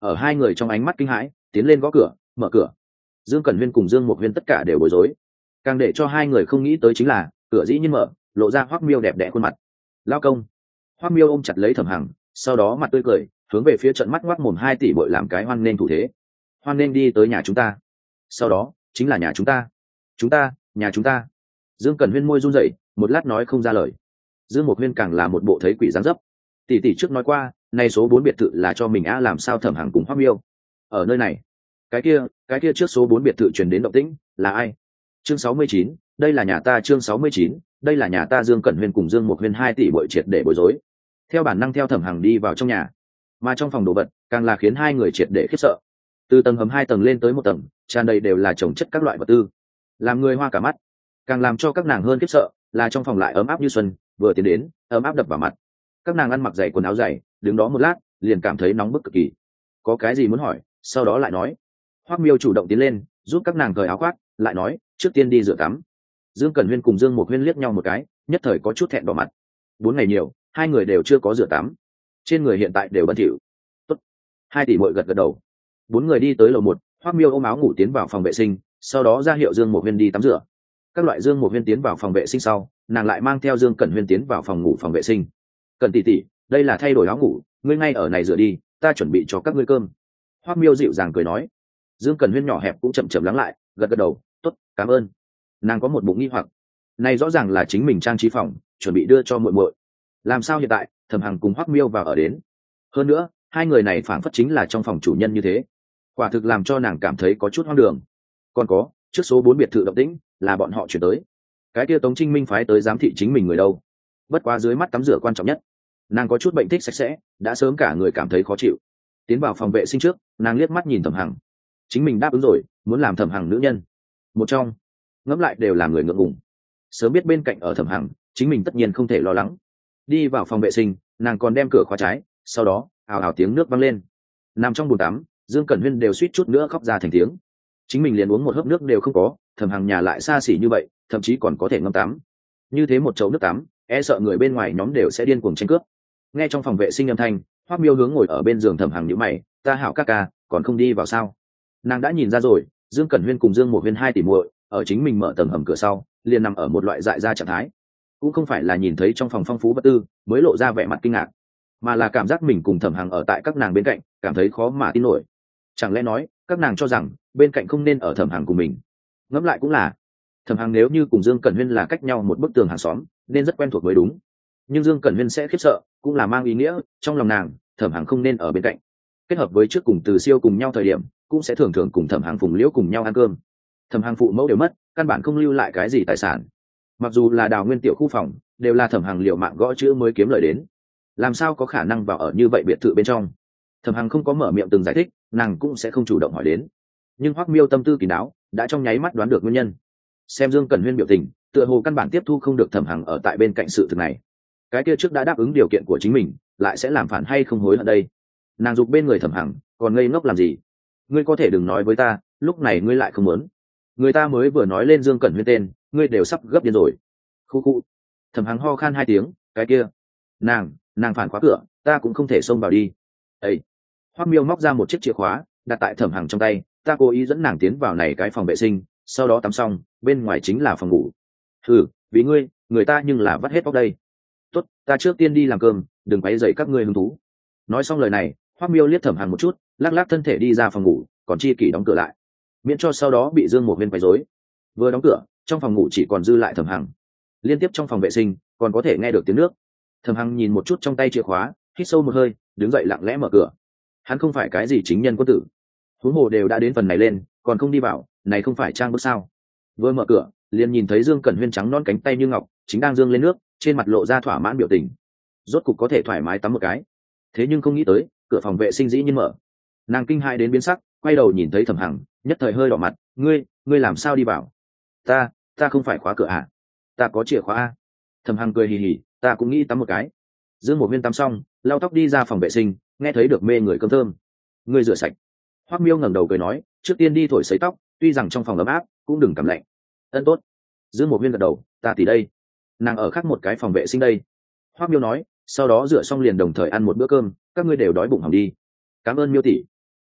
ở hai người trong ánh mắt kinh hãi tiến lên gõ cửa, mở cửa. Dương Cẩn Huyên cùng Dương Mộc Huyên tất cả đều bối rối. Càng để cho hai người không nghĩ tới chính là cửa dĩ nhiên mở, lộ ra Hoắc Miêu đẹp đẽ khuôn mặt. Lao công. Hoắc Miêu ôm chặt lấy Thẩm Hằng, sau đó mặt tươi cười hướng về phía trận mắt ngoác mồm 2 tỷ bội làm cái hoan nên thủ thế. Hoan nên đi tới nhà chúng ta. Sau đó chính là nhà chúng ta. Nhà chúng ta. Dương Cẩn Huyên môi run rẩy, một lát nói không ra lời. Dương Mộc Huyên càng là một bộ thấy quỷ dáng dấp. Tỷ trước nói qua, nay số 4 biệt thự là cho mình làm sao Thẩm Hằng cùng Hoắc Miêu ở nơi này. Cái kia trước số 4 biệt thự truyền đến động tĩnh là ai? Chương 69, đây là nhà ta. Chương 69, đây là nhà ta. Dương Cẩn Huyên cùng Dương Mộc Huyên 2 tỷ bội triệt để bối rối, theo bản năng theo Thẩm Hằng đi vào trong nhà, mà trong phòng đồ vật càng là khiến hai người triệt để khiếp sợ. Từ tầng hầm 2 tầng lên tới 1 tầng, tràn đầy đều là chồng chất các loại vật tư, làm người hoa cả mắt. Càng làm cho các nàng hơn khiếp sợ là trong phòng lại ấm áp như xuân, vừa tiến đến ấm áp đập vào mặt. Các nàng ăn mặc dày quần áo dày, đứng đó một lát liền cảm thấy nóng bức cực kỳ. Có cái gì muốn hỏi sau đó lại nói. Hoắc Miêu chủ động tiến lên giúp các nàng cởi áo khoác, lại nói trước tiên đi rửa tắm. Dương Cẩn Huyên cùng Dương Mộc Huyên liếc nhau một cái, nhất thời có chút thẹn đỏ mặt. 4 ngày nhiều, hai người đều chưa có rửa tắm, trên người hiện tại đều bẩn thỉu. Tốt. 2 tỷ muội gật gật đầu. 4 người đi tới lầu 1, Hoắc Miêu ôm áo ngủ tiến vào phòng vệ sinh, sau đó ra hiệu Dương Mộc Huyên đi tắm rửa. Các loại Dương Mộc Huyên tiến vào phòng vệ sinh sau, nàng lại mang theo Dương Cẩn Huyên tiến vào phòng ngủ phòng vệ sinh. Cẩn tỷ, đây là thay đổi áo ngủ, ngươi ngay ở này rửa đi, ta chuẩn bị cho các ngươi cơm. Hoắc Miêu dịu dàng cười nói. Dương Cẩn Huyên nhỏ hẹp cũng chậm chậm lắng lại, gật gật đầu, tốt, cảm ơn. Nàng có một bụng nghi hoặc, này rõ ràng là chính mình trang trí phòng, chuẩn bị đưa cho muội muội. Làm sao hiện tại Thẩm Hằng cùng Hoắc Miêu vào ở đến? Hơn nữa, hai người này phảng phất chính là trong phòng chủ nhân như thế, quả thực làm cho nàng cảm thấy có chút hoang đường. Còn có, trước số 4 biệt thự động tĩnh là bọn họ chuyển tới. Cái kia Tống Trinh Minh phái tới giám thị chính mình người đâu? Bất quá dưới mắt tắm rửa quan trọng nhất. Nàng có chút bệnh thích sạch sẽ, đã sớm cả người cảm thấy khó chịu. Tiến vào phòng vệ sinh trước, nàng liếc mắt nhìn Thẩm Hằng. Chính mình đáp ứng rồi, muốn làm Thẩm Hằng nữ nhân. Một trong, ngẫm lại đều làm người ngượng ngùng. Sớm biết bên cạnh ở Thẩm Hằng, chính mình tất nhiên không thể lo lắng. Đi vào phòng vệ sinh, nàng còn đem cửa khóa trái, sau đó ào ào tiếng nước văng lên. Nằm trong bồn tắm, Dương Cẩn Huyên đều suýt chút nữa khóc ra thành tiếng. Chính mình liền uống một hớp nước đều không có, Thẩm Hằng nhà lại xa xỉ như vậy, thậm chí còn có thể ngâm tắm. Như thế một chậu nước tắm, e sợ người bên ngoài nhóm đều sẽ điên cuồng tranh cướp. Nghe trong phòng vệ sinh âm thanh, Hoắc Miêu hướng ngồi ở bên giường Thẩm Hằng nhíu mày, ta hảo ca ca, còn không đi vào sao? Nàng đã nhìn ra rồi, Dương Cẩn Huyên cùng Dương Mộc Huyên 2 tỷ muội, ở chính mình mở tầng hầm cửa sau, liền nằm ở một loại dại ra trạng thái. Cũng không phải là nhìn thấy trong phòng phong phú vật tư mới lộ ra vẻ mặt kinh ngạc, mà là cảm giác mình cùng Thẩm Hằng ở tại các nàng bên cạnh, cảm thấy khó mà tin nổi. Chẳng lẽ nói các nàng cho rằng bên cạnh không nên ở Thẩm Hằng cùng mình? Ngẫm lại cũng là, Thẩm Hằng nếu như cùng Dương Cẩn Huyên là cách nhau một bức tường hàng xóm, nên rất quen thuộc mới đúng. Nhưng Dương Cẩn Huyên sẽ khiếp sợ, cũng là mang ý nghĩa trong lòng nàng Thẩm Hằng không nên ở bên cạnh. Kết hợp với trước cùng Từ Siêu cùng nhau thời điểm, cũng sẽ thường thường cùng Thẩm Hằng Phùng Liễu cùng nhau ăn cơm. Thẩm Hằng phụ mẫu đều mất, căn bản không lưu lại cái gì tài sản. Mặc dù là đào nguyên tiểu khu phòng, đều là Thẩm Hằng liều mạng gõ chữ mới kiếm lời đến. Làm sao có khả năng vào ở như vậy biệt thự bên trong? Thẩm Hằng không có mở miệng từng giải thích, nàng cũng sẽ không chủ động hỏi đến. Nhưng Hoắc Miêu tâm tư kín đáo, đã trong nháy mắt đoán được nguyên nhân. Xem Dương Cẩn Huyên biểu tình, tựa hồ căn bản tiếp thu không được Thẩm Hằng ở tại bên cạnh sự thực này. Cái kia trước đã đáp ứng điều kiện của chính mình, lại sẽ làm phản hay không hối hận đây? Nàng giục bên người Thẩm Hằng, còn ngây ngốc làm gì? Ngươi có thể đừng nói với ta, lúc này ngươi lại không muốn. Người ta mới vừa nói lên Dương Cẩn Huyên tên, ngươi đều sắp gấp điên rồi. Khu khu. Thẩm Hằng ho khan 2 tiếng, cái kia, nàng phản khóa cửa, ta cũng không thể xông vào đi. Ê! Hoắc Miêu móc ra một chiếc chìa khóa, đặt tại Thẩm Hằng trong tay, ta cố ý dẫn nàng tiến vào này cái phòng vệ sinh, sau đó tắm xong, bên ngoài chính là phòng ngủ. Vì ngươi, người ta nhưng là vắt hết óc đây. Tốt, ta trước tiên đi làm cơm, đừng quấy rầy các ngươi hứng thú. Nói xong lời này, Hoắc Miêu liếc Thẩm Hằng một chút, lắc lắc thân thể đi ra phòng ngủ, còn chi kỷ đóng cửa lại, miễn cho sau đó bị Dương Mộc Huyên quấy rối. Vừa đóng cửa, trong phòng ngủ chỉ còn dư lại Thẩm Hằng. Liên tiếp trong phòng vệ sinh, còn có thể nghe được tiếng nước. Thẩm Hằng nhìn một chút trong tay chìa khóa, hít sâu một hơi, đứng dậy lặng lẽ mở cửa. Hắn không phải cái gì chính nhân quân tử, huống hồ đều đã đến phần này lên, còn không đi vào, này không phải trang bức sao? Vừa mở cửa, liền nhìn thấy Dương Cẩn Huyên trắng non cánh tay như ngọc, chính đang dương lên nước, trên mặt lộ ra thỏa mãn biểu tình. Rốt cục có thể thoải mái tắm một cái. Thế nhưng không nghĩ tới, cửa phòng vệ sinh dĩ nhiên mở. Nàng kinh hãi đến biến sắc, quay đầu nhìn thấy Thẩm Hằng, nhất thời hơi đỏ mặt, ngươi làm sao đi vào? Ta không phải khóa cửa à? Ta có chìa khóa à? Thẩm Hằng cười hì hì, ta cũng nghĩ tắm một cái. Dương Mộc Huyên tắm xong, lau tóc đi ra phòng vệ sinh, nghe thấy được mê người cơm thơm. Ngươi rửa sạch. Hoắc Miêu ngẩng đầu cười nói, trước tiên đi thổi sấy tóc, tuy rằng trong phòng ấm áp, cũng đừng cảm lạnh. Ân tốt. Dương Mộc Huyên gật đầu, ta tỉ đây. Nàng ở khác một cái phòng vệ sinh đây. Hoắc Miêu nói, sau đó rửa xong liền đồng thời ăn một bữa cơm, các ngươi đều đói bụng hỏng đi. Cảm ơn Miêu tỷ.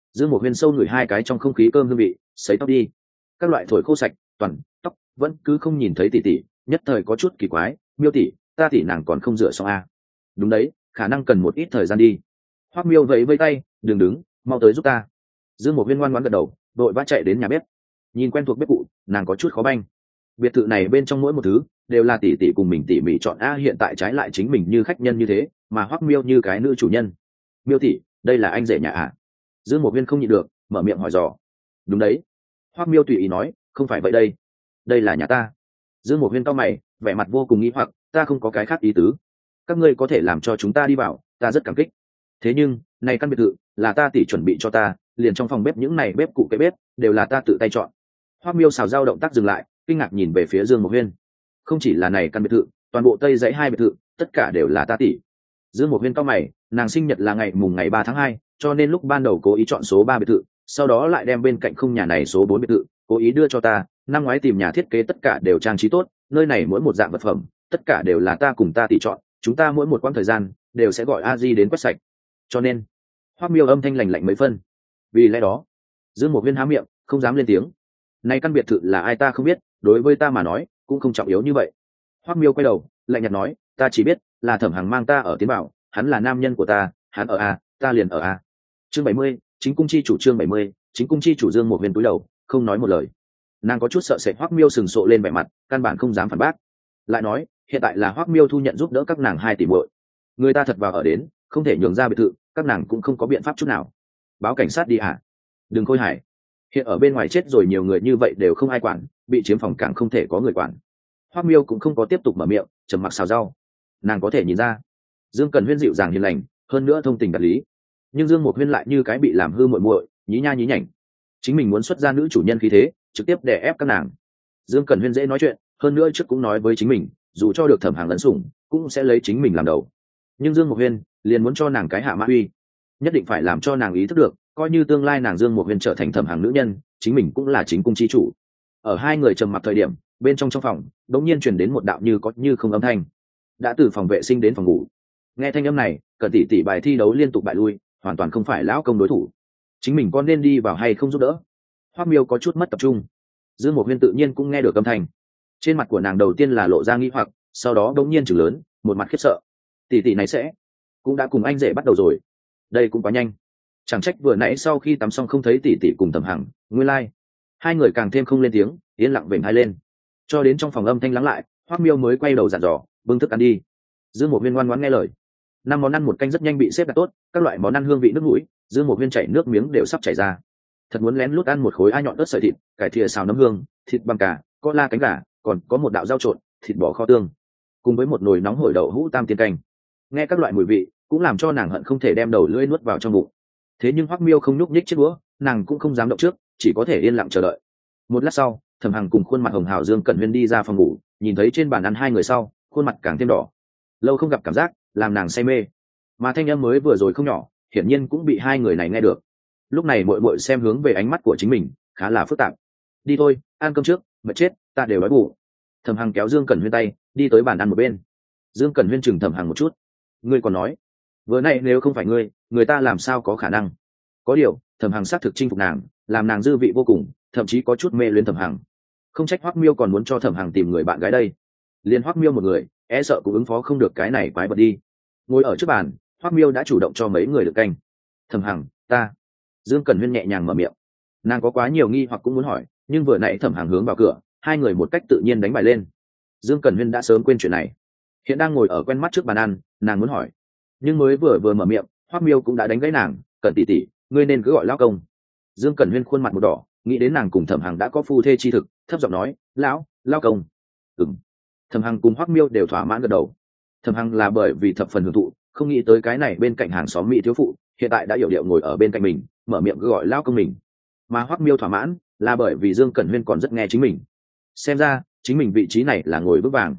Dương Mục Huyên sâu ngửi hai cái trong không khí cơm hương vị, sấy tóc đi. Các loại thổi khô sạch, toàn tóc vẫn cứ không nhìn thấy tỷ tỷ, nhất thời có chút kỳ quái, Miêu tỷ, ta tỷ nàng còn không rửa xong à? Đúng đấy, khả năng cần một ít thời gian đi. Hoắc Miêu vẫy vẫy tay, đừng đứng, mau tới giúp ta. Dương Mục Huyên ngoan ngoãn gật đầu, đội vã chạy đến nhà bếp. Nhìn quen thuộc bếp cụ, nàng có chút khó banh. Biệt thự này bên trong mỗi một thứ đều là tỷ tỷ cùng mình tỉ mỉ chọn, a hiện tại trái lại chính mình như khách nhân như thế, mà Hoắc Miêu như cái nữ chủ nhân. Miêu tỷ, đây là anh rể nhà à? Dương Mục Huyên không nhịn được, mở miệng hỏi dò. Đúng đấy. Hoắc Miêu tùy ý nói, không phải vậy đây là nhà ta. Dương Mục Huyên cau mày, vẻ mặt vô cùng nghi hoặc, ta không có cái khác ý tứ. Các ngươi có thể làm cho chúng ta đi vào, ta rất cảm kích. Thế nhưng, này căn biệt thự là ta tỷ chuẩn bị cho ta, liền trong phòng bếp những này bếp cụ cái bếp đều là ta tự tay chọn. Hoắc Miêu xào dao động tác dừng lại, kinh ngạc nhìn về phía Dương Mục Huyên. Không chỉ là này căn biệt thự, toàn bộ Tây dãy hai biệt thự, tất cả đều là ta tỷ. Dương Mục Huyên cau mày, nàng sinh nhật là ngày 3 tháng 2, cho nên lúc ban đầu cố ý chọn số 3 biệt thự, sau đó lại đem bên cạnh không nhà này số 4 biệt thự, cố ý đưa cho ta, năm ngoái tìm nhà thiết kế tất cả đều trang trí tốt, nơi này mỗi một dạng vật phẩm, tất cả đều là ta cùng ta tỷ chọn, chúng ta mỗi một quãng thời gian đều sẽ gọi A-di đến quét sạch. Cho nên, Hoắc Miêu âm thanh lạnh lạnh mấy phân. Vì lẽ đó, Dương Mục Huyên há miệng, không dám lên tiếng. Này căn biệt thự là ai ta không biết, đối với ta mà nói, cũng không trọng yếu như vậy. Hoắc Miêu quay đầu, lạnh nhạt nói, ta chỉ biết là Thẩm Hằng mang ta ở tiến bảo, hắn là nam nhân của ta, hắn ở A, ta liền ở A. Chương 70, chính cung chi chủ. Chương 70, chính cung chi chủ. Dương Mục Huyên cúi đầu, không nói một lời. Nàng có chút sợ sệt Hoắc Miêu sừng sộ lên vẻ mặt, căn bản không dám phản bác. Lại nói, hiện tại là Hoắc Miêu thu nhận giúp đỡ các nàng hai tỷ muội, người ta thật vào ở đến, không thể nhường ra biệt thự, các nàng cũng không có biện pháp chút nào. Báo cảnh sát đi hả? Đừng khôi hài. Hiện ở bên ngoài chết rồi nhiều người như vậy đều không ai quản, bị chiếm phòng càng không thể có người quản. Hoắc Miêu cũng không có tiếp tục mở miệng, trầm mặc xào rau. Nàng có thể nhìn ra, Dương Cẩn Huyên dịu dàng hiền lành, hơn nữa thông tình đạt lý, nhưng Dương Mục Huyên lại như cái bị làm hư muội muội, nhí nha nhí nhảnh. Chính mình muốn xuất ra nữ chủ nhân khí thế, trực tiếp đè ép các nàng. Dương Cẩn Huyên dễ nói chuyện, hơn nữa trước cũng nói với chính mình, dù cho được Thẩm Hằng lấn sủng, cũng sẽ lấy chính mình làm đầu. Nhưng Dương Mục Huyên liền muốn cho nàng cái hạ mã uy, nhất định phải làm cho nàng ý thức được, coi như tương lai nàng Dương Mục Huyên trở thành Thẩm Hằng nữ nhân, chính mình cũng là chính cung chi chủ. Ở hai người trầm mặc thời điểm, bên trong phòng đột nhiên truyền đến một đạo như có như không âm thanh. Đã từ phòng vệ sinh đến phòng ngủ. Nghe thanh âm này, Cẩn tỷ tỷ bài thi đấu liên tục bại lui, hoàn toàn không phải lão công đối thủ. Chính mình có nên đi vào hay không giúp đỡ? Hoắc Miêu có chút mất tập trung. Dương Mục Huyên tự nhiên cũng nghe được âm thanh. Trên mặt của nàng đầu tiên là lộ ra nghi hoặc, sau đó đột nhiên chừng lớn, một mặt khiếp sợ. Tỷ tỷ này sẽ cũng đã cùng anh rể bắt đầu rồi. Đây cũng quá nhanh. Chẳng trách vừa nãy sau khi tắm xong không thấy tỷ tỷ cùng Thẩm Hằng, nguyên lai hai người càng thêm không lên tiếng, yên lặng vểnh hai lên. Cho đến trong phòng âm thanh lắng lại, Hoắc Miêu mới quay đầu dặn dò, bưng thức ăn đi. Dương Mục Huyên ngoan ngoãn nghe lời. 5 món ăn một canh rất nhanh bị xếp đặt tốt, các loại món ăn hương vị nước mũi, Dương Mục Huyên chảy nước miếng đều sắp chảy ra. Thật muốn lén lút ăn một khối ai nhọn ớt sợi thịt, cải thìa xào nấm hương, thịt băm cà, có la cánh gà, còn có một đạo rau trộn, thịt bò kho tương, cùng với một nồi nóng hổi đậu hũ tam tiên canh. Nghe các loại mùi vị, cũng làm cho nàng hận không thể đem đầu lưỡi nuốt vào trong bụng. Thế nhưng Hoắc Miêu không nhúc nhích chiếc đũa, nàng cũng không dám động trước, chỉ có thể yên lặng chờ đợi. Một lát sau, Thẩm Hằng cùng khuôn mặt hồng hào Dương Cẩn Huyên đi ra phòng ngủ, nhìn thấy trên bàn ăn hai người sau, khuôn mặt càng thêm đỏ. Lâu không gặp cảm giác, làm nàng say mê. Mà thanh âm mới vừa rồi không nhỏ, hiển nhiên cũng bị hai người này nghe được. Lúc này muội muội xem hướng về ánh mắt của chính mình, khá là phức tạp. Đi thôi, ăn cơm trước, mệt chết, ta đều đói bụng. Thẩm Hằng kéo Dương Cẩn Huyên tay, đi tới bàn ăn một bên. Dương Cẩn Huyên chừng Thẩm Hằng một chút. Ngươi còn nói, vừa nãy nếu không phải ngươi, người ta làm sao có khả năng? Có điều, Thẩm Hằng xác thực chinh phục nàng, làm nàng dư vị vô cùng, thậm chí có chút mê luyến Thẩm Hằng. Không trách Hoắc Miêu còn muốn cho Thẩm Hằng tìm người bạn gái đây. Liên Hoắc Miêu một người, e sợ cũng ứng phó không được cái này quái vật đi. Ngồi ở trước bàn, Hoắc Miêu đã chủ động cho mấy người được canh. Thẩm Hằng, ta. Dương Cẩn Huyên nhẹ nhàng mở miệng. Nàng có quá nhiều nghi hoặc cũng muốn hỏi, nhưng vừa nãy Thẩm Hằng hướng vào cửa, hai người một cách tự nhiên đánh bài lên. Dương Cẩn Huyên đã sớm quên chuyện này, hiện đang ngồi ở quen mắt trước bàn ăn, nàng muốn hỏi, nhưng mới vừa mở miệng, Hoắc Miêu cũng đã đánh gãy nàng. Cẩn tỷ tỷ, ngươi nên cứ gọi lão công. Dương Cẩn Huyên khuôn mặt một đỏ, nghĩ đến nàng cùng Thẩm Hằng đã có phu thê chi thực, thấp giọng nói, lão công. Ừm. Thẩm Hằng cùng Hoắc Miêu đều thỏa mãn gật đầu. Thẩm Hằng là bởi vì thập phần hưởng thụ, không nghĩ tới cái này bên cạnh hàng xóm mỹ thiếu phụ hiện tại đã hiểu điệu ngồi ở bên cạnh mình, mở miệng cứ gọi lão công mình. Mà Hoắc Miêu thỏa mãn là bởi vì Dương Cẩn Huyên còn rất nghe chính mình. Xem ra chính mình vị trí này là ngồi vững vàng.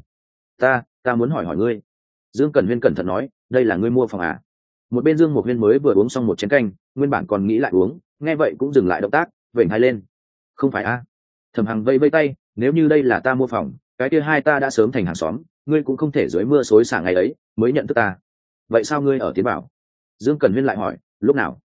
Ta muốn hỏi ngươi. Dương Cẩn Huyên cẩn thận nói, đây là ngươi mua phòng à? Một bên Dương Mục Huyên mới vừa uống xong một chén canh, nguyên bản còn nghĩ lại uống, nghe vậy cũng dừng lại động tác, vểnh hai lên. Không phải a? Thẩm Hằng vây vây tay, nếu như đây là ta mua phòng, cái kia hai ta đã sớm thành hàng xóm, ngươi cũng không thể dưới mưa xối xả ngày ấy mới nhận thức ta. Vậy sao ngươi ở tiến bảo? Dương Cẩn Huyên lại hỏi, lúc nào?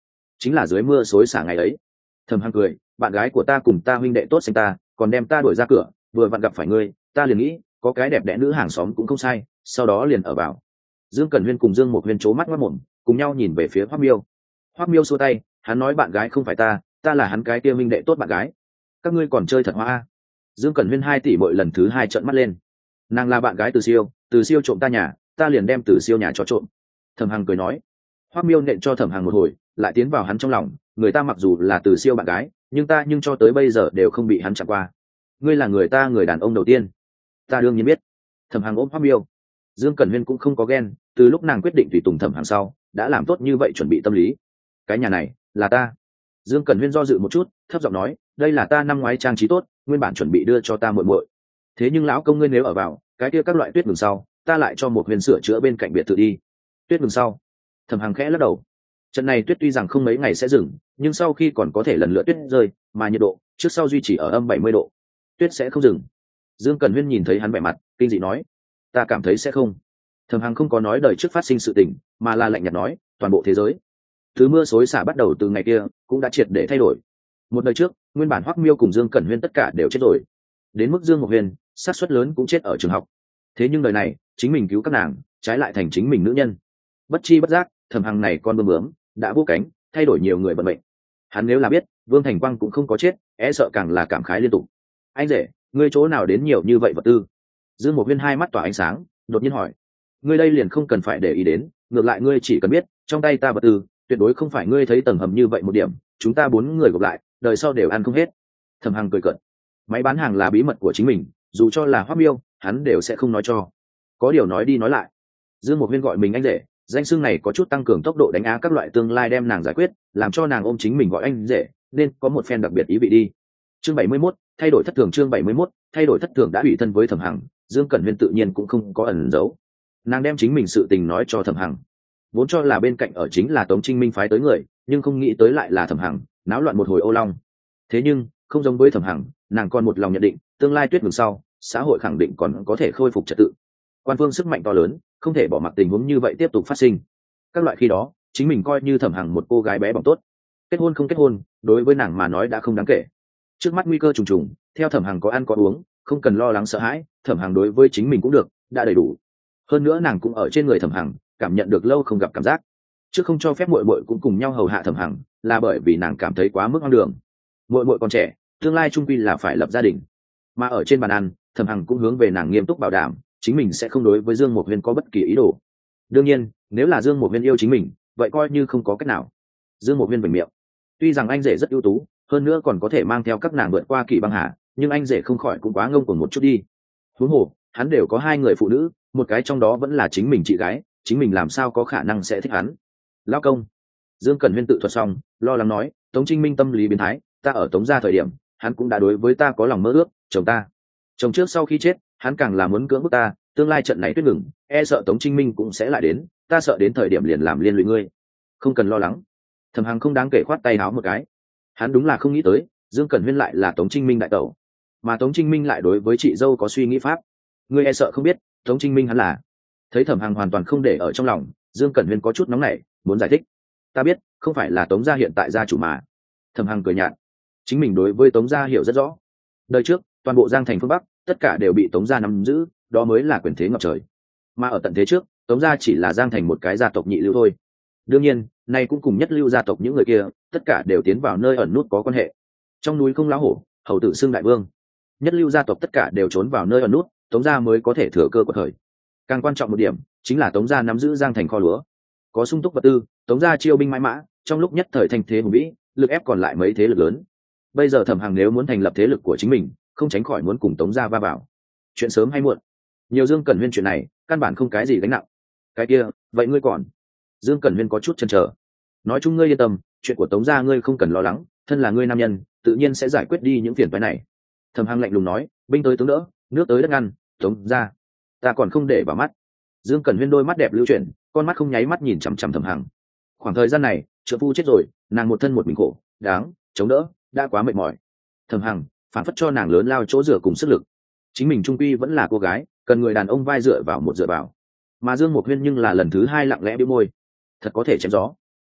chính là dưới mưa xối xả ngày ấy. Thẩm Hằng cười, bạn gái của ta cùng ta huynh đệ tốt xanh ta còn đem ta đuổi ra cửa, vừa vặn gặp phải ngươi, ta liền nghĩ có cái đẹp đẽ nữ hàng xóm cũng không sai, sau đó liền ở vào. Dương Cẩn Huyên cùng Dương Mộc Huyên trố mắt ngoắt mồm, cùng nhau nhìn về phía Hoắc Miêu. Hoắc Miêu xua tay, hắn nói bạn gái không phải ta là hắn cái kia huynh đệ tốt bạn gái. Các ngươi còn chơi thật hoa. Dương Cẩn Huyên 2 tỷ mỗi lần thứ 2 trợn mắt lên. Nàng là bạn gái Từ Siêu trộm ta nhà, ta liền đem Từ Siêu nhà cho trộm. Thẩm Hằng cười nói. Hoắc Miêu nện cho Thẩm Hằng một hồi, lại tiến vào hắn trong lòng, người ta mặc dù là Từ Siêu bạn gái, nhưng cho tới bây giờ đều không bị hắn chạm qua. Ngươi là người đàn ông đầu tiên. Ta đương nhiên biết. Thẩm Hằng ôm Hoắc Miêu. Dương Cẩn Huyên cũng không có ghen, từ lúc nàng quyết định tùy tùng Thẩm Hằng sau, đã làm tốt như vậy chuẩn bị tâm lý. Cái nhà này là ta. Dương Cẩn Huyên do dự một chút, thấp giọng nói, đây là ta năm ngoái trang trí tốt, nguyên bản chuẩn bị đưa cho ta muội muội. Thế nhưng lão công ngươi nếu ở vào, cái kia các loại tuyết vừng sau, ta lại cho một Huyên sửa chữa bên cạnh biệt thự đi. Tuyết vừng sau. Thẩm Hằng khẽ lắc đầu. Trận này tuyết tuy rằng không mấy ngày sẽ dừng, nhưng sau khi còn có thể lần lượt tuyết rơi, mà nhiệt độ trước sau duy trì ở âm 70 độ. Tuyết sẽ không dừng. Dương Cẩn Huyên nhìn thấy hắn vẻ mặt, kinh dị nói, ta cảm thấy sẽ không. Thẩm Hằng không có nói đời trước phát sinh sự tình, mà là lạnh nhạt nói, toàn bộ thế giới thứ mưa xối xả bắt đầu từ ngày kia cũng đã triệt để thay đổi. Một đời trước, nguyên bản Hoắc Miêu cùng Dương Cẩn Huyên tất cả đều chết rồi, đến mức Dương Mộc Huyên sát suất lớn cũng chết ở trường học. Thế nhưng đời này chính mình cứu các nàng, trái lại thành chính mình nữ nhân. Bất chi bất giác, Thẩm Hằng này con bướm bướm đã vô cánh, thay đổi nhiều người vận mệnh. Hắn nếu là biết Vương Thành Quang cũng không có chết, sợ càng là cảm khái liên tục. Anh rể, ngươi chỗ nào đến nhiều như vậy vật tư? Dương Mộc Huyên 2 mắt tỏa ánh sáng, đột nhiên hỏi. Ngươi đây liền không cần phải để ý đến, ngược lại ngươi chỉ cần biết, trong tay ta vật tư tuyệt đối không phải ngươi thấy tầng hầm như vậy một điểm, chúng ta 4 người gộp lại, đời sau đều ăn không hết. Thẩm Hằng cười cợt. Máy bán hàng là bí mật của chính mình, dù cho là Hoắc Miêu, hắn đều sẽ không nói cho. Có điều nói đi nói lại, Dương Mộc Huyên gọi mình anh rể, danh xưng này có chút tăng cường tốc độ đánh á các loại tương lai đem nàng giải quyết, làm cho nàng ôm chính mình gọi anh rể, nên có một phen đặc biệt ý vị đi. Chương 71, thay đổi thất thường. Chương 71, thay đổi thất thường đã bị thân với Thẩm Hằng, Dương Cẩn Huyên tự nhiên cũng không có ẩn giấu. Nàng đem chính mình sự tình nói cho Thẩm Hằng, vốn cho là bên cạnh ở chính là Tống Trinh Minh phái tới người, nhưng không nghĩ tới lại là Thẩm Hằng, náo loạn một hồi ô long. Thế nhưng không giống với Thẩm Hằng, nàng còn một lòng nhận định tương lai tuyết vừng sau, xã hội khẳng định còn có thể khôi phục trật tự. Quan phương sức mạnh to lớn, không thể bỏ mặc tình huống như vậy tiếp tục phát sinh. Các loại khi đó, chính mình coi như Thẩm Hằng một cô gái bé bỏng tốt, kết hôn không kết hôn, đối với nàng mà nói đã không đáng kể. Trước mắt nguy cơ trùng trùng, theo Thẩm Hằng có ăn có uống, không cần lo lắng sợ hãi, Thẩm Hằng đối với chính mình cũng được, đã đầy đủ. Hơn nữa nàng cũng ở trên người Thẩm Hằng, cảm nhận được lâu không gặp cảm giác. Trước không cho phép muội muội cũng cùng nhau hầu hạ Thẩm Hằng, là bởi vì nàng cảm thấy quá mức hoang đường. Muội muội còn trẻ, tương lai trung quy là phải lập gia đình. Mà ở trên bàn ăn, Thẩm Hằng cũng hướng về nàng nghiêm túc bảo đảm, chính mình sẽ không đối với Dương Mộc Huyên có bất kỳ ý đồ. Đương nhiên, nếu là Dương Mộc Huyên yêu chính mình, vậy coi như không có cách nào. Dương Mộc Huyên bình miệng. Tuy rằng anh rể rất ưu tú, hơn nữa còn có thể mang theo các nàng vượt qua kỳ băng hà, nhưng anh rể không khỏi cũng quá ngông cuồng một chút đi. Huống hồ, hắn đều có 2 người phụ nữ, một cái trong đó vẫn là chính mình chị gái, chính mình làm sao có khả năng sẽ thích hắn. Lão công. Dương Cẩn Huyên tự thuật xong, lo lắng nói, Tống Trinh Minh tâm lý biến thái, ta ở Tống gia thời điểm, hắn cũng đã đối với ta có lòng mơ ước, chồng ta. Chồng trước sau khi chết, hắn càng là muốn cưỡng bức ta, tương lai trận này tuyết ngừng, sợ Tống Trinh Minh cũng sẽ lại đến, ta sợ đến thời điểm liền làm liên lụy ngươi. Không cần lo lắng. Thẩm Hằng không đáng kể khoát tay áo một cái. Hắn đúng là không nghĩ tới, Dương Cẩn Huyên lại là Tống Trinh Minh đại tẩu, mà Tống Trinh Minh lại đối với chị dâu có suy nghĩ pháp. Ngươi sợ không biết, Tống Trinh Minh hắn là. Thấy Thẩm Hằng hoàn toàn không để ở trong lòng, Dương Cẩn Huyên có chút nóng nảy, muốn giải thích. Ta biết, không phải là Tống gia hiện tại gia chủ mà. Thẩm Hằng cười nhạt. Chính mình đối với Tống gia hiểu rất rõ. Đời trước, toàn bộ Giang thành phương Bắc, tất cả đều bị Tống gia nắm giữ, đó mới là quyền thế ngập trời. Mà ở tận thế trước, Tống gia chỉ là Giang thành một cái gia tộc nhị lưu thôi. Đương nhiên, nay cũng cùng nhất lưu gia tộc những người kia, tất cả đều tiến vào nơi ẩn nút có quan hệ. Trong núi không lá hổ, hầu tử xưng đại vương. Nhất lưu gia tộc tất cả đều trốn vào nơi ẩn nút, Tống gia mới có thể thừa cơ quật khởi. Càng quan trọng một điểm, chính là Tống gia nắm giữ Giang thành kho lúa, có sung túc vật tư, Tống gia chiêu binh mãi mã, trong lúc nhất thời thành thế hùng vĩ, lực ép còn lại mấy thế lực lớn. Bây giờ Thẩm Hằng nếu muốn thành lập thế lực của chính mình, không tránh khỏi muốn cùng Tống gia va vào. Chuyện sớm hay muộn, nhiều Dương Cẩn Huyên chuyện này, căn bản không cái gì gánh nặng. Cái kia, vậy ngươi còn? Dương Cẩn Huyên có chút chần chờ. Nói chung ngươi yên tâm, chuyện của Tống gia ngươi không cần lo lắng, thân là ngươi nam nhân, tự nhiên sẽ giải quyết đi những phiền toái này. Thẩm Hằng lạnh lùng nói, binh tới tướng đỡ, nước tới đất ngăn, Tống gia, ta còn không để vào mắt. Dương Cẩn Huyên đôi mắt đẹp lưu chuyển, con mắt không nháy mắt nhìn chằm chằm Thẩm Hằng. Khoảng thời gian này, trợ phu chết rồi, nàng một thân một mình khổ, đáng chống đỡ, đã quá mệt mỏi. Thẩm Hằng phản phất cho nàng lớn lao chỗ dựa cùng sức lực. Chính mình trung quy vẫn là cô gái, cần người đàn ông vai dựa vào một dựa vào. Mà Dương Mộc Huyên nhưng là lần thứ 2 lặng lẽ bĩu môi, thật có thể chém gió.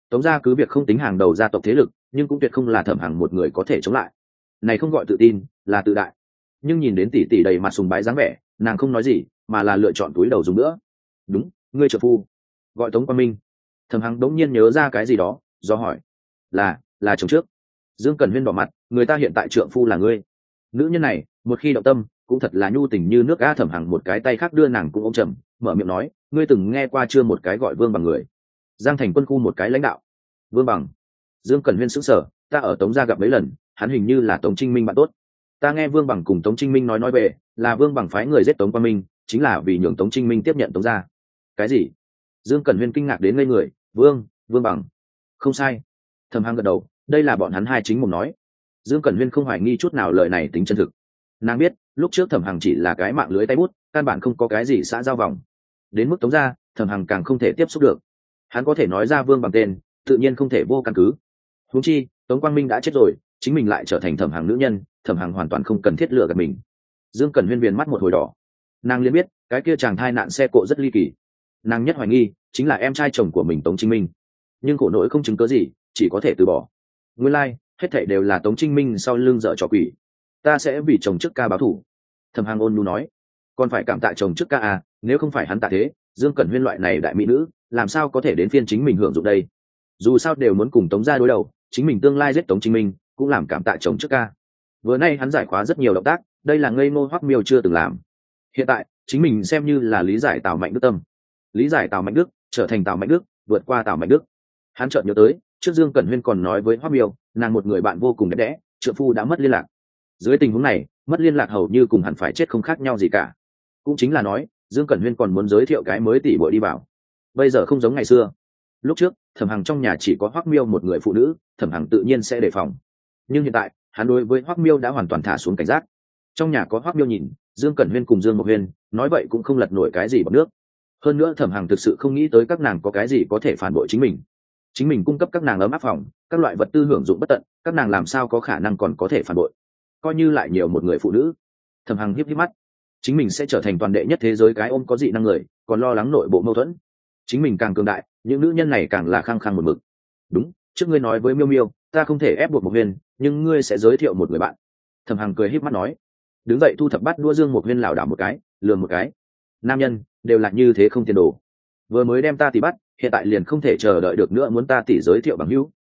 Tống gia cứ việc không tính hàng đầu gia tộc thế lực, nhưng cũng tuyệt không là Thẩm Hằng một người có thể chống lại. Này không gọi tự tin, là tự đại. Nhưng nhìn đến tỷ tỷ đầy mặt sùng bái dáng vẻ, nàng không nói gì, mà là lựa chọn túi đầu dùng nữa. Đúng, ngươi trợ phu, gọi Tống Quang Minh. Thẩm Hằng đống nhiên nhớ ra cái gì đó, do hỏi. Là chồng trước. Dương Cẩn Huyên đỏ mặt, người ta hiện tại trượng phu là ngươi. Nữ nhân này, một khi động tâm, cũng thật là nhu tình như nước. Thẩm Hằng một cái tay khác đưa nàng cũng ôm chầm, mở miệng nói, ngươi từng nghe qua chưa một cái gọi Vương Bằng người? Giang Thành Quân khu một cái lãnh đạo. Vương Bằng. Dương Cẩn Huyên sững sờ, ta ở Tống gia gặp mấy lần, hắn hình như là Tống Trinh Minh bạn tốt. Ta nghe Vương Bằng cùng Tống Trinh Minh nói về, là Vương Bằng phái người giết Tống Quang Minh, chính là vì nhường Tống Trinh Minh tiếp nhận Tống gia. Cái gì? Dương Cẩn Huyên kinh ngạc đến ngây người. Vương Bằng. Không sai. Thẩm Hằng gật đầu, đây là bọn hắn hai chính mồm nói. Dương Cẩn Huyên không hoài nghi chút nào lời này tính chân thực. Nàng biết, lúc trước Thẩm Hằng chỉ là cái mạng lưới tay bút, căn bản không có cái gì xã giao vòng. Đến mức Tống gia, Thẩm Hằng càng không thể tiếp xúc được. Hắn có thể nói ra Vương Bằng tên, tự nhiên không thể vô căn cứ. Huống chi, Tống Quang Minh đã chết rồi, chính mình lại trở thành Thẩm Hằng nữ nhân, Thẩm Hằng hoàn toàn không cần thiết lựa gạt mình. Dương Cẩn Huyên viền mắt một hồi đỏ. Nàng liền biết, cái kia chàng thai nạn xe cộ rất ly kỳ. Nàng nhất hoài nghi, chính là em trai chồng của mình Tống Trinh Minh. Nhưng khổ nỗi không chứng cớ gì, chỉ có thể từ bỏ. Nguyên lai, hết thảy đều là Tống Trinh Minh sau lưng dở trò quỷ. Ta sẽ vì chồng trước ca báo thù. Thẩm Hằng ôn nhu nói. Còn phải cảm tạ chồng trước ca à, nếu không phải hắn tạ thế, Dương Cẩn Huyên loại này đại mỹ nữ, làm sao có thể đến phiên chính mình hưởng dụng đây? Dù sao đều muốn cùng Tống gia đối đầu, chính mình tương lai giết Tống Trinh Minh, cũng làm cảm tạ chồng trước ca. Vừa nay hắn giải khóa rất nhiều động tác, đây là ngây ngô Hoắc Miêu chưa từng làm. Hiện tại, chính mình xem như là lý giải Tào Mạnh Đức tâm. Lý giải Tào Mạnh Đức, trở thành Tào Mạnh Đức, vượt qua Tào Mạnh Đức. Hắn chợt nhớ tới, trước Dương Cẩn Huyên còn nói với Hoắc Miêu, nàng một người bạn vô cùng đẹp đẽ, trượng phu đã mất liên lạc. Dưới tình huống này, mất liên lạc hầu như cùng hẳn phải chết không khác nhau gì cả. Cũng chính là nói, Dương Cẩn Huyên còn muốn giới thiệu cái mới tỷ muội đi vào. Bây giờ không giống ngày xưa. Lúc trước, Thẩm Hằng trong nhà chỉ có Hoắc Miêu một người phụ nữ, Thẩm Hằng tự nhiên sẽ đề phòng. Nhưng hiện tại, hắn đối với Hoắc Miêu đã hoàn toàn thả xuống cảnh giác. Trong nhà có Hoắc Miêu nhìn, Dương Cẩn Huyên cùng Dương Mộc Huyên, nói vậy cũng không lật nổi cái gì bằng nước. Hơn nữa Thẩm Hằng thực sự không nghĩ tới các nàng có cái gì có thể phản bội chính mình. Chính mình cung cấp các nàng ấm áp phòng, các loại vật tư hưởng dụng bất tận, các nàng làm sao có khả năng còn có thể phản bội? Coi như lại nhiều một người phụ nữ. Thẩm Hằng híp híp mắt, chính mình sẽ trở thành toàn đệ nhất thế giới cái ôm có dị năng người, còn lo lắng nội bộ mâu thuẫn. Chính mình càng cường đại, những nữ nhân này càng là khăng khăng một mực. Đúng, trước ngươi nói với Miêu Miêu, ta không thể ép buộc Mộc Huyên, nhưng ngươi sẽ giới thiệu một người bạn. Thẩm Hằng cười híp mắt nói. Đứng dậy thu thập bát đũa Dương Mộc Huyên lảo đảo một cái, lườm một cái. Nam nhân đều là như thế không tiền đồ. Vừa mới đem ta tỷ bắt, hiện tại liền không thể chờ đợi được nữa muốn ta tỷ giới thiệu bằng hữu.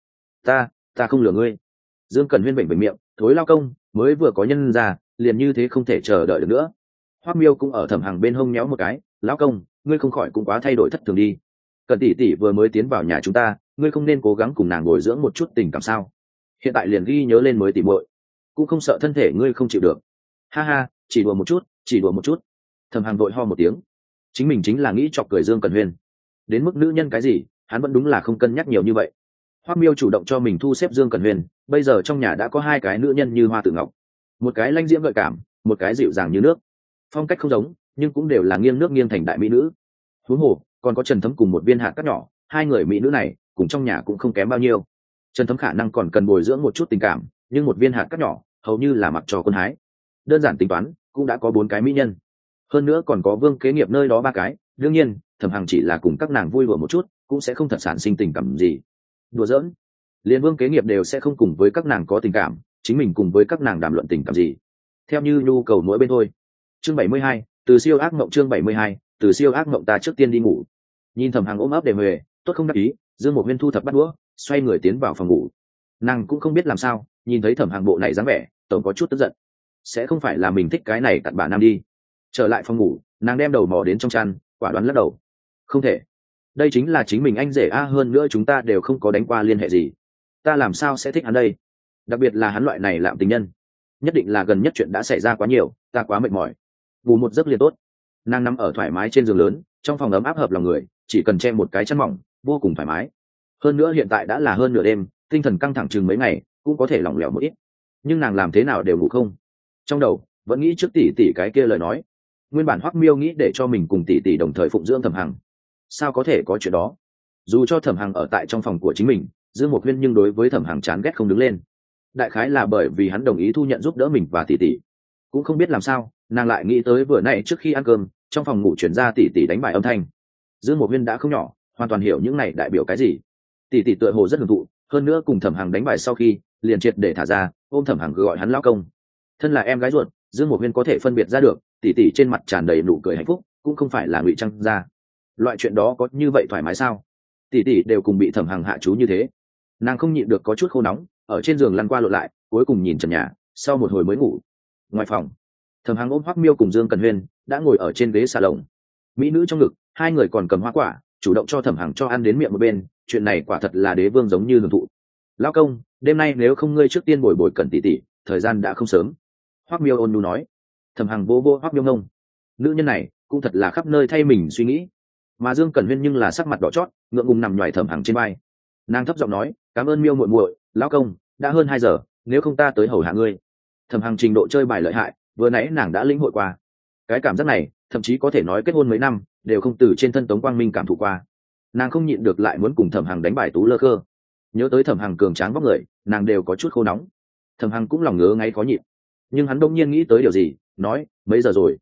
Ta không lừa ngươi. Dương Cẩn Huyên bệnh miệng, thối lao công, mới vừa có nhân ra, liền như thế không thể chờ đợi được nữa. Hoắc Miêu cũng ở Thẩm Hằng bên hông nhéo một cái, lão công, ngươi không khỏi cũng quá thay đổi thất thường đi. Cẩn tỷ tỷ vừa mới tiến vào nhà chúng ta, ngươi không nên cố gắng cùng nàng bồi dưỡng một chút tình cảm sao? Hiện tại liền ghi nhớ lên mới tỉ muội, cũng không sợ thân thể ngươi không chịu được. Ha ha, chỉ đùa một chút. Thẩm Hằng vội ho một tiếng, chính mình chính là nghĩ chọc cười Dương Cẩn Huyên. Đến mức nữ nhân cái gì, hắn vẫn đúng là không cân nhắc nhiều như vậy. Hoắc Miêu chủ động cho mình thu xếp Dương Cẩn Huyên, bây giờ trong nhà đã có hai cái nữ nhân như hoa tự ngọc, một cái lanh diễm gợi cảm, một cái dịu dàng như nước. Phong cách không giống, nhưng cũng đều là nghiêng nước nghiêng thành đại mỹ nữ. Huống hồ còn có Trần Thấm cùng một viên hạt cát nhỏ, hai người mỹ nữ này cùng trong nhà cũng không kém bao nhiêu. Trần Thấm khả năng còn cần bồi dưỡng một chút tình cảm, nhưng một viên hạt cát nhỏ hầu như là mặc cho quân hái. Đơn giản tính toán cũng đã có 4 cái mỹ nhân, hơn nữa còn có Vương Kế Nghiệp nơi đó 3 cái. Đương nhiên Thẩm Hằng chỉ là cùng các nàng vui đùa một chút, cũng sẽ không thật sản sinh tình cảm gì. Đùa giỡn, liên Vương Kế Nghiệp đều sẽ không cùng với các nàng có tình cảm, chính mình cùng với các nàng đàm luận tình cảm gì, theo như nhu cầu mỗi bên thôi. Chương 72, từ siêu ác mộng. Chương 72, từ siêu ác mộng. Ta trước tiên đi ngủ. Nhìn Thẩm Hằng ôm ấp để huề, tốt không đắc ý, Dương Mộc Huyên thu thập bát đũa, xoay người tiến vào phòng ngủ. Nàng cũng không biết làm sao, nhìn thấy Thẩm Hằng bộ này dáng vẻ, tổng có chút tức giận. Sẽ không phải là mình thích cái này cặn bã nam đi. Trở lại phòng ngủ, nàng đem đầu mò đến trong chăn, quả đoán lắc đầu. Không thể, đây chính là chính mình anh rể a, hơn nữa chúng ta đều không có đánh qua liên hệ gì, ta làm sao sẽ thích hắn đây? Đặc biệt là hắn loại này lạm tình nhân, nhất định là gần nhất chuyện đã xảy ra quá nhiều, ta quá mệt mỏi. Ngủ một giấc liền tốt. Nàng nằm ở thoải mái trên giường lớn, trong phòng ấm áp hợp lòng người, chỉ cần che một cái chăn mỏng, vô cùng thoải mái. Hơn nữa hiện tại đã là hơn nửa đêm, tinh thần căng thẳng chừng mấy ngày cũng có thể lỏng lẻo một ít, nhưng nàng làm thế nào đều ngủ không. Trong đầu vẫn nghĩ trước tỷ tỷ cái kia lời nói. Nguyên bản Hoắc Miêu nghĩ để cho mình cùng tỷ tỷ đồng thời phụng dưỡng Thẩm Hằng, sao có thể có chuyện đó? Dù cho Thẩm Hằng ở tại trong phòng của chính mình, Dương Mộc Huyên nhưng đối với Thẩm Hằng chán ghét không đứng lên. Đại khái là bởi vì hắn đồng ý thu nhận giúp đỡ mình và tỷ tỷ. Cũng không biết làm sao, nàng lại nghĩ tới vừa nãy trước khi ăn cơm, trong phòng ngủ chuyển ra tỷ tỷ đánh bài âm thanh. Dương Mộc Huyên đã không nhỏ, hoàn toàn hiểu những này đại biểu cái gì. tỷ tỷ tựa hồ rất hưởng thụ, hơn nữa cùng thẩm hằng đánh bài sau khi liền triệt để thả ra, ôm thẩm hằng gọi hắn lão công. Thân là em gái ruột, Dương Mộc Huyên có thể phân biệt ra được tỷ tỷ trên mặt tràn đầy nụ cười hạnh phúc, cũng không phải là ngụy trang ra. Loại chuyện đó có như vậy thoải mái sao? Tỷ tỷ đều cùng bị thẩm hằng hạ chú như thế. Nàng không nhịn được có chút khô nóng, ở trên giường lăn qua lộn lại, cuối cùng nhìn trần nhà, sau một hồi mới ngủ. Ngoài phòng, thẩm hằng ôm Hoắc Miêu cùng Dương Cần Huyên đã ngồi ở trên ghế salon, mỹ nữ trong ngực, hai người còn cầm hoa quả, chủ động cho thẩm hằng cho ăn đến miệng một bên. Chuyện này quả thật là đế vương giống như hưởng thụ. Lão công, đêm nay nếu không ngươi trước tiên bồi bồi Cẩn tỷ tỷ, thời gian đã không sớm. Hoắc Miêu ôn nhu nói. Thẩm hằng vô vô Hoắc Miêu ngông, nữ nhân này cũng thật là khắp nơi thay mình suy nghĩ. Mà Dương Cẩn Huyên nhưng là sắc mặt đỏ chót, ngượng ngùng nằm nhoài thẩm hằng trên vai. Nàng thấp giọng nói, cảm ơn Miêu muội muội, lão công, đã hơn 2 giờ, nếu không ta tới hầu hạ ngươi. Thẩm hằng trình độ chơi bài lợi hại, vừa nãy nàng đã lĩnh hội qua. Cái cảm giác này, thậm chí có thể nói kết hôn mấy năm đều không từ trên thân Tống Quang Minh cảm thụ qua. Nàng không nhịn được lại muốn cùng thẩm hằng đánh bài tú lơ khơ. Nhớ tới thẩm hằng cường tráng vóc người, nàng đều có chút khô nóng. Thẩm hằng cũng lòng ngứa ngáy khó nhịn, nhưng hắn đông nhiên nghĩ tới điều gì, nói, mấy giờ rồi?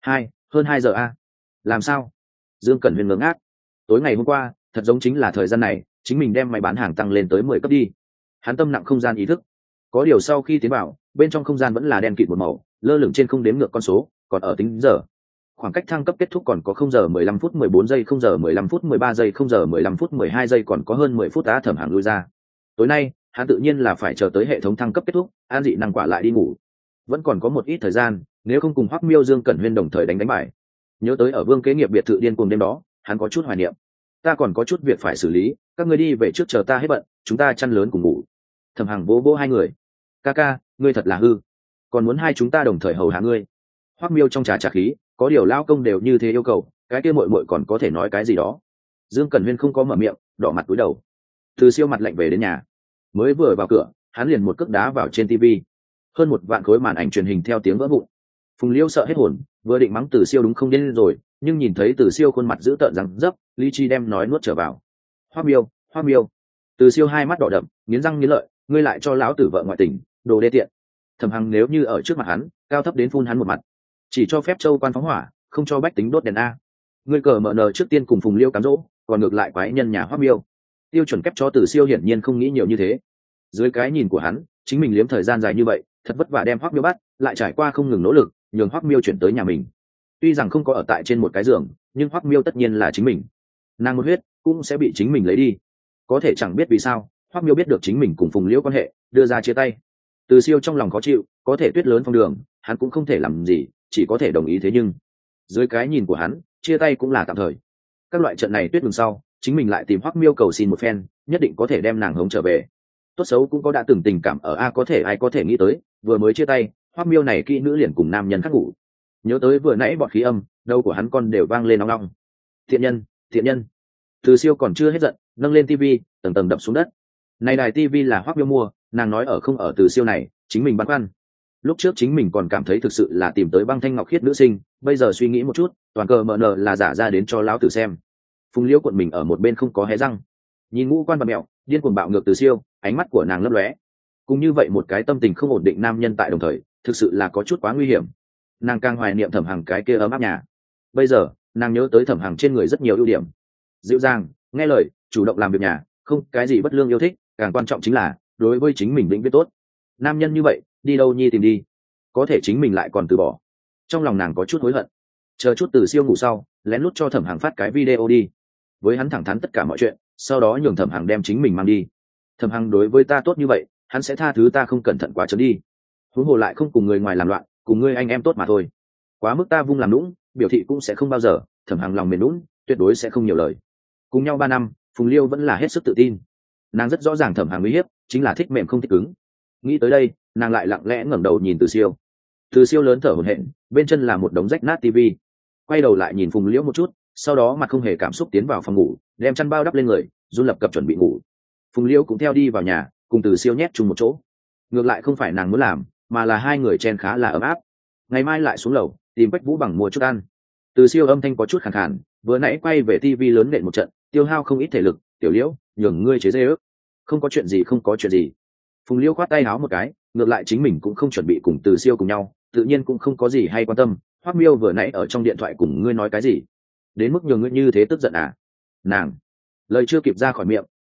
Hơn 2 giờ a. Làm sao? Dương Cẩn Huyên ngớ ngác. Tối ngày hôm qua thật giống chính là thời gian này chính mình đem máy bán hàng tăng lên tới 10 cấp đi. Hắn tâm nặng không gian ý thức, có điều sau khi tiến vào bên trong không gian vẫn là đen kịt một màu, lơ lửng trên không đếm ngược con số, còn ở tính giờ. Khoảng cách thăng cấp kết thúc còn có 0 giờ 15 phút 14 giây, 0 giờ 15 phút 13 giây, 0 giờ 15 phút 12 giây, còn có hơn 10 phút đã. Thẩm hằng lui ra. Tối nay hắn tự nhiên là phải chờ tới hệ thống thăng cấp kết thúc, an dị năng quả lại đi ngủ. Vẫn còn có một ít thời gian, nếu không cùng Hoắc Miêu Dương Cẩn Huyên đồng thời đánh bài. Nhớ tới ở Vương Kế Nghiệp biệt thự điên cuồng đêm đó, hắn có chút hoài niệm. Ta còn có chút việc phải xử lý, các ngươi đi về trước chờ ta hết bận, chúng ta chăn lớn cùng ngủ. Thẩm hằng vỗ vỗ hai người. Ca ca, ngươi thật là hư, còn muốn hai chúng ta đồng thời hầu hạ ngươi. Hoắc Miêu trong trà khí, có điều lao công đều như thế yêu cầu, cái kia muội muội còn có thể nói cái gì đó. Dương Cẩn Huyên không có mở miệng, đỏ mặt cúi đầu. Từ Siêu mặt lạnh về đến nhà, mới vừa vào cửa, hắn liền một cước đá vào trên tivi. Hơn 1 vạn khối màn ảnh truyền hình theo tiếng vỡ vụn. Phùng Liêu sợ hết hồn, vừa định mắng Từ Siêu đúng không điên rồi, nhưng nhìn thấy Từ Siêu khuôn mặt dữ tợn răng dấp, lý trí đem nói nuốt trở vào. Hoắc Miêu. Từ Siêu hai mắt đỏ đậm, nghiến răng nghiến lợi, ngươi lại cho lão tử vợ ngoại tình, đồ đê tiện. Thẩm Hằng nếu như ở trước mặt hắn, cao thấp đến phun hắn một mặt. Chỉ cho phép châu quan phóng hỏa, không cho bách tính đốt đèn a. Ngươi cờ mở nờ trước tiên cùng Phùng Liêu cám dỗ, còn ngược lại quái nhân nhà Hoắc Miêu. Tiêu chuẩn kép cho Từ Siêu hiển nhiên không nghĩ nhiều như thế. Dưới cái nhìn của hắn, chính mình liếm thời gian dài như vậy, thật vất vả đem Hoắc Miêu bắt, lại trải qua không ngừng nỗ lực, nhường Hoắc Miêu chuyển tới nhà mình. Tuy rằng không có ở tại trên một cái giường, nhưng Hoắc Miêu tất nhiên là chính mình. Nàng một huyết cũng sẽ bị chính mình lấy đi. Có thể chẳng biết vì sao, Hoắc Miêu biết được chính mình cùng Phùng Liễu quan hệ, đưa ra chia tay. Từ Siêu trong lòng khó chịu, có thể tuyết lớn phong đường, hắn cũng không thể làm gì, chỉ có thể đồng ý thế nhưng dưới cái nhìn của hắn, chia tay cũng là tạm thời. Các loại trận này tuyết đường sau, chính mình lại tìm Hoắc Miêu cầu xin một phen, nhất định có thể đem nàng hống trở về. Tốt xấu cũng có đã từng tình cảm ở a, có thể ai có thể nghĩ tới, vừa mới chia tay, Hoắc Miêu này kỹ nữ liền cùng nam nhân khác ngủ. Nhớ tới vừa nãy bọt khí âm, đầu của hắn con đều vang lên nóng nóng. Thiện nhân. Từ Siêu còn chưa hết giận, nâng lên tivi, tầng tầng đập xuống đất. Này đài tivi là Hoắc Miêu mua, nàng nói ở không ở Từ Siêu này, chính mình băn khoăn. Lúc trước chính mình còn cảm thấy thực sự là tìm tới băng thanh ngọc khiết nữ sinh, bây giờ suy nghĩ một chút, toàn cờ mờ nờ là giả ra đến cho lão tử xem. Phùng Liễu cuộn mình ở một bên không có hé răng, nhìn ngũ quan bặm mẹo, điên cuồng bạo ngược Từ Siêu, ánh mắt của nàng lấp lóe. Cũng như vậy một cái tâm tình không ổn định nam nhân tại đồng thời, thực sự là có chút quá nguy hiểm. Nàng càng hoài niệm Thẩm Hằng cái kia ấm áp nhà. Bây giờ nàng nhớ tới Thẩm Hằng trên người rất nhiều ưu điểm: dịu dàng, nghe lời, chủ động làm việc nhà, không cái gì bất lương yêu thích, càng quan trọng chính là đối với chính mình vĩnh viễn tốt. Nam nhân như vậy đi đâu nhi tìm đi, có thể chính mình lại còn từ bỏ. Trong lòng nàng có chút hối hận. Chờ chút Từ Siêu ngủ sau, lén lút cho Thẩm Hằng phát cái video đi, với hắn thẳng thắn tất cả mọi chuyện, sau đó nhường Thẩm Hằng đem chính mình mang đi. Thẩm Hằng đối với ta tốt như vậy, hắn sẽ tha thứ ta không cẩn thận quá chớ đi. Huống hồ lại không cùng người ngoài làm loạn, cùng ngươi anh em tốt mà thôi. Quá mức ta vung làm nũng, biểu thị cũng sẽ không bao giờ. Thẩm Hằng lòng mềm nũng, tuyệt đối sẽ không nhiều lời. Cùng nhau 3 năm, Phùng Liêu vẫn là hết sức tự tin. Nàng rất rõ ràng Thẩm Hằng uy hiếp chính là thích mềm không thích cứng. Nghĩ tới đây, nàng lại lặng lẽ ngẩng đầu nhìn Từ Siêu. Từ Siêu lớn thở hổn hển, bên chân là một đống rách nát tivi. Quay đầu lại nhìn Phùng Liễu một chút, sau đó mặt không hề cảm xúc tiến vào phòng ngủ, đem chăn bao đắp lên người, run lập cập chuẩn bị ngủ. Phùng Liễu cũng theo đi vào nhà, cùng Từ Siêu nhét chung một chỗ. Ngược lại không phải nàng muốn làm, mà là hai người chen khá là ấm áp. Ngày mai lại xuống lầu tìm Bách Vũ Bằng mua chút ăn. Từ Siêu âm thanh có chút khàn khàn, vừa nãy quay về tivi lớn nện một trận, tiêu hao không ít thể lực. Tiểu Liễu, nhường ngươi chế dê ước. Không có chuyện gì. Phùng Liễu khoát tay áo một cái, ngược lại chính mình cũng không chuẩn bị cùng Từ Siêu cùng nhau, tự nhiên cũng không có gì hay quan tâm. Hoắc Miêu vừa nãy ở trong điện thoại cùng ngươi nói cái gì, đến mức nhường ngươi như thế tức giận à? Nàng lời chưa kịp ra khỏi miệng,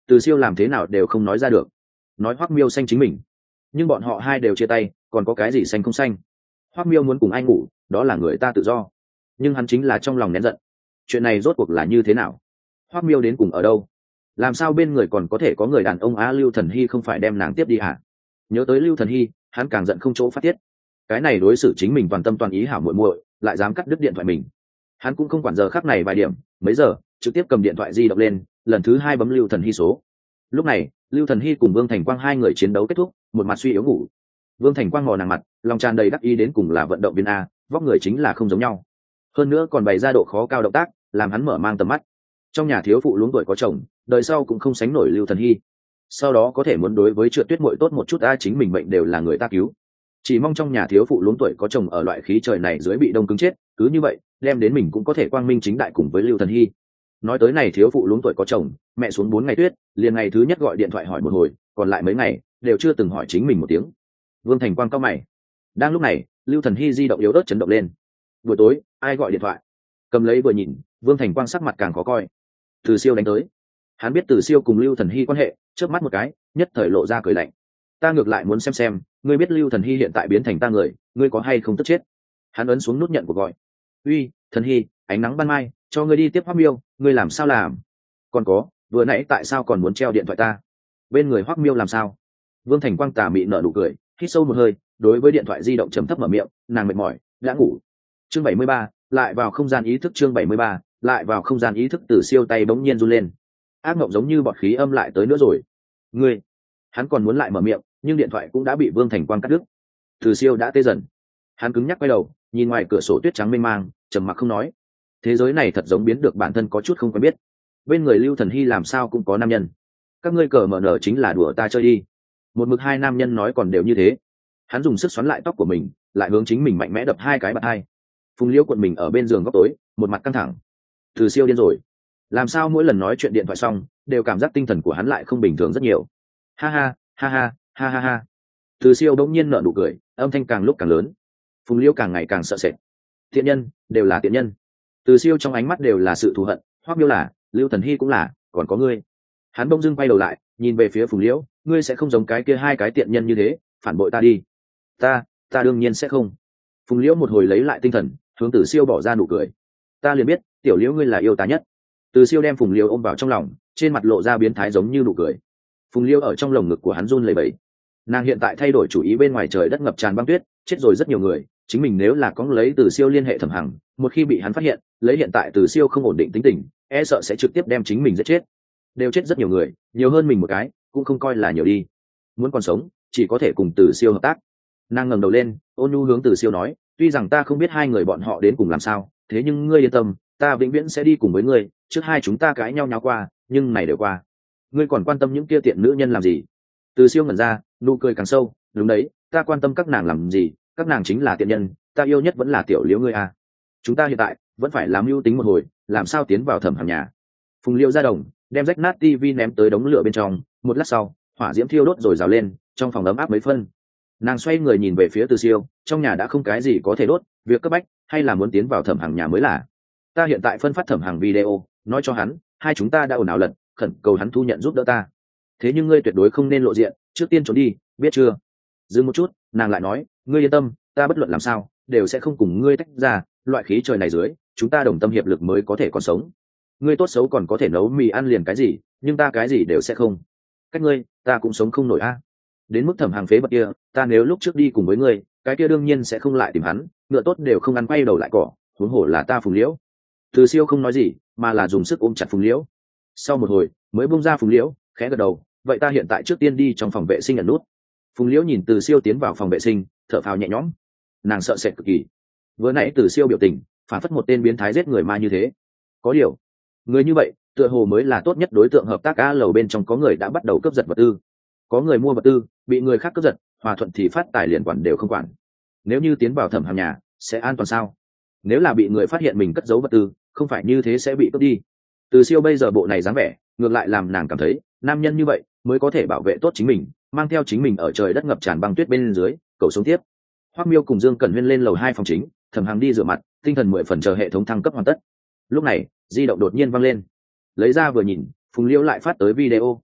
Từ Siêu làm thế nào đều không nói ra được. Nói Hoắc Miêu xanh chính mình, nhưng bọn họ hai đều chia tay, còn có cái gì xanh không xanh? Hoắc Miêu muốn cùng ai ngủ, đó là người ta tự do, nhưng hắn chính là trong lòng nén giận. Chuyện này rốt cuộc là như thế nào? Hoắc Miêu đến cùng ở đâu? Làm sao bên người còn có thể có người đàn ông? Lưu Thần Hy không phải đem nàng tiếp đi hả? Nhớ tới Lưu Thần Hy, hắn càng giận không chỗ phát tiết. Cái này đối xử chính mình toàn tâm toàn ý hảo muội muội, lại dám cắt đứt điện thoại mình. Hắn cũng không quản giờ khắc này vài điểm mấy giờ, trực tiếp cầm điện thoại di động lên, lần thứ hai bấm Lưu Thần Hy số. Lúc này Lưu Thần Hy cùng Vương Thành Quang hai người chiến đấu kết thúc, một mặt suy yếu ngủ. Vương Thành Quang ngò nàng mặt, lòng tràn đầy đắc ý, đến cùng là vận động viên a, vóc người chính là không giống nhau, hơn nữa còn bày ra độ khó cao động tác, làm hắn mở mang tầm mắt. Trong nhà thiếu phụ luống tuổi có chồng, đời sau cũng không sánh nổi Lưu Thần Hy. Sau đó có thể muốn đối với Trượt Tuyết muội tốt một chút, chính mình mệnh đều là người ta cứu. Chỉ mong trong nhà thiếu phụ luống tuổi có chồng ở loại khí trời này dưới bị đông cứng chết, cứ như vậy đem đến mình cũng có thể quang minh chính đại cùng với Lưu Thần Hy. Nói tới này thiếu phụ luống tuổi có chồng, mẹ xuống 4 ngày tuyết, liền ngày thứ nhất gọi điện thoại hỏi một hồi, còn lại mấy ngày đều chưa từng hỏi chính mình một tiếng. Vương Thành Quang cau mày. Đang lúc này Lưu Thần Hy di động yếu ớt chấn động lên. Buổi tối ai gọi điện thoại? Cầm lấy vừa nhìn, Vương Thành Quang sắc mặt càng khó coi. Từ Siêu đánh tới. Hắn biết Từ Siêu cùng Lưu Thần Hy quan hệ, chớp mắt một cái nhất thời lộ ra cười lạnh. Ta ngược lại muốn xem ngươi biết Lưu Thần Hy hiện tại biến thành ta người, ngươi có hay không tức chết. Hắn ấn xuống nút nhận cuộc gọi. Uy, Thần Hy, ánh nắng ban mai, cho ngươi đi tiếp Hoắc Miêu, ngươi làm sao làm? Còn có, vừa nãy tại sao còn muốn treo điện thoại ta? Bên người Hoắc Miêu làm sao? Vương Thành Quang tà mị nở nụ cười, hít sâu một hơi, đối với điện thoại di động trầm thấp mở miệng, nàng mệt mỏi, đã ngủ. Chương 73, lại vào không gian ý thức. Chương 73, lại vào không gian ý thức. Từ Siêu tay bỗng nhiên run lên. Ác mộng giống như bọt khí âm lại tới nữa rồi. Ngươi, hắn còn muốn lại mở miệng, nhưng điện thoại cũng đã bị Vương Thành Quang cắt đứt. Từ Siêu đã tê dần. Hắn cứng nhắc quay đầu, nhìn ngoài cửa sổ tuyết trắng mênh mang, trầm mặc không nói. Thế giới này thật giống biến được bản thân có chút không quen biết. Bên người Lưu Thần Hy làm sao cũng có nam nhân. Các ngươi cờ mở nở chính là đùa ta chơi đi. Một mực hai nam nhân nói còn đều như thế. Hắn dùng sức xoắn lại tóc của mình, lại hướng chính mình mạnh mẽ đập hai cái bạt hai. Phùng Liễu cuộn mình ở bên giường góc tối, một mặt căng thẳng. Từ Siêu điên rồi. Làm sao mỗi lần nói chuyện điện thoại xong, đều cảm giác tinh thần của hắn lại không bình thường rất nhiều. Ha ha, ha ha, ha ha ha. Từ Siêu bỗng nhiên nở nụ cười, âm thanh càng lúc càng lớn. Phùng Liễu càng ngày càng sợ sệt. Tiện nhân, đều là tiện nhân. Từ Siêu trong ánh mắt đều là sự thù hận, Hoắc Miêu là, Lưu Thần Hy cũng là, còn có ngươi. Hắn bỗng dưng quay đầu lại, nhìn về phía Phùng Liễu, ngươi sẽ không giống cái kia hai cái tiện nhân như thế, phản bội ta đi. Ta đương nhiên sẽ không. Phùng Liễu một hồi lấy lại tinh thần, hướng Từ Siêu bỏ ra nụ cười. Ta liền biết, tiểu Liễu ngươi là yêu ta nhất. Từ Siêu đem Phùng Liễu ôm vào trong lòng, trên mặt lộ ra biến thái giống như nụ cười. Phùng Liễu ở trong lồng ngực của hắn run lẩy bẩy. Nàng hiện tại thay đổi chủ ý, bên ngoài trời đất ngập tràn băng tuyết, chết rồi rất nhiều người, chính mình nếu là có lấy Từ Siêu liên hệ Thẩm Hằng, một khi bị hắn phát hiện, lấy hiện tại Từ Siêu không ổn định tính tình, e sợ sẽ trực tiếp đem chính mình giết chết. Đều chết rất nhiều người, nhiều hơn mình một cái, cũng không coi là nhiều đi. Muốn còn sống, chỉ có thể cùng Từ Siêu hợp tác. Nàng ngẩng đầu lên, ôn nhu hướng Từ Siêu nói, tuy rằng ta không biết hai người bọn họ đến cùng làm sao, thế nhưng ngươi yên tâm, ta vĩnh viễn sẽ đi cùng với ngươi. Trước hai chúng ta cãi nhau nháo qua, nhưng này đều qua. Ngươi còn quan tâm những kia tiện nữ nhân làm gì? Từ Siêu ngẩn ra, nụ cười càng sâu. Đúng đấy, ta quan tâm các nàng làm gì? Các nàng chính là tiện nhân, ta yêu nhất vẫn là tiểu Liễu ngươi à. Chúng ta hiện tại vẫn phải làm mưu tính một hồi, làm sao tiến vào Thẩm Hằng nhà. Phùng Liễu ra đồng, đem rách nát tivi ném tới đống lửa bên trong. Một lát sau, hỏa diễm thiêu đốt rồi rào lên, trong phòng ấm áp mấy phân. Nàng xoay người nhìn về phía Từ Siêu, trong nhà đã không cái gì có thể đốt, việc cấp bách hay là muốn tiến vào Thẩm Hằng nhà mới là. Ta hiện tại phân phát Thẩm Hằng video, nói cho hắn, hai chúng ta đã ồn ào lật, khẩn cầu hắn thu nhận giúp đỡ ta. Thế nhưng ngươi tuyệt đối không nên lộ diện, trước tiên trốn đi, biết chưa? Dừng một chút, nàng lại nói, ngươi yên tâm, ta bất luận làm sao đều sẽ không cùng ngươi tách ra, loại khí trời này dưới, chúng ta đồng tâm hiệp lực mới có thể còn sống. Ngươi tốt xấu còn có thể nấu mì ăn liền cái gì, nhưng ta cái gì đều sẽ không. Cách ngươi, ta cũng sống không nổi a. Đến mức Thẩm Hằng phế vật kia, ta nếu lúc trước đi cùng với ngươi, cái kia đương nhiên sẽ không lại tìm hắn, ngựa tốt đều không ăn quay đầu lại cỏ, huống hồ là ta Phùng Liễu. Từ Siêu không nói gì, mà là dùng sức ôm chặt Phùng Liễu. Sau một hồi, mới buông ra Phùng Liễu, khẽ gật đầu, vậy ta hiện tại trước tiên đi trong phòng vệ sinh ẩn nút. Phùng Liễu nhìn Từ Siêu tiến vào phòng vệ sinh, thở phào nhẹ nhõm. Nàng sợ sệt cực kỳ. Vừa nãy Từ Siêu biểu tình, phản phất một tên biến thái giết người ma như thế. Có điều, người như vậy, tựa hồ mới là tốt nhất đối tượng hợp tác. Lầu bên trong có người đã bắt đầu cướp giật vật tư. Có người mua vật tư, bị người khác cướp giật, hòa thuận thì phát tài liền quản đều không quản. Nếu như tiến vào Thẩm Hằng nhà, sẽ an toàn sao? Nếu là bị người phát hiện mình cất giấu vật tư, không phải như thế sẽ bị cướp đi. Từ Siêu bây giờ bộ này dáng vẻ, ngược lại làm nàng cảm thấy, nam nhân như vậy mới có thể bảo vệ tốt chính mình, mang theo chính mình ở trời đất ngập tràn băng tuyết bên dưới, cầu sống tiếp. Hoắc Miêu cùng Dương Cẩn Huyên lên lầu 2 phòng chính, Thẩm Hằng đi rửa mặt, tinh thần 10 phần chờ hệ thống thăng cấp hoàn tất. Lúc này, di động đột nhiên vang lên. Lấy ra vừa nhìn, Phùng Liễu lại phát tới video,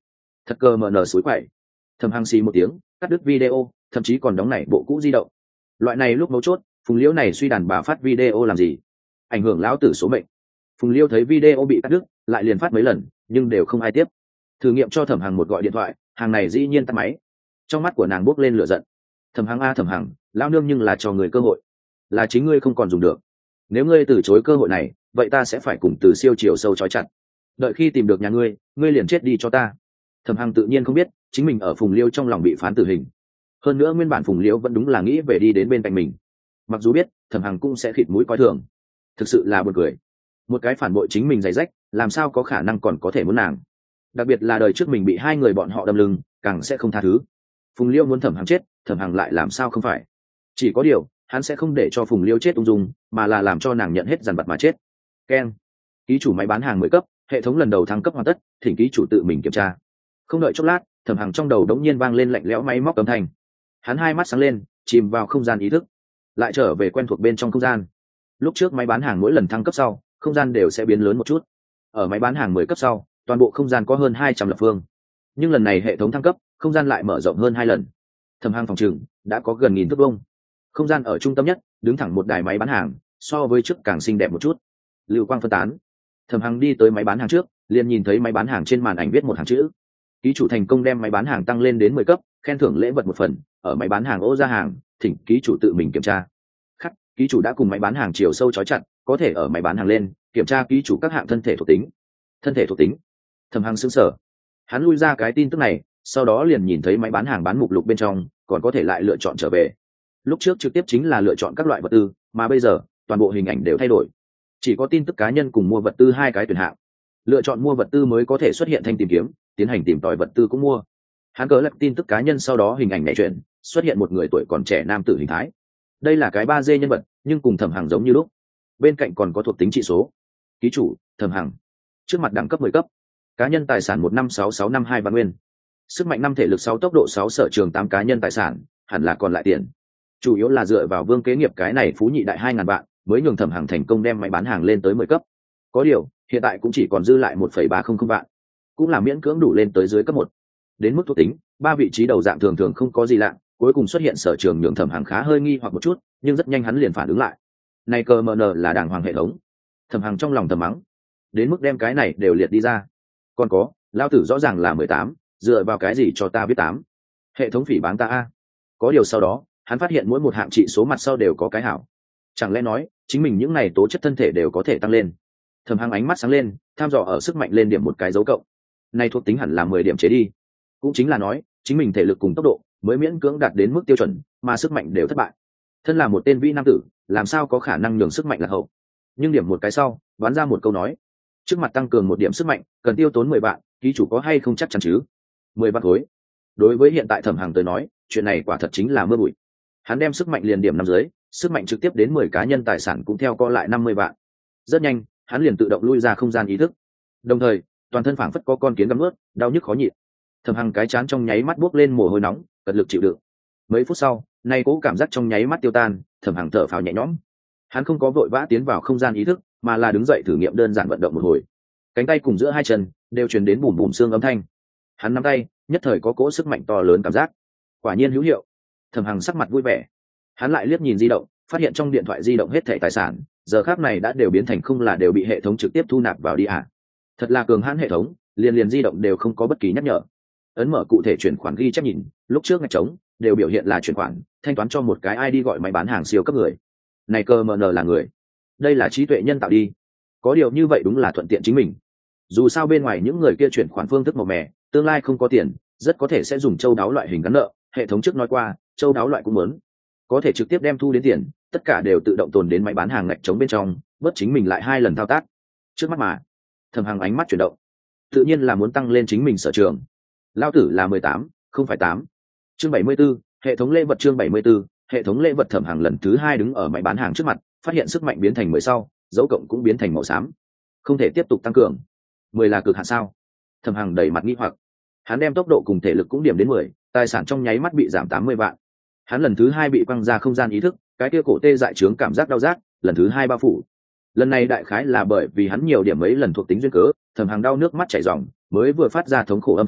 Thật cơ mờ nở suối quậy. Thẩm Hằng xì một tiếng, cắt đứt video, thậm chí còn đóng này bộ cũ di động. Loại này lúc mấu chốt, Phùng Liễu này suy đàn bà phát video làm gì? Ảnh hưởng lão tử số mệnh. Phùng Liễu thấy video bị cắt đứt, lại liền phát mấy lần, nhưng đều không ai tiếp. Thử nghiệm cho Thẩm Hằng một gọi điện thoại, hàng này dĩ nhiên tắt máy. Trong mắt của nàng bốc lên lửa giận. Thẩm Hằng a Thẩm Hằng, lão nương nhưng là cho người cơ hội, là chính ngươi không còn dùng được. Nếu ngươi từ chối cơ hội này, vậy ta sẽ phải cùng Từ Siêu chiều sâu chói chặt. Đợi khi tìm được nhà ngươi liền chết đi cho ta. Thẩm Hằng tự nhiên không biết, chính mình ở Phùng Liêu trong lòng bị phán tử hình. Hơn nữa nguyên bản Phùng Liêu vẫn đúng là nghĩ về đi đến bên cạnh mình. Mặc dù biết, Thẩm Hằng cũng sẽ khịt mũi coi thường. Thực sự là buồn cười. Một cái phản bội chính mình giày rách, làm sao có khả năng còn có thể muốn nàng. Đặc biệt là đời trước mình bị hai người bọn họ đâm lưng, càng sẽ không tha thứ. Phùng Liêu muốn Thẩm Hằng chết, Thẩm Hằng lại làm sao không phải. Chỉ có điều, hắn sẽ không để cho Phùng Liêu chết ung dung, mà là làm cho nàng nhận hết dằn vặt mà chết. Keng. Ký chủ máy bán hàng 10 cấp, hệ thống lần đầu thăng cấp hoàn tất, thỉnh ký chủ tự mình kiểm tra. Không đợi chốc lát, Thẩm Hằng trong đầu đống nhiên vang lên lạnh lẽo máy móc âm thanh. Hắn hai mắt sáng lên, chìm vào không gian ý thức, lại trở về quen thuộc bên trong không gian. Lúc trước máy bán hàng mỗi lần thăng cấp sau, không gian đều sẽ biến lớn một chút. Ở máy bán hàng 10 cấp sau, toàn bộ không gian có hơn 200 lập phương. Nhưng lần này hệ thống thăng cấp, không gian lại mở rộng hơn 2 lần. Thẩm Hằng phòng trừng đã có gần 1000 thước vuông. Không gian ở trung tâm nhất, đứng thẳng một đài máy bán hàng, so với trước càng xinh đẹp một chút. Lưu quang phân tán. Thẩm Hằng đi tới máy bán hàng trước, liền nhìn thấy máy bán hàng trên màn ảnh viết một hàng chữ. Ký chủ thành công đem máy bán hàng tăng lên đến 10 cấp, khen thưởng lễ vật 1 phần, ở máy bán hàng ô ra hàng, thỉnh ký chủ tự mình kiểm tra. Khắc, ký chủ đã cùng máy bán hàng chiều sâu chói chặt, có thể ở máy bán hàng lên kiểm tra ký chủ các hạng thân thể thuộc tính. Thân thể thuộc tính. Thẩm Hằng sững sờ. Hắn lui ra cái tin tức này, sau đó liền nhìn thấy máy bán hàng bán mục lục bên trong, còn có thể lại lựa chọn trở về. Lúc trước trực tiếp chính là lựa chọn các loại vật tư, mà bây giờ toàn bộ hình ảnh đều thay đổi, chỉ có tin tức cá nhân cùng mua vật tư hai cái tuyển hạng. Lựa chọn mua vật tư mới có thể xuất hiện thanh tìm kiếm, tiến hành tìm tòi vật tư cũng mua. Hắn cớ lật tin tức cá nhân, sau đó hình ảnh nhảy chuyển, xuất hiện một người tuổi còn trẻ nam tử hình thái. Đây là cái 3D nhân vật, nhưng cùng Thẩm Hằng giống như lúc. Bên cạnh còn có thuộc tính trị số. Ký chủ Thẩm Hằng, trước mặt đẳng cấp 10 cấp, cá nhân tài sản 1566552 vạn nguyên, sức mạnh 5, thể lực 6, tốc độ 6, sở trường 8, cá nhân tài sản hẳn là còn lại tiền, chủ yếu là dựa vào Vương kế nghiệp cái này phú nhị đại 2000 vạn mới nhường Thẩm Hằng thành công đem máy bán hàng lên tới 10 cấp. Có điều hiện tại cũng chỉ còn dư lại 1,300 vạn, cũng là miễn cưỡng đủ lên tới dưới cấp 1. Đến mức thuộc tính, 3 vị trí đầu dạng thường thường không có gì lạ, cuối cùng xuất hiện sở trường nhường Thẩm Hằng khá hơi nghi hoặc một chút, nhưng rất nhanh hắn liền phản ứng lại. Này cờ mờ nờ là đàng hoàng hệ thống. Thẩm Hằng trong lòng thầm mắng, đến mức đem cái này đều liệt đi ra. Còn có, lao tử rõ ràng là 18, dựa vào cái gì cho ta viết 8? Hệ thống phỉ báng ta a. Có điều sau đó, hắn phát hiện mỗi một hạng trị số mặt sau đều có cái hảo. Chẳng lẽ nói, chính mình những này tố chất thân thể đều có thể tăng lên? Thẩm Hằng ánh mắt sáng lên, tham dò ở sức mạnh lên điểm một cái dấu cộng. Này thuộc tính hẳn là 10 điểm chế đi. Cũng chính là nói, chính mình thể lực cùng tốc độ mới miễn cưỡng đạt đến mức tiêu chuẩn, mà sức mạnh đều thất bại. Thân là một tên vĩ nam tử, làm sao có khả năng nhường sức mạnh là hậu? Nhưng điểm một cái sau, đoán ra một câu nói. Trước mặt tăng cường 1 điểm sức mạnh, cần tiêu tốn 10 vạn, ký chủ có hay không chắc chắn chứ? 10 vạn khối. Đối với hiện tại Thẩm Hằng tới nói, chuyện này quả thật chính là mưa bụi. Hắn đem sức mạnh liền điểm 5 dưới, sức mạnh trực tiếp đến 10 cá nhân tài sản cũng theo co lại 50 vạn. Rất nhanh, hắn liền tự động lui ra không gian ý thức. Đồng thời, toàn thân phảng phất có con kiến gặm nuốt, đau nhức khó nhịn. Thẩm Hằng cái chán trong nháy mắt buốc lên mồ hôi nóng, cật lực chịu đựng. Mấy phút sau, nay cố cảm giác trong nháy mắt tiêu tan, Thẩm Hằng thở phào nhẹ nhõm. Hắn không có vội vã tiến vào không gian ý thức, mà là đứng dậy thử nghiệm đơn giản vận động một hồi. Cánh tay cùng giữa hai chân đều truyền đến bùm bùm xương âm thanh. Hắn nắm tay, nhất thời có cỗ sức mạnh to lớn cảm giác. Quả nhiên hữu hiệu. Thẩm Hằng sắc mặt vui vẻ. Hắn lại liếc nhìn di động, phát hiện trong điện thoại di động hết thảy tài sản, giờ khắc này đã đều biến thành không, là đều bị hệ thống trực tiếp thu nạp vào đi à. Thật là cường hãn hệ thống, liền di động đều không có bất kỳ nhắc nhở. Ấn mở cụ thể chuyển khoản ghi chép nhìn, lúc trước ngạch trống đều biểu hiện là chuyển khoản, thanh toán cho một cái ID gọi máy bán hàng siêu cấp người. Này cơ mờ nờ là người. Đây là trí tuệ nhân tạo đi. Có điều như vậy đúng là thuận tiện chính mình. Dù sao bên ngoài những người kia chuyển khoản phương thức màu mè, tương lai không có tiền, rất có thể sẽ dùng châu đáo loại hình gắn nợ, hệ thống trước nói qua, châu đáo loại cũng muốn. Có thể trực tiếp đem thu đến tiền, tất cả đều tự động tồn đến máy bán hàng ngạch trống bên trong, bớt chính mình lại 2 lần thao tác. Trước mắt mà, Thẩm Hằng ánh mắt chuyển động, tự nhiên là muốn tăng lên chính mình sở trường. Lao tử là 18, không phải 8. Chương 74, hệ thống lễ vật. Chương 74, hệ thống lễ vật. Thẩm Hằng lần thứ 2 đứng ở máy bán hàng trước mặt, phát hiện sức mạnh biến thành 10 sau, dấu cộng cũng biến thành màu xám. Không thể tiếp tục tăng cường. 10 là cực hạn sao? Thẩm Hằng đầy mặt nghi hoặc. Hắn đem tốc độ cùng thể lực cũng điểm đến 10, tài sản trong nháy mắt bị giảm 80 vạn. Hắn lần thứ 2 bị quăng ra không gian ý thức, cái kia cổ tê dại trướng cảm giác đau rát, lần thứ 2 bao phủ. Lần này đại khái là bởi vì hắn nhiều điểm mấy lần thuộc tính duyên cớ, Thẩm Hằng đau nước mắt chảy ròng, mới vừa phát ra thống khổ âm thanh,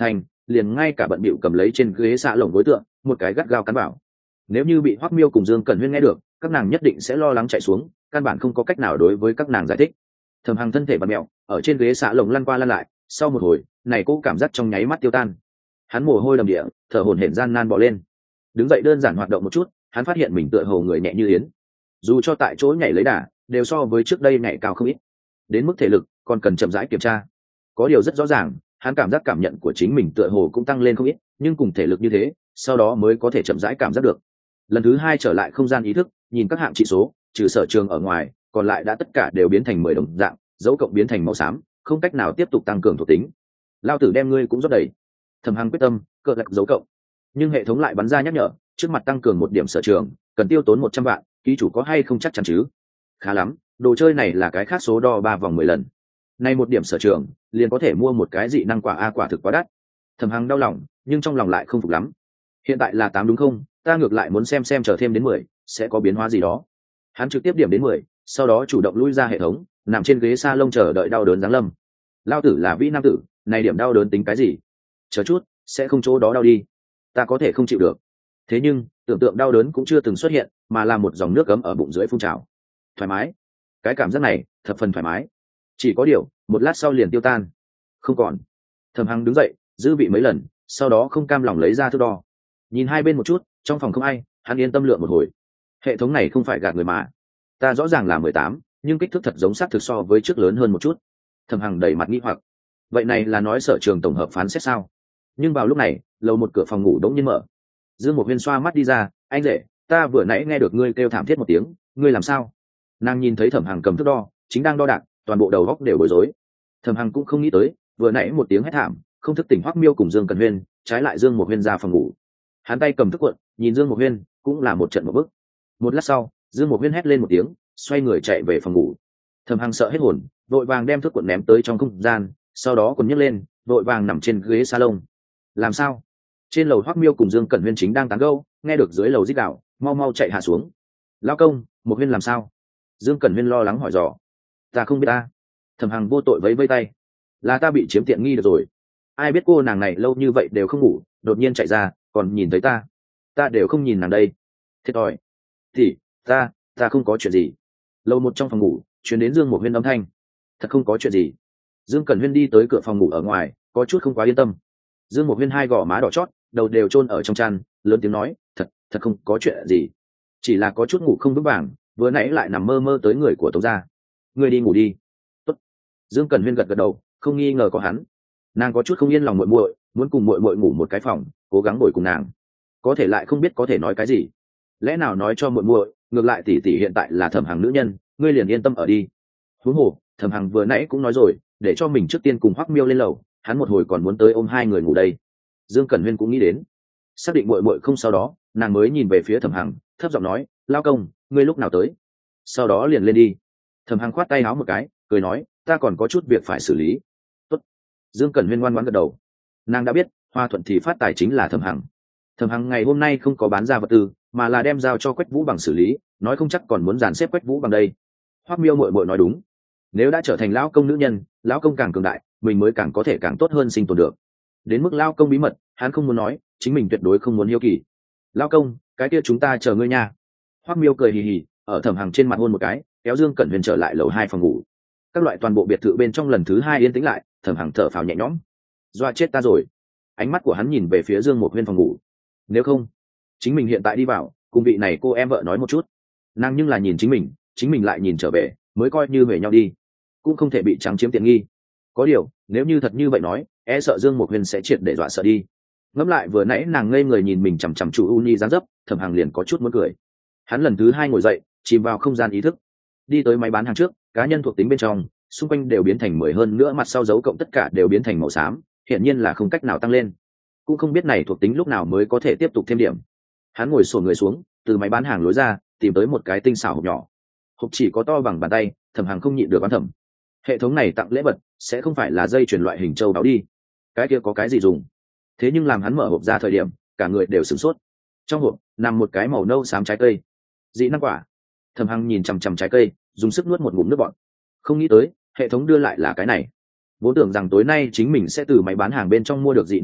liền ngay cả bận bịu cầm lấy trên ghế xạ lồng gối tượng một cái gắt gao cắn vào. Nếu như bị Hoắc Miêu cùng Dương Cẩn Huyên nghe được, các nàng nhất định sẽ lo lắng chạy xuống, căn bản không có cách nào đối với các nàng giải thích. Thẩm Hằng thân thể bặm mẹo ở trên ghế xạ lồng lăn qua lăn lại, sau một hồi này cô cảm giác trong nháy mắt tiêu tan. Hắn mồ hôi đầm địa, thở hổn hển gian nan bò lên, đứng dậy đơn giản hoạt động một chút, hắn phát hiện mình tựa hồ người nhẹ như yến, dù cho tại chỗ nhảy lấy đà đều so với trước đây nhảy cao không ít. Đến mức thể lực còn cần chậm rãi kiểm tra. Có điều rất rõ ràng, hắn cảm giác cảm nhận của chính mình tựa hồ cũng tăng lên không ít, nhưng cùng thể lực như thế, sau đó mới có thể chậm rãi cảm giác được. Lần thứ hai trở lại không gian ý thức, nhìn các hạng trị số, trừ sở trường ở ngoài, còn lại đã tất cả đều biến thành 10 đồng dạng, dấu cộng biến thành màu xám, không cách nào tiếp tục tăng cường thuộc tính. Lao tử đem ngươi cũng rót đầy. Thẩm Hằng quyết tâm, cờ lật dấu cộng. Nhưng hệ thống lại bắn ra nhắc nhở, trước mặt tăng cường 1 điểm sở trường, cần tiêu tốn 100 vạn, ký chủ có hay không chắc chắn chứ? Khá lắm, đồ chơi này là cái khác số đo 3 vòng 10 lần. Nay 1 điểm sở trường, liền có thể mua một cái dị năng quả, quả thực quá đắt. Thẩm Hằng đau lòng, nhưng trong lòng lại không phục lắm. Hiện tại là 8 đúng không? Ta ngược lại muốn xem chờ thêm đến 10, sẽ có biến hóa gì đó. Hắn trực tiếp điểm đến 10, sau đó chủ động lui ra hệ thống, nằm trên ghế salon chờ đợi đau đớn giáng lâm. Lao tử là vĩ nam tử, này điểm đau đớn tính cái gì? Chờ chút, sẽ không chỗ đó đau đi. Ta có thể không chịu được. Thế nhưng, tưởng tượng đau đớn cũng chưa từng xuất hiện, mà là một dòng nước ấm ở bụng dưới phun trào. Thoải mái. Cái cảm giác này, thập phần thoải mái. Chỉ có điều, một lát sau liền tiêu tan. Không còn. Thẩm Hằng đứng dậy, dư vị mấy lần, sau đó không cam lòng lấy ra thước đo. Nhìn hai bên một chút, trong phòng không ai, hắn yên tâm lượng một hồi. Hệ thống này không phải gạt người mà. Ta rõ ràng là 18, nhưng kích thước thật giống xác thực so với trước lớn hơn một chút. Thẩm Hằng đầy mặt nghi hoặc. Vậy này là nói sở trường tổng hợp phán xét sao? Nhưng vào lúc này, lầu một cửa phòng ngủ đống nhiên mở. Dương Mộc Huyên xoa mắt đi ra, anh rể, ta vừa nãy nghe được ngươi kêu thảm thiết một tiếng, ngươi làm sao? Nàng nhìn thấy Thẩm Hằng cầm thước đo, chính đang đo đạc, toàn bộ đầu góc đều bối rối. Thẩm Hằng cũng không nghĩ tới, vừa nãy một tiếng hét thảm, không thức tỉnh Hoắc Miêu cùng Dương Cẩn Huyên, trái lại Dương Mộc Huyên ra phòng ngủ. Hắn tay cầm thước cuộn, nhìn Dương Mộc Huyên, cũng là một trận một bức. Một lát sau, Dương Mộc Huyên hét lên một tiếng, xoay người chạy về phòng ngủ. Thẩm Hằng sợ hết hồn, vội vàng đem thước cuộn ném tới trong không gian, sau đó quần nhấc lên, vội vàng nằm trên ghế salon. Làm sao? Trên lầu Hoắc Miêu cùng Dương Cẩn Huyên chính đang tán gẫu, nghe được dưới lầu rít gào, mau mau chạy hạ xuống. Lão công, Mộc Huyên làm sao? Dương Cẩn Huyên lo lắng hỏi dò. Ta không biết ta. Thẩm Hằng vô tội vẫy vẫy tay. Là ta bị chiếm tiện nghi được rồi. Ai biết cô nàng này lâu như vậy đều không ngủ, đột nhiên chạy ra, còn nhìn thấy ta đều không nhìn nàng đây. Thiệt thòi. Thì ta không có chuyện gì. Lầu một trong phòng ngủ truyền đến Dương Mộc Huyên âm thanh. Thật không có chuyện gì. Dương Cẩn Huyên đi tới cửa phòng ngủ ở ngoài, có chút không quá yên tâm. Dương Mộc Huyên hai gò má đỏ chót, đầu đều chôn ở trong chăn, lớn tiếng nói, thật không có chuyện gì, chỉ là có chút ngủ không vững vàng, vừa nãy lại nằm mơ mơ tới người của Tống gia. Ngươi đi ngủ đi. Tốt. Dương Cẩn Huyên gật gật đầu, không nghi ngờ có hắn. Nàng có chút không yên lòng muội muội, muốn cùng muội muội ngủ một cái phòng, cố gắng bồi cùng nàng, có thể lại không biết có thể nói cái gì. Lẽ nào nói cho muội muội, ngược lại tỷ tỷ hiện tại là Thẩm Hằng nữ nhân, ngươi liền yên tâm ở đi. Huống hồ, Thẩm Hằng vừa nãy cũng nói rồi, để cho mình trước tiên cùng Hoắc Miêu lên lầu, hắn một hồi còn muốn tới ôm hai người ngủ đây. Dương Cẩn Huyên cũng nghĩ đến, xác định muội muội không, sau đó nàng mới nhìn về phía Thẩm Hằng, thấp giọng nói, lao công, ngươi lúc nào tới? Sau đó liền lên đi. Thẩm Hằng khoát tay áo một cái, cười nói, ta còn có chút việc phải xử lý. Tốt. Dương Cẩn Huyên ngoan ngoãn gật đầu. Nàng đã biết, Hoa Thuận thì phát tài chính là Thẩm Hằng. Thẩm Hằng ngày hôm nay không có bán ra vật tư, mà là đem giao cho Quách Vũ Bằng xử lý, nói không chắc còn muốn dàn xếp Quách Vũ Bằng đây. Hoắc Miêu muội muội nói đúng, nếu đã trở thành lão công nữ nhân, lão công càng cường đại, mình mới càng có thể càng tốt hơn sinh tồn được. Đến mức lão công bí mật, hắn không muốn nói, chính mình tuyệt đối không muốn hiếu kỳ. Lão công, cái kia chúng ta chờ ngươi nha. Hoắc Miêu cười hì hì, ở Thẩm Hằng trên mặt hôn một cái, kéo Dương Cẩn Huyền trở lại lầu 2 phòng ngủ. Các loại toàn bộ biệt thự bên trong lần thứ 2 yên tĩnh lại, Thẩm Hằng thở phào nhẹ nhõm. Doa chết ta rồi. Ánh mắt của hắn nhìn về phía Dương Mộc Huyên phòng ngủ. Nếu không, chính mình hiện tại đi vào, cùng vị này cô em vợ nói một chút. Nàng nhưng là nhìn chính mình lại nhìn trở về, mới coi như về nhau đi, cũng không thể bị trắng chiếm tiện nghi. Có điều, nếu như thật như vậy nói, e sợ Dương Mộc Huyên sẽ triệt để dọa sợ đi. Ngẫm lại vừa nãy nàng ngây người nhìn mình chằm chằm chủ Uni dáng dấp, Thẩm Hằng liền có chút muốn cười. Hắn lần thứ 2 ngồi dậy, chìm vào không gian ý thức, đi tới máy bán hàng trước, cá nhân thuộc tính bên trong, xung quanh đều biến thành 10 hơn nữa, mặt sau dấu cộng tất cả đều biến thành màu xám, hiển nhiên là không cách nào tăng lên. Cũng không biết này thuộc tính lúc nào mới có thể tiếp tục thêm điểm. Hắn ngồi xổm người xuống, từ máy bán hàng lối ra, tìm tới một cái tinh xảo hộp nhỏ. Hộp chỉ có to bằng bàn tay, Thẩm Hằng không nhịn được oán thầm. Hệ thống này tặng lễ vật, sẽ không phải là dây chuyền loại hình châu báu đi. Cái kia có cái gì dùng? Thế nhưng làm hắn mở hộp ra thời điểm, cả người đều sửng sốt. Trong hộp nằm một cái màu nâu xám trái cây, dị năng quả. Thẩm Hằng nhìn chằm chằm trái cây, dùng sức nuốt một ngụm nước bọt. Không nghĩ tới, hệ thống đưa lại là cái này. Vốn tưởng rằng tối nay chính mình sẽ từ máy bán hàng bên trong mua được dị năng quả,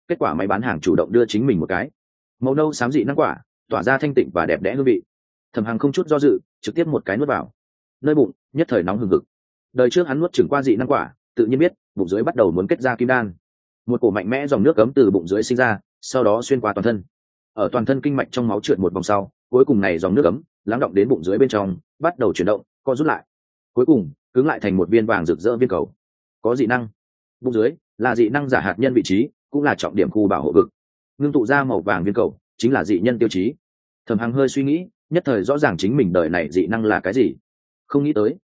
kết quả máy bán hàng chủ động đưa chính mình một cái màu nâu xám dị năng quả, tỏa ra thanh tịnh và đẹp đẽ hương vị. Thẩm Hằng không chút do dự trực tiếp một cái nuốt vào, nơi bụng nhất thời nóng hừng hực. Đời trước hắn nuốt chửng qua dị năng quả, tự nhiên biết bụng dưới bắt đầu muốn kết ra kim đan. Một cổ mạnh mẽ dòng nước cấm từ bụng dưới sinh ra, sau đó xuyên qua toàn thân, ở toàn thân kinh mạch trong máu trượt một vòng sau, cuối cùng này dòng nước cấm lắng động đến bụng dưới bên trong, bắt đầu chuyển động co rút lại, cuối cùng cứng lại thành một viên vàng rực rỡ viên cầu. Có dị năng. Bụng dưới là dị năng giả hạt nhân vị trí, cũng là trọng điểm khu bảo hộ vực. Ngưng tụ ra màu vàng viên cầu chính là dị nhân tiêu chí. Thẩm Hằng hơi suy nghĩ, nhất thời rõ ràng chính mình đời này dị năng là cái gì. Không nghĩ tới